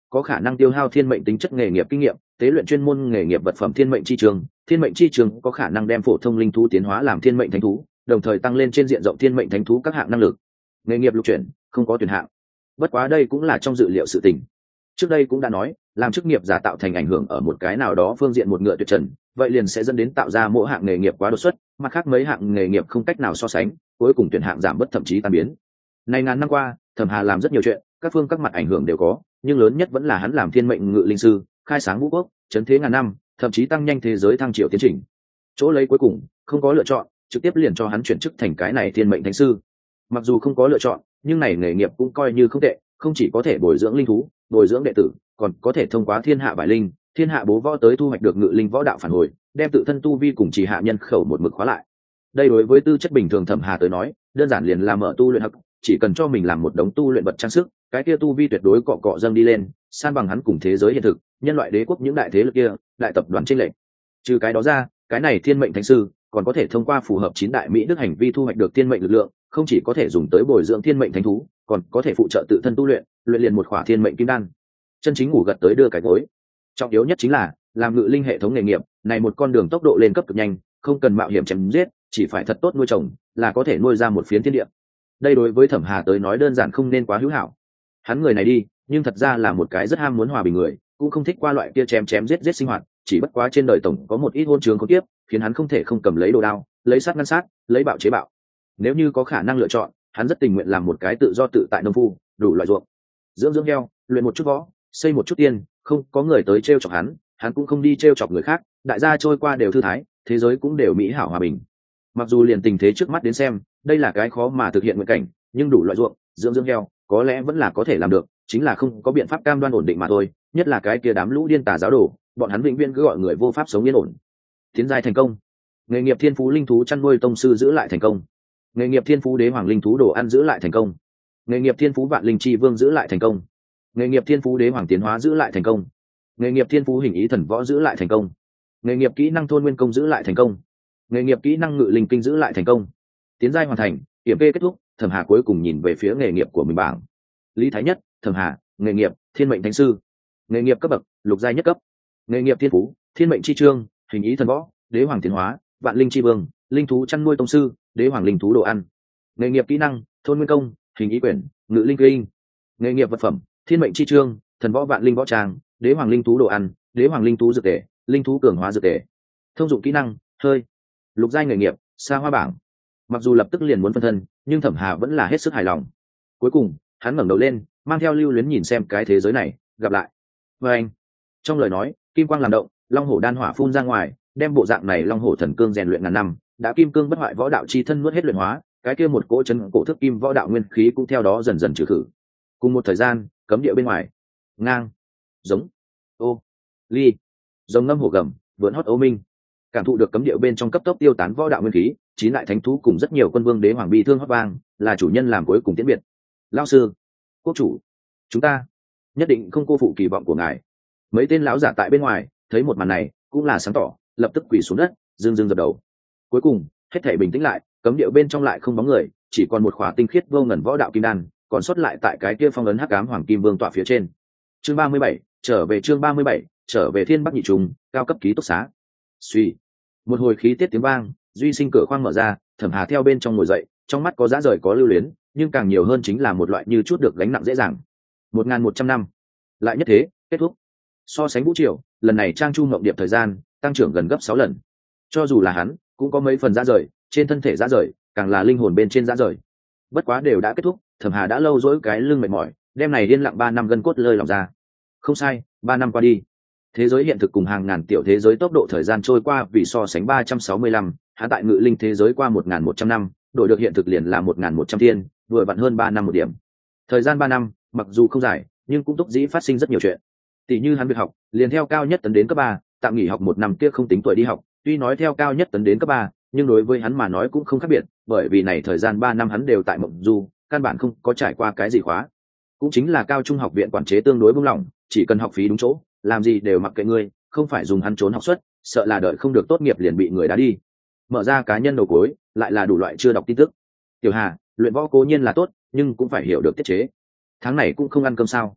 có khả năng tiêu hao thiên mệnh tính chất nghề nghiệp kinh nghiệm, tế luyện chuyên môn nghề nghiệp vật phẩm thiên mệnh chi trường. Thiên mệnh chi trường có khả năng đem phổ thông linh thú tiến hóa làm thiên mệnh thánh thú, đồng thời tăng lên trên diện rộng thiên mệnh thánh thú các hạng năng lực. Nghề nghiệp lục chuyển, không có tuyển hạng. Bất quá đây cũng là trong dự liệu sự tình. Trước đây cũng đã nói, làm chức nghiệp giả tạo thành ảnh hưởng ở một cái nào đó phương diện một ngựa tuyệt trần, vậy liền sẽ dẫn đến tạo ra mỗi hạng nghề nghiệp quá đột xuất, mặt khác mấy hạng nghề nghiệp không cách nào so sánh, cuối cùng tuyển hạng giảm bất thậm chí tan biến. Này ngàn năm qua, Thẩm Hà làm rất nhiều chuyện, các phương các mặt ảnh hưởng đều có, nhưng lớn nhất vẫn là hắn làm thiên mệnh ngự linh sư, khai sáng vũ quốc, chấn thế ngàn năm, thậm chí tăng nhanh thế giới thăng triều tiến trình. Chỗ lấy cuối cùng, không có lựa chọn, trực tiếp liền cho hắn chuyển chức thành cái này thiên mệnh thánh sư. Mặc dù không có lựa chọn, nhưng này nghề nghiệp cũng coi như không tệ, không chỉ có thể bồi dưỡng linh thú, bồi dưỡng đệ tử, còn có thể thông qua thiên hạ bài linh, thiên hạ bố võ tới thu hoạch được ngự linh võ đạo phản hồi, đem tự thân tu vi cùng chỉ hạ nhân khẩu một mực khóa lại. Đây đối với tư chất bình thường Thẩm Hà tới nói, đơn giản liền là mở tu luyện hắc, chỉ cần cho mình làm một đống tu luyện vật trang sức, cái kia tu vi tuyệt đối cọ cọ dâng đi lên, san bằng hắn cùng thế giới hiện thực, nhân loại đế quốc những đại thế lực kia, đại tập đoàn chênh lệch. Trừ cái đó ra, cái này thiên mệnh thánh sư còn có thể thông qua phù hợp 9 đại mỹ đức hành vi thu hoạch được thiên mệnh lực lượng, không chỉ có thể dùng tới bồi dưỡng thiên mệnh thánh thú, còn có thể phụ trợ tự thân tu luyện, luyện liền một khỏa thiên mệnh kim đan. Chân chính ngủ gật tới đưa cái gối. Trọng yếu nhất chính là làm ngự linh hệ thống nghề nghiệp, này một con đường tốc độ lên cấp cực nhanh, không cần mạo hiểm chém giết, chỉ phải thật tốt nuôi trồng, là có thể nuôi ra một phiến thiên địa. Đây đối với Thẩm Hà tới nói đơn giản không nên quá hữu hảo. Hắn người này đi, nhưng thật ra là một cái rất ham muốn hòa bình người, cũng không thích qua loại kia chém chém giết giết sinh hoạt, chỉ bất quá trên đời tổng có một ít hôn trường có tiếp, khiến hắn không thể không cầm lấy đồ đao, lấy sát ngăn sát, lấy bạo chế bạo. Nếu như có khả năng lựa chọn, hắn rất tình nguyện làm một cái tự do tự tại nông phu, đủ loại ruộng, dưỡng heo, luyện một chút võ, xây một chút tiền, không có người tới trêu chọc hắn cũng không đi trêu chọc người khác, đại gia trôi qua đều thư thái, thế giới cũng đều mỹ hảo hòa bình. Mặc dù liền tình thế trước mắt đến xem, đây là cái khó mà thực hiện nguyện cảnh, nhưng đủ loại ruộng, dưỡng heo, có lẽ vẫn là có thể làm được, chính là không có biện pháp cam đoan ổn định mà thôi, nhất là cái kia đám lũ điên tà giáo đồ, bọn hắn vĩnh viễn cứ gọi người vô pháp sống yên ổn. Tiến giai thành công. Nghề nghiệp thiên phú linh thú chăn nuôi tông sư giữ lại thành công. Nghề nghiệp thiên phú đế hoàng linh thú đồ ăn giữ lại thành công. Nghề nghiệp thiên phú vạn linh chi vương giữ lại thành công. Nghề nghiệp thiên phú đế hoàng tiến hóa giữ lại thành công. Nghề nghiệp thiên phú hình ý thần võ giữ lại thành công. Nghề nghiệp kỹ năng thôn nguyên công giữ lại thành công. Nghề nghiệp kỹ năng ngự linh kinh giữ lại thành công. Tiến giai hoàn thành, kiểm kê kết thúc. Thẩm Hà cuối cùng nhìn về phía nghề nghiệp của mình bảng. Lý Thái Nhất, Thẩm Hà, nghề nghiệp thiên mệnh thánh sư. Nghề nghiệp cấp bậc lục giai nhất cấp. Nghề nghiệp thiên phú thiên mệnh chi chương, hình ý thần võ, đế hoàng tiến hóa, vạn linh chi vương, linh thú chăn nuôi tông sư, đế hoàng linh thú đồ ăn. Nghề nghiệp kỹ năng thôn nguyên công, hình ý quyển, ngự linh kinh. Nghề nghiệp vật phẩm thiên mệnh chi chương, thần võ vạn linh võ tràng, đế hoàng linh thú đồ ăn, đế hoàng linh thú dược tể, linh thú cường hóa dược tể. Thông dụng kỹ năng hơi. Lục giai nghề nghiệp xa hoa bảng. Mặc dù lập tức liền muốn phân thân, nhưng Thẩm Hà vẫn là hết sức hài lòng. Cuối cùng hắn ngẩng đầu lên, mang theo lưu luyến nhìn xem cái thế giới này. Gặp lại. Và anh. Trong lời nói kim quang làm động, long hổ đan hỏa phun ra ngoài, đem bộ dạng này long hổ thần cương rèn luyện ngàn năm, đã kim cương bất hoại võ đạo chi thân nuốt hết luyện hóa, cái kia một cỗ chân cổ thức kim võ đạo nguyên khí cũng theo đó dần dần trừ khử. Cùng một thời gian, cấm địa bên ngoài, ngang, giống, ô, ly, giống ngâm hổ gầm, vượn hót ô minh, cảm thụ được cấm địa bên trong cấp tốc tiêu tán võ đạo nguyên khí, chín đại thánh thú cùng rất nhiều quân vương đế hoàng bi thương hót vang, là chủ nhân làm cuối cùng tiễn biệt. Lão sư, quốc chủ, chúng ta nhất định không cô phụ kỳ vọng của ngài. Mấy tên lão giả tại bên ngoài thấy một màn này cũng là sáng tỏ, lập tức quỳ xuống đất, dương dập đầu. Cuối cùng hết thảy bình tĩnh lại, cấm địa bên trong lại không bóng người, chỉ còn một khỏa tinh khiết vô ngần võ đạo kim đan còn sót lại tại cái kia phong ấn hắc ám hoàng kim vương tọa phía trên. Chương 37, trở về chương 37, trở về thiên bắc nhị trùng, cao cấp ký túc xá. Suy, một hồi khí tiết tiếng vang, duy sinh cửa khoang mở ra, Thẩm Hà theo bên trong ngồi dậy, trong mắt có dã rời có lưu luyến, nhưng càng nhiều hơn chính là một loại như chút được gánh nặng dễ dàng. 1100 năm, lại nhất thế, kết thúc. So sánh vũ triều, lần này Trang Chu Ngộng Điệp thời gian tăng trưởng gần gấp 6 lần. Cho dù là hắn, cũng có mấy phần dã rời, trên thân thể dã rời, càng là linh hồn bên trên dã rời. Bất quá đều đã kết thúc, Thẩm Hà đã lâu dỗi cái lưng mệt mỏi, đêm này điên lặng 3 năm gân cốt lơi lỏng ra. Không sai, 3 năm qua đi, thế giới hiện thực cùng hàng ngàn tiểu thế giới tốc độ thời gian trôi qua vì so sánh 365, hắn tại ngự linh thế giới qua 1100 năm, đổi được hiện thực liền là 1100 thiên, vừa vặn hơn 3 năm một điểm. Thời gian 3 năm, mặc dù không dài, nhưng cũng túc dĩ phát sinh rất nhiều chuyện. Tỷ như hắn việc học, liền theo cao nhất tấn đến cấp 3, tạm nghỉ học 1 năm kia không tính tuổi đi học, tuy nói theo cao nhất tấn đến cấp 3, nhưng đối với hắn mà nói cũng không khác biệt, bởi vì này thời gian 3 năm hắn đều tại Mộng Du, căn bản không có trải qua cái gì khóa. Cũng chính là cao trung học viện quản chế tương đối buông lỏng, chỉ cần học phí đúng chỗ, làm gì đều mặc kệ ngươi, không phải dùng hắn trốn học suất, sợ là đợi không được tốt nghiệp liền bị người đá đi. Mở ra cá nhân đầu cuối, lại là đủ loại chưa đọc tin tức. Tiểu Hà, luyện võ cố nhiên là tốt, nhưng cũng phải hiểu được tiết chế. Tháng này cũng không ăn cơm sao?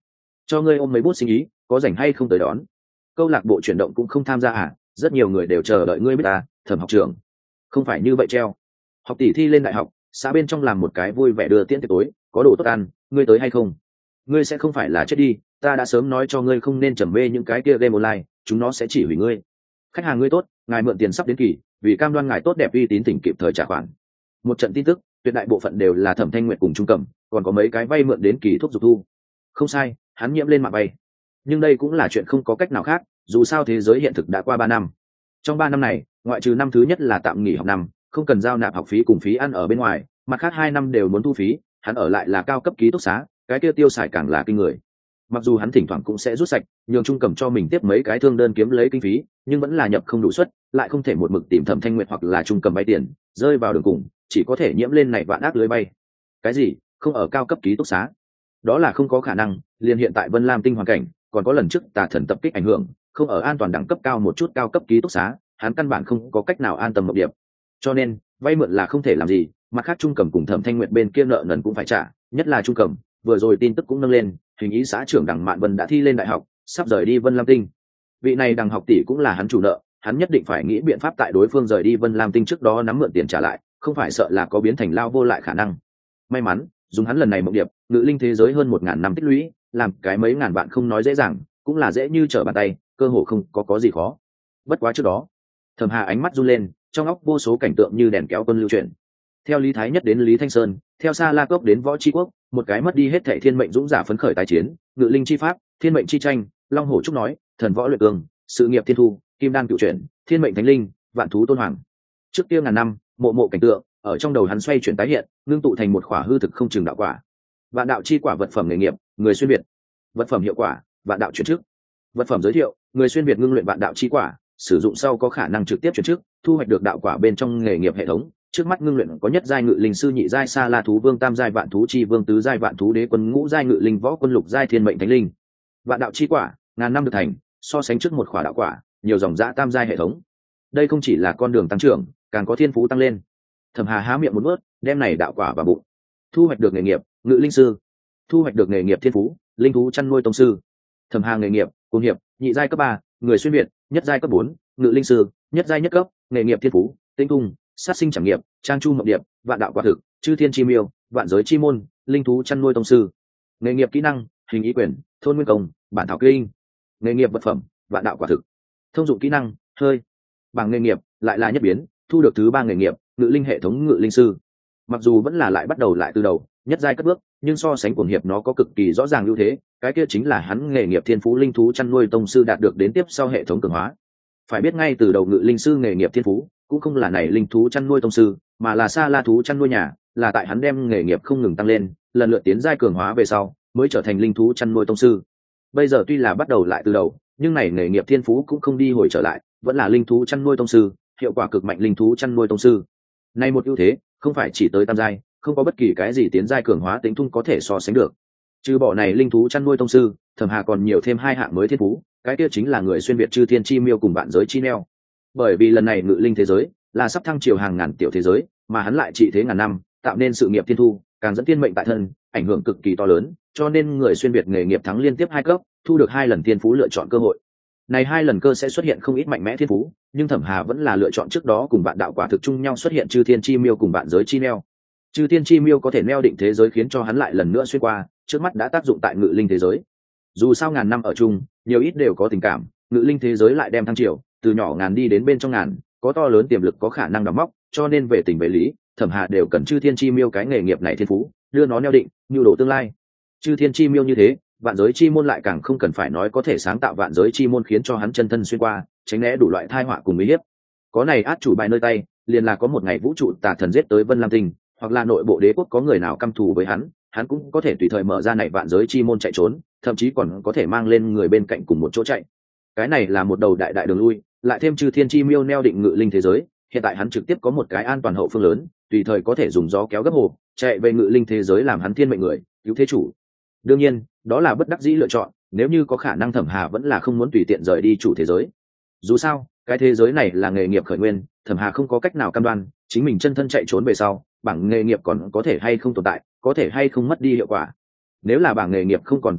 cho ngươi ôm mấy bút sinh ý, có rảnh hay không tới đón? Câu lạc bộ chuyển động cũng không tham gia à? Rất nhiều người đều chờ đợi ngươi biết ta, Thẩm học trưởng. Không phải như vậy treo. Học tỷ thi lên đại học, xã bên trong làm một cái vui vẻ đưa tiễn tiệc tối, có đồ tốt ăn, ngươi tới hay không? Ngươi sẽ không phải là chết đi, ta đã sớm nói cho ngươi không nên trầm mê những cái kia game online, chúng nó sẽ chỉ hủy ngươi. Khách hàng ngươi tốt, ngài mượn tiền sắp đến kỳ, vì cam đoan ngài tốt đẹp uy tín tỉnh kịp thời trả khoản. Một trận tin tức, tuyệt đại bộ phận đều là Thẩm Thanh Nguyệt cùng Trung Cẩm, còn có mấy cái vay mượn đến kỳ thuốc dục thu. Không sai, hắn nhiễm lên mạng vay. Nhưng đây cũng là chuyện không có cách nào khác, dù sao thế giới hiện thực đã qua 3 năm. Trong 3 năm này, ngoại trừ năm thứ nhất là tạm nghỉ học năm, không cần giao nạp học phí cùng phí ăn ở bên ngoài, mặt khác 2 năm đều muốn thu phí, hắn ở lại là cao cấp ký túc xá, cái kia tiêu xài càng là kinh người. Mặc dù hắn thỉnh thoảng cũng sẽ rút sạch, nhường Trung Cẩm cho mình tiếp mấy cái thương đơn kiếm lấy kinh phí, nhưng vẫn là nhập không đủ suất, lại không thể một mực tìm Thẩm Thanh Nguyệt hoặc là Trung Cẩm vay tiền, rơi vào đường cùng, chỉ có thể nhiễm lên này vạn ác lưới bay. Cái gì? Không ở cao cấp ký túc xá? Đó là không có khả năng, liền hiện tại Vân Lam tinh hoàn cảnh, còn có lần trước tà thần tập kích ảnh hưởng, không ở an toàn đẳng cấp cao một chút cao cấp ký túc xá, hắn căn bản không có cách nào an tâm một điểm. Cho nên, vay mượn là không thể làm gì, mặt khác Trung Cẩm cùng Thẩm Thanh Nguyệt bên kia nợ nần cũng phải trả, nhất là Trung Cẩm, vừa rồi tin tức cũng nâng lên, hình ý xã trưởng Đằng Mạn Vân đã thi lên đại học, sắp rời đi Vân Lam tinh. Vị này Đằng học tỷ cũng là hắn chủ nợ, hắn nhất định phải nghĩ biện pháp tại đối phương rời đi Vân Lam tinh trước đó nắm mượn tiền trả lại, không phải sợ là có biến thành lao vô lại khả năng. May mắn, dùng hắn lần này mộng điệp, ngự linh thế giới hơn 1000 năm tích lũy, làm cái mấy ngàn vạn không nói dễ dàng, cũng là dễ như trở bàn tay, cơ hồ không có gì khó. Bất quá trước đó, Thẩm Hà ánh mắt run lên, trong óc vô số cảnh tượng như đèn kéo quân lưu chuyển. Theo Lý Thái Nhất đến Lý Thanh Sơn, theo Sa La Cốc đến Võ Chi Quốc, một cái mất đi hết thảy thiên mệnh dũng giả phấn khởi tái chiến, ngự linh chi pháp, thiên mệnh chi tranh, long hổ trúc nói, thần võ luyện cường, sự nghiệp thiên thu, kim đan cựu chuyển, thiên mệnh thánh linh, vạn thú tôn hoàng. Trước kia ngàn năm, mộ mộ cảnh tượng ở trong đầu hắn xoay chuyển tái hiện, ngưng tụ thành một khỏa hư thực không chừng đạo quả. Vạn đạo chi quả vật phẩm nghề nghiệp, người xuyên việt. Vật phẩm hiệu quả, vạn đạo chuyển chức. Vật phẩm giới thiệu, người xuyên việt ngưng luyện vạn đạo chi quả, sử dụng sau có khả năng trực tiếp chuyển chức, thu hoạch được đạo quả bên trong nghề nghiệp hệ thống. Trước mắt ngưng luyện có nhất giai ngự linh sư, nhị giai sa la thú vương, tam giai vạn thú chi vương, tứ giai vạn thú đế quân, ngũ giai ngự linh võ quân, lục giai thiên mệnh thánh linh. Vạn đạo chi quả, ngàn năm được thành, so sánh trước một khỏa đạo quả, nhiều dòng dã tam giai hệ thống. Đây không chỉ là con đường tăng trưởng, càng có thiên phú tăng lên. Thẩm Hà há miệng một nuốt, đem này đạo quả vào bụng. Thu hoạch được nghề nghiệp, ngự linh sư. Thu hoạch được nghề nghiệp thiên phú, linh thú chăn nuôi tông sư. Thẩm Hà nghề nghiệp, cung hiệp, nhị giai cấp 3, người xuyên việt, nhất giai cấp 4, ngự linh sư, nhất giai nhất cấp, nghề nghiệp thiên phú, tinh tung, sát sinh trảm nghiệp, trang chu mộng điệp, vạn đạo quả thực, chư thiên chi miêu, vạn giới chi môn, linh thú chăn nuôi tông sư. Nghề nghiệp kỹ năng, hình ý quyền, thôn nguyên công, bản thảo kinh. Nghề nghiệp vật phẩm, vạn đạo quả thực. Thông dụng kỹ năng, hơi. Bảng nghề nghiệp lại là nhất biến, thu được thứ 3 nghề nghiệp, ngự linh hệ thống ngự linh sư. Mặc dù vẫn là lại bắt đầu lại từ đầu, nhất giai cất bước, nhưng so sánh cuồng hiệp nó có cực kỳ rõ ràng ưu thế, cái kia chính là hắn nghề nghiệp thiên phú linh thú chăn nuôi tông sư đạt được đến tiếp sau hệ thống cường hóa. Phải biết ngay từ đầu ngự linh sư nghề nghiệp thiên phú cũng không là này linh thú chăn nuôi tông sư, mà là sa la thú chăn nuôi nhà, là tại hắn đem nghề nghiệp không ngừng tăng lên, lần lượt tiến giai cường hóa về sau, mới trở thành linh thú chăn nuôi tông sư. Bây giờ tuy là bắt đầu lại từ đầu, nhưng này nghề nghiệp thiên phú cũng không đi hồi trở lại, vẫn là linh thú chăn nuôi tông sư, hiệu quả cực mạnh linh thú chăn nuôi tông sư. Này một ưu thế, không phải chỉ tới tam giai, không có bất kỳ cái gì tiến giai cường hóa tính thung có thể so sánh được. Trừ bỏ này linh thú chăn nuôi tông sư, Thẩm Hà còn nhiều thêm 2 hạng mới thiên phú, cái kia chính là người xuyên việt chư thiên chi miêu cùng vạn giới chi neo. Bởi vì lần này ngự linh thế giới là sắp thăng triều hàng ngàn tiểu thế giới, mà hắn lại trị thế ngàn năm, tạo nên sự nghiệp thiên thu, càng dẫn thiên mệnh tại thân, ảnh hưởng cực kỳ to lớn, cho nên người xuyên việt nghề nghiệp thắng liên tiếp 2 cấp, thu được 2 lần thiên phú lựa chọn cơ hội. Này 2 lần cơ sẽ xuất hiện không ít mạnh mẽ thiên phú, nhưng Thẩm Hà vẫn là lựa chọn trước đó cùng vạn đạo quả thực chung nhau xuất hiện chư thiên chi miêu cùng vạn giới chi neo. Chư thiên chi miêu có thể neo định thế giới khiến cho hắn lại lần nữa xuyên qua, trước mắt đã tác dụng tại ngự linh thế giới. Dù sao ngàn năm ở chung, nhiều ít đều có tình cảm, ngự linh thế giới lại đem thăng triều, từ nhỏ ngàn đi đến bên trong ngàn, có to lớn tiềm lực có khả năng đóng móc, cho nên về tình về lý, Thẩm Hà đều cần chư thiên chi miêu cái nghề nghiệp này thiên phú, đưa nó neo định, nhu đồ tương lai. Chư thiên chi miêu như thế, vạn giới chi môn lại càng không cần phải nói, có thể sáng tạo vạn giới chi môn khiến cho hắn chân thân xuyên qua, tránh né đủ loại tai họa cùng uy hiếp. Có này át chủ bài nơi tay, liền là có một ngày vũ trụ tà thần giết tới Vân Lam Tinh, hoặc là nội bộ đế quốc có người nào căm thù với hắn cũng có thể tùy thời mở ra này vạn giới chi môn chạy trốn, thậm chí còn có thể mang lên người bên cạnh cùng một chỗ chạy. Cái này là một đầu đại đường lui, lại thêm chư thiên chi miêu neo định ngự linh thế giới, hiện tại hắn trực tiếp có một cái an toàn hậu phương lớn, tùy thời có thể dùng gió kéo gấp hồ, chạy về ngự linh thế giới làm hắn thiên mệnh người, cứu thế chủ. Đương nhiên, đó là bất đắc dĩ lựa chọn, nếu như có khả năng Thẩm Hà vẫn là không muốn tùy tiện rời đi chủ thế giới. Dù sao, cái thế giới này là nghề nghiệp khởi nguyên, Thẩm Hà không có cách nào cam đoan chính mình chân thân chạy trốn về sau, bảng nghề nghiệp còn có thể hay không tồn tại, có thể hay không mất đi hiệu quả. Nếu là bảng nghề nghiệp không còn tồn tại,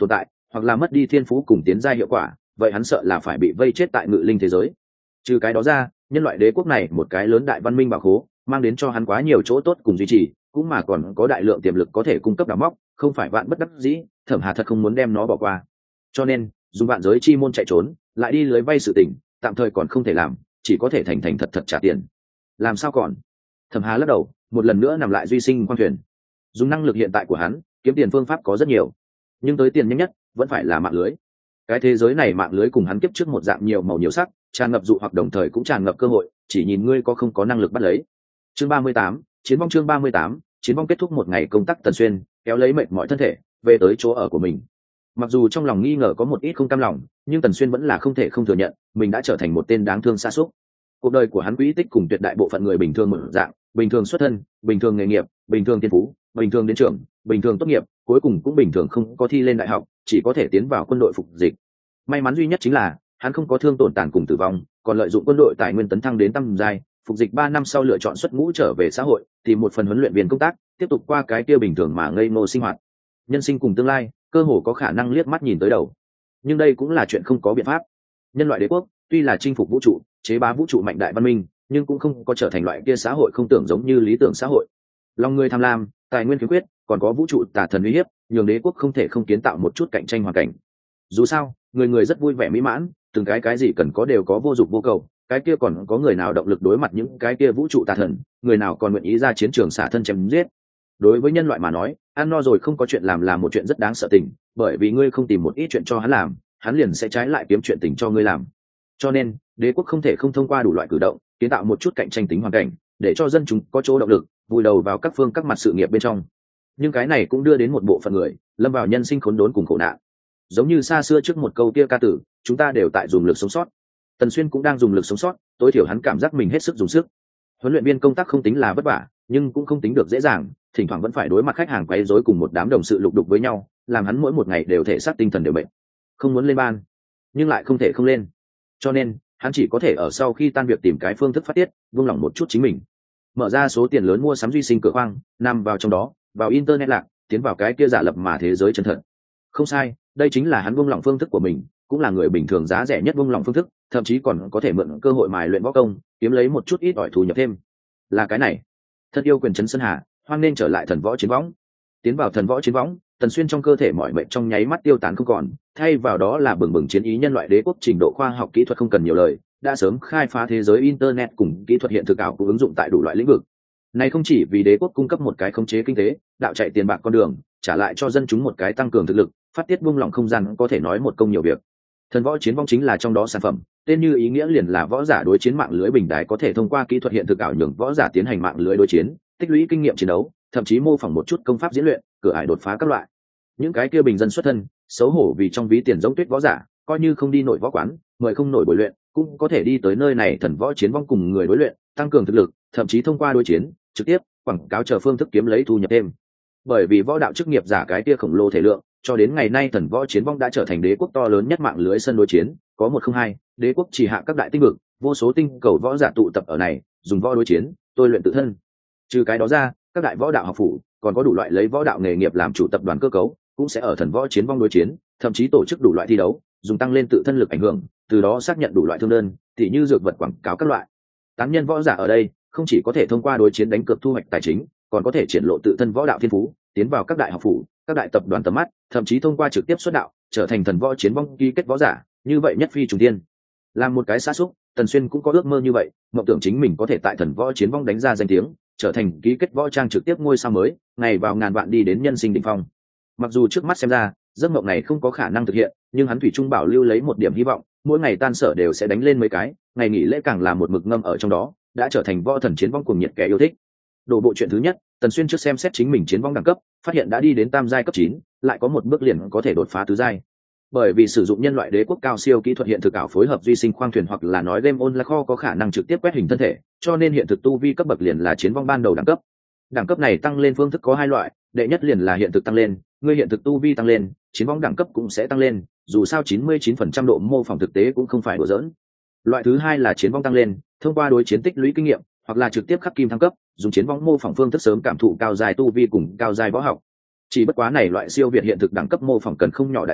hoặc là mất đi thiên phú cùng tiến giai hiệu quả, vậy hắn sợ là phải bị vây chết tại ngự linh thế giới. Trừ cái đó ra, nhân loại đế quốc này một cái lớn đại văn minh bảo khố mang đến cho hắn quá nhiều chỗ tốt cùng duy trì, cũng mà còn có đại lượng tiềm lực có thể cung cấp đào móc, không phải vạn bất đắc dĩ, Thẩm Hà thật không muốn đem nó bỏ qua. Cho nên dùng vạn giới chi môn chạy trốn, lại đi lưới vay sự tình, tạm thời còn không thể làm, chỉ có thể thành thành thật thật trả tiền. Làm sao còn? Thẩm Hà lắc đầu, một lần nữa nằm lại duy sinh khoang thuyền. Dùng năng lực hiện tại của hắn, kiếm tiền phương pháp có rất nhiều, nhưng tới tiền nhanh nhất vẫn phải là mạng lưới. Cái thế giới này mạng lưới cùng hắn kiếp trước một dạng nhiều màu nhiều sắc, tràn ngập dụ hoặc đồng thời cũng tràn ngập cơ hội, chỉ nhìn ngươi có không có năng lực bắt lấy. Chương 38, chiến vong. Chương 38, chiến vong. Kết thúc một ngày công tác, Tần Xuyên kéo lấy mệt mỏi thân thể về tới chỗ ở của mình. Mặc dù trong lòng nghi ngờ có một ít không cam lòng, nhưng Tần Xuyên vẫn là không thể không thừa nhận mình đã trở thành một tên đáng thương sa sút. Cuộc đời của hắn quỹ tích cùng tuyệt đại bộ phận người bình thường một dạng, bình thường xuất thân, bình thường nghề nghiệp, bình thường thiên phú, bình thường đến trường, bình thường tốt nghiệp, cuối cùng cũng bình thường không có thi lên đại học, chỉ có thể tiến vào quân đội phục dịch. May mắn duy nhất chính là hắn không có thương tổn tàn cùng tử vong, còn lợi dụng quân đội tài nguyên tấn thăng đến tăm giai, phục dịch 3 năm sau lựa chọn xuất ngũ trở về xã hội, tìm một phần huấn luyện viên công tác, tiếp tục qua cái kia bình thường mà ngây ngô sinh hoạt. Nhân sinh cùng tương lai, cơ hồ có khả năng liếc mắt nhìn tới đầu. Nhưng đây cũng là chuyện không có biện pháp. Nhân loại đế quốc tuy là chinh phục vũ trụ, chế bá vũ trụ mạnh đại văn minh, nhưng cũng không có trở thành loại kia xã hội không tưởng giống như lý tưởng xã hội. Lòng người tham lam, tài nguyên khiếm khuyết, còn có vũ trụ tà thần uy hiếp, nhường đế quốc không thể không kiến tạo một chút cạnh tranh hoàn cảnh. Dù sao, người người rất vui vẻ mỹ mãn, từng cái gì cần có đều có, vô dụng vô cầu, cái kia còn có người nào động lực đối mặt những cái kia vũ trụ tà thần, người nào còn nguyện ý ra chiến trường xả thân chém giết. Đối với nhân loại mà nói, ăn no rồi không có chuyện làm là một chuyện rất đáng sợ tình, bởi vì ngươi không tìm một ít chuyện cho hắn làm, hắn liền sẽ trái lại kiếm chuyện tình cho ngươi làm. Cho nên đế quốc không thể không thông qua đủ loại cử động kiến tạo một chút cạnh tranh tính hoàn cảnh, để cho dân chúng có chỗ động lực vùi đầu vào các phương các mặt sự nghiệp bên trong. Nhưng cái này cũng đưa đến một bộ phận người lâm vào nhân sinh khốn đốn cùng khổ nạn. Giống như xa xưa trước một câu kia ca tử, chúng ta đều tại dùng lực sống sót. Tần Xuyên cũng đang dùng lực sống sót, tối thiểu hắn cảm giác mình hết sức dùng sức. Huấn luyện viên công tác không tính là vất vả, nhưng cũng không tính được dễ dàng, thỉnh thoảng vẫn phải đối mặt khách hàng quấy rối cùng một đám đồng sự lục đục với nhau, làm hắn mỗi một ngày đều thể xác tinh thần đều bệnh. Không muốn lên ban, nhưng lại không thể không lên. Cho nên hắn chỉ có thể ở sau khi tan việc tìm cái phương thức phát tiết, buông lỏng một chút chính mình. Mở ra số tiền lớn mua sắm duy sinh cửa khoang, nằm vào trong đó, vào internet lạc, tiến vào cái kia giả lập mà thế giới chân thật. Không sai, đây chính là hắn buông lỏng phương thức của mình, cũng là người bình thường giá rẻ nhất buông lỏng phương thức, thậm chí còn có thể mượn cơ hội mài luyện võ công, kiếm lấy một chút ít ỏi thu nhập thêm. Là cái này. Thật yêu quyền trấn sơn hà, hoan nên trở lại thần võ chiến võng. Tiến vào thần võ chiến võng, Tần Xuyên trong cơ thể mọi mệnh trong nháy mắt tiêu tán không còn, thay vào đó là bừng bừng chiến ý. Nhân loại đế quốc trình độ khoa học kỹ thuật không cần nhiều lời, đã sớm khai phá thế giới internet cùng kỹ thuật hiện thực ảo của ứng dụng tại đủ loại lĩnh vực. Này không chỉ vì đế quốc cung cấp một cái khống chế kinh tế, đạo chạy tiền bạc con đường, trả lại cho dân chúng một cái tăng cường thực lực, phát tiết buông lỏng không gian, có thể nói một công nhiều việc. Thần võ chiến vong chính là trong đó sản phẩm, tên như ý nghĩa liền là võ giả đối chiến mạng lưới bình đài, có thể thông qua kỹ thuật hiện thực ảo nhường võ giả tiến hành mạng lưới đối chiến, tích lũy kinh nghiệm chiến đấu, thậm chí mô phỏng một chút công pháp diễn luyện, cửa ải đột phá các loại. Những cái kia bình dân xuất thân, xấu hổ vì trong ví tiền giống tuyết võ giả, coi như không đi nổi võ quán, mời không nổi buổi luyện, cũng có thể đi tới nơi này thần võ chiến vong cùng người đối luyện, tăng cường thực lực, thậm chí thông qua đối chiến trực tiếp quảng cáo chờ phương thức kiếm lấy thu nhập thêm. Bởi vì võ đạo chức nghiệp giả cái kia khổng lồ thể lượng, cho đến ngày nay thần võ chiến vong đã trở thành đế quốc to lớn nhất mạng lưới sân đối chiến, có 102, đế quốc chỉ hạ các đại tinh vực, vô số tinh cầu võ giả tụ tập ở này, dùng võ đối chiến, tôi luyện tự thân. Trừ cái đó ra, các đại võ đạo học phủ còn có đủ loại lấy võ đạo nghề nghiệp làm chủ tập đoàn cơ cấu, cũng sẽ ở thần võ chiến vong đối chiến, thậm chí tổ chức đủ loại thi đấu, dùng tăng lên tự thân lực ảnh hưởng, từ đó xác nhận đủ loại thương đơn, tỉ như dược vật quảng cáo các loại. Tán nhân võ giả ở đây không chỉ có thể thông qua đối chiến đánh cược thu hoạch tài chính, còn có thể triển lộ tự thân võ đạo thiên phú, tiến vào các đại học phủ, các đại tập đoàn tầm mắt, thậm chí thông qua trực tiếp xuất đạo trở thành thần võ chiến vong ký kết võ giả, như vậy nhất phi trùng thiên. Làm một cái xã xúc, Tần Xuyên cũng có ước mơ như vậy, mộng tưởng chính mình có thể tại thần võ chiến vong đánh ra danh tiếng, trở thành ký kết võ trang trực tiếp ngôi sao mới, ngày vào ngàn vạn đi đến nhân sinh đỉnh phong. Mặc dù trước mắt xem ra giấc mộng này không có khả năng thực hiện, nhưng hắn thủy chung bảo lưu lấy một điểm hy vọng, mỗi ngày tan sở đều sẽ đánh lên mấy cái, ngày nghỉ lễ càng là một mực ngâm ở trong đó, đã trở thành võ thần chiến vong cuồng nhiệt kẻ yêu thích. Đổ bộ chuyện thứ nhất, Tần Xuyên trước xem xét chính mình chiến vong đẳng cấp, phát hiện đã đi đến tam giai cấp 9, lại có một bước liền có thể đột phá tứ giai. Bởi vì sử dụng nhân loại đế quốc cao siêu kỹ thuật hiện thực ảo phối hợp duy sinh khoang thuyền, hoặc là nói game online kho, có khả năng trực tiếp quét hình thân thể, cho nên hiện thực tu vi cấp bậc liền là chiến vong ban đầu đẳng cấp. Đẳng cấp này tăng lên phương thức có hai loại, đệ nhất liền là hiện thực tăng lên, người hiện thực tu vi tăng lên, chiến vong đẳng cấp cũng sẽ tăng lên, dù sao 99% độ mô phỏng thực tế cũng không phải đùa giỡn. Loại thứ hai là chiến vong tăng lên, thông qua đối chiến tích lũy kinh nghiệm, hoặc là trực tiếp khắc kim thăng cấp, dùng chiến vong mô phỏng phương thức sớm cảm thụ cao giai tu vi cùng cao giai võ học. Chỉ bất quá này loại siêu việt hiện thực đẳng cấp mô phỏng cần không nhỏ đại giới,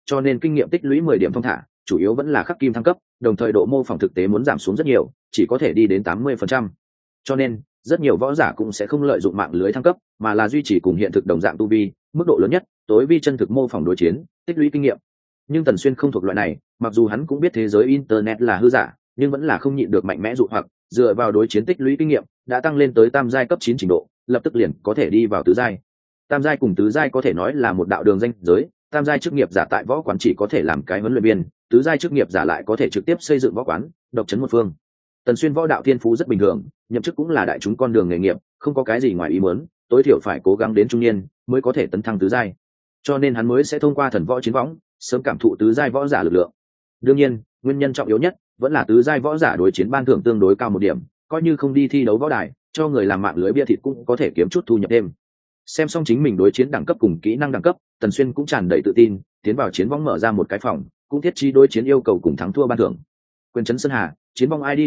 cho nên kinh nghiệm tích lũy 10 điểm thong thả, chủ yếu vẫn là khắc kim thăng cấp, đồng thời độ mô phỏng thực tế muốn giảm xuống rất nhiều, chỉ có thể đi đến 80%. Cho nên rất nhiều võ giả cũng sẽ không lợi dụng mạng lưới thăng cấp, mà là duy trì cùng hiện thực đồng dạng tu vi, mức độ lớn nhất tối vi chân thực mô phỏng đối chiến, tích lũy kinh nghiệm. Nhưng Tần Xuyên không thuộc loại này, mặc dù hắn cũng biết thế giới internet là hư giả, nhưng vẫn là không nhịn được mạnh mẽ dụ hoặc, dựa vào đối chiến tích lũy kinh nghiệm đã tăng lên tới tam giai cấp 9 trình độ, lập tức liền có thể đi vào tứ giai. Tam giai cùng tứ giai có thể nói là một đạo đường ranh giới, tam giai chức nghiệp giả tại võ quán chỉ có thể làm cái huấn luyện viên, tứ giai chức nghiệp giả lại có thể trực tiếp xây dựng võ quán, độc chấn một phương. Tần Xuyên võ đạo thiên phú rất bình thường, nhậm chức cũng là đại chúng con đường nghề nghiệp, không có cái gì ngoài ý muốn, tối thiểu phải cố gắng đến trung niên mới có thể tấn thăng tứ giai. Cho nên hắn mới sẽ thông qua thần võ chiến võng, sớm cảm thụ tứ giai võ giả lực lượng. Đương nhiên, nguyên nhân trọng yếu nhất vẫn là tứ giai võ giả đối chiến ban thưởng tương đối cao một điểm, coi như không đi thi đấu võ đài, cho người làm mạng lưới bia thịt cũng có thể kiếm chút thu nhập thêm. Xem xong chính mình đối chiến đẳng cấp cùng kỹ năng đẳng cấp, Tần Xuyên cũng tràn đầy tự tin, tiến vào chiến võng mở ra một cái phòng, cũng thiết trí đối chiến yêu cầu cùng thắng thua ban thưởng. Quyền trấn Sơn Hà, chiến võng ID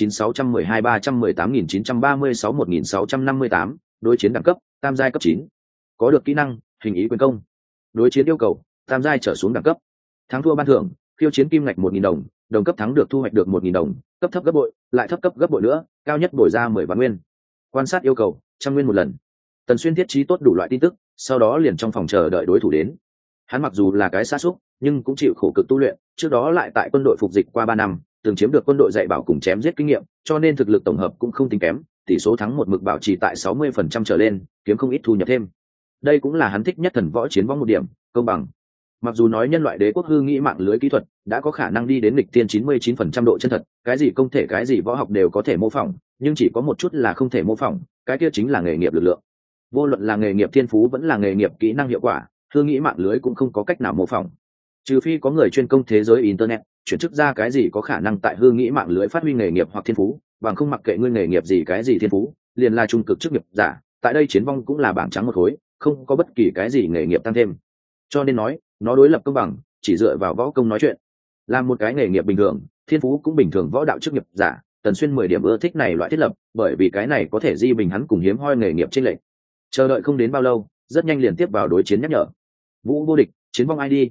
996123189361658, đối chiến đẳng cấp, tam giai cấp 9. Có được kỹ năng, hình ý quyền công. Đối chiến yêu cầu, tam giai trở xuống đẳng cấp. Thắng thua ban thưởng, khiêu chiến kim ngạch 1000 đồng, đồng cấp thắng được thu hoạch được 1000 đồng, cấp thấp gấp bội, lại thấp cấp gấp bội nữa, cao nhất bồi ra 10 vạn nguyên. Quan sát yêu cầu, 100 nguyên một lần. Tần Xuyên thiết trí tốt đủ loại tin tức, sau đó liền trong phòng chờ đợi đối thủ đến. Hắn mặc dù là cái sát súc, nhưng cũng chịu khổ cực tu luyện, trước đó lại tại quân đội phục dịch qua 3 năm, từng chiếm được quân đội dạy bảo cùng chém giết kinh nghiệm, cho nên thực lực tổng hợp cũng không tính kém, tỷ số thắng một mực bảo trì tại 60% trở lên, kiếm không ít thu nhập thêm. Đây cũng là hắn thích nhất thần võ chiến võng một điểm, công bằng. Mặc dù nói nhân loại đế quốc hư nghĩ mạng lưới kỹ thuật đã có khả năng đi đến nghịch tiên 99% độ chân thật, cái gì công thể cái gì võ học đều có thể mô phỏng, nhưng chỉ có một chút là không thể mô phỏng, cái kia chính là nghề nghiệp lực lượng. Vô luận là nghề nghiệp thiên phú vẫn là nghề nghiệp kỹ năng hiệu quả, hư nghĩ mạng lưới cũng không có cách nào mô phỏng. Trừ phi có người chuyên công thế giới internet, chuyển chức ra cái gì có khả năng tại hư nghĩ mạng lưới phát huy nghề nghiệp hoặc thiên phú, bằng không mặc kệ ngươi nghề nghiệp gì cái gì thiên phú, liền là trung cực chức nghiệp giả, tại đây chiến vong cũng là bảng trắng một khối, không có bất kỳ cái gì nghề nghiệp tăng thêm. Cho nên nói, nó đối lập công bằng, chỉ dựa vào võ công nói chuyện. Làm một cái nghề nghiệp bình thường, thiên phú cũng bình thường võ đạo chức nghiệp giả, Tần Xuyên 10 điểm ưa thích này loại thiết lập, bởi vì cái này có thể di bình hắn cùng hiếm hoi nghề nghiệp chênh lệch. Chờ đợi không đến bao lâu, rất nhanh liền tiếp vào đối chiến nhắc nhở. Vũ vô địch, chiến vong ID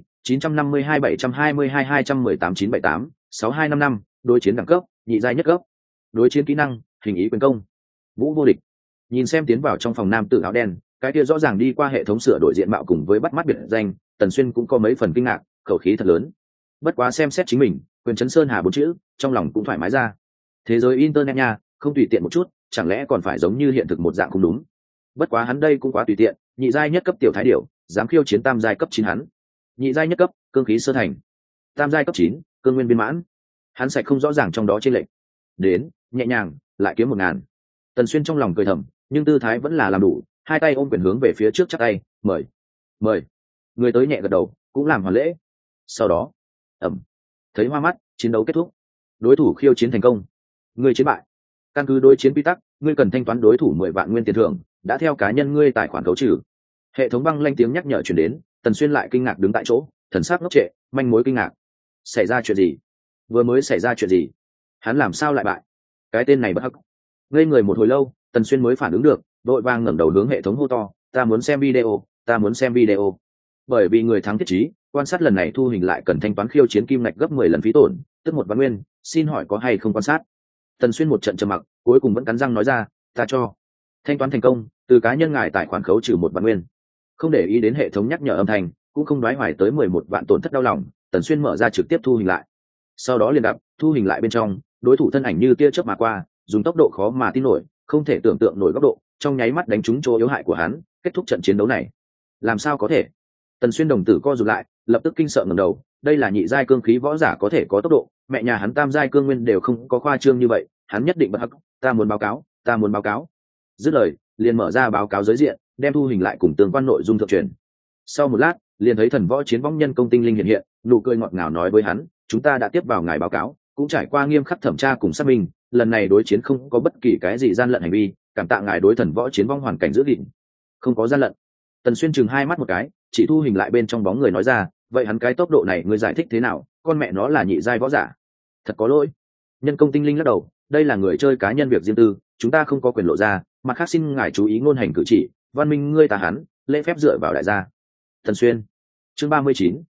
9527222218978 6255, đối chiến đẳng cấp, nhị giai nhất cấp. Đối chiến kỹ năng, hình ý quyền công. Vũ vô địch. Nhìn xem tiến vào trong phòng nam tử áo đen, cái kia rõ ràng đi qua hệ thống sửa đổi diện mạo cùng với bắt mắt biệt danh, Tần Xuyên cũng có mấy phần kinh ngạc, khẩu khí thật lớn. Bất quá xem xét chính mình, quyền trấn Sơn Hà 4 chữ, trong lòng cũng thoải mái ra. Thế giới internet nha, không tùy tiện một chút, chẳng lẽ còn phải giống như hiện thực một dạng không đúng. Bất quá hắn đây cũng quá tùy tiện, nhị giai nhất cấp tiểu thái điểu, dám khiêu chiến tam giai cấp 9 hắn. Nhị giai nhất cấp, cương khí sơ thành. Tam giai cấp 9, cương nguyên viên mãn. Hắn sạch không rõ ràng trong đó chênh lệch. Đến, nhẹ nhàng, lại kiếm 1000. Tần Xuyên trong lòng cười thầm, nhưng tư thái vẫn là làm đủ, hai tay ôm quyền hướng về phía trước chắp tay, mời. Mời. Người tới nhẹ gật đầu, cũng làm hoàn lễ. Sau đó, thấy hoa mắt, chiến đấu kết thúc. Đối thủ khiêu chiến thành công. Người chiến bại. Căn cứ đối chiến quy tắc, ngươi cần thanh toán đối thủ 10 vạn nguyên tiền thưởng, đã theo cá nhân ngươi tài khoản khấu trừ. Hệ thống băng lanh tiếng nhắc nhở truyền đến, Tần Xuyên lại kinh ngạc đứng tại chỗ, thần sắc ngốc trệ, manh mối kinh ngạc. Xảy ra chuyện gì? Vừa mới xảy ra chuyện gì? Hắn làm sao lại bại? Cái tên này bất hắc. Ngây người một hồi lâu, Tần Xuyên mới phản ứng được, đội vang ngẩng đầu hướng hệ thống hô to, ta muốn xem video, ta muốn xem video. Bởi vì người thắng thiết trí, quan sát lần này thu hình lại cần thanh toán khiêu chiến kim ngạch gấp 10 lần phí tổn, tức 1 vạn nguyên, xin hỏi có hay không quan sát? Tần Xuyên một trận trầm mặc, cuối cùng vẫn cắn răng nói ra, ta cho. Thanh toán thành công, từ cá nhân ngài tài khoản khấu trừ 1 vạn nguyên. Không để ý đến hệ thống nhắc nhở âm thanh, cũng không đoái hoài tới 11 vạn tổn thất đau lòng, Tần Xuyên mở ra trực tiếp thu hình lại. Sau đó liền gặp, thu hình lại bên trong, đối thủ thân ảnh như tia chớp mà qua, dùng tốc độ khó mà tin nổi, không thể tưởng tượng nổi góc độ, trong nháy mắt đánh trúng chỗ yếu hại của hắn, kết thúc trận chiến đấu này. Làm sao có thể? Tần Xuyên đồng tử co rụt lại, lập tức kinh sợ ngẩng đầu, đây là nhị giai cương khí võ giả có thể có tốc độ, mẹ nhà hắn tam giai cương nguyên đều không có khoa trương như vậy, hắn nhất định bất hắc, ta muốn báo cáo, ta muốn báo cáo. Dứt lời, liền mở ra báo cáo giới diện, đem thu hình lại cùng tương quan nội dung thượng truyền. Sau một lát, liền thấy thần võ chiến võng nhân công tinh linh hiện hiện, nụ cười ngọt ngào nói với hắn, chúng ta đã tiếp vào ngài báo cáo, cũng trải qua nghiêm khắc thẩm tra cùng xác minh, lần này đối chiến không có bất kỳ cái gì gian lận hành vi, cảm tạ ngài đối thần võ chiến võng hoàn cảnh giữ gìn. Không có gian lận. Tần Xuyên chừng hai mắt một cái, chỉ thu hình lại bên trong bóng người nói ra, vậy hắn cái tốc độ này ngươi giải thích thế nào, con mẹ nó là nhị giai võ giả. Thật có lỗi. Nhân công tinh linh lắc đầu, đây là người chơi cá nhân việc riêng tư, chúng ta không có quyền lộ ra, mặt khác xin ngài chú ý ngôn hành cử chỉ, văn minh ngươi ta hắn, lễ phép dựa vào đại gia. Tần Xuyên. Chương 39,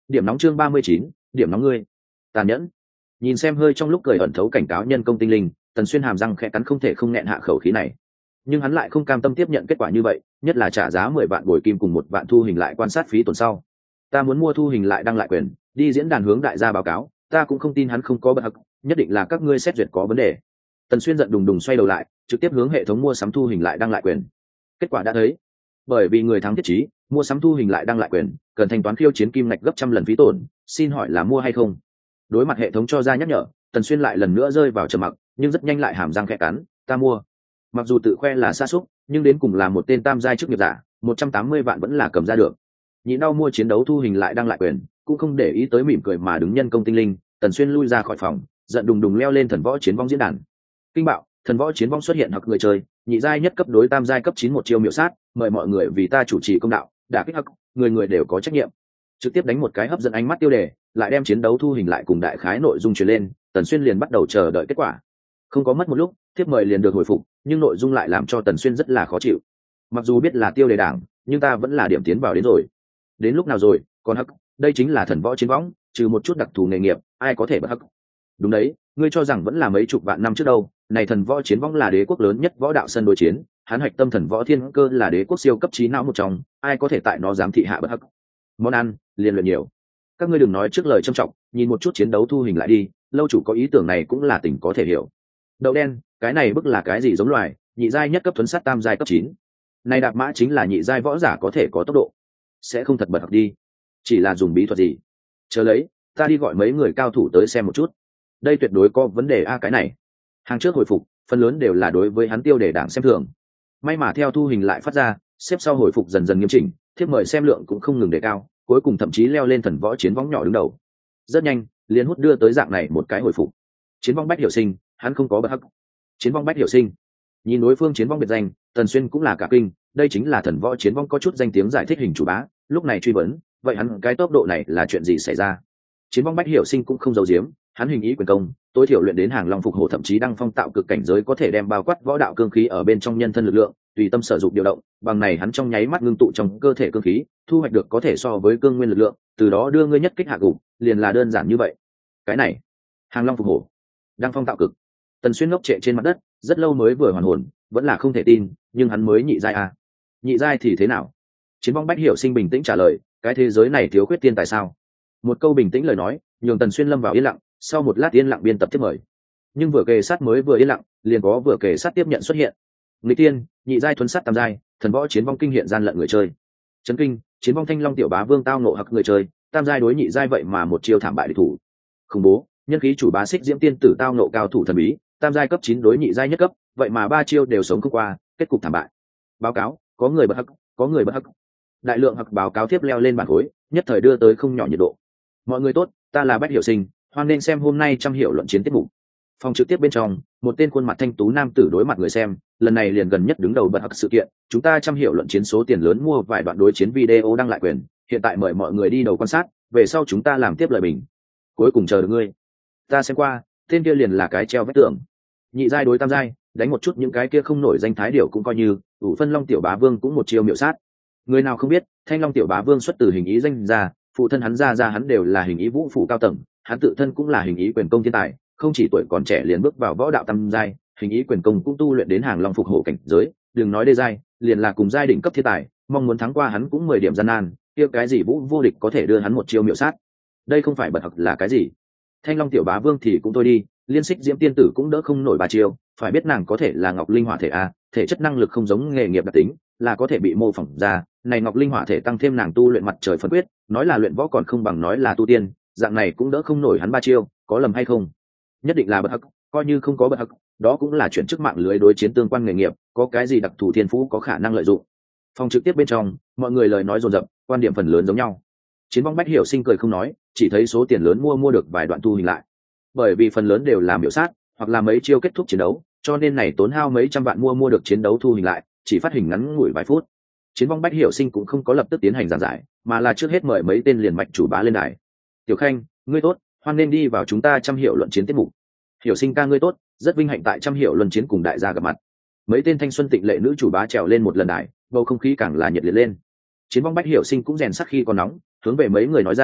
Điểm nóng chương 39, điểm nóng ngươi. Tàn nhẫn. Nhìn xem hơi trong lúc cười ẩn thấu cảnh cáo nhân công tinh linh, Tần Xuyên hàm răng khẽ cắn không thể không nghẹn hạ khẩu khí này. Nhưng hắn lại không cam tâm tiếp nhận kết quả như vậy, nhất là trả giá 10 vạn bồi kim cùng 1 vạn thu hình lại quan sát phí tuần sau. Ta muốn mua thu hình lại đăng lại quyền, đi diễn đàn hướng đại gia báo cáo, ta cũng không tin hắn không có bất hắc, nhất định là các ngươi xét duyệt có vấn đề. Tần Xuyên giận đùng đùng xoay đầu lại, trực tiếp hướng hệ thống mua sắm thu hình lại đăng lại quyền. Kết quả đã thấy, bởi vì người thắng thiết trí, mua sắm thu hình lại đăng lại quyền, cần thanh toán khiêu chiến kim ngạch gấp trăm lần phí tổn, xin hỏi là mua hay không? Đối mặt hệ thống cho ra nhắc nhở, Tần Xuyên lại lần nữa rơi vào trầm mặc, nhưng rất nhanh lại hàm răng khẽ cắn, ta mua. Mặc dù tự khoe là xa xúc, nhưng đến cùng là một tên tam giai chức nghiệp giả, 180 vạn vẫn là cầm ra được. Nhịn đau mua chiến đấu thu hình lại đăng lại quyền, cũng không để ý tới mỉm cười mà đứng nhân công tinh linh. Tần Xuyên lui ra khỏi phòng, giận đùng đùng leo lên thần võ chiến vong diễn đàn. Kinh bạo, thần võ chiến vong xuất hiện hoặc người chơi, nhị giai nhất cấp đối tam giai cấp 9 một chiêu miểu sát, mời mọi người vì ta chủ trì công đạo, đả kích hắc, người người đều có trách nhiệm. Trực tiếp đánh một cái hấp dẫn ánh mắt tiêu đề, lại đem chiến đấu thu hình lại cùng đại khái nội dung truyền lên. Tần Xuyên liền bắt đầu chờ đợi kết quả. Không có mất một lúc, thiếp mời liền được hồi phục, nhưng nội dung lại làm cho Tần Xuyên rất là khó chịu. Mặc dù biết là tiêu đề đảng, nhưng ta vẫn là điểm tiến vào đến rồi. Đến lúc nào rồi, còn hắc, đây chính là thần võ chiến võng, trừ một chút đặc thù nghề nghiệp, ai có thể bất hắc. Đúng đấy, ngươi cho rằng vẫn là mấy chục vạn năm trước đâu, này thần võ chiến võng là đế quốc lớn nhất võ đạo sân đối chiến, hắn hạch tâm thần võ thiên cơ là đế quốc siêu cấp trí não một trong, ai có thể tại nó dám thị hạ bất hắc. Món ăn, liền luyện nhiều. Các ngươi đừng nói trước lời trâm trọng, nhìn một chút chiến đấu thu hình lại đi, lâu chủ có ý tưởng này cũng là tình có thể hiểu. Đậu đen, cái này bức là cái gì giống loài, nhị giai nhất cấp thuấn sát tam giai cấp 9. Này đạp mã chính là nhị giai võ giả có thể có tốc độ. Sẽ không thật bật học đi. Chỉ là dùng bí thuật gì? Chờ lấy, ta đi gọi mấy người cao thủ tới xem một chút. Đây tuyệt đối có vấn đề a cái này. Hàng trước hồi phục, phần lớn đều là đối với hắn tiêu đề đảng xem thường. May mà theo thu hình lại phát ra, xếp sau hồi phục dần dần nghiêm chỉnh, thiếp mời xem lượng cũng không ngừng đề cao, cuối cùng thậm chí leo lên thần võ chiến võng nhỏ đứng đầu. Rất nhanh, liền hút đưa tới dạng này một cái hồi phục. Chiến vong bách hiểu sinh, hắn không có bất hắc. Chiến vong bách hiểu sinh. Nhìn đối phương chiến vong biệt danh, Tần Xuyên cũng là cả kinh, đây chính là thần võ chiến vong có chút danh tiếng giải thích hình chủ bá, lúc này truy vấn, vậy hắn cái tốc độ này là chuyện gì xảy ra? Chiến vong bách hiểu sinh cũng không giấu giếm, hắn hình ý quyền công, tối thiểu luyện đến hàng long phục hổ thậm chí đăng phong tạo cực cảnh giới có thể đem bao quát võ đạo cương khí ở bên trong nhân thân lực lượng, tùy tâm sử dụng điều động, bằng này hắn trong nháy mắt ngưng tụ trong cơ thể cương khí, thu hoạch được có thể so với cương nguyên lực lượng, từ đó đưa ngươi nhất kích hạ gục, liền là đơn giản như vậy. Cái này, hàng long phục hổ, đăng phong tạo cực. Tần Xuyên ngốc trệ trên mặt đất, rất lâu mới vừa hoàn hồn, vẫn là không thể tin, nhưng hắn mới nhị giai à? Nhị giai thì thế nào? Chiến vong bách hiểu sinh bình tĩnh trả lời, cái thế giới này thiếu khuyết tiên tài sao? Một câu bình tĩnh lời nói, nhường Tần Xuyên lâm vào yên lặng, sau một lát yên lặng biên tập tiếp mời. Nhưng vừa kề sát mới vừa yên lặng, liền có vừa kề sát tiếp nhận xuất hiện. Nghịch tiên, nhị giai thuấn sát tam giai, thần võ chiến vong kinh hiện gian lận người chơi. Chấn kinh, chiến vong thanh long tiểu bá vương tao nộ hặc người chơi, tam giai đối nhị giai vậy mà một chiêu thảm bại địch thủ. Khủng bố, nhân khí chủ bá xích diễm tiên tử tao nộ cao thủ thần bí, tam giai cấp 9 đối nhị giai nhất cấp, vậy mà 3 chiêu đều sống không qua, kết cục thảm bại. Báo cáo, có người bất hắc, có người bất hắc. Đại lượng hặc báo cáo tiếp leo lên bản khối, nhất thời đưa tới không nhỏ nhiệt độ. Mọi người tốt, ta là Bách Hiểu Sinh, hoan nên xem hôm nay trăm hiệu luận chiến tiết mục. Phòng trực tiếp bên trong, một tên khuôn mặt thanh tú nam tử đối mặt người xem, lần này liền gần nhất đứng đầu bật hặc sự kiện, chúng ta trăm hiệu luận chiến số tiền lớn mua vài đoạn đối chiến video đăng lại quyền, hiện tại mời mọi người đi đầu quan sát, về sau chúng ta làm tiếp lời bình. Cuối cùng chờ được ngươi. Ta xem qua, tên kia liền là cái treo vết tưởng. Nhị giai đối tam giai, đánh một chút những cái kia không nổi danh thái điều cũng coi như, ủ phân long tiểu bá vương cũng một chiêu miệu sát. Người nào không biết, thanh long tiểu bá vương xuất từ hình ý danh ra, phụ thân hắn ra hắn đều là hình ý vũ phủ cao tầng, hắn tự thân cũng là hình ý quyền công thiên tài, không chỉ tuổi còn trẻ liền bước vào võ đạo tam giai, hình ý quyền công cũng tu luyện đến hàng long phục hổ cảnh giới, đừng nói đê giai, liền là cùng giai đỉnh cấp thiên tài, mong muốn thắng qua hắn cũng 10 điểm gian nan, kia cái gì vũ vô địch có thể đưa hắn một chiêu miệu sát. Đây không phải bật học là cái gì? Thanh long tiểu bá vương thì cũng thôi đi, liên xích diễm tiên tử cũng đỡ không nổi 3 chiêu, phải biết nàng có thể là ngọc linh hỏa thể a, thể chất năng lực không giống nghề nghiệp đặc tính, là có thể bị mô phỏng ra, này ngọc linh hỏa thể tăng thêm nàng tu luyện mặt trời phân quyết, nói là luyện võ còn không bằng nói là tu tiên, dạng này cũng đỡ không nổi hắn 3 chiêu, có lầm hay không? Nhất định là bật hắc, coi như không có bật hắc, đó cũng là chuyển chức mạng lưới đối chiến tương quan nghề nghiệp, có cái gì đặc thù thiên phú có khả năng lợi dụng. Phòng trực tiếp bên trong, mọi người lời nói dồn dập, quan điểm phần lớn giống nhau. Chiến vong Bách Hiểu Sinh cười không nói, chỉ thấy số tiền lớn mua được vài đoạn thu hình lại. Bởi vì phần lớn đều là miểu sát, hoặc là mấy chiêu kết thúc chiến đấu, cho nên này tốn hao mấy trăm vạn mua được chiến đấu thu hình lại, chỉ phát hình ngắn ngủi vài phút. Chiến vong Bách Hiểu Sinh cũng không có lập tức tiến hành giảng giải, mà là trước hết mời mấy tên liền mạch chủ bá lên đài. Tiểu Khanh, ngươi tốt, hoan nên đi vào chúng ta trăm hiệu luận chiến tiết mục. Hiểu Sinh ca ngươi tốt, rất vinh hạnh tại trăm hiệu luận chiến cùng đại gia gặp mặt. Mấy tên thanh xuân tịnh lệ nữ chủ bá trèo lên một lần đài, bầu không khí càng là nhiệt liệt lên. Chiến vong Bách Hiểu Sinh cũng rèn sắc khi còn nóng, hướng về mấy người nói ra,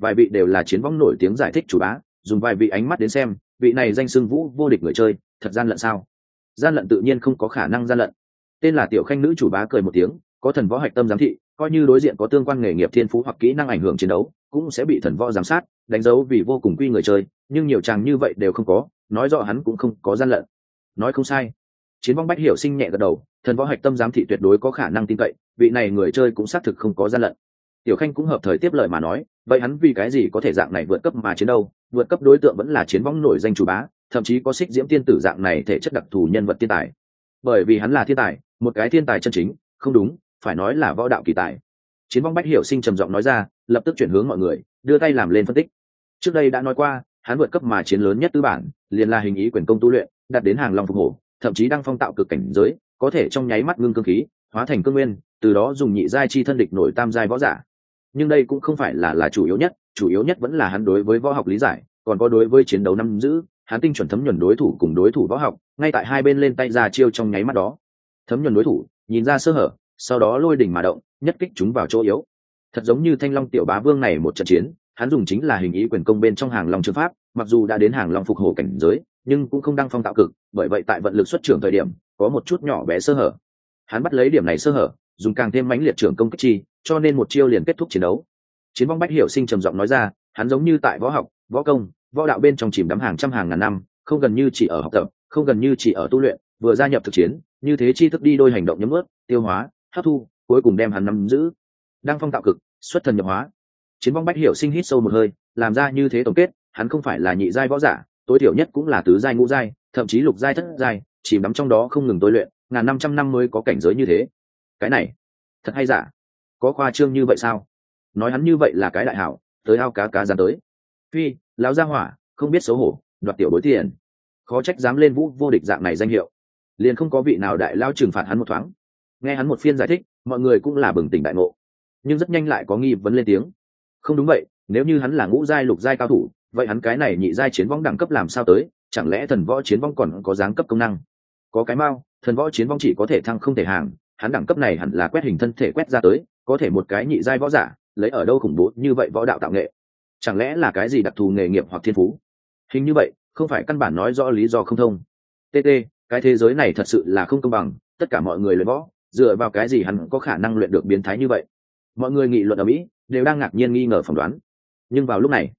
vài vị đều là chiến võng nổi tiếng giải thích chủ bá, dùng vài vị ánh mắt đến xem, vị này danh xưng vũ vô địch người chơi thật gian lận sao? Gian lận tự nhiên không có khả năng gian lận. Tên là Tiểu Khanh nữ chủ bá cười một tiếng, có thần võ hạch tâm giám thị, coi như đối diện có tương quan nghề nghiệp thiên phú hoặc kỹ năng ảnh hưởng chiến đấu, cũng sẽ bị thần võ giám sát, đánh dấu vì vô cùng quy người chơi, nhưng nhiều chàng như vậy đều không có, nói rõ hắn cũng không có gian lận. Nói không sai. Chiến Vong Bách Hiểu Sinh nhẹ gật đầu, thần võ hạch tâm giám thị tuyệt đối có khả năng tin cậy, vị này người chơi cũng xác thực không có gian lận. Tiểu Khanh cũng hợp thời tiếp lời mà nói, vậy hắn vì cái gì có thể dạng này vượt cấp mà chiến đâu? Vượt cấp đối tượng vẫn là chiến võng nổi danh chủ bá, thậm chí có Xích Diễm tiên tử dạng này thể chất đặc thù nhân vật thiên tài. Bởi vì hắn là thiên tài, một cái thiên tài chân chính, không đúng, phải nói là võ đạo kỳ tài. Chiến Vong Bách Hiểu Sinh trầm giọng nói ra, lập tức chuyển hướng mọi người, đưa tay làm lên phân tích. Trước đây đã nói qua, hắn vượt cấp mà chiến lớn nhất tư bản, liền là hình ý quyền công tu luyện, đạt đến hàng long phục hổ, thậm chí đăng phong tạo cực cảnh giới, có thể trong nháy mắt ngưng cương khí, hóa thành cương nguyên, từ đó dùng nhị giai chi thân địch nổi tam giai võ giả. Nhưng đây cũng không phải là chủ yếu nhất vẫn là hắn đối với võ học lý giải, còn có đối với chiến đấu nắm giữ, hắn tinh chuẩn thấm nhuần đối thủ cùng đối thủ võ học, ngay tại hai bên lên tay ra chiêu trong nháy mắt đó. Thấm nhuần đối thủ, nhìn ra sơ hở, sau đó lôi đỉnh mà động, nhất kích chúng vào chỗ yếu. Thật giống như Thanh Long tiểu bá vương này một trận chiến, hắn dùng chính là hình ý quyền công bên trong hàng long trường pháp, mặc dù đã đến hàng long phục hổ cảnh giới, nhưng cũng không đăng phong tạo cực, bởi vậy tại vận lực xuất trưởng thời điểm, có một chút nhỏ bé sơ hở. Hắn bắt lấy điểm này sơ hở, dùng càng thêm mãnh liệt trưởng công kích chi, cho nên một chiêu liền kết thúc chiến đấu. Chiến Vong Bách Hiểu Sinh trầm giọng nói ra, hắn giống như tại võ học, võ công, võ đạo bên trong chìm đắm hàng trăm hàng ngàn năm, không gần như chỉ ở học tập, không gần như chỉ ở tu luyện, vừa gia nhập thực chiến, như thế chi thức đi đôi hành động nhấm ướt, tiêu hóa, hấp thu, cuối cùng đem hắn nắm giữ. Đăng phong tạo cực, xuất thần nhập hóa. Chiến Vong Bách Hiểu Sinh hít sâu một hơi, làm ra như thế tổng kết, hắn không phải là nhị giai võ giả, tối thiểu nhất cũng là tứ giai ngũ giai, thậm chí lục giai thất giai, chìm đắm trong đó không ngừng tôi luyện, ngàn 500 năm mới có cảnh giới như thế. Cái này, thật hay giả? Có khoa trương như vậy sao? Nói hắn như vậy là cái đại hảo, tới ao cá cá dán tới. Phi, lão gia hỏa, không biết xấu hổ, đoạt tiểu bối tiền. Khó trách dám lên vũ vô địch dạng này danh hiệu. Liền không có vị nào đại lao trừng phạt hắn một thoáng. Nghe hắn một phiên giải thích, mọi người cũng là bừng tỉnh đại ngộ. Nhưng rất nhanh lại có nghi vấn lên tiếng. Không đúng vậy, nếu như hắn là ngũ giai lục giai cao thủ, vậy hắn cái này nhị giai chiến vong đẳng cấp làm sao tới? Chẳng lẽ thần võ chiến vong còn có giáng cấp công năng? Có cái mau, thần võ chiến vong chỉ có thể thăng không thể hàng, hắn đẳng cấp này hẳn là quét hình thân thể quét ra tới, có thể một cái nhị giai võ giả lấy ở đâu khủng bố như vậy võ đạo tạo nghệ? Chẳng lẽ là cái gì đặc thù nghề nghiệp hoặc thiên phú? Hình như vậy, không phải căn bản nói rõ lý do không thông. TT, cái thế giới này thật sự là không công bằng, tất cả mọi người luyện võ, dựa vào cái gì hắn có khả năng luyện được biến thái như vậy? Mọi người nghị luận ở mỹ đều đang ngạc nhiên nghi ngờ phỏng đoán. Nhưng vào lúc này,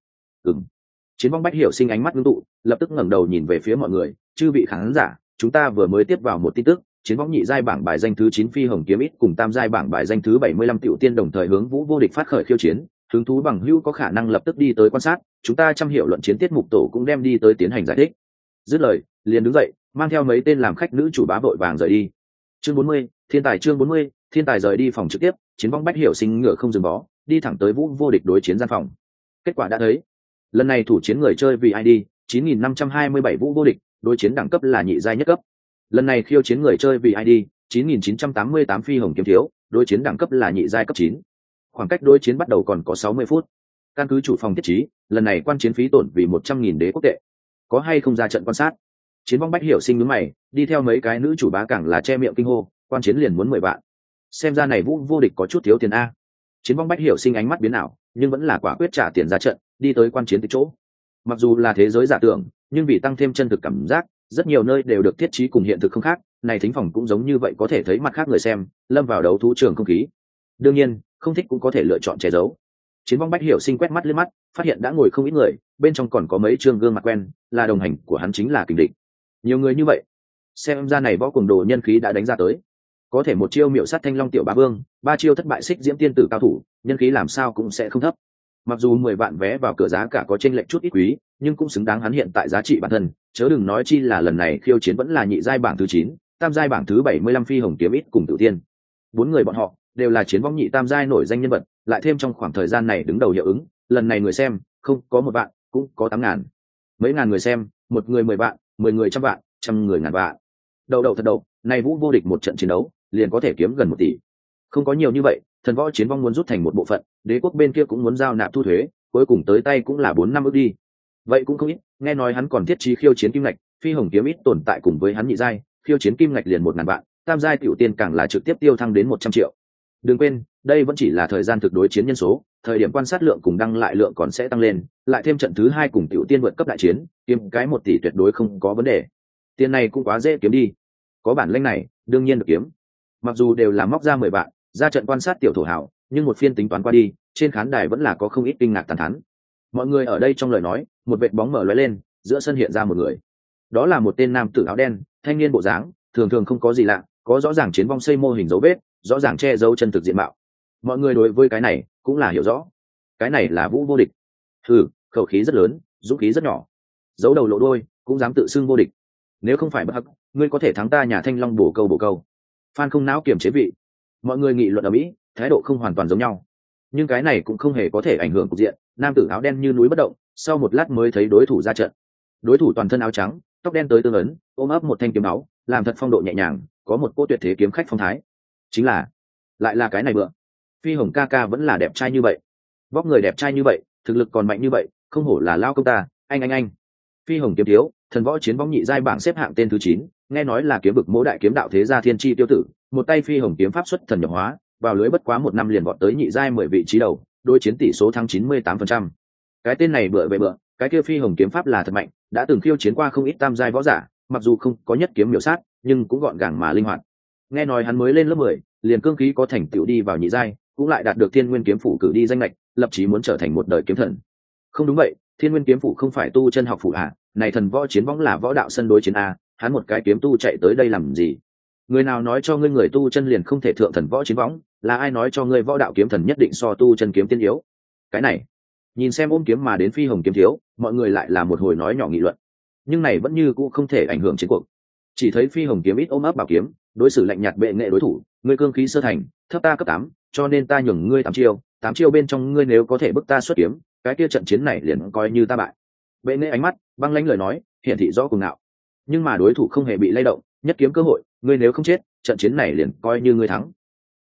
Chiến Vong Bách Hiểu Sinh ánh mắt ngưng tụ, lập tức ngẩng đầu nhìn về phía mọi người, chư vị khán giả, chúng ta vừa mới tiếp vào một tin tức, chiến võng nhị giai bảng bài danh thứ 9 Phi Hồng Kiếm Ít cùng tam giai bảng bài danh thứ 75 Tiểu Tiên đồng thời hướng vũ vô địch phát khởi khiêu chiến, hứng thú bằng hữu có khả năng lập tức đi tới quan sát, chúng ta trăm hiệu luận chiến tiết mục tổ cũng đem đi tới tiến hành giải thích. Dứt lời, liền đứng dậy, mang theo mấy tên làm khách nữ chủ bá vội vàng rời đi. Chương 40, thiên tài chương 40, thiên tài rời đi phòng trực tiếp, Chiến Vong Bách Hiểu Sinh ngựa không dừng bó, đi thẳng tới vũ vô địch đối chiến gian phòng. Kết quả đã thấy, lần này thủ chiến người chơi vì ID 9527 vũ vô địch, đối chiến đẳng cấp là nhị giai nhất cấp. Lần này khiêu chiến người chơi vì ID 9988 Phi Hồng Kiếm Thiếu, đối chiến đẳng cấp là nhị giai cấp 9. Khoảng cách đối chiến bắt đầu còn có 60 phút. Căn cứ chủ phòng thiết trí, lần này quan chiến phí tổn vì 100.000 đế quốc tệ. Có hay không ra trận quan sát? Chiến Vong Bách Hiểu Sinh nhướng mày, đi theo mấy cái nữ chủ bá càng là che miệng kinh hô, quan chiến liền muốn 10 vạn. Xem ra này vũ vô địch có chút thiếu tiền a. Chiến Vong Bách Hiểu Sinh ánh mắt biến ảo, nhưng vẫn là quả quyết trả tiền ra trận, đi tới quan chiến từ chỗ. Mặc dù là thế giới giả tưởng, nhưng vì tăng thêm chân thực cảm giác, rất nhiều nơi đều được thiết trí cùng hiện thực không khác, này thính phòng cũng giống như vậy, có thể thấy mặt khác người xem, lâm vào đấu thú trường không khí. Đương nhiên, không thích cũng có thể lựa chọn che giấu. Chiến Vong Bách Hiểu Sinh quét mắt lên mắt, phát hiện đã ngồi không ít người, bên trong còn có mấy trương gương mặt quen, là đồng hành của hắn chính là kình địch. Nhiều người như vậy, xem ra này võ cuồng đồ nhân khí đã đánh ra tới. Có thể một chiêu miệu sát Thanh Long tiểu bá vương, ba chiêu thất bại Xích Diễm tiên tử cao thủ, nhân khí làm sao cũng sẽ không thấp. Mặc dù 10 vạn vé vào cửa giá cả có chênh lệch chút ít quý, nhưng cũng xứng đáng hắn hiện tại giá trị bản thân, chớ đừng nói chi là lần này khiêu chiến vẫn là nhị giai bảng thứ 9, tam giai bảng thứ 75 Phi Hồng Kiếm Ít cùng Tự Tiên. Bốn người bọn họ đều là chiến vong nhị tam giai nổi danh nhân vật, lại thêm trong khoảng thời gian này đứng đầu hiệu ứng, lần này người xem không có 1 vạn, cũng có 8.000. Mấy ngàn người xem, một người 10 vạn, 10 người trăm vạn, trăm người ngàn vạn. Đầu thật đầu, này vũ vô địch một trận chiến đấu, liền có thể kiếm gần 1 tỷ. Không có nhiều như vậy, thần võ chiến vong muốn rút thành một bộ phận, đế quốc bên kia cũng muốn giao nạp thu thuế, cuối cùng tới tay cũng là 4 năm ước đi. Vậy cũng không ít, nghe nói hắn còn thiết trí khiêu chiến kim ngạch, Phi Hồng Kiếm Ít tồn tại cùng với hắn nhị giai, khiêu chiến kim ngạch liền 1.000 vạn, tam giai tiểu tiên càng là trực tiếp tiêu thăng đến 100 triệu. Đừng quên, đây vẫn chỉ là thời gian thực đối chiến nhân số, thời điểm quan sát lượng cùng đăng lại lượng còn sẽ tăng lên, lại thêm trận thứ 2 cùng tiểu tiên vượt cấp đại chiến, kiếm cái 1 tỷ tuyệt đối không có vấn đề. Tiền này cũng quá dễ kiếm đi. Có bản lĩnh này, đương nhiên được kiếm. Mặc dù đều là móc ra 10 bạn, ra trận quan sát tiểu thổ hảo, nhưng một phiên tính toán qua đi, trên khán đài vẫn là có không ít kinh ngạc tàn thán. Mọi người ở đây trong lời nói, một vệt bóng mở lóe lên, giữa sân hiện ra một người. Đó là một tên nam tử áo đen, thanh niên bộ dáng, thường thường không có gì lạ, có rõ ràng chiến vong xây mô hình dấu vết, rõ ràng che giấu chân thực diện mạo. Mọi người đối với cái này cũng là hiểu rõ. Cái này là Vũ Vô Địch. Khẩu khí rất lớn, dũng khí rất nhỏ, giấu đầu lộ đuôi, cũng dám tự xưng vô địch. Nếu không phải bất hắc, ngươi có thể thắng ta nhà Thanh Long bổ câu. Phan không não kiềm chế vị. Mọi người nghị luận ở mỹ, thái độ không hoàn toàn giống nhau, nhưng cái này cũng không hề có thể ảnh hưởng cục diện. Nam tử áo đen như núi bất động, sau một lát mới thấy đối thủ ra trận. Đối thủ toàn thân áo trắng, tóc đen tới tương ấn, ôm ấp một thanh kiếm áo, làm thật phong độ nhẹ nhàng, có một cô tuyệt thế kiếm khách phong thái. Chính là, lại là cái này bựa. Phi Hồng ca ca vẫn là đẹp trai như vậy, vóc người đẹp trai như vậy, thực lực còn mạnh như vậy, không hổ là lao công ta. Anh. Phi Hồng kiếm thiếu, thần võ chiến võng nhị giai bảng xếp hạng tên thứ 9, nghe nói là kiếm vực mỗ đại kiếm đạo thế gia thiên chi tiêu tử, một tay Phi Hồng kiếm pháp xuất thần nhập hóa, vào lưới bất quá 1 năm liền vọt tới nhị giai 10 vị trí đầu, đối chiến tỷ số thắng 98%. Cái tên này bựa về bựa, cái kia Phi Hồng kiếm pháp là thật mạnh, đã từng khiêu chiến qua không ít tam giai võ giả, mặc dù không có nhất kiếm miểu sát, nhưng cũng gọn gàng mà linh hoạt. Nghe nói hắn mới lên lớp 10, liền cương khí có thành tựu đi vào nhị giai, cũng lại đạt được Thiên Nguyên kiếm phủ cử đi danh lệch, lập chí muốn trở thành một đời kiếm thần. Không đúng vậy, Thiên Nguyên kiếm phủ không phải tu chân học phủ à? Này thần võ chiến võng là võ đạo sân đối chiến a, hắn một cái kiếm tu chạy tới đây làm gì? Người nào nói cho ngươi người tu chân liền không thể thượng thần võ chiến võng? Là ai nói cho ngươi võ đạo kiếm thần nhất định so tu chân kiếm tiên yếu? Cái này, nhìn xem ôm kiếm mà đến Phi Hồng kiếm thiếu, mọi người lại là một hồi nói nhỏ nghị luận, nhưng này vẫn như cũ không thể ảnh hưởng chiến cuộc. Chỉ thấy Phi Hồng kiếm ít ôm ấp bảo kiếm, đối xử lạnh nhạt bệ nghệ đối thủ, ngươi cương khí sơ thành, thấp ta cấp 8, cho nên ta nhường ngươi 8 chiêu bên trong ngươi nếu có thể bức ta xuất kiếm, cái kia trận chiến này liền coi như ta bại. Bệ nghệ ánh mắt băng lãnh lời nói, hiển thị rõ cuồng ngạo, nhưng mà đối thủ không hề bị lay động, nhất kiếm cơ hội, ngươi nếu không chết, trận chiến này liền coi như ngươi thắng.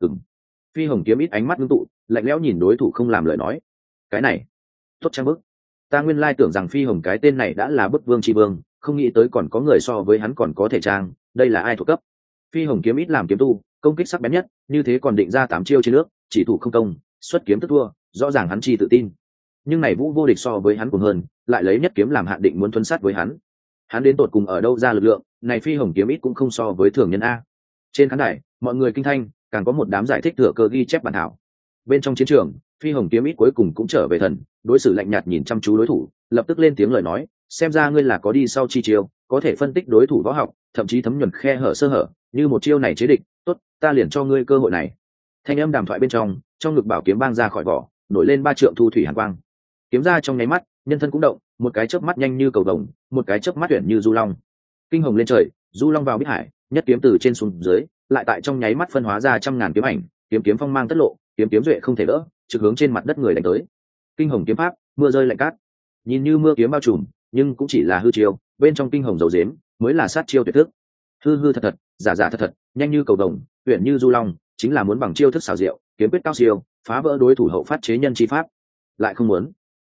Phi Hồng kiếm ít ánh mắt ngưng tụ, lạnh lẽo nhìn đối thủ không làm lời nói. Cái này, tốt trang bức. Ta nguyên lai tưởng rằng Phi Hồng cái tên này đã là bức vương tri vương, không nghĩ tới còn có người so với hắn còn có thể trang, đây là ai thuộc cấp? Phi Hồng kiếm ít làm kiếm tu, công kích sắc bén nhất, như thế còn định ra 8 chiêu trên nước, chỉ thủ không công, xuất kiếm tức thua, rõ ràng hắn chi tự tin. Nhưng này Vũ Vô Địch so với hắn cùng hơn, lại lấy nhất kiếm làm hạn định muốn thuấn sát với hắn. Hắn đến tột cùng ở đâu ra lực lượng, này Phi Hồng kiếm ít cũng không so với thường nhân a. Trên khán đài, mọi người kinh thanh, càng có một đám giải thích thừa cơ ghi chép bản thảo. Bên trong chiến trường, Phi Hồng kiếm ít cuối cùng cũng trở về thần, đối xử lạnh nhạt nhìn chăm chú đối thủ, lập tức lên tiếng lời nói, xem ra ngươi là có đi sau chi chiêu, có thể phân tích đối thủ võ học, thậm chí thấm nhuần khe hở sơ hở, như một chiêu này chế địch, tốt, ta liền cho ngươi cơ hội này. Thanh âm đàm thoại bên trong ngực bảo kiếm bang ra khỏi vỏ, nổi lên 3 trượng thu thủy hàn quang. Kiếm ra trong nháy mắt, nhân thân cũng động, một cái chớp mắt nhanh như cầu vồng, một cái chớp mắt tuyển như du long. Kinh hồng lên trời, du long vào bích hải, nhất kiếm từ trên xuống dưới, lại tại trong nháy mắt phân hóa ra trăm ngàn kiếm ảnh, kiếm phong mang tất lộ, kiếm duệ không thể đỡ, trực hướng trên mặt đất người đánh tới. Kinh hồng kiếm pháp, mưa rơi lạnh cát, nhìn như mưa kiếm bao trùm, nhưng cũng chỉ là hư chiêu, bên trong kinh hồng dầu dếm mới là sát chiêu tuyệt thức. Hư thật, giả thật, nhanh như cầu vồng, tuyển như du long, chính là muốn bằng chiêu thức xảo diệu, kiếm quyết cao siêu, phá vỡ đối thủ hậu phát chế nhân chi pháp. Lại không muốn.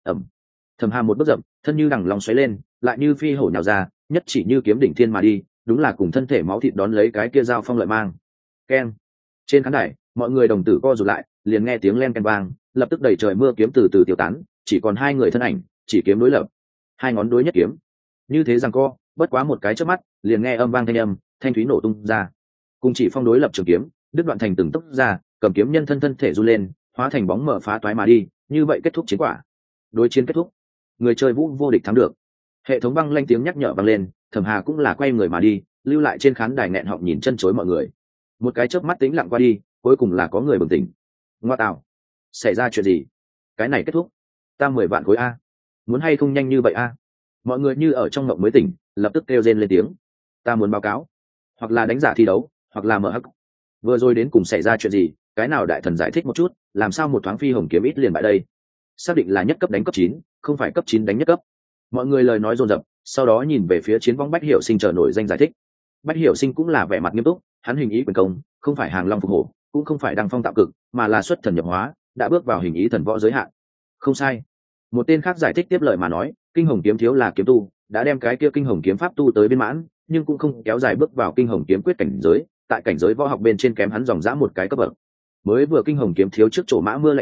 Thẩm Hàm một bước dậm, thân như đằng lòng xoáy lên, lại như phi hổ nhào ra, nhất chỉ như kiếm đỉnh thiên mà đi, đúng là cùng thân thể máu thịt đón lấy cái kia dao phong lợi mang. Keng. Trên khán đài, mọi người đồng tử co rụt lại, liền nghe tiếng len ken vang, lập tức đẩy trời mưa kiếm từ từ tiêu tán, chỉ còn 2 người thân ảnh, chỉ kiếm đối lập, 2 ngón đối nhất kiếm. Như thế rằng co, bất quá một cái chớp mắt, liền nghe âm vang thanh âm, thanh thúy nổ tung ra. Cùng chỉ phong đối lập trường kiếm, đứt đoạn thành từng tốc ra, cầm kiếm nhân thân thể run lên, hóa thành bóng mở phá toái mà đi, như vậy kết thúc chiến quả. Đối chiến kết thúc, người chơi Vũ Vô Địch thắng được. Hệ thống băng lanh tiếng nhắc nhở vang lên, Thẩm Hà cũng là quay người mà đi, lưu lại trên khán đài nghẹn họng nhìn chân chối mọi người. Một cái chớp mắt tĩnh lặng qua đi, cuối cùng là có người bừng tỉnh. Ngoa tạo, xảy ra chuyện gì? Cái này kết thúc, ta 10 vạn khối a, muốn hay không nhanh như vậy a? Mọi người như ở trong mộng mới tỉnh, lập tức kêu rên lên tiếng. Ta muốn báo cáo, hoặc là đánh giả thi đấu, hoặc là mở hắc. Vừa rồi đến cùng xảy ra chuyện gì? Cái nào đại thần giải thích một chút, làm sao một thoáng phi hồng kiếm ít liền bại đây? Xác định là nhất cấp đánh cấp 9, không phải cấp 9 đánh nhất cấp. Mọi người lời nói dồn dập, sau đó nhìn về phía chiến võng Bách Hiểu Sinh chờ nổi danh giải thích. Bách Hiểu Sinh cũng là vẻ mặt nghiêm túc, hắn hình ý quyền công, không phải hàng long phục hổ, cũng không phải đăng phong tạo cực, mà là xuất thần nhập hóa, đã bước vào hình ý thần võ giới hạn. Không sai. Một tên khác giải thích tiếp lời mà nói, kinh hồng kiếm thiếu là kiếm tu, đã đem cái kia kinh hồng kiếm pháp tu tới viên mãn, nhưng cũng không kéo dài bước vào kinh hồng kiếm quyết cảnh giới, tại cảnh giới võ học bên trên kém hắn dòng dã một cái cấp bậc. Mới vừa kinh hồng kiếm thiếu trước chỗ mã mưa lạnh cát,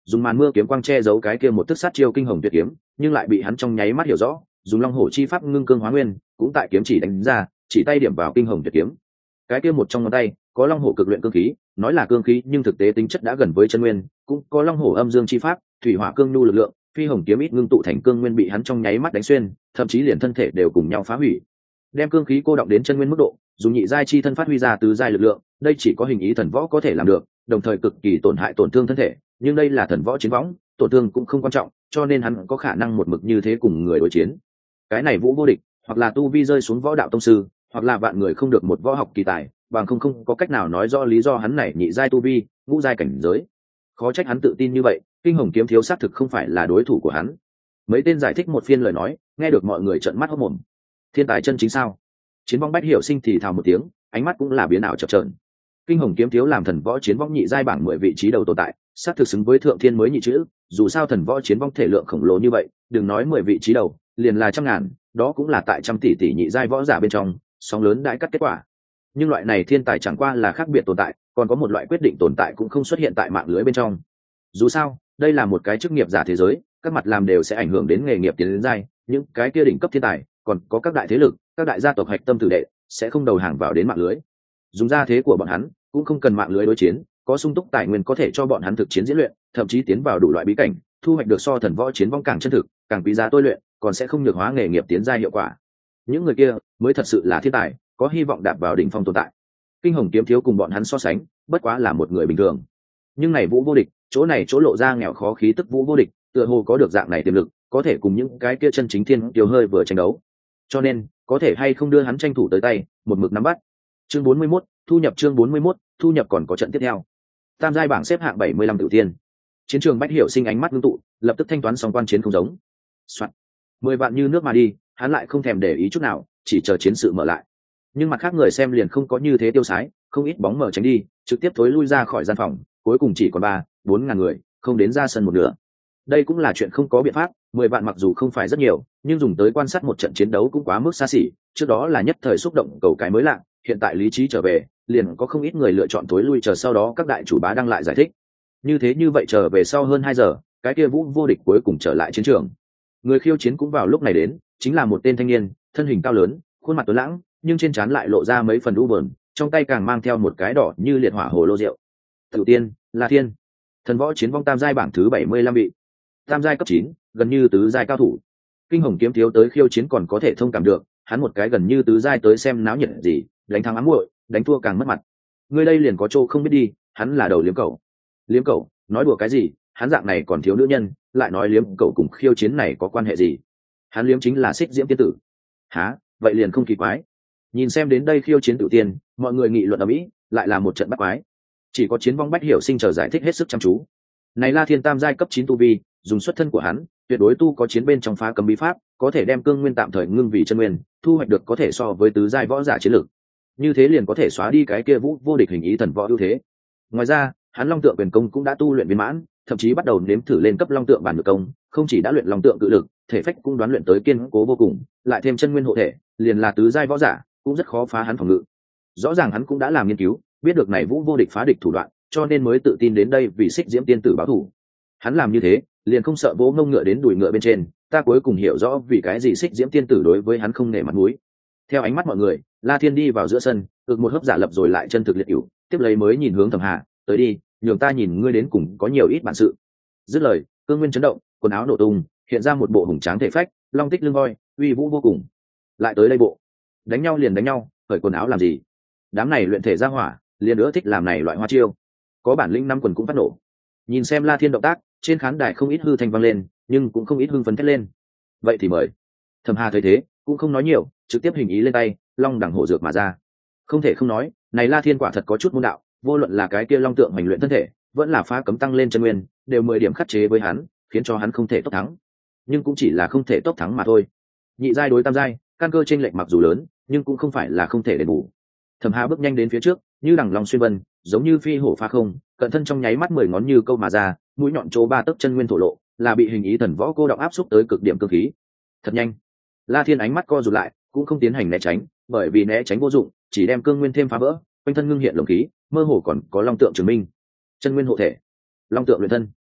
dùng màn mưa kiếm quang che giấu cái kia một thức sát chiêu kinh hồng tuyệt kiếm, nhưng lại bị hắn trong nháy mắt hiểu rõ, dùng long hổ chi pháp ngưng cương hóa nguyên, cũng tại kiếm chỉ đánh ra, chỉ tay điểm vào kinh hồng tuyệt kiếm. Cái kia một trong ngón tay có long hổ cực luyện cương khí, nói là cương khí nhưng thực tế tính chất đã gần với chân nguyên, cũng có long hổ âm dương chi pháp, thủy hỏa cương nhu lực lượng, phi hồng kiếm ít ngưng tụ thành cương nguyên bị hắn trong nháy mắt đánh xuyên, thậm chí liền thân thể đều cùng nhau phá hủy. Đem cương khí cô động đến chân nguyên mức độ, dùng nhị giai chi thân phát huy ra tứ giai lực lượng, đây chỉ có hình ý thần võ có thể làm được, đồng thời cực kỳ tổn hại tổn thương thân thể, nhưng đây là thần võ chiến võng, tổn thương cũng không quan trọng, cho nên hắn có khả năng một mực như thế cùng người đối chiến. Cái này Vũ Vô Địch, hoặc là tu vi rơi xuống võ đạo tông sư, hoặc là vạn người không được một võ học kỳ tài, bằng không có cách nào nói rõ lý do hắn này nhị giai tu vi, ngũ giai cảnh giới. Khó trách hắn tự tin như vậy, kinh hồng kiếm thiếu xác thực không phải là đối thủ của hắn. Mấy tên giải thích một phiên lời nói, nghe được mọi người trợn mắt hốt mồm. Thiên tài chân chính sao? Chiến vong Bách Hiểu Sinh thì thào một tiếng, ánh mắt cũng là biến ảo chập chờn. Kinh hồng kiếm thiếu làm thần võ chiến vong nhị giai bảng 10 vị trí đầu tồn tại, xác thực xứng với thượng thiên mới nhị chữ, dù sao thần võ chiến vong thể lượng khổng lồ như vậy, đừng nói 10 vị trí đầu, liền là trăm ngàn, đó cũng là tại trăm tỷ tỷ nhị giai võ giả bên trong, sóng lớn đãi cắt kết quả. Nhưng loại này thiên tài chẳng qua là khác biệt tồn tại, còn có một loại quyết định tồn tại cũng không xuất hiện tại mạng lưới bên trong. Dù sao, đây là một cái chức nghiệp giả thế giới, các mặt làm đều sẽ ảnh hưởng đến nghề nghiệp tiến đến giai, những cái kia đỉnh cấp thiên tài, còn có các đại thế lực, các đại gia tộc hạch tâm tử đệ, sẽ không đầu hàng vào đến mạng lưới. Dùng ra thế của bọn hắn, cũng không cần mạng lưới đối chiến, có sung túc tài nguyên có thể cho bọn hắn thực chiến diễn luyện, thậm chí tiến vào đủ loại bí cảnh, thu hoạch được so thần võ chiến vong càng chân thực, càng quý giá tôi luyện, còn sẽ không nhược hóa nghề nghiệp tiến giai hiệu quả. Những người kia mới thật sự là thiên tài, có hy vọng đạp vào đỉnh phong tồn tại. Kinh hồng kiếm thiếu cùng bọn hắn so sánh, bất quá là một người bình thường. Nhưng này Vũ Vô Địch, chỗ này chỗ lộ ra nghèo khó khí tức Vũ Vô Địch, tựa hồ có được dạng này tiềm lực, có thể cùng những cái kia chân chính thiên kiều hơi vừa tranh đấu. Cho nên, có thể hay không đưa hắn tranh thủ tới tay, một mực nắm bắt. Chương 41, thu nhập chương 41, thu nhập còn có trận tiếp theo. Tam giai bảng xếp hạng 75 tự tiên. Chiến trường Bách Hiểu Sinh ánh mắt ngưng tụ, lập tức thanh toán xong quan chiến không giống. Soạn. 10 vạn như nước mà đi, hắn lại không thèm để ý chút nào, chỉ chờ chiến sự mở lại. Nhưng mặt khác người xem liền không có như thế tiêu sái, không ít bóng mở tránh đi, trực tiếp thối lui ra khỏi gian phòng, cuối cùng chỉ còn 3-4 ngàn người, không đến ra sân một nửa. Đây cũng là chuyện không có biện pháp, 10 vạn mặc dù không phải rất nhiều, nhưng dùng tới quan sát một trận chiến đấu cũng quá mức xa xỉ, trước đó là nhất thời xúc động cầu cái mới lạ, hiện tại lý trí trở về, liền có không ít người lựa chọn thối lui chờ sau đó các đại chủ bá đăng lại giải thích. Như vậy trở về sau hơn 2 giờ, cái kia Vũ Vô Địch cuối cùng trở lại chiến trường. Người khiêu chiến cũng vào lúc này đến, chính là một tên thanh niên, thân hình cao lớn, khuôn mặt tuấn lãng, nhưng trên trán lại lộ ra mấy phần u buồn, trong tay càng mang theo một cái đỏ như liệt hỏa hồ lô rượu. Tiểu tiên, La Thiên, thần võ chiến vong tam giai bảng thứ 75 vị. Tam giai cấp 9, gần như tứ giai cao thủ. Kinh hồng kiếm thiếu tới khiêu chiến còn có thể thông cảm được, hắn một cái gần như tứ giai tới xem náo nhiệt gì, đánh thắng ám muội, đánh thua càng mất mặt. Người đây liền có chỗ không biết đi, hắn là đầu liếm cẩu. Liếm cẩu, nói đùa cái gì, hắn dạng này còn thiếu nữ nhân, lại nói liếm cẩu cùng khiêu chiến này có quan hệ gì? Hắn liếm chính là Xích Diễm tiên tử. Hả, vậy liền không kỳ quái. Nhìn xem đến đây khiêu chiến tự tiên, mọi người nghị luận ầm ĩ, lại là một trận bắt quái. Chỉ có chiến vong Bách Hiểu Sinh chờ giải thích hết sức chăm chú. Này La Thiên tam giai cấp 9 tu vi, dùng xuất thân của hắn, tuyệt đối tu có chiến bên trong phá cấm bí pháp, có thể đem cương nguyên tạm thời ngưng vì chân nguyên, thu hoạch được có thể so với tứ giai võ giả chiến lực. Như thế liền có thể xóa đi cái kia Vũ Vô Địch hình ý thần võ ưu thế. Ngoài ra, hắn Long Tượng quyền công cũng đã tu luyện viên mãn, thậm chí bắt đầu nếm thử lên cấp Long Tượng bản ngự công, không chỉ đã luyện Long Tượng cự lực, thể phách cũng đoán luyện tới kiên cố vô cùng, lại thêm chân nguyên hộ thể, liền là tứ giai võ giả, cũng rất khó phá hắn phòng ngự. Rõ ràng hắn cũng đã làm nghiên cứu, biết được này Vũ Vô Địch phá địch thủ đoạn, cho nên mới tự tin đến đây vì Xích Diễm tiên tử báo thù. Hắn làm như thế, liền không sợ vỗ ngông ngựa đến đùi ngựa bên trên, ta cuối cùng hiểu rõ vì cái gì Xích Diễm tiên tử đối với hắn không nể mặt mũi. Theo ánh mắt mọi người, La Thiên đi vào giữa sân, ực một hớp giả lập rồi lại chân thực liệt cửu, tiếp lấy mới nhìn hướng Thẩm Hà, tới đi, nhường ta nhìn ngươi đến cùng có nhiều ít bản sự. Dứt lời, cương nguyên chấn động, quần áo nổ tung, hiện ra một bộ hùng tráng thể phách, long tích lưng voi, uy vũ vô cùng. Lại tới đây bộ, đánh nhau liền đánh nhau, cởi quần áo làm gì? Đám này luyện thể ra hỏa, liền nữa thích làm này loại hoa chiêu. Có bản lĩnh năm quần cũng phát nổ. Nhìn xem La Thiên động tác, trên khán đài không ít hư thanh vang lên, nhưng cũng không ít hưng phấn thét lên. Vậy thì mời. Thẩm Hà thấy thế, cũng không nói nhiều, trực tiếp hình ý lên tay, long đẳng hổ dược mà ra. Không thể không nói, này La Thiên quả thật có chút môn đạo, vô luận là cái kia long tượng hành luyện thân thể, vẫn là phá cấm tăng lên chân nguyên, đều 10 điểm khắc chế với hắn, khiến cho hắn không thể tốc thắng. Nhưng cũng chỉ là không thể tốc thắng mà thôi. Nhị giai đối tam giai, căn cơ chênh lệch mặc dù lớn, nhưng cũng không phải là không thể đền bù. Thẩm Hà bước nhanh đến phía trước, như đằng long xuyên vân, giống như phi hổ phá không, cận thân trong nháy mắt 10 ngón như câu mà ra, mũi nhọn chỗ 3 tấc chân nguyên thổ lộ, là bị hình ý thần võ cô động áp xúc tới cực điểm cơ khí. Thật nhanh. La Thiên ánh mắt co rụt lại, cũng không tiến hành né tránh, bởi vì né tránh vô dụng, chỉ đem cương nguyên thêm phá vỡ, quanh thân ngưng hiện lồng khí, mơ hồ còn có long tượng chứng minh. Chân nguyên hộ thể, long tượng luyện thân.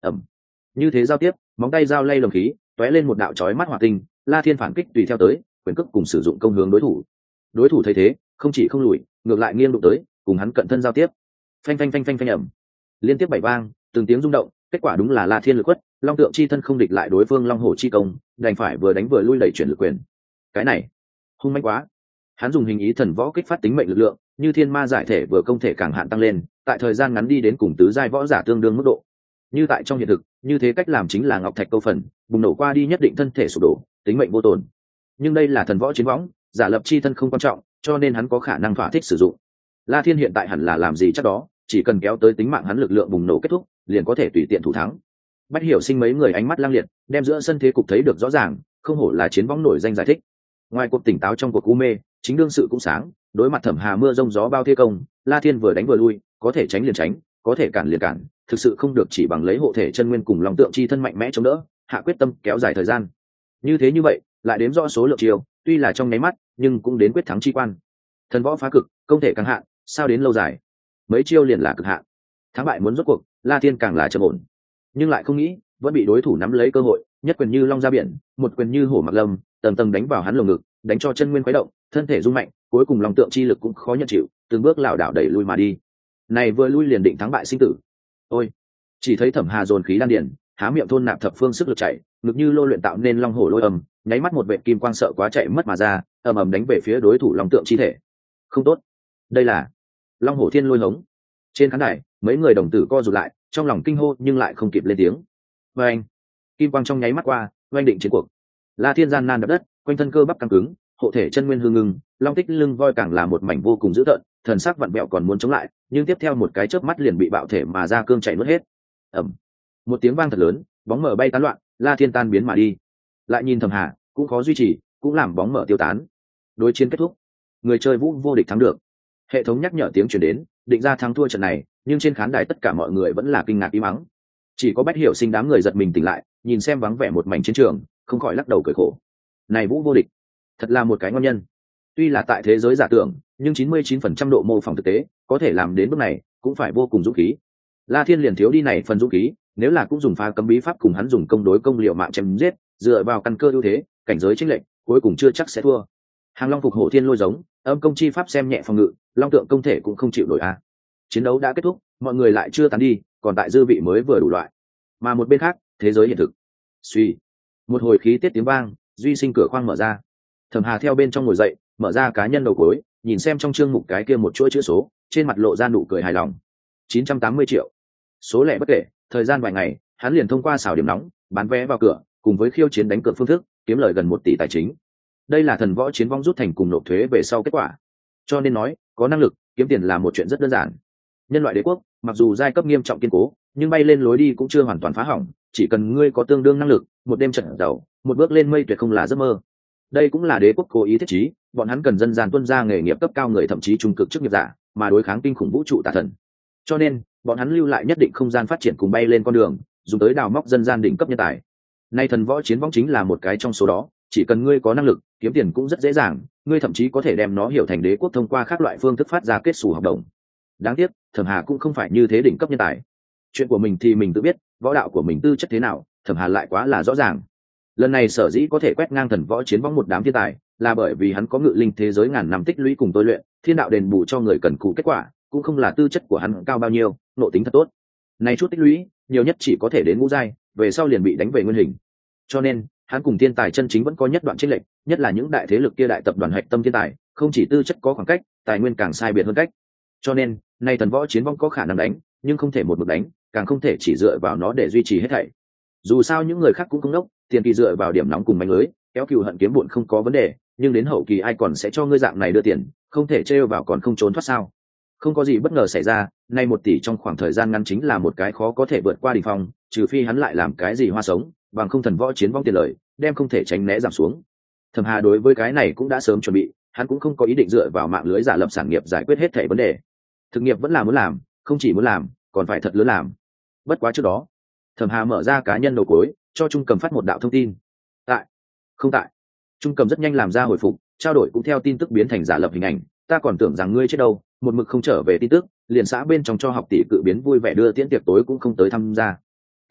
ẩm, như thế giao tiếp, móng tay dao lay lồng khí tóe lên một đạo chói mắt hỏa tinh. La Thiên phản kích tùy theo tới, quyền cước cùng sử dụng công hướng đối thủ thấy thế không chỉ không lùi, ngược lại nghiêng đụng tới, cùng hắn cận thân giao tiếp. Phanh phanh phanh phanh phanh ẩm, liên tiếp 7 vang, từng tiếng rung động, kết quả đúng là La Thiên lực quất, long tượng chi thân không địch lại đối phương long hổ chi công, đành phải vừa đánh vừa lui đẩy chuyển lực quyền. Cái này hung mãnh quá. Hắn dùng hình ý thần võ kích phát tính mệnh lực lượng, như thiên ma giải thể vừa công thể càng hạn tăng lên, tại thời gian ngắn đi đến cùng tứ giai võ giả tương đương mức độ. Như tại trong hiện thực, như thế cách làm chính là ngọc thạch câu phần, bùng nổ qua đi nhất định thân thể sụp đổ, tính mệnh vô tổn. Nhưng đây là thần võ chiến võng, giả lập chi thân không quan trọng, cho nên hắn có khả năng thỏa thích sử dụng. La Thiên hiện tại hẳn là làm gì chắc đó, chỉ cần kéo tới tính mạng hắn lực lượng bùng nổ kết thúc, liền có thể tùy tiện thủ thắng. Bách Hiểu Sinh mấy người ánh mắt lang liệt, đem giữa sân thế cục thấy được rõ ràng, không hổ là chiến võng nổi danh giải thích. Ngoài cuộc tỉnh táo trong cuộc u mê, chính đương sự cũng sáng, đối mặt Thẩm Hà mưa rông gió bao thế công, La Thiên vừa đánh vừa lui, có thể tránh liền tránh, có thể cản liền cản, thực sự không được chỉ bằng lấy hộ thể chân nguyên cùng lòng tượng chi thân mạnh mẽ chống đỡ, hạ quyết tâm kéo dài thời gian. Như thế như vậy, lại đếm rõ số lượng chiêu, tuy là trong nháy mắt, nhưng cũng đến quyết thắng chi quan. Thần võ phá cực, công thể càng hạn, sao đến lâu dài. Mấy chiêu liền là cực hạn. Thắng bại muốn rốt cuộc, La Thiên càng là trầm ổn. Nhưng lại không nghĩ, vẫn bị đối thủ nắm lấy cơ hội, nhất quyền như long ra biển, một quyền như hổ mặc lâm, tầng tầng đánh vào hắn lồng ngực, đánh cho chân nguyên khuấy động, thân thể rung mạnh, cuối cùng lòng tượng chi lực cũng khó nhận chịu, từng bước lảo đảo đẩy lui mà đi. Này vừa lui liền định thắng bại sinh tử. Ôi, chỉ thấy Thẩm Hà dồn khí đan điền, há miệng thôn nạp thập phương sức lực chạy, ngực như lô luyện tạo nên long hổ lôi ầm, nháy mắt một vệt kim quang sợ quá chạy mất mà ra, ầm ầm đánh về phía đối thủ long tượng chi thể. Không tốt, đây là long hổ thiên lôi hống. Trên khán đài, mấy người đồng tử co rụt lại, trong lòng kinh hô nhưng lại không kịp lên tiếng. Và anh, kim quang trong nháy mắt qua, oanh định chiến cuộc. La Thiên gian nan đập đất, quanh thân cơ bắp căng cứng, hộ thể chân nguyên hư ngưng, long tích lưng voi càng là một mảnh vô cùng dữ tợn, thần sắc vặn vẹo còn muốn chống lại, nhưng tiếp theo một cái chớp mắt liền bị bạo thể mà ra cương chạy nuốt hết. Ầm, một tiếng vang thật lớn, bóng mở bay tán loạn, La Thiên tan biến mà đi. Lại nhìn Thẩm Hà, cũng khó duy trì, cũng làm bóng mở tiêu tán. Đối chiến kết thúc, người chơi Vũ vô địch thắng được. Hệ thống nhắc nhở tiếng truyền đến, định ra thắng thua trận này, nhưng trên khán đài tất cả mọi người vẫn là kinh ngạc im mắng. Chỉ có Bách Hiểu Sinh đám người giật mình tỉnh lại, nhìn xem vắng vẻ một mảnh chiến trường, không khỏi lắc đầu cười khổ. Này Vũ vô địch, thật là một cái ngon nhân. Tuy là tại thế giới giả tưởng, nhưng 99% độ mô phỏng thực tế, có thể làm đến bước này, cũng phải vô cùng dũng khí. La Thiên liền thiếu đi này phần dũng khí, nếu là cũng dùng phá cấm bí pháp cùng hắn dùng công đối công liệu mạng chém giết, dựa vào căn cơ ưu thế, cảnh giới chênh lệch, cuối cùng chưa chắc sẽ thua. Hàng Long phục hổ thiên lôi giống, âm công chi pháp xem nhẹ phòng ngự, long tượng công thể cũng không chịu nổi a. Chiến đấu đã kết thúc, mọi người lại chưa tán đi, còn tại dư vị mới vừa đủ loại. Mà một bên khác, thế giới hiện thực. Suy, một hồi khí tiết tiếng vang, duy sinh cửa khoang mở ra. Thẩm Hà theo bên trong ngồi dậy, mở ra cá nhân đầu cuối, nhìn xem trong chương mục cái kia một chuỗi chữ số, trên mặt lộ ra nụ cười hài lòng. 980 triệu. Số lẻ bất kể, thời gian vài ngày, hắn liền thông qua xào điểm nóng, bán vé vào cửa, cùng với khiêu chiến đánh cược phương thức, kiếm lời gần 1 tỷ tài chính. Đây là thần võ chiến vong rút thành cùng nộp thuế về sau kết quả. Cho nên nói, có năng lực, kiếm tiền là một chuyện rất đơn giản. Nhân loại đế quốc, mặc dù giai cấp nghiêm trọng kiên cố, nhưng bay lên lối đi cũng chưa hoàn toàn phá hỏng, chỉ cần ngươi có tương đương năng lực, một đêm trận giàu, một bước lên mây tuyệt không là giấc mơ. Đây cũng là đế quốc cố ý thiết trí, bọn hắn cần dân gian tuân ra nghề nghiệp cấp cao người thậm chí trung cực chức nghiệp giả, mà đối kháng kinh khủng vũ trụ tà thần. Cho nên, bọn hắn lưu lại nhất định không gian phát triển cùng bay lên con đường, dùng tới đào móc dân gian đỉnh cấp nhân tài. Nay thần võ chiến võng chính là một cái trong số đó, chỉ cần ngươi có năng lực, kiếm tiền cũng rất dễ dàng, ngươi thậm chí có thể đem nó hiểu thành đế quốc thông qua các loại phương thức phát ra kết sủ hợp đồng. Đáng tiếc, Thẩm Hà cũng không phải như thế đỉnh cấp nhân tài. Chuyện của mình thì mình tự biết, võ đạo của mình tư chất thế nào, Thẩm Hà lại quá là rõ ràng. Lần này sở dĩ có thể quét ngang thần võ chiến võng một đám thiên tài, là bởi vì hắn có ngự linh thế giới ngàn năm tích lũy cùng tôi luyện, thiên đạo đền bù cho người cần cù kết quả, cũng không là tư chất của hắn cao bao nhiêu, nội tính thật tốt. Này chút tích lũy, nhiều nhất chỉ có thể đến ngũ giai, về sau liền bị đánh về nguyên hình. Cho nên, hắn cùng thiên tài chân chính vẫn có nhất đoạn chênh lệch, nhất là những đại thế lực kia đại tập đoàn hạch tâm thiên tài, không chỉ tư chất có khoảng cách, tài nguyên càng sai biệt hơn cách. Cho nên, nay thần võ chiến vong có khả năng đánh, nhưng không thể một mực đánh, càng không thể chỉ dựa vào nó để duy trì hết thảy. Dù sao những người khác cũng không đốc, tiền kỳ dựa vào điểm nóng cùng mánh lưới, kéo cừu hận kiếm bụn không có vấn đề, nhưng đến hậu kỳ ai còn sẽ cho ngươi dạng này đưa tiền, không thể trêu vào còn không trốn thoát sao? Không có gì bất ngờ xảy ra, nay 1 tỷ trong khoảng thời gian ngắn chính là một cái khó có thể vượt qua đỉnh phong, trừ phi hắn lại làm cái gì hoa sống, bằng không thần võ chiến vong tiền lời, đem không thể tránh né giảm xuống. Thẩm Hà đối với cái này cũng đã sớm chuẩn bị, hắn cũng không có ý định dựa vào mạng lưới giả lập sản nghiệp giải quyết hết thảy vấn đề. Thực nghiệp vẫn là muốn làm, không chỉ muốn làm, còn phải thật lớn làm. Bất quá trước đó, Thẩm Hà mở ra cá nhân đầu cuối, cho Trung Cầm phát một đạo thông tin. Tại, không tại. Trung Cầm rất nhanh làm ra hồi phục, trao đổi cũng theo tin tức biến thành giả lập hình ảnh. Ta còn tưởng rằng ngươi chết đâu, một mực không trở về tin tức, liền xã bên trong cho học tỷ cự biến vui vẻ đưa tiễn tiệc tối cũng không tới tham gia.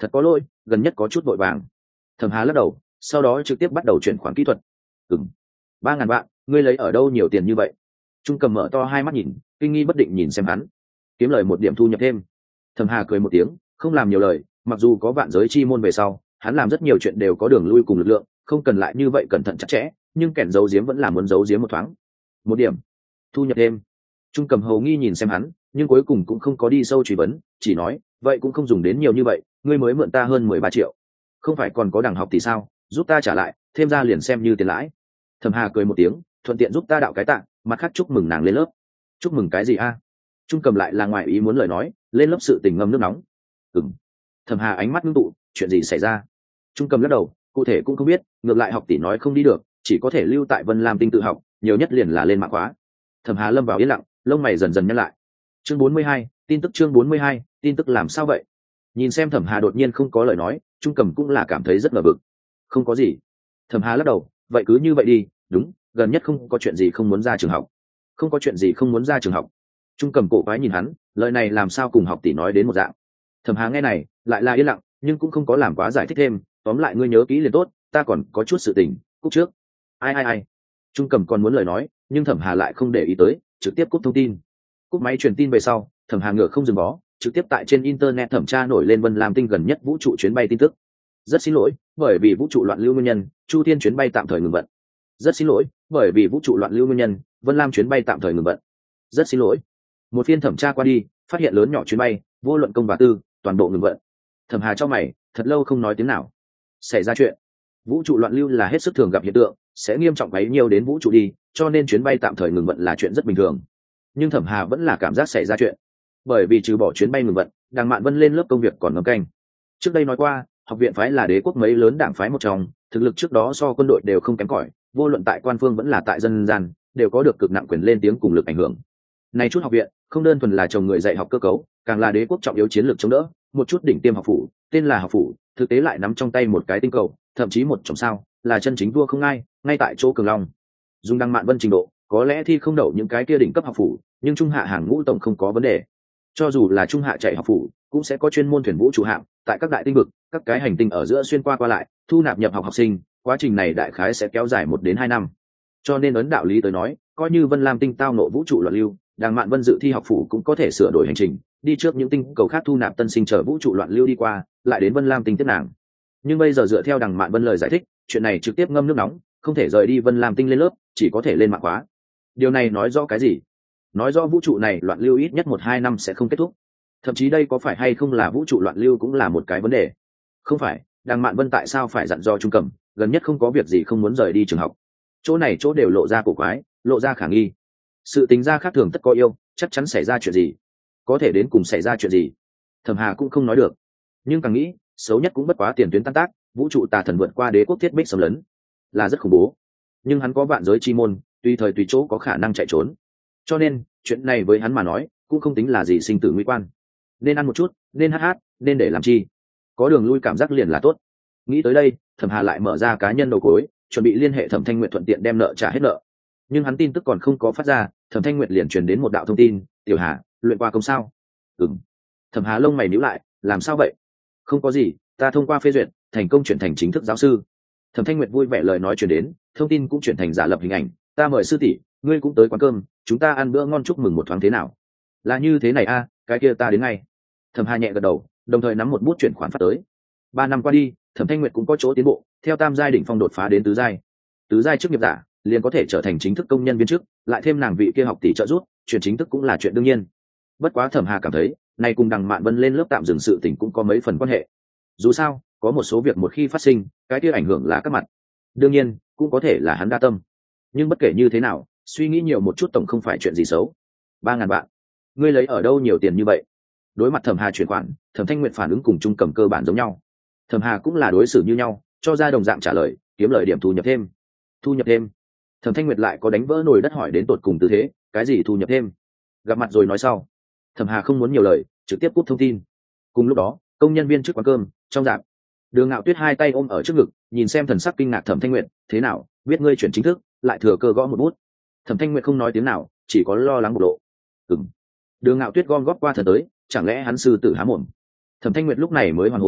thật có lỗi, gần nhất có chút vội vàng. Thẩm Hà lắc đầu, sau đó trực tiếp bắt đầu chuyển khoản kỹ thuật. 3.000 vạn, ngươi lấy ở đâu nhiều tiền như vậy? Trung Cầm mở to hai mắt nhìn, kinh nghi bất định nhìn xem hắn. Kiếm lời một điểm thu nhập thêm. Thẩm Hà cười một tiếng, không làm nhiều lời, mặc dù có vạn giới chi môn về sau, hắn làm rất nhiều chuyện đều có đường lui cùng lực lượng, không cần lại như vậy cẩn thận chặt chẽ, nhưng kẻn giấu giếm vẫn là muốn giấu giếm một thoáng. Một điểm thu nhập thêm. Trung Cầm hầu nghi nhìn xem hắn, nhưng cuối cùng cũng không có đi sâu truy vấn, chỉ nói, vậy cũng không dùng đến nhiều như vậy, ngươi mới mượn ta hơn 13 triệu, không phải còn có đằng học thì sao, giúp ta trả lại, thêm ra liền xem như tiền lãi. Thẩm Hà cười một tiếng, thuận tiện giúp ta đạo cái tạng, mặt khác chúc mừng nàng lên lớp. Chúc mừng cái gì a? Trung Cầm lại là ngoài ý muốn lời nói, lên lớp sự tình ngâm nước nóng. Thẩm Hà ánh mắt ngưng tụ, chuyện gì xảy ra? Trung Cầm lắc đầu, cụ thể cũng không biết, ngược lại học tỷ nói không đi được, chỉ có thể lưu tại Vân Lam Tinh tự học, nhiều nhất liền là lên mạng khóa. Thẩm Hà lâm vào yên lặng, lông mày dần dần nhăn lại. Chương 42, tin tức chương 42, tin tức làm sao vậy? Nhìn xem Thẩm Hà đột nhiên không có lời nói, Trung Cầm cũng là cảm thấy rất ngờ vực. Không có gì. Thẩm Hà lắc đầu, vậy cứ như vậy đi, đúng, gần nhất không có chuyện gì không muốn ra trường học. Không có chuyện gì không muốn ra trường học. Trung Cầm cổ quái nhìn hắn, lời này làm sao cùng học tỷ nói đến một dạng. Thẩm Hà nghe này, lại là yên lặng, nhưng cũng không có làm quá giải thích thêm, tóm lại ngươi nhớ kỹ liền tốt, ta còn có chút sự tình, cúp trước. Ai. Trung Cầm còn muốn lời nói, nhưng Thẩm Hà lại không để ý tới, trực tiếp cúp thông tin. Cúp máy truyền tin về sau, Thẩm Hà ngựa không dừng bó, trực tiếp tại trên internet thẩm tra nổi lên Vân Lam Tinh gần nhất vũ trụ chuyến bay tin tức. Rất xin lỗi, bởi vì vũ trụ loạn lưu nguyên nhân, Chu Thiên chuyến bay tạm thời ngừng vận. Rất xin lỗi, bởi vì vũ trụ loạn lưu nguyên nhân, Vân Lam chuyến bay tạm thời ngừng vận. Rất xin lỗi. Một phiên thẩm tra qua đi, phát hiện lớn nhỏ chuyến bay, vô luận công và tư, toàn bộ ngừng vận. Thẩm Hà cho mày, thật lâu không nói tiếng nào. Xảy ra chuyện. Vũ trụ loạn lưu là hết sức thường gặp hiện tượng, sẽ nghiêm trọng quấy nhiều đến vũ trụ đi, cho nên chuyến bay tạm thời ngừng vận là chuyện rất bình thường. Nhưng Thẩm Hà vẫn là cảm giác xảy ra chuyện, bởi vì trừ bỏ chuyến bay ngừng vận, Đàng Mạn Vân lên lớp công việc còn ngấm canh. Trước đây nói qua, học viện phái là đế quốc mấy lớn đảng phái một trong, thực lực trước đó so quân đội đều không kém cỏi, vô luận tại quan phương vẫn là tại dân gian, đều có được cực nặng quyền lên tiếng cùng lực ảnh hưởng. Này chút học viện, không đơn thuần là chồng người dạy học cơ cấu, càng là đế quốc trọng yếu chiến lược chống đỡ, một chút đỉnh tiêm học phủ, tên là học phủ, thực tế lại nắm trong tay một cái tinh cầu, thậm chí một chòm sao, là chân chính vua không ai, ngay tại chỗ Cường Long. Dùng Đăng Mạn Vân trình độ, có lẽ thi không đậu những cái kia đỉnh cấp học phủ, nhưng trung hạ hàng ngũ tổng không có vấn đề. Cho dù là trung hạ chạy học phủ, cũng sẽ có chuyên môn thuyền vũ trụ hạng, tại các đại tinh vực, các cái hành tinh ở giữa xuyên qua lại, thu nạp nhập học học sinh, quá trình này đại khái sẽ kéo dài 1 đến 2 năm. Cho nên ấn đạo lý tới nói, coi như Vân Lam Tinh tao ngộ vũ trụ loạn lưu, Đàng Mạn Vân dự thi học phủ cũng có thể sửa đổi hành trình, đi trước những tinh cầu khác thu nạp tân sinh chờ vũ trụ loạn lưu đi qua, lại đến Vân Lam Tinh tiếp nàng. Nhưng bây giờ dựa theo Đàng Mạn Vân lời giải thích, chuyện này trực tiếp ngâm nước nóng, không thể rời đi Vân Lam Tinh lên lớp, chỉ có thể lên mạng khóa. Điều này nói rõ cái gì? Nói rõ vũ trụ này loạn lưu ít nhất 1-2 năm sẽ không kết thúc. Thậm chí đây có phải hay không là vũ trụ loạn lưu cũng là một cái vấn đề. Không phải, Đàng Mạn Vân tại sao phải dặn dò Trung Cầm, gần nhất không có việc gì không muốn rời đi trường học. Chỗ này chỗ đều lộ ra cổ quái, lộ ra khả nghi. Sự tính ra khác thường tất có yêu, chắc chắn xảy ra chuyện gì. Có thể đến cùng xảy ra chuyện gì, Thẩm Hà cũng không nói được. Nhưng càng nghĩ, xấu nhất cũng bất quá tiền tuyến tan tác, vũ trụ tà thần vượt qua đế quốc thiết bích xâm lấn, là rất khủng bố. Nhưng hắn có vạn giới chi môn, tùy thời tùy chỗ có khả năng chạy trốn. Cho nên, chuyện này với hắn mà nói, cũng không tính là gì sinh tử nguy quan. Nên ăn một chút, nên hát, nên để làm chi. Có đường lui cảm giác liền là tốt. Nghĩ tới đây, Thẩm Hà lại mở ra cá nhân đầu cối, chuẩn bị liên hệ Thẩm Thanh Nguyệt thuận tiện đem nợ trả hết nợ. Nhưng hắn tin tức còn không có phát ra, Thẩm Thanh Nguyệt liền truyền đến một đạo thông tin, "Tiểu Hà, luyện qua công sao?" "Ừm." Thẩm Hà lông mày nhíu lại, "Làm sao vậy?" "Không có gì, ta thông qua phê duyệt, thành công chuyển thành chính thức giáo sư." Thẩm Thanh Nguyệt vui vẻ lời nói truyền đến, thông tin cũng chuyển thành giả lập hình ảnh, "Ta mời sư tỷ, ngươi cũng tới quán cơm, chúng ta ăn bữa ngon chúc mừng một thoáng thế nào?" "Là như thế này a, cái kia ta đến ngay." Thẩm Hà nhẹ gật đầu, đồng thời nắm một bút chuyển khoản phát tới. 3 năm qua đi, Thẩm Thanh Nguyệt cũng có chỗ tiến bộ, theo tam giai đỉnh phong đột phá đến tứ giai. Tứ giai chức nghiệp giả, liền có thể trở thành chính thức công nhân viên chức, lại thêm nàng vị kia học tỷ trợ giúp, chuyển chính thức cũng là chuyện đương nhiên. Bất quá Thẩm Hà cảm thấy, này cùng Đằng Mạn Vân lên lớp tạm dừng sự tình cũng có mấy phần quan hệ. Dù sao, có một số việc một khi phát sinh, cái kia ảnh hưởng là các mặt. Đương nhiên, cũng có thể là hắn đa tâm. Nhưng bất kể như thế nào, suy nghĩ nhiều một chút tổng không phải chuyện gì xấu. 3.000 vạn, ngươi lấy ở đâu nhiều tiền như vậy? Đối mặt Thẩm Hà chuyển khoản, Thẩm Thanh Nguyệt phản ứng cùng Trung Cầm cơ bản giống nhau. Thẩm Hà cũng là đối xử như nhau, cho ra đồng dạng trả lời, kiếm lời điểm thu nhập thêm. Thu nhập thêm? Thẩm Thanh Nguyệt lại có đánh vỡ nồi đất hỏi đến tột cùng tư thế, cái gì thu nhập thêm? Gặp mặt rồi nói sau. Thẩm Hà không muốn nhiều lời, trực tiếp cúp thông tin. Cùng lúc đó, công nhân viên trước quán cơm, trong dạp, Đường Ngạo Tuyết hai tay ôm ở trước ngực, nhìn xem thần sắc kinh ngạc Thẩm Thanh Nguyệt, "Thế nào, biết ngươi chuyển chính thức?" Lại thừa cơ gõ một bút. Thẩm Thanh Nguyệt không nói tiếng nào, chỉ có lo lắng bộc lộ. Đường Ngạo Tuyết gom góp qua thần tới, chẳng lẽ hắn sư tử há mồm? Thẩm Thanh Nguyệt lúc này mới hoàn hồn,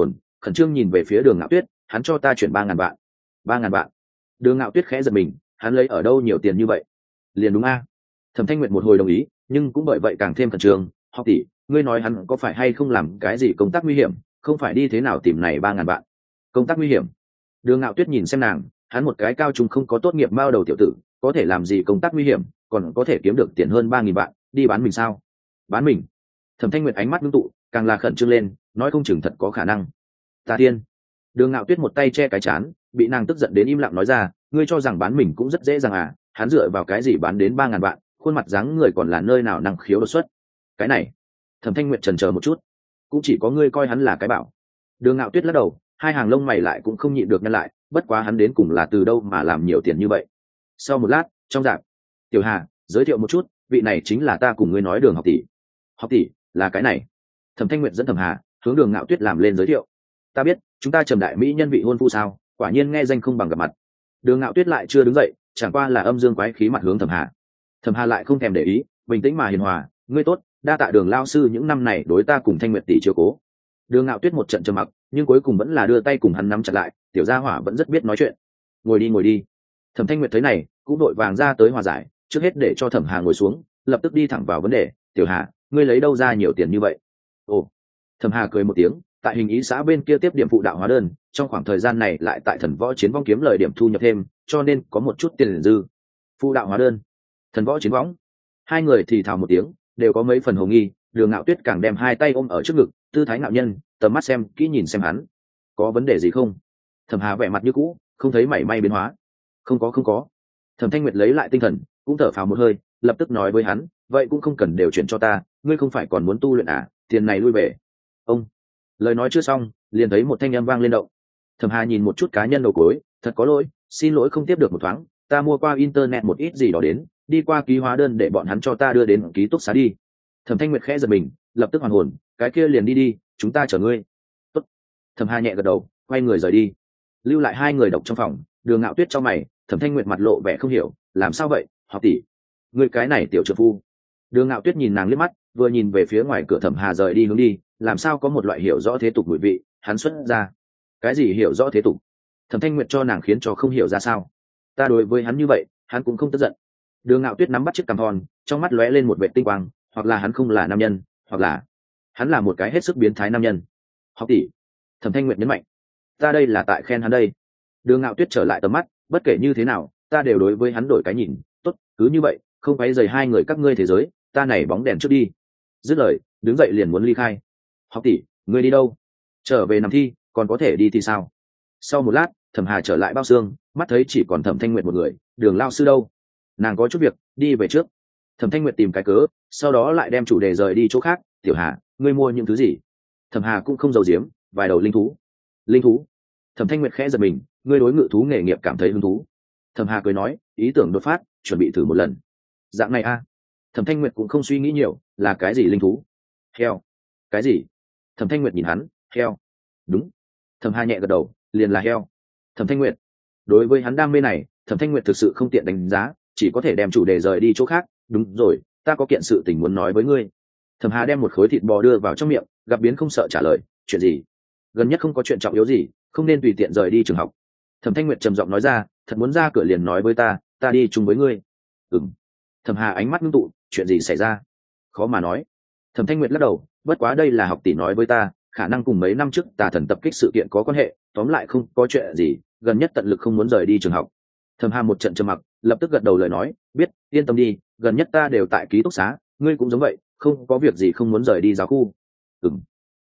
khẩn trương nhìn về phía Đường Ngạo Tuyết, hắn cho ta chuyển 3.000 vạn. 3.000 vạn? Đường Ngạo Tuyết khẽ giật mình, hắn lấy ở đâu nhiều tiền như vậy? Liền đúng a. Thẩm Thanh Nguyệt một hồi đồng ý, nhưng cũng bởi vậy càng thêm khẩn trương. Học tỷ, ngươi nói hắn có phải hay không làm cái gì công tác nguy hiểm, không phải đi thế nào tìm này 3.000 vạn? Công tác nguy hiểm? Đường Ngạo Tuyết nhìn xem nàng, hắn một cái cao trung không có tốt nghiệp mao đầu tiểu tử, có thể làm gì công tác nguy hiểm, còn có thể kiếm được tiền hơn 3.000 vạn, đi bán mình sao? Bán mình? Thẩm Thanh Nguyệt ánh mắt ngưng tụ, càng là khẩn trương lên, nói không chừng thật có khả năng. Ta tiên. Đường Ngạo Tuyết một tay che cái chán, bị nàng tức giận đến im lặng nói ra, ngươi cho rằng bán mình cũng rất dễ dàng à? Hắn dựa vào cái gì bán đến 3.000 vạn, khuôn mặt dáng người còn là nơi nào năng khiếu đột xuất. Cái này. Thẩm Thanh Nguyệt chần chờ một chút, cũng chỉ có ngươi coi hắn là cái bảo. Đường Ngạo Tuyết lắc đầu, hai hàng lông mày lại cũng không nhịn được nhăn lại, bất quá hắn đến cùng là từ đâu mà làm nhiều tiền như vậy. Sau một lát, trong rạp, Tiểu Hà giới thiệu một chút, vị này chính là ta cùng ngươi nói Đường học tỷ. Học tỷ là cái này. Thẩm Thanh Nguyệt dẫn Thẩm Hà hướng Đường Ngạo Tuyết làm lên giới thiệu. Ta biết, chúng ta Trầm đại mỹ nhân vị hôn phu sao? Quả nhiên nghe danh không bằng gặp mặt. Đường Ngạo Tuyết lại chưa đứng dậy, chẳng qua là âm dương quái khí mặt hướng Thẩm Hà. Thẩm Hà lại không thèm để ý, bình tĩnh mà hiền hòa, ngươi tốt, đa tạ Đường lao sư những năm này đối ta cùng Thanh Nguyệt tỷ chiếu cố. Đường Ngạo Tuyết một trận trầm mặc, nhưng cuối cùng vẫn là đưa tay cùng hắn nắm chặt lại, tiểu gia hỏa vẫn rất biết nói chuyện. Ngồi đi ngồi đi. Thẩm Thanh Nguyệt thấy này, cũng đội vàng ra tới hòa giải, trước hết để cho Thẩm Hà ngồi xuống, lập tức đi thẳng vào vấn đề, tiểu Hà, ngươi lấy đâu ra nhiều tiền như vậy? Ồ. Thẩm Hà cười một tiếng, tại hình ý xã bên kia tiếp điểm phụ đạo hóa đơn, trong khoảng thời gian này lại tại Thần Võ Chiến Võng kiếm lời điểm thu nhập thêm, cho nên có một chút tiền dư. Phụ đạo hóa đơn, Thần Võ Chiến Võng. Hai người thì thào một tiếng, đều có mấy phần hồ nghi. Đường Ngạo Tuyết càng đem hai tay ôm ở trước ngực, tư thái ngạo nhân, tầm mắt xem kỹ nhìn xem hắn, có vấn đề gì không? Thẩm Hà vẻ mặt như cũ, không thấy mảy may biến hóa. Không có. Thẩm Thanh Nguyệt lấy lại tinh thần, cũng thở phào một hơi, lập tức nói với hắn, vậy cũng không cần đều chuyển cho ta, ngươi không phải còn muốn tu luyện à? Tiền này lui về. Ông. Lời nói chưa xong, liền thấy một thanh âm vang lên động. Thẩm Hà nhìn một chút cá nhân đầu cối, thật có lỗi, xin lỗi không tiếp được một thoáng, ta mua qua internet một ít gì đó đến, đi qua ký hóa đơn để bọn hắn cho ta đưa đến ký túc xá đi. Thẩm Thanh Nguyệt khẽ giật mình, lập tức hoàn hồn, cái kia liền đi, chúng ta chở ngươi. Tốt. Thẩm Hà nhẹ gật đầu, quay người rời đi, lưu lại hai người độc trong phòng. Đường Ngạo Tuyết trong mày, Thẩm Thanh Nguyệt mặt lộ vẻ không hiểu, làm sao vậy, học tỷ, ngươi cái này tiểu trợ phu. Đường Ngạo Tuyết nhìn nàng liếc mắt, vừa nhìn về phía ngoài cửa. Thẩm Hà rời đi hướng đi, làm sao có một loại hiểu rõ thế tục mùi vị. Hắn xuất ra cái gì hiểu rõ thế tục? Thẩm Thanh Nguyệt cho nàng khiến cho không hiểu ra sao. Ta đối với hắn như vậy, hắn cũng không tức giận. Đường Ngạo Tuyết nắm bắt chiếc cằm thon, trong mắt lóe lên một vẻ tinh quang, hoặc là hắn không là nam nhân, hoặc là hắn là một cái hết sức biến thái nam nhân. Học tỷ. Thẩm Thanh Nguyệt nhấn mạnh, ta đây là tại khen hắn đây. Đường Ngạo Tuyết trở lại tầm mắt, bất kể như thế nào, ta đều đối với hắn đổi cái nhìn. Tốt, cứ như vậy, không phải rời hai người các ngươi thế giới, ta này bóng đèn trước đi. Dứt lời, đứng dậy liền muốn ly khai. Học tỷ, ngươi đi đâu? Trở về nằm thi, còn có thể đi thì sao? Sau một lát, Thẩm Hà trở lại bao xương, mắt thấy chỉ còn Thẩm Thanh Nguyệt một người. Đường lao sư đâu? Nàng có chút việc, đi về trước. Thẩm Thanh Nguyệt tìm cái cớ, sau đó lại đem chủ đề rời đi chỗ khác. Tiểu Hà, ngươi mua những thứ gì? Thẩm Hà cũng không giấu giếm, vài đầu linh thú. Linh thú? Thẩm Thanh Nguyệt khẽ giật mình, ngươi đối ngự thú nghề nghiệp cảm thấy hứng thú? Thẩm Hà cười nói, ý tưởng đột phát, chuẩn bị thử một lần. Dạng này a? Thẩm Thanh Nguyệt cũng không suy nghĩ nhiều, là cái gì linh thú? Heo. Cái gì? Thẩm Thanh Nguyệt nhìn hắn, heo. Đúng. Thẩm Hà nhẹ gật đầu, liền là heo. Thẩm Thanh Nguyệt, đối với hắn đam mê này, Thẩm Thanh Nguyệt thực sự không tiện đánh giá, chỉ có thể đem chủ đề rời đi chỗ khác. Đúng rồi, ta có kiện sự tình muốn nói với ngươi. Thẩm Hà đem một khối thịt bò đưa vào trong miệng, gặp biến không sợ trả lời, chuyện gì? Gần nhất không có chuyện trọng yếu gì, không nên tùy tiện rời đi trường học. Thẩm Thanh Nguyệt trầm giọng nói ra, thật muốn ra cửa liền nói với ta đi chung với ngươi. Ừm. Thẩm Hà ánh mắt ngưng tụ, chuyện gì xảy ra? Khó mà nói. Thẩm Thanh Nguyệt lắc đầu, bất quá đây là học tỷ nói với ta, khả năng cùng mấy năm trước Tà Thần tập kích sự kiện có quan hệ, tóm lại không có chuyện gì, gần nhất tận lực không muốn rời đi trường học. Thẩm Hà một trận trầm mặc, lập tức gật đầu lời nói, biết, yên tâm đi, gần nhất ta đều tại ký túc xá, ngươi cũng giống vậy, không có việc gì không muốn rời đi giáo khu. Ừm.